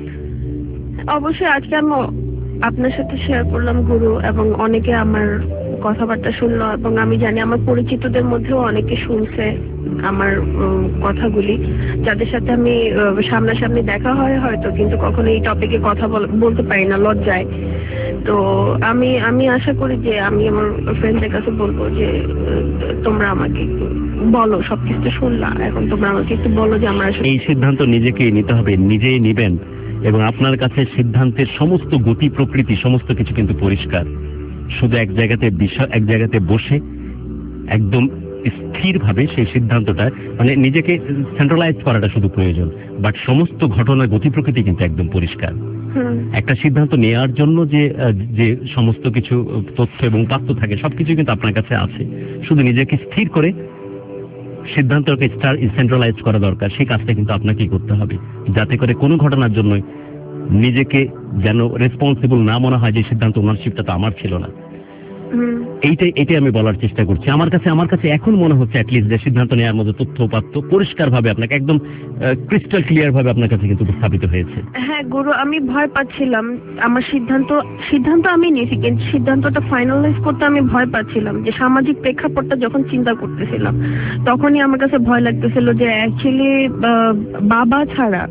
অবশ্যই আজকে আমি আপনার সাথে শেয়ার করলাম গুরু, এবং অনেকে আমার কথাবার্তা শুনলো, এবং আমি জানি আমার পরিচিতদের মধ্যেও অনেকে শুনছে আমার উম, কথাগুলি, যাদের সাথে আমি আহ, সামনাসামনি দেখা হয় হয়তো, কিন্তু কখনো এই টপিকে কথা বল- বলতে পারি না, লজ্জায়। তো আমি আমি আশা করি যে আমি আমার ফ্রেন্ডদের কাছে বলবো যে আহ, তোমরা আমাকে একটু বলো, সবকিছু তো শুনলাম, এখন তোমরা আমাকে একটু বলো যে আমার আসলে এই সিদ্ধান্ত নিজেকেই নিতে হবে, নিজেই নিবেন, এবং আপনার কাছে সিদ্ধান্তের সমস্ত গতি প্রকৃতি সমস্ত কিছু কিন্তু পরিষ্কার। শুধু এক জায়গাতে বিষয় এক জায়গাতে বসে একদম স্থিরভাবে সেই সিদ্ধান্তটা, মানে নিজেকে সেন্ট্রালাইজ করাটা শুধু প্রয়োজন, বাট সমস্ত ঘটনার গতি প্রকৃতি কিন্তু একদম পরিষ্কার। হুম, একটা সিদ্ধান্ত নেওয়ার জন্য যে আহ, যে সমস্ত কিছু তথ্য এবং পাত্র থাকে সবকিছু কিন্তু আপনার কাছে আছে, শুধু নিজেকে স্থির করে সিদ্ধান্তকে স্টার সেন্ট্রালাইজ করা দরকার। সেই কাজটা কিন্তু আপনাকেই করতে হবে, যাতে করে কোনো ঘটনার জন্য নিজেকে যেন রেসপন্সিবল না মনে হয় যে সিদ্ধান্ত ওনারশিপটা তো আমার ছিল না। হুম, এইটাই এটাই আমি বলার চেষ্টা করছি। আমার কাছে আমার কাছে এখন মনে হচ্ছে অ্যাটলিস্ট যে সিদ্ধান্ত নেওয়ার মধ্যে তথ্য পাত্র পরিষ্কার ভাবে আপনাকে একদম ক্রিস্টাল ক্লিয়ার ভাবে আপনার কাছে কিন্তু উপস্থাপিত হয়েছে। হ্যাঁ গুরু, আমি ভয় পাচ্ছিলাম আমার সিদ্ধান্ত সিদ্ধান্ত আমি নিয়েছি, কিন্তু সিদ্ধান্তটা ফাইনালাইজ করতে আমি ভয় পাচ্ছিলাম, যে সামাজিক প্রেক্ষাপটটা যখন চিন্তা করতেছিলাম তখনই আমার কাছে ভয় লাগতেছিল যে অ্যাকচুয়ালি বাবা ছাড়া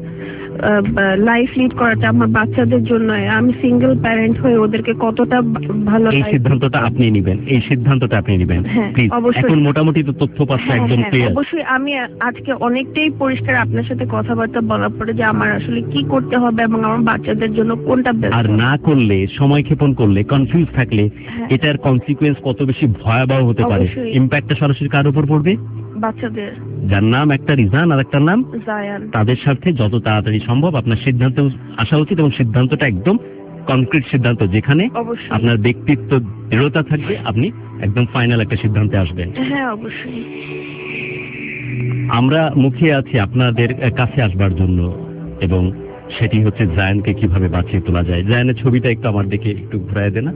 লাইফ লিড করাটা আমার বাচ্চাদের জন্য, আমি সিঙ্গেল প্যারেন্ট হয়ে ওদেরকে কতটা ভালো এই সিদ্ধান্তটা আপনি নেবেন, এই সিদ্ধান্তটা আপনি নেবেন হ্যাঁ, প্লিজ। অবশ্যই। এখন মোটামুটি তো তথ্য পাত্র হ্যাঁ, একদম হ্যাঁ, ক্লিয়ার। অবশ্যই আমি আজকে অনেকটাই পরিষ্কার আপনার সাথে কথাবার্তা বলার পরে যে আমার আসলে কি করতে হবে এবং আমার বাচ্চাদের জন্য কোনটা বেস্ট। আর না করলে, সময় ক্ষেপণ করলে, কনফিউজ থাকলে হ্যাঁ। এটার কনসিকুয়েন্স কত বেশি ভয়াবহ হতে পারে। অবশ্যই। ইম্প্যাক্টটা সরাসরি কার উপর পড়বে? বাচ্চাদের। যার নাম একটা রিজান আর একটা নাম জায়ান। তাদের সাথে যত তাড়াতাড়ি সম্ভব আপনার সিদ্ধান্তে আসা উচিত, এবং সিদ্ধান্তটা একদম কনক্রিট সিদ্ধান্ত, যেখানে অবশ্যই। আপনার ব্যক্তিত্ব দৃঢ়তা থাকবে, আপনি একদম ফাইনাল একটা সিদ্ধান্তে আসবেন। হ্যাঁ অবশ্যই। আমরা মুখিয়ে আছি আপনাদের কাছে আসবার জন্য, এবং সেটি হচ্ছে জায়ানকে কিভাবে বাঁচিয়ে তোলা যায়। জায়ানের ছবিটা একটু আমার দিকে একটু ঘুরায় দে না।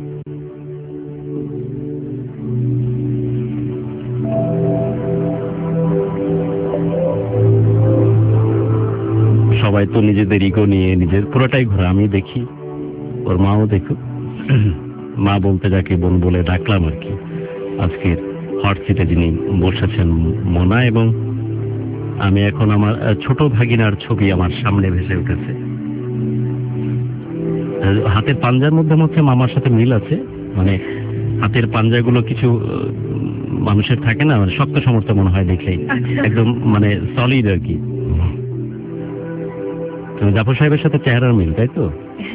সবাই তো নিজেদের ইগো নিয়ে নিজের পুরোটাই ঘোরা, আমি দেখি, ওর মাও দেখুক। মা বলতে যাকে বোন বলে ডাকলাম আর কি। আজকের হট সিটে যিনি বসেছেন মোনা, এবং আমি এখন আমার ছোট ভাগিনার ছবি আমার সামনে ভেসে উঠেছে। হাতের পাঞ্জার মধ্যে হচ্ছে মামার সাথে মিল আছে, মানে হাতের পাঞ্জাগুলো কিছু মানুষের থাকে না, মানে শক্ত সমর্থ মনে হয় দেখলেই, একদম মানে সলিড আর কি। জাফর সাহেবের সাথে চেহারার মিল, তাই তো?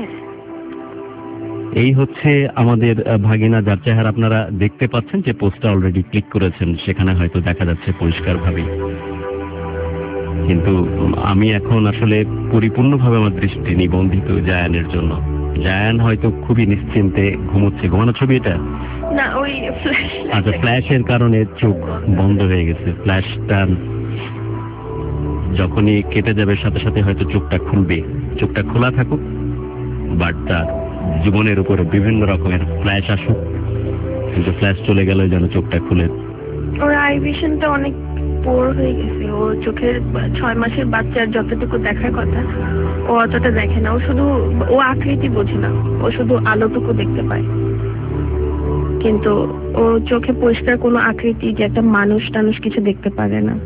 এই হচ্ছে আমাদের ভাগিনা, যার চেহারা আপনারা দেখতে পাচ্ছেন, যে পোস্টটা অলরেডি ক্লিক করেছেন সেখানে হয়তো দেখা যাচ্ছে পরিষ্কার ভাবে। কিন্তু আমি এখন আসলে পরিপূর্ণভাবে আমার দৃষ্টি নিবন্ধিত জায়ানের জন্য। জায়ান হয়তো খুবই নিশ্চিন্তে ঘুমোচ্ছে। ঘুমানো ছবি এটা? না, ওই ফ্ল্যাশ। আচ্ছা, ফ্ল্যাশের কারণে চোখ বন্ধ হয়ে গেছে। ফ্ল্যাশটা যখনই কেটে যাবে সাথে সাথে হয়তো চোখটা খুলবে। চোখটা খোলা থাকুক, বাট তার জীবনের উপরে বিভিন্ন রকমের ফ্ল্যাশ আসুক, কিন্তু ফ্ল্যাশ চলে গেলে যেন চোখটা খুলে। ওর আই ভিশনটা অনেক পোর হয়ে গেছে। ও চোখের ছয় মাসের বাচ্চার যতটুকু দেখার কথা ও অতটা দেখে না। ও শুধু ও আকৃতি বোঝে না, ও শুধু আলোটুকু দেখতে পায়, কিন্তু ও চোখে পরিষ্কার কোনো আকৃতি যে একটা মানুষ টানুষ কিছু দেখতে পারে না।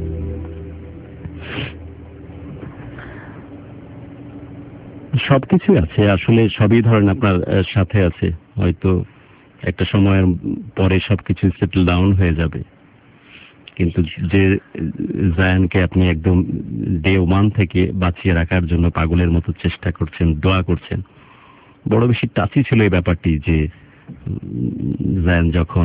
সবকিছু আছে আসলে, সবই ধরেন আপনার সাথে আছে। হয়তো একটা সময়ের পরে সবকিছু সেটেল ডাউন হয়ে যাবে, কিন্তু যে জায়ানকে আপনি একদম ডে ওয়ান থেকে বাঁচিয়ে রাখার জন্য পাগলের মতো চেষ্টা করছেন, দোয়া করছেন, বড় বেশি টাচি ছিল এই ব্যাপারটি যে জায়ান যখন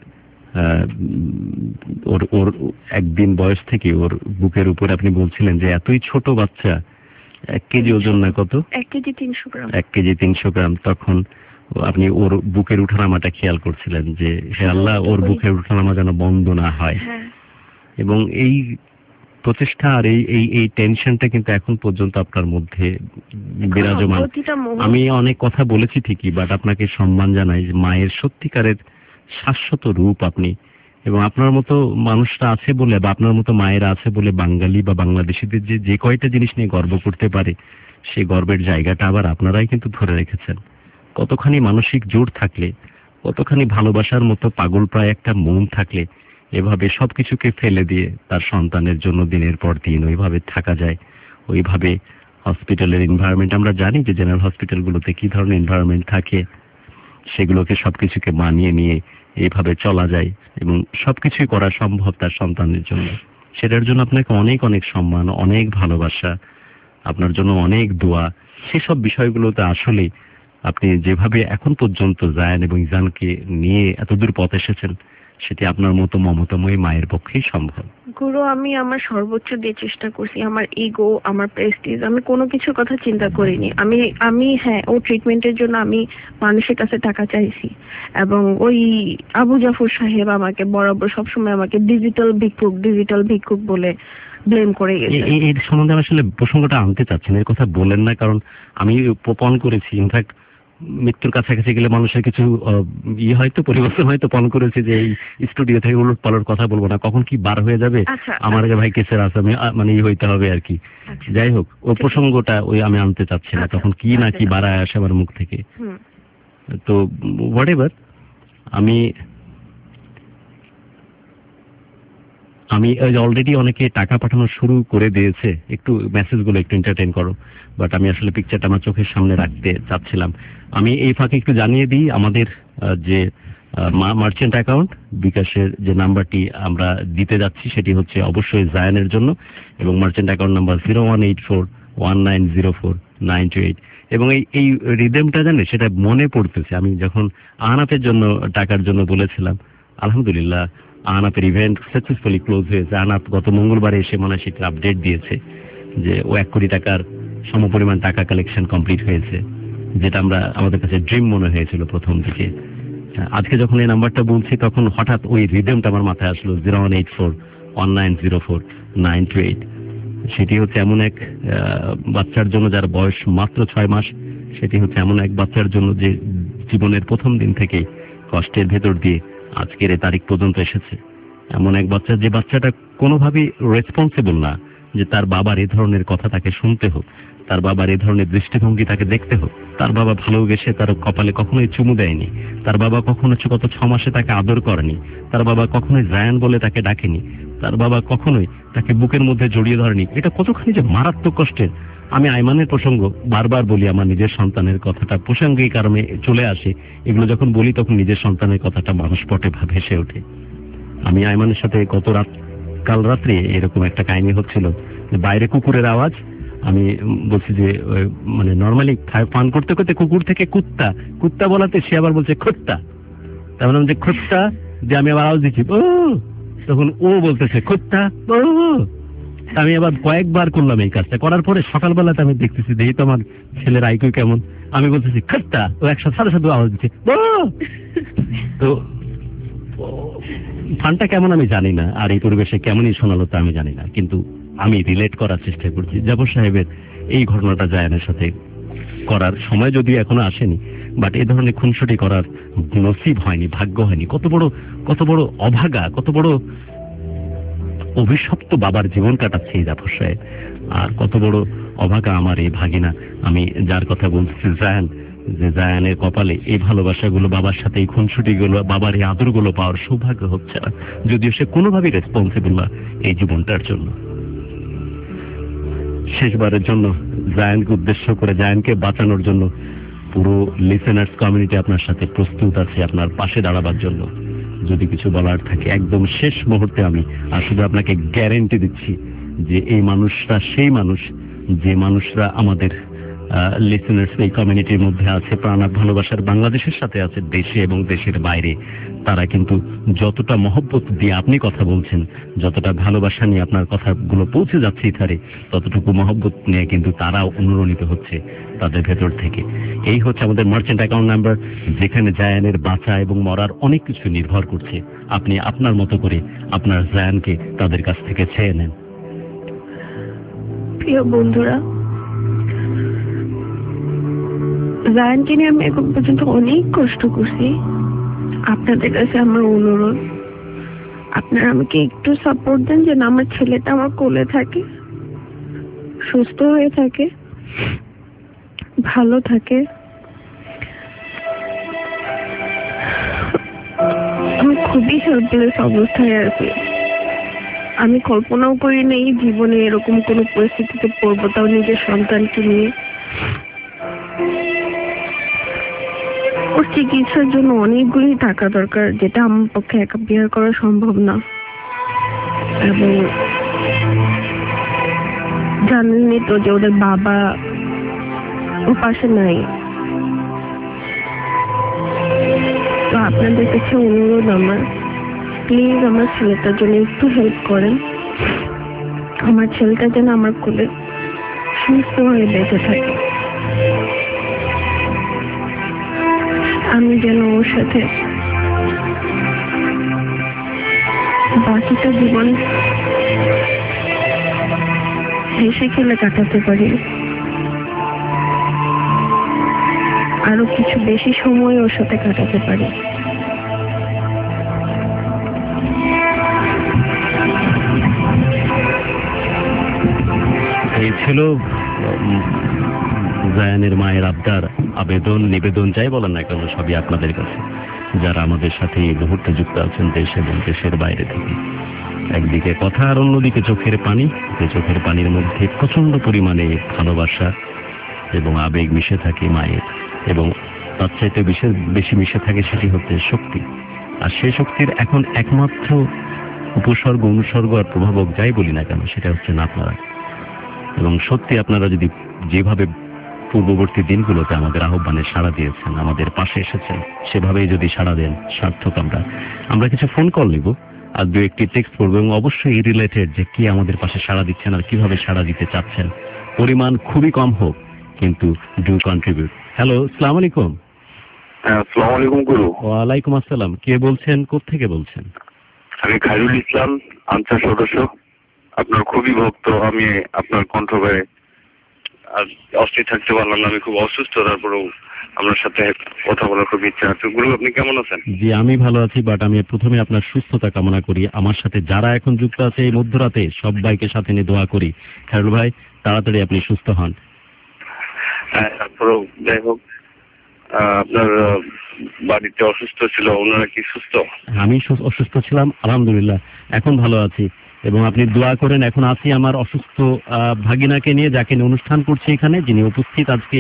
ওর ওর একদিন বয়স থেকে ওর বুকের উপর আপনি বলছিলেন যে এতই ছোট বাচ্চা, এক কেজি ওজন না কত, এক কেজি তিনশো গ্রাম এক কেজি তিনশো গ্রাম তখন আপনি ওর বুকের উঠানামাটা খেয়াল করছিলেন যে হে আল্লাহ, ওর বুকের উঠানামা যেন বন্ধ না হয়। এবং এই প্রচেষ্টা আর এই এই এই টেনশনটা কিন্তু এখন পর্যন্ত আপনার মধ্যে বিরাজমান। আমি অনেক কথা বলেছি ঠিকই, বাট আপনাকে সম্মান জানাই যে মায়ের সত্যিকারের শাশ্বত রূপ আপনি, এবং আপনার মতো মানুষরা আছে বলে বা আপনার মতো মায়েরা আছে বলে বাঙালি বা বাংলাদেশিদের যে যে কয়টা জিনিস নিয়ে গর্ব করতে পারে সেই গর্বের জায়গাটা আবার আপনারাই কিন্তু ধরে রেখেছেন। কতখানি মানসিক জোর থাকলে, কতখানি ভালোবাসার মতো পাগল প্রায় একটা মন থাকলে এভাবে সবকিছুকে ফেলে দিয়ে তার সন্তানের জন্য দিনের পর দিন ওইভাবে থাকা যায়। ওইভাবে হসপিটালের এনভায়রনমেন্ট, আমরা জানি যে জেনারেল হসপিটালগুলোতে কি ধরনের এনভায়রনমেন্ট থাকে, সেগুলোকে সবকিছুকে মানিয়ে নিয়ে এইভাবে চলা যায় এবং সবকিছুই করা সম্ভব তার সন্তানের জন্য। সেটার জন্য আপনাকে অনেক অনেক সম্মান, অনেক ভালোবাসা, আপনার জন্য অনেক দোয়া। সেসব বিষয়গুলোতে আসলে আপনি যেভাবে এখন পর্যন্ত জায়ান এবং ইজানকে নিয়ে এতদূর পথ এসেছেন, সেটি আপনার মতো মমতাময়ী মায়ের পক্ষেই সম্ভব। গুরু, আমি আমার সর্বোচ্চ দিয়ে চেষ্টা করছি। আমার ইগো, আমার প্রেস্টিজ, আমি কোনো কিছুর কথা চিন্তা করিনি। আমি আমি হ্যাঁ, ও ট্রিটমেন্টের জন্য আমি মানুষের কাছে টাকা চাইছি, এবং ওই আবু জাফর সাহেব আমাকে বরাবর সবসময় আমাকে ডিজিটাল ভিক্ষুক ডিজিটাল ভিক্ষুক বলে ব্লেম করে গেছে। এই সম্বন্ধে আমি আসলে প্রসঙ্গটা আনতে চাচ্ছি না, এর কথা বলেন না, কারণ আমি পণ করেছি। ইনফ্যাক্ট মৃত্যুর কাছাকাছি গেলে মানুষের কিছু ইয়ে হয়তো পরিবর্তন হয়তো পণ করেছে যে এই স্টুডিও থেকে উলট পালট কথা বলবো না, কখন কি বার হয়ে যাবে আমার ভাই কেসের আসামি মানে ই হইতে হবে আর কি। যাই হোক, ওই প্রসঙ্গটা ওই আমি আনতে চাচ্ছি না, তখন কি না কি বাড়ায় আসে আমার মুখ থেকে। তো হোয়াট এভার, আমি আমি অলরেডি অনেকে টাকা পাঠানো শুরু করে দিয়েছে, একটু মেসেজগুলো একটু এন্টারটেইন করো, বাট আমি আসলে পিকচারটা আমার চোখের সামনে রাখতে চাচ্ছিলাম। আমি এই ফাঁকে একটু জানিয়ে দিই আমাদের যে মার্চেন্ট অ্যাকাউন্ট বিকাশের যে নাম্বারটি আমরা দিতে যাচ্ছি সেটি হচ্ছে অবশ্যই জায়ানের জন্য, এবং merchant account number zero one eight four one nine zero four nine two eight. এবং এই এই রিদেমটা জানে সেটা মনে পড়তেছে, আমি যখন আহনাফের জন্য টাকার জন্য বলেছিলাম, আলহামদুলিল্লাহ আহনাফের ইভেন্ট সাকসেসফুলি ক্লোজ হয়েছে। আহনাফ গত মঙ্গলবারে এসে মনে হয় সেটা আপডেট দিয়েছে যে ও এক কোটি টাকার সমপরিমাণ টাকা কালেকশন কমপ্লিট হয়েছে, যেটা আমরা আমাদের কাছে ড্রিম মনে হয়েছিল প্রথম দিকে। আজকে যখন এই নাম্বারটা বলছি তখন হঠাৎ ওই রিদেমটা আমার মাথায় আসলো, zero one eight four one nine zero four nine two eight. সেটি হচ্ছে এমন এক বাচ্চার জন্য যার বয়স মাত্র ছয় মাস, সেটি হচ্ছে এমন এক বাচ্চার জন্য যে জীবনের প্রথম দিন থেকে কষ্টের ভেতর দিয়ে আজকের এই তারিখ পর্যন্ত এসেছে। এমন এক বাচ্চা যে বাচ্চাটা কোনোভাবেই রেসপন্সিবল না যে তার বাবার এই ধরনের কথা তাকে শুনতে হোক, তার বাবার এই ধরনের দৃষ্টিভঙ্গি তাকে দেখতে হোক। তার বাবা ভালোবেসে তার কপালে কখনোই চুমু দেয়নি, তার বাবা কখনো গত ছ মাসে তাকে আদর করেনি, তার বাবা কখনোই জায়ান বলে তাকে ডাকেনি, তার বাবা কখনোই তাকে বুকের মধ্যে জড়িয়ে ধরেনি। এটা কতখানি যে মারাত্মক কষ্টের। আমি আইমানের প্রসঙ্গ বারবার বলি, আমার নিজের সন্তানের কথাটা প্রসঙ্গে কারণে চলে আসে, এগুলো যখন বলি তখন নিজের সন্তানের কথাটা মানুষ পটে ভেসে ওঠে। আমি আইমানের সাথে গত রাত কাল রাত্রে এরকম একটা কাহিনী হচ্ছিল, বাইরে কুকুরের আওয়াজ। আমি বলছি যে মানে নর্মালি পান করতে করতে কুকুর থেকে কুত্তা কুত্তা বলাতে সে আবার বলছে খোত্তা, তার মানে যে খোত্তা, যে আমি আবার আওয়াজ দিচ্ছি ও, তখন ও বলতেছে খোত্তা ও। আমি আবার কয়েকবার করলাম এই কাজটা, করার পরে সকালবেলাতে আমি দেখতেছি দেখি তো আমার ছেলের আইকিউ কেমন, আমি বলতেছি খোত্তা, ও একসাথে সাথে সাথে আওয়াজ দিচ্ছে ও। তো ফানটা কেমন আমি জানি না, আর এই পরিবেশে কেমনই শোনালো তা আমি জানি না, কিন্তু আমি রিলেট করার চেষ্টা করছি। জাফর সাহেবের এই ঘটনাটা জায়ানের সাথে করার সময় যদিও এখনো আসেনি, বাট এই ধরনের খুনসুটি করার নসিব হয়নি, ভাগ্য হয়নি। কত বড় কত বড় অভাগা, কত বড় অভিশপ্ত বাবার জীবন কাটাচ্ছে এই জাফর সাহেব, আর কত বড় অভাগা আমার এই ভাগিনা। আমি যার কথা বলছি জায়ান, যে জায়ানের কপালে এই ভালোবাসাগুলো, বাবার সাথে এই খুনসুটিগুলো, বাবার এই আদরগুলো পাওয়ার সৌভাগ্য হচ্ছে না, যদিও সে কোনোভাবেই রেসপন্সিবল না এই জীবনটার জন্য। শেষবারের জন্য জায়ানকে উদ্দেশ্য করে, জায়ানকে বাঁচানোর জন্য পুরো লিসেনার্স কমিউনিটি আপনার সাথে প্রস্তুত আছে আপনার পাশে দাঁড়াবার জন্য। যদি কিছু বলার থাকে একদম শেষ মুহূর্তে আমি আর শুধু আপনাকে গ্যারেন্টি দিচ্ছি যে এই মানুষরা সেই মানুষ যে মানুষরা আমাদের লিসেনার্স এই কমিউনিটির মধ্যে আছে, প্রাণ ভালোবাসার বাংলাদেশের সাথে আছে, দেশে এবং দেশের বাইরে। তারা কিন্তু যতটা মহব্বত দিয়ে আপনি কথা বলছেন, যতটা ভালোবাসা নিয়ে আপনার কথাগুলো পৌঁছে যাচ্ছে ইথারে, ততটুকু মহব্বত নিয়ে কিন্তু তারাও অনুরণিত হচ্ছে তাদের ভেতর থেকে। এই হচ্ছে আমাদের মার্চেন্ট অ্যাকাউন্ট নাম্বার, যেখানে জায়ানের বাঁচা এবং মরার অনেক কিছু নির্ভর করছে। আপনি আপনার মতো করে আপনার জায়ানকে তাদের কাছ থেকে ছেয়ে নেন। প্রিয় বন্ধুরা, জায়ানকে নিয়ে আমি এখন পর্যন্ত অনেক কষ্ট করছি। আপনাদের কাছে আমার অনুরোধ, আপনারা আমাকে একটু সাপোর্ট দেন যেন আমার ছেলেটা আমার কোলে থাকে, সুস্থ হয়ে থাকে, ভালো থাকে। আমি খুবই হেল্পলেস অবস্থায় আছি। আমি কল্পনাও করি নাই জীবনে এরকম কোনো পরিস্থিতিতে পড়বো, তাও নিজের সন্তানকে নিয়ে। ওর চিকিৎসার জন্য অনেকগুলি টাকা দরকার, যেটা আমার পক্ষে একা বিয়ার করা সম্ভব না। এবং জানেনই তো যে ওদের বাবা ও পাশে নাই। তো আপনাদের কাছে অনুরোধ আমার, প্লিজ আমার ছেলেটার জন্য একটু হেল্প করেন। আমার ছেলেটা যেন আমার কোলে সুস্থ হয়ে বেঁচে থাকে, আমি যেন ওর সাথে বাকিটা জীবন হেসে খেলে কাটাতে পারি, আরো কিছু বেশি সময় ওর সাথে কাটাতে পারি। এই ছিল জায়ানের মায়ের আবদার, আবেদন, নিবেদন, যাই বলেন না কেন, সবই আপনাদের কাছে, যারা আমাদের সাথে এই মুহূর্তে যুক্ত আছেন দেশ এবং দেশের বাইরে থেকে। একদিকে কথা আর অন্যদিকে চোখের পানি, যে চোখের পানির মধ্যে প্রচন্ড পরিমাণে ভালোবাসা এবং আবেগ মিশে থাকে মায়ের, এবং তার চাইতে বিশেষ বেশি মিশে থাকে সেটি হচ্ছে শক্তি। আর সেই শক্তির এখন একমাত্র উপসর্গ, অনুসর্গ আর প্রভাবক যাই বলি না কেন, সেটা হচ্ছেন আপনারা। এবং সত্যি আপনারা যদি যেভাবে পূর্ববর্তী দিনগুলোতে আমাদের আহ্বানে সাড়া দিয়েছেন, আমাদের পাশে এসেছেন, সেভাবেই যদি সাড়া দেন, সার্থক আমরা। আমরা কিছু ফোন কল নিব আর দু একটি টেক্সট করবো, এবং অবশ্যই এই রিলেটেড যে কি আমাদের পাশে সাড়া দিচ্ছেন আর কিভাবে সাড়া দিতে চাচ্ছেন। পরিমাণ খুবই কম হোক, কিন্তু ডু কন্ট্রিবিউট। হ্যালো, আসসালামু আলাইকুম। আসসালামু আলাইকুম গুরু। ওয়ালাইকুম আসসালাম। কে বলছেন, কোত্থেকে বলছেন? আমি খায়রুল ইসলাম, আনসার সদস্য, আপনার খুবই ভক্ত। আমি আপনার কণ্ঠ গায়ে আর অস্থির থাকতে পারলাম না, আমি খুব অসুস্থ, তারপরেও আপনার সাথে কথা বলার খুব ইচ্ছা আছে। গুরু, আপনি কেমন আছেন? জি, আমি ভালো আছি, বাট আমি প্রথমে আপনার সুস্থতা কামনা করি। আমার সাথে যারা এখন যুক্ত আছে এই মধ্যরাতে, সবাইকে সাথে নিয়ে দোয়া করি। খায়রুল ভাই, তাড়াতাড়ি আপনি সুস্থ হন। হ্যাঁ, তারপরেও যাই হোক, আপনার বাড়িতে অসুস্থ ছিল, ওনারা কি সুস্থ? আমি অসুস্থ ছিলাম, আলহামদুলিল্লাহ এখন ভালো আছি। এবং আপনি দোয়া করেন। এখন আছি আমার অসুস্থ ভাগিনাকে নিয়ে, যাকে নিয়ে অনুষ্ঠান করছি এখানে, যিনি উপস্থিত আজকে,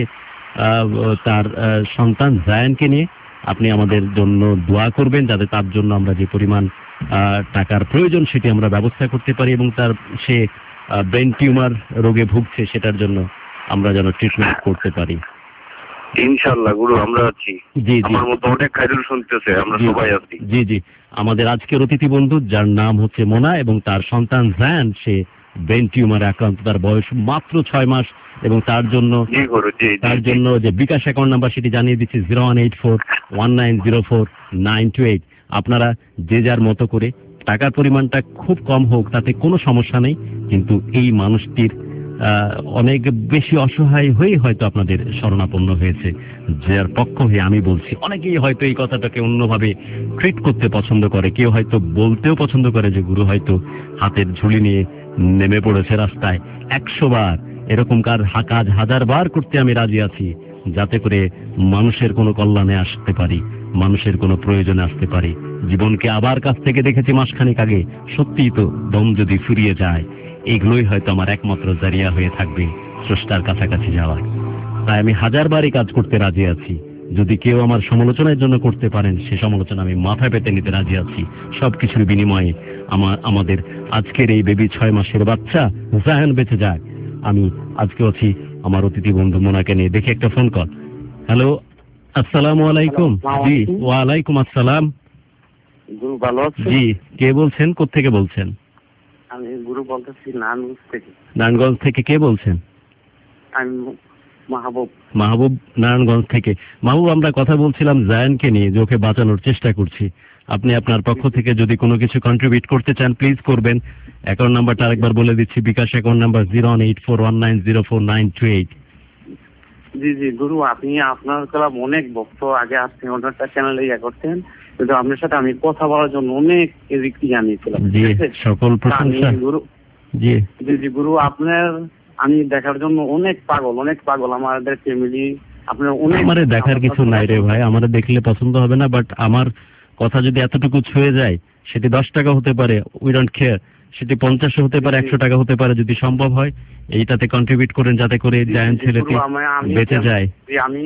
তার সন্তান জায়ানকে নিয়ে। আপনি আমাদের জন্য দোয়া করবেন যাতে তার জন্য আমরা যে পরিমাণ টাকার প্রয়োজন সেটি আমরা ব্যবস্থা করতে পারি, এবং তার সে ব্রেন টিউমার রোগে ভুগছে, সেটার জন্য আমরা যেন ট্রিটমেন্ট করতে পারি। ইনশাআল্লাহ গুরু, আমরা আছি। জি জি, আমার মতো অনেক খায়রুল শুনতেছে, আমরা সবাই আছি। জি জি, আমাদের আজকের অতিথি বন্ধু, যার নাম হচ্ছে মোনা, এবং তার সন্তান জায়ান, সে ব্রেন টিউমারে আক্রান্ত, তার বয়স মাত্র ছয় মাস, এবং তার জন্য তার জন্য যে বিকাশ অ্যাকাউন্ট নাম্বার সেটি জানিয়ে দিচ্ছি, zero one eight four one nine zero four nine two eight. আপনারা যে যার মতো করে, টাকার পরিমাণটা খুব কম হোক তাতে কোনো সমস্যা নেই, কিন্তু এই মানুষটির অনেক বেশি অসহায় হয়ে হয়তো আপনাদের শরণাপন্ন হয়েছে, যার পক্ষ হয়ে আমি বলছি। অনেকেই হয়তো এই কথাটাকে অন্যভাবে ট্রিট করতে পছন্দ করে, কেউ হয়তো বলতেও পছন্দ করে যে গুরু হয়তো হাতের ঝুলি নিয়ে নেমে পড়েছে রাস্তায়। একশো বার এরকম কাজ কাজ হাজার বার করতে আমি রাজি আছি, যাতে করে মানুষের কোনো কল্যাণে আসতে পারি, মানুষের কোনো প্রয়োজনে আসতে পারি। জীবনকে আবার কাছ থেকে দেখেছি মাসখানেক আগে, সত্যিই তো দম যদি ফুরিয়ে যায়, এগুলোই হয়তো আমার একমাত্র জারিয়া হয়ে থাকবে স্রষ্টার কাছাকাছি যাওয়ার। তাই আমি হাজার বারই কাজ করতে রাজি আছি। যদি কেউ আমার সমালোচনার জন্য করতে পারেন, সে সমালোচনা আমি মাথায় পেতে নিতে রাজি আছি। সবকিছুর বিনিময়ে আমার আমাদের আজকের এই বেবি ছয় মাসের বাচ্চা জায়ান বেঁচে যায়। আমি আজকে আছি আমার অতিথি বন্ধু মোনাকে নিয়ে। দেখি একটা ফোন কল। হ্যালো, আসসালামু আলাইকুম। জি, ওয়ালাইকুম আসসালাম। ভালো আছেন? জি, কে বলছেন, কোত্থেকে বলছেন? আমি গুরু বলতেছি নারায়ণগঞ্জ থেকে। নারায়ণগঞ্জ থেকে কে বলছেন? আমি মাহবুব। মাহবুব, নারায়ণগঞ্জ থেকে। মাহবুব, আমরা কথা বলছিলাম জায়ানকে নিয়ে, যে ওকে বাঁচানোর চেষ্টা করছি। আপনি আপনার পক্ষ থেকে যদি কোনো কিছু কন্ট্রিবিউট করতে চান প্লিজ করবেন। অ্যাকাউন্ট নাম্বারটা আরেকবার বলে দিচ্ছি, bKash account number zero one eight four one nine zero four nine two eight. জি জি গুরু, আপনি আপনার ক্লাব অনেক ভক্ত, আগে আপনি অন্যটা চ্যানেলে ইয়ে করতেন, কিন্তু আপনার সাথে আমি কথা বলার জন্য অনেক রিক্তি জানিয়েছিলাম। জি, সকল প্রশংসা। গুরু জি জি জি গুরু, আপনার আমি দেখার জন্য অনেক পাগল, অনেক পাগল আমাদের ফ্যামিলি। আপনার অনেক আমারে দেখার কিছু নাই রে ভাই, আমারে দেখলে পছন্দ হবে না, বাট আমার কথা যদি এতটুকু ছুঁয়ে যায়, সেটি দশ টাকা হতে পারে, উই ডোন্ট কেয়ার, সেটি পঞ্চাশ হতে পারে, একশো টাকা হতে পারে, যদি সম্ভব হয় এইটাতে কন্ট্রিবিউট করেন যাতে করে জায়ান্ট ছেলেটি বেঁচে যায়। জি আমি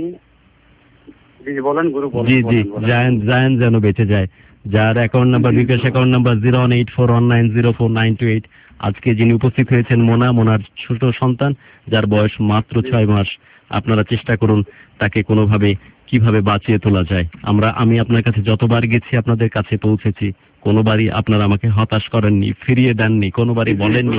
জি বলেন গুরু, বলেন। জি জি জায়ান্ট জায়ান্ট যেন বেঁচে যায়, যার account number bKash account number zero one eight four one nine zero four nine two eight. আজকে যিনি উপস্থিত হয়েছেন মোনা, মোনার ছোট সন্তান যার বয়স মাত্র ছয় মাস। আপনারা চেষ্টা করুন তাকে কোনোভাবে কিভাবে বাঁচিয়ে তোলা যায়। আমরা আমি আপনার কাছে যতবার গেছি আপনাদের কাছে পৌঁছেছি, কোনোবারই আপনারা আমাকে হতাশ করেননি, ফিরিয়ে দেননি, কোনোবারই বলেননি।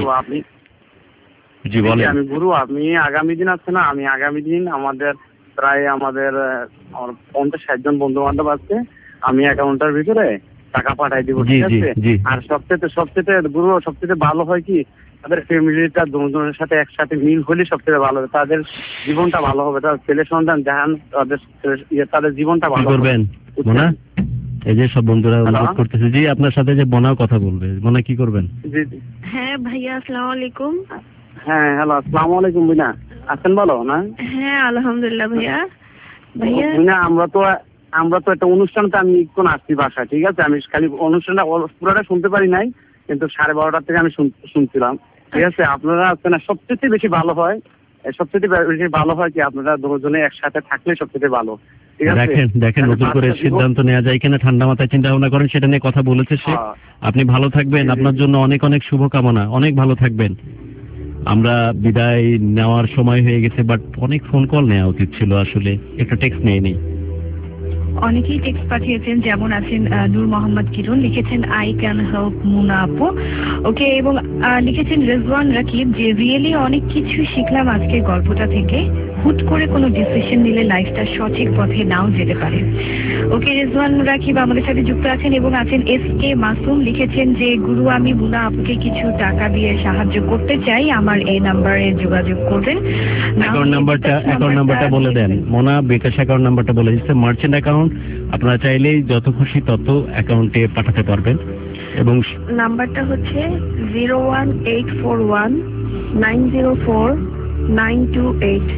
জি বলেন। আমি গুরু, আপনি আগামী দিন আছে না, আমি আগামী দিন আমাদের প্রায় আমাদের পঞ্চাশ ষাট জন বন্ধু বান্ধব আছে, আমি অ্যাকাউন্টের ভিতরে টাকা পাঠাই দিব, ঠিক আছে? আর সবচেয়ে সবচেয়ে গুরু সবচেয়ে ভালো হয় কি, তাদের ফ্যামিলিটা দুজনের সাথে একসাথে মিল হলে সবচেয়ে ভালো হবে, তাদের জীবনটা ভালো হবে, তাদের ছেলে সন্তান জাহান তাদের তাদের জীবনটা ভালো করবেন। মোনা, এই যে সব বন্ধুরা অনুরোধ করতেছে, জি আপনার সাথে যে মোনাও কথা বলবে। মোনা কি করবেন? জি জি হ্যাঁ ভাইয়া, আসসালামু আলাইকুম। হ্যাঁ হ্যালো, আসসালামু আলাইকুম। বিনা আছেন বলো না? হ্যাঁ আলহামদুলিল্লাহ ভাইয়া। ভাইয়া বিনা, আমরা তো আমরা তো একটা অনুষ্ঠানটা আমি কোন আসছি বাসায়, ঠিক আছে? আমি খালি অনুষ্ঠানটা পুরোটা শুনতে পারি নাই, কিন্তু সাড়ে বারোটার থেকে আমি শুনছিলাম, ঠিক আছে? আপনারা আছেন না, সবচেয়ে বেশি ভালো হয়, সবচেয়ে বেশি ভালো হয় কি আপনারা দুজনে একসাথে থাকলে সবচেয়ে ভালো। দেখেন দেখেন নতুন করে সিদ্ধান্ত নেওয়া যায় কিনা, ঠান্ডা মাথায় চিন্তা ভাবনা করেন, সেটা নিয়ে কথা বলেছে সে। আপনি ভালো থাকবেন, আপনার জন্য অনেক অনেক শুভকামনা, অনেক ভালো থাকবেন। আমরা বিদায় নেওয়ার সময় হয়ে গেছে, বাট অনেক ফোন কল নেওয়া উচিত ছিল, আসলে একটা টেক্সট নিয়ে নিই। অনেকেই টেক্সট পাঠিয়েছেন, যেমন আছেন নূর মোহাম্মদ কিরণ, লিখেছেন আই ক্যান হেল্প মুনা আপু, ওকে, এবং লিখেছেন রেজওয়ান রাকিব যে রিয়েলি অনেক কিছু শিখলাম আজকের গল্পটা থেকে, হুট করে কোনো ডিসিশন নিলে লাইফটা সঠিক পথে নাও যেতে পারে। ওকে, রেজওয়ান রাকিব আমাদের সাথে যুক্ত আছেন, এবং আছেন এস কে মাসুম, লিখেছেন যে গুরু আমি মুনা আপুকে কিছু টাকা দিয়ে সাহায্য করতে চাই, আমার এই নাম্বারে যোগাযোগ করবেন। অ্যাকাউন্ট নাম্বারটা অ্যাকাউন্ট নাম্বারটা বলে দেন মোনা, বিকাশ অ্যাকাউন্ট নাম্বারটা বলে দিচ্ছে, মার্চেন্ট অ্যাকাউন্ট, আপনারা চাইলেই যত খুশি তত অ্যাকাউন্টে পাঠাতে পারবেন। এবং নাম্বারটা হচ্ছে zero one eight four one nine zero four nine two eight.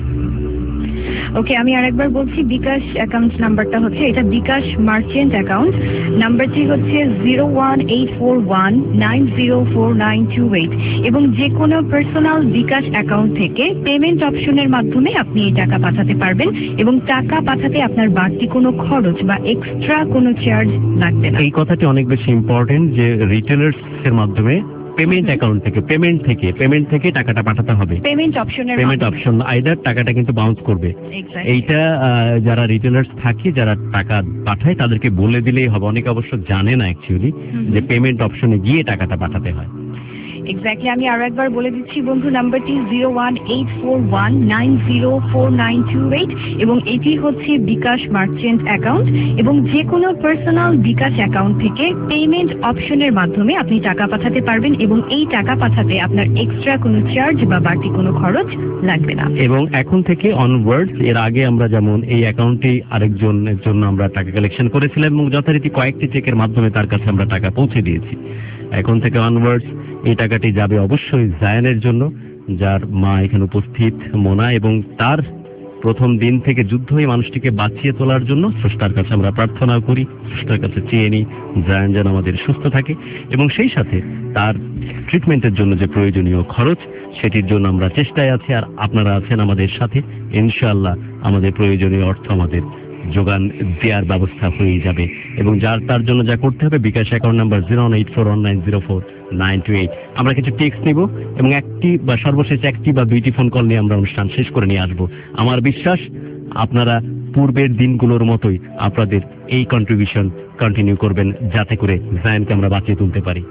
Okay, আমি আরেকবার বলছি, বিকাশ অ্যাকাউন্ট নাম্বারটা হচ্ছে, এটা বিকাশ মার্চেন্ট অ্যাকাউন্ট, নাম্বারটি হচ্ছে zero one eight four one nine zero four nine two eight. এবং যে কোনো পার্সোনাল বিকাশ অ্যাকাউন্ট থেকে পেমেন্ট অপশনের মাধ্যমে আপনি এই টাকা পাঠাতে পারবেন, এবং টাকা পাঠাতে আপনার বাড়তি কোনো খরচ বা এক্সট্রা কোনো চার্জ লাগবে না। এই কথাটি অনেক বেশি ইম্পর্টেন্ট যে রিটেলার্স এর মাধ্যমে পেমেন্ট অ্যাকাউন্ট থেকে পেমেন্ট থেকে পেমেন্ট থেকে টাকাটা পাঠাতে হবে, পেমেন্ট অপশনের পেমেন্ট অপশন আইদার টাকাটা কিন্তু বাউন্স করবে। এইটা যারা রিটেলার্স থাকে, যারা টাকা পাঠায়, তাদেরকে বলে দিলেই হবে। অনেকে অবশ্য জানে না অ্যাকচুয়ালি যে পেমেন্ট অপশনে গিয়ে টাকাটা পাঠাতে হয়। এক্স্যাক্টলি, আমি আরো একবার বলে দিচ্ছি বন্ধু, নাম্বারটি zero one eight four one nine zero four nine two eight, এবং এটি হচ্ছে বিকাশ মার্চেন্ট অ্যাকাউন্ট, এবং যে কোনো পার্সোনাল বিকাশ অ্যাকাউন্ট থেকে পেমেন্ট অপশনের মাধ্যমে আপনি টাকা পাঠাতে পারবেন, এবং এই টাকা পাঠাতে আপনার এক্সট্রা কোনো চার্জ বা বাড়তি কোনো খরচ লাগবে না। এবং এখন থেকে অনওয়ার্ডস, এর আগে আমরা যেমন এই অ্যাকাউন্টে আরেকজনের জন্য আমরা টাকা কালেকশন করেছিলাম এবং যথারীতি কয়েকটি চেকের মাধ্যমে তার কাছে আমরা টাকা পৌঁছে দিয়েছি, এখন থেকে অনওয়ার্ডস এই টাকাটি যাবে অবশ্যই জায়ানের জন্য, যার মা এখানে উপস্থিত মোনা, এবং তার প্রথম দিন থেকে যুদ্ধ এই মানুষটিকে বাঁচিয়ে তোলার জন্য স্রষ্টার কাছে আমরা প্রার্থনা করি, স্রষ্টার কাছে চেয়ে নিই জায়ান যেন আমাদের সুস্থ থাকে, এবং সেই সাথে তার ট্রিটমেন্টের জন্য যে প্রয়োজনীয় খরচ সেটির জন্য আমরা চেষ্টায় আছি। আর আপনারা আছেন আমাদের সাথে, ইনশাআল্লাহ আমাদের প্রয়োজনীয় অর্থ আমাদের যোগান দেওয়ার ব্যবস্থা হয়ে যাবে। এবং যার তার জন্য যা করতে হবে, bKash account number zero one eight four one nine zero four nine two eight. আমরা কিছু টেক্সট নিব এবং একটি বা সর্বশেষ একটি বা দুইটি ফোন কল নিয়ে আমরা অনুষ্ঠান শেষ করে নিয়ে আসবো। আমার বিশ্বাস আপনারা পূর্বের দিনগুলোর মতোই আপনাদের এই কন্ট্রিবিউশন কন্টিনিউ করবেন, যাতে করে জায়ানকে আমরা বাঁচিয়ে তুলতে পারি।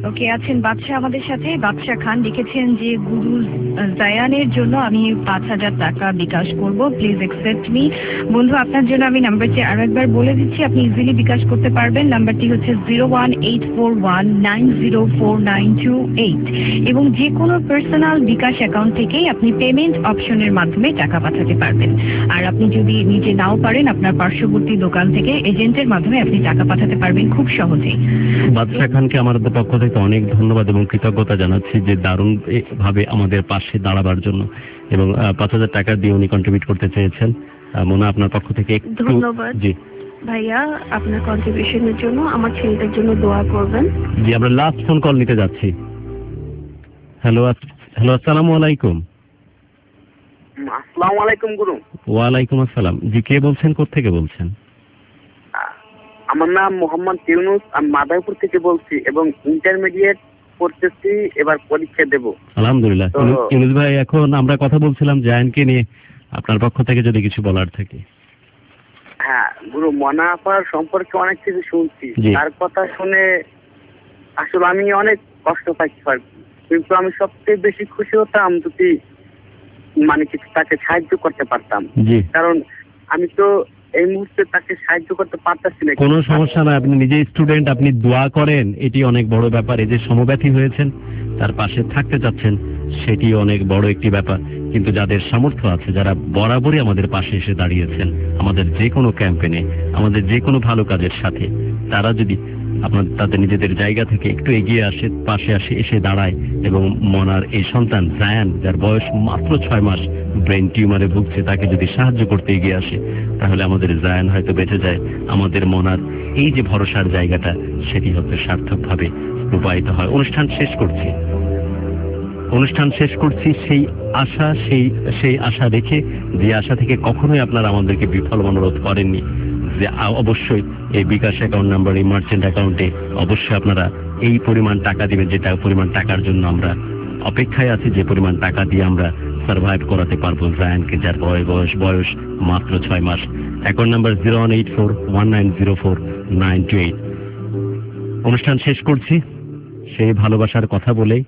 ওকে, আছেন বাদশা আমাদের সাথে। বাদশা খান লিখেছেন যে গুরু জায়ানের জন্য আমি পাঁচ হাজার টাকা বিকাশ করব, প্লিজ অ্যাকসেপ্ট মি। বন্ধু, আপনার জন্য আমি নাম্বারটি আরো একবার বলে দিচ্ছি, আপনি ইজিলি বিকাশ করতে পারবেন। নাম্বারটি হচ্ছে zero one eight four one nine zero four nine two eight, এবং যে কোনো পার্সোনাল বিকাশ অ্যাকাউন্ট থেকেই আপনি পেমেন্ট অপশনের মাধ্যমে টাকা পাঠাতে পারবেন। আর আপনি যদি নিজে নাও পারেন, আপনার পার্শ্ববর্তী দোকান থেকে এজেন্টের মাধ্যমে আপনি টাকা পাঠাতে পারবেন খুব সহজেই। বাদশা খানকে আমাদের পক্ষ থেকে অনেক ধন্যবাদ এবং কৃতজ্ঞতা জানাচ্ছি যে দারুণ ভাবে আমাদের পাশে দাঁড়াবার জন্য, এবং পাঁচ হাজার টাকা দিয়ে উনি কন্ট্রিবিউট করতে চেয়েছেন। মনে আপনার পক্ষ থেকে ধন্যবাদ। জি ভাইয়া, আপনার কন্ট্রিবিউশনের জন্য। আমার ছেলেটার জন্য দোয়া করবেন। জি, আমরা লাস্ট ফোন কল নিতে যাচ্ছি। হ্যালো হ্যালো আসসালামু আলাইকুম। আসসালামু আলাইকুম গুরু। ওয়ালাইকুম আসসালাম। জি, কে বলছেন, কোত্থেকে বলছেন? আমার নাম মোহাম্মদ ইউনুস, আমি মাদারীপুর থেকে বলছি এবং ইন্টারমিডিয়েট পড়তেছি, এবার পরীক্ষা দেব। আলহামদুলিল্লাহ। ইউনুস ভাই, এখন আমরা কথা বলছিলাম জায়ানকে নিয়ে, আপনার পক্ষ থেকে যদি কিছু বলার থাকে। হ্যাঁ গুরু, মনা আপার সম্পর্কে অনেক কিছু শুনছি, তার কথা শুনে আসলে আমি অনেক কষ্ট পাইছি, কিন্তু আমি সবচেয়ে বেশি খুশি হতাম যদি মানে কিছু তাকে সাহায্য করতে পারতাম, কারণ আমি তো এই মুহূর্তে তাকে সাহায্য করতে পারতেছি না। কোনো সমস্যা না, আপনি নিজে স্টুডেন্ট, আপনি দোয়া করেন, এটি অনেক বড় ব্যাপার। এই যে সমব্যথী হয়েছেন, তার পাশে থাকতে চাচ্ছেন, সেটি অনেক বড় একটি ব্যাপার। কিন্তু যাদের সামর্থ্য আছে, যারা বরাবরই আমাদের পাশে এসে দাঁড়িয়েছেন আমাদের যে কোনো ক্যাম্পেইনে, আমাদের যে কোনো ভালো কাজের সাথে, তারা যদি আপনার তাদের নিজেদের জায়গা থেকে একটু এগিয়ে আসে, পাশে আসে, এসে দাঁড়ায়, এবং মনার এই সন্তান জায়ান, যার বয়স মাত্র ছয় মাস, ব্রেন টিউমারে ভুগছে, তাকে যদি সাহায্য করতে এগিয়ে আসে, তাহলে আমাদের জায়ান হয়তো বেঁচে যায়। আমাদের মনার এই যে ভরসার জায়গাটা, সেটি হয়তো সার্থকভাবে রূপায়িত হয়। অনুষ্ঠান শেষ করছি অনুষ্ঠান শেষ করছি সেই আশা, সেই সেই আশা রেখে, যে আশা থেকে কখনোই আপনারা আমাদেরকে বিফল অনুরোধ করেননি, যে অবশ্যই এই বিকাশ অ্যাকাউন্ট নাম্বার, এই মার্চেন্ট অ্যাকাউন্টে অবশ্যই আপনারা এই পরিমাণ টাকা দিবেন, যেটা পরিমাণ টাকার জন্য আমরা অপেক্ষায় আছি, যে পরিমাণ টাকা দিয়ে আমরা সার্ভাইভ করাতে পারবো জায়ানকে, যার বয়স বয়স বয়স মাত্র ছয় মাস। Account number zero one eight four one nine zero four nine two eight. অনুষ্ঠান শেষ করছি সেই ভালোবাসার কথা বলেই,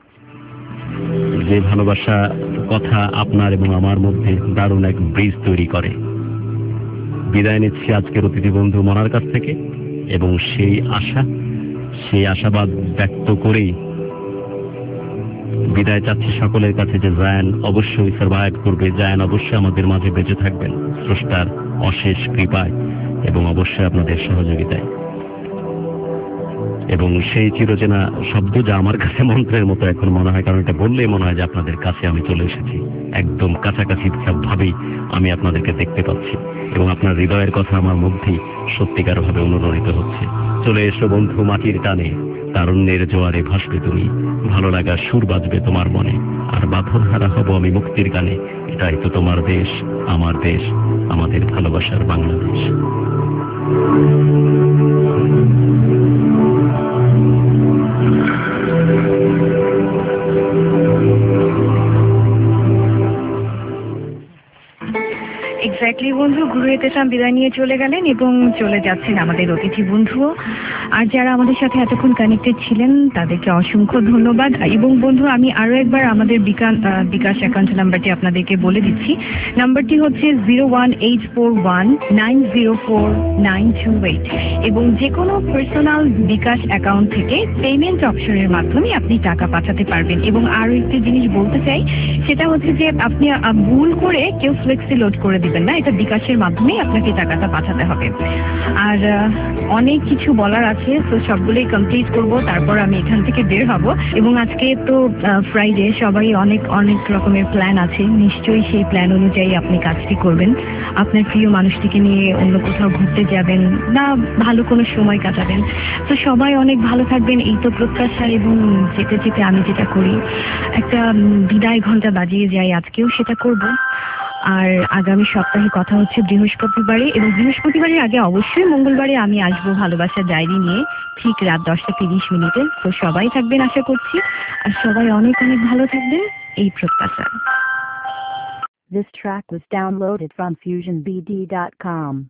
যে ভালোবাসা কথা আপনার এবং আমার মধ্যে দারুণ এক ব্রিজ তৈরি করে। বিদায় নিচ্ছি আজকের অতিথি বন্ধু মনার কাছ থেকে, এবং সেই আশা, সেই আশাবাদ ব্যক্ত করেই বিদায় চাচ্ছি সকলের কাছে যে জায়ান অবশ্যই সার্ভাইভ করবে, জায়ান অবশ্যই আমাদের মাঝে বেঁচে থাকবেন স্রষ্টার অশেষ কৃপায় এবং অবশ্যই আপনাদের সহযোগিতায়। এবং সেই চিরচেনা শব্দ যা আমার কাছে মন্ত্রের মতো এখন মনে হয়, কারণ এটা বললেই মনে হয় যে আপনাদের কাছে আমি চলে এসেছি, একদম কাছাকাছি ভাবেই আমি আপনাদেরকে দেখতে পাচ্ছি, এবং আপনার হৃদয়ের কথা আমার মধ্যেই সত্যিকার ভাবে অনুরণিত হচ্ছে। চলে এসো বন্ধু মাটির টানে, তারুণ্যের জোয়ারে ভাসবে তুমি, ভালো লাগার সুর বাজবে তোমার মনে, আর বাঁধন হারা হব আমি মুক্তির গানে। এটাই তো তোমার দেশ, আমার দেশ, আমাদের ভালোবাসার বাংলাদেশ। এক্স্যাক্টলি বন্ধু, গুরু এতেশাম বিদায় নিয়ে চলে গেলেন এবং চলে যাচ্ছেন আমাদের অতিথি বন্ধুও। আর যারা আমাদের সাথে এতক্ষণ কানেক্টেড ছিলেন তাদেরকে অসংখ্য ধন্যবাদ। এবং বন্ধু, আমি আরো একবার আমাদের বিকাশ অ্যাকাউন্ট নাম্বারটি আপনাদেরকে বলে দিচ্ছি। নাম্বারটি হচ্ছে zero one eight four one nine zero four nine two eight, এবং যে কোনো পার্সোনাল বিকাশ অ্যাকাউন্ট থেকে পেমেন্ট অপশনের মাধ্যমে আপনি টাকা পাঠাতে পারবেন। এবং আরো একটি জিনিস বলতে চাই, সেটা হচ্ছে যে আপনি ভুল করে কেউ ফ্লেক্সি লোড করে দিবেন না, এটা বিকাশের মাধ্যমে আপনাকে টাকাটা পাঠাতে হবে। আর অনেক কিছু বলার আছে, তো সবগুলোই কমপ্লিট করব, তারপর আমি এখান থেকে বের হব। এবং আজকে তো ফ্রাইডে, সবাই অনেক অনেক রকমের প্ল্যান আছে, নিশ্চয়ই সেই প্ল্যান অনুযায়ী আপনি কাজটি করবেন। আপনার প্রিয় মানুষটিকে নিয়ে অন্য কোথাও ঘুরতে যাবেন বা ভালো কোনো সময় কাটাবেন। তো সবাই অনেক ভালো থাকবেন, এই তো প্রত্যাশা। এবং যেতে যেতে আমি যেটা করি, একটা বিদায় ঘন্টা বাজিয়ে যাই, আজকেও সেটা করব। আর আগামী সপ্তাহে কথা হচ্ছে বৃহস্পতিবারে, এবং বৃহস্পতিবারের আগে অবশ্যই মঙ্গলবারে আমি আসবো ভালোবাসার ডায়েরি নিয়ে, ঠিক রাত দশটা তিরিশ মিনিটে। তো সবাই থাকবেন আশা করছি, আর সবাই অনেক অনেক ভালো থাকবেন, এই প্রত্যাশা। This track was downloaded from fusion b d dot com.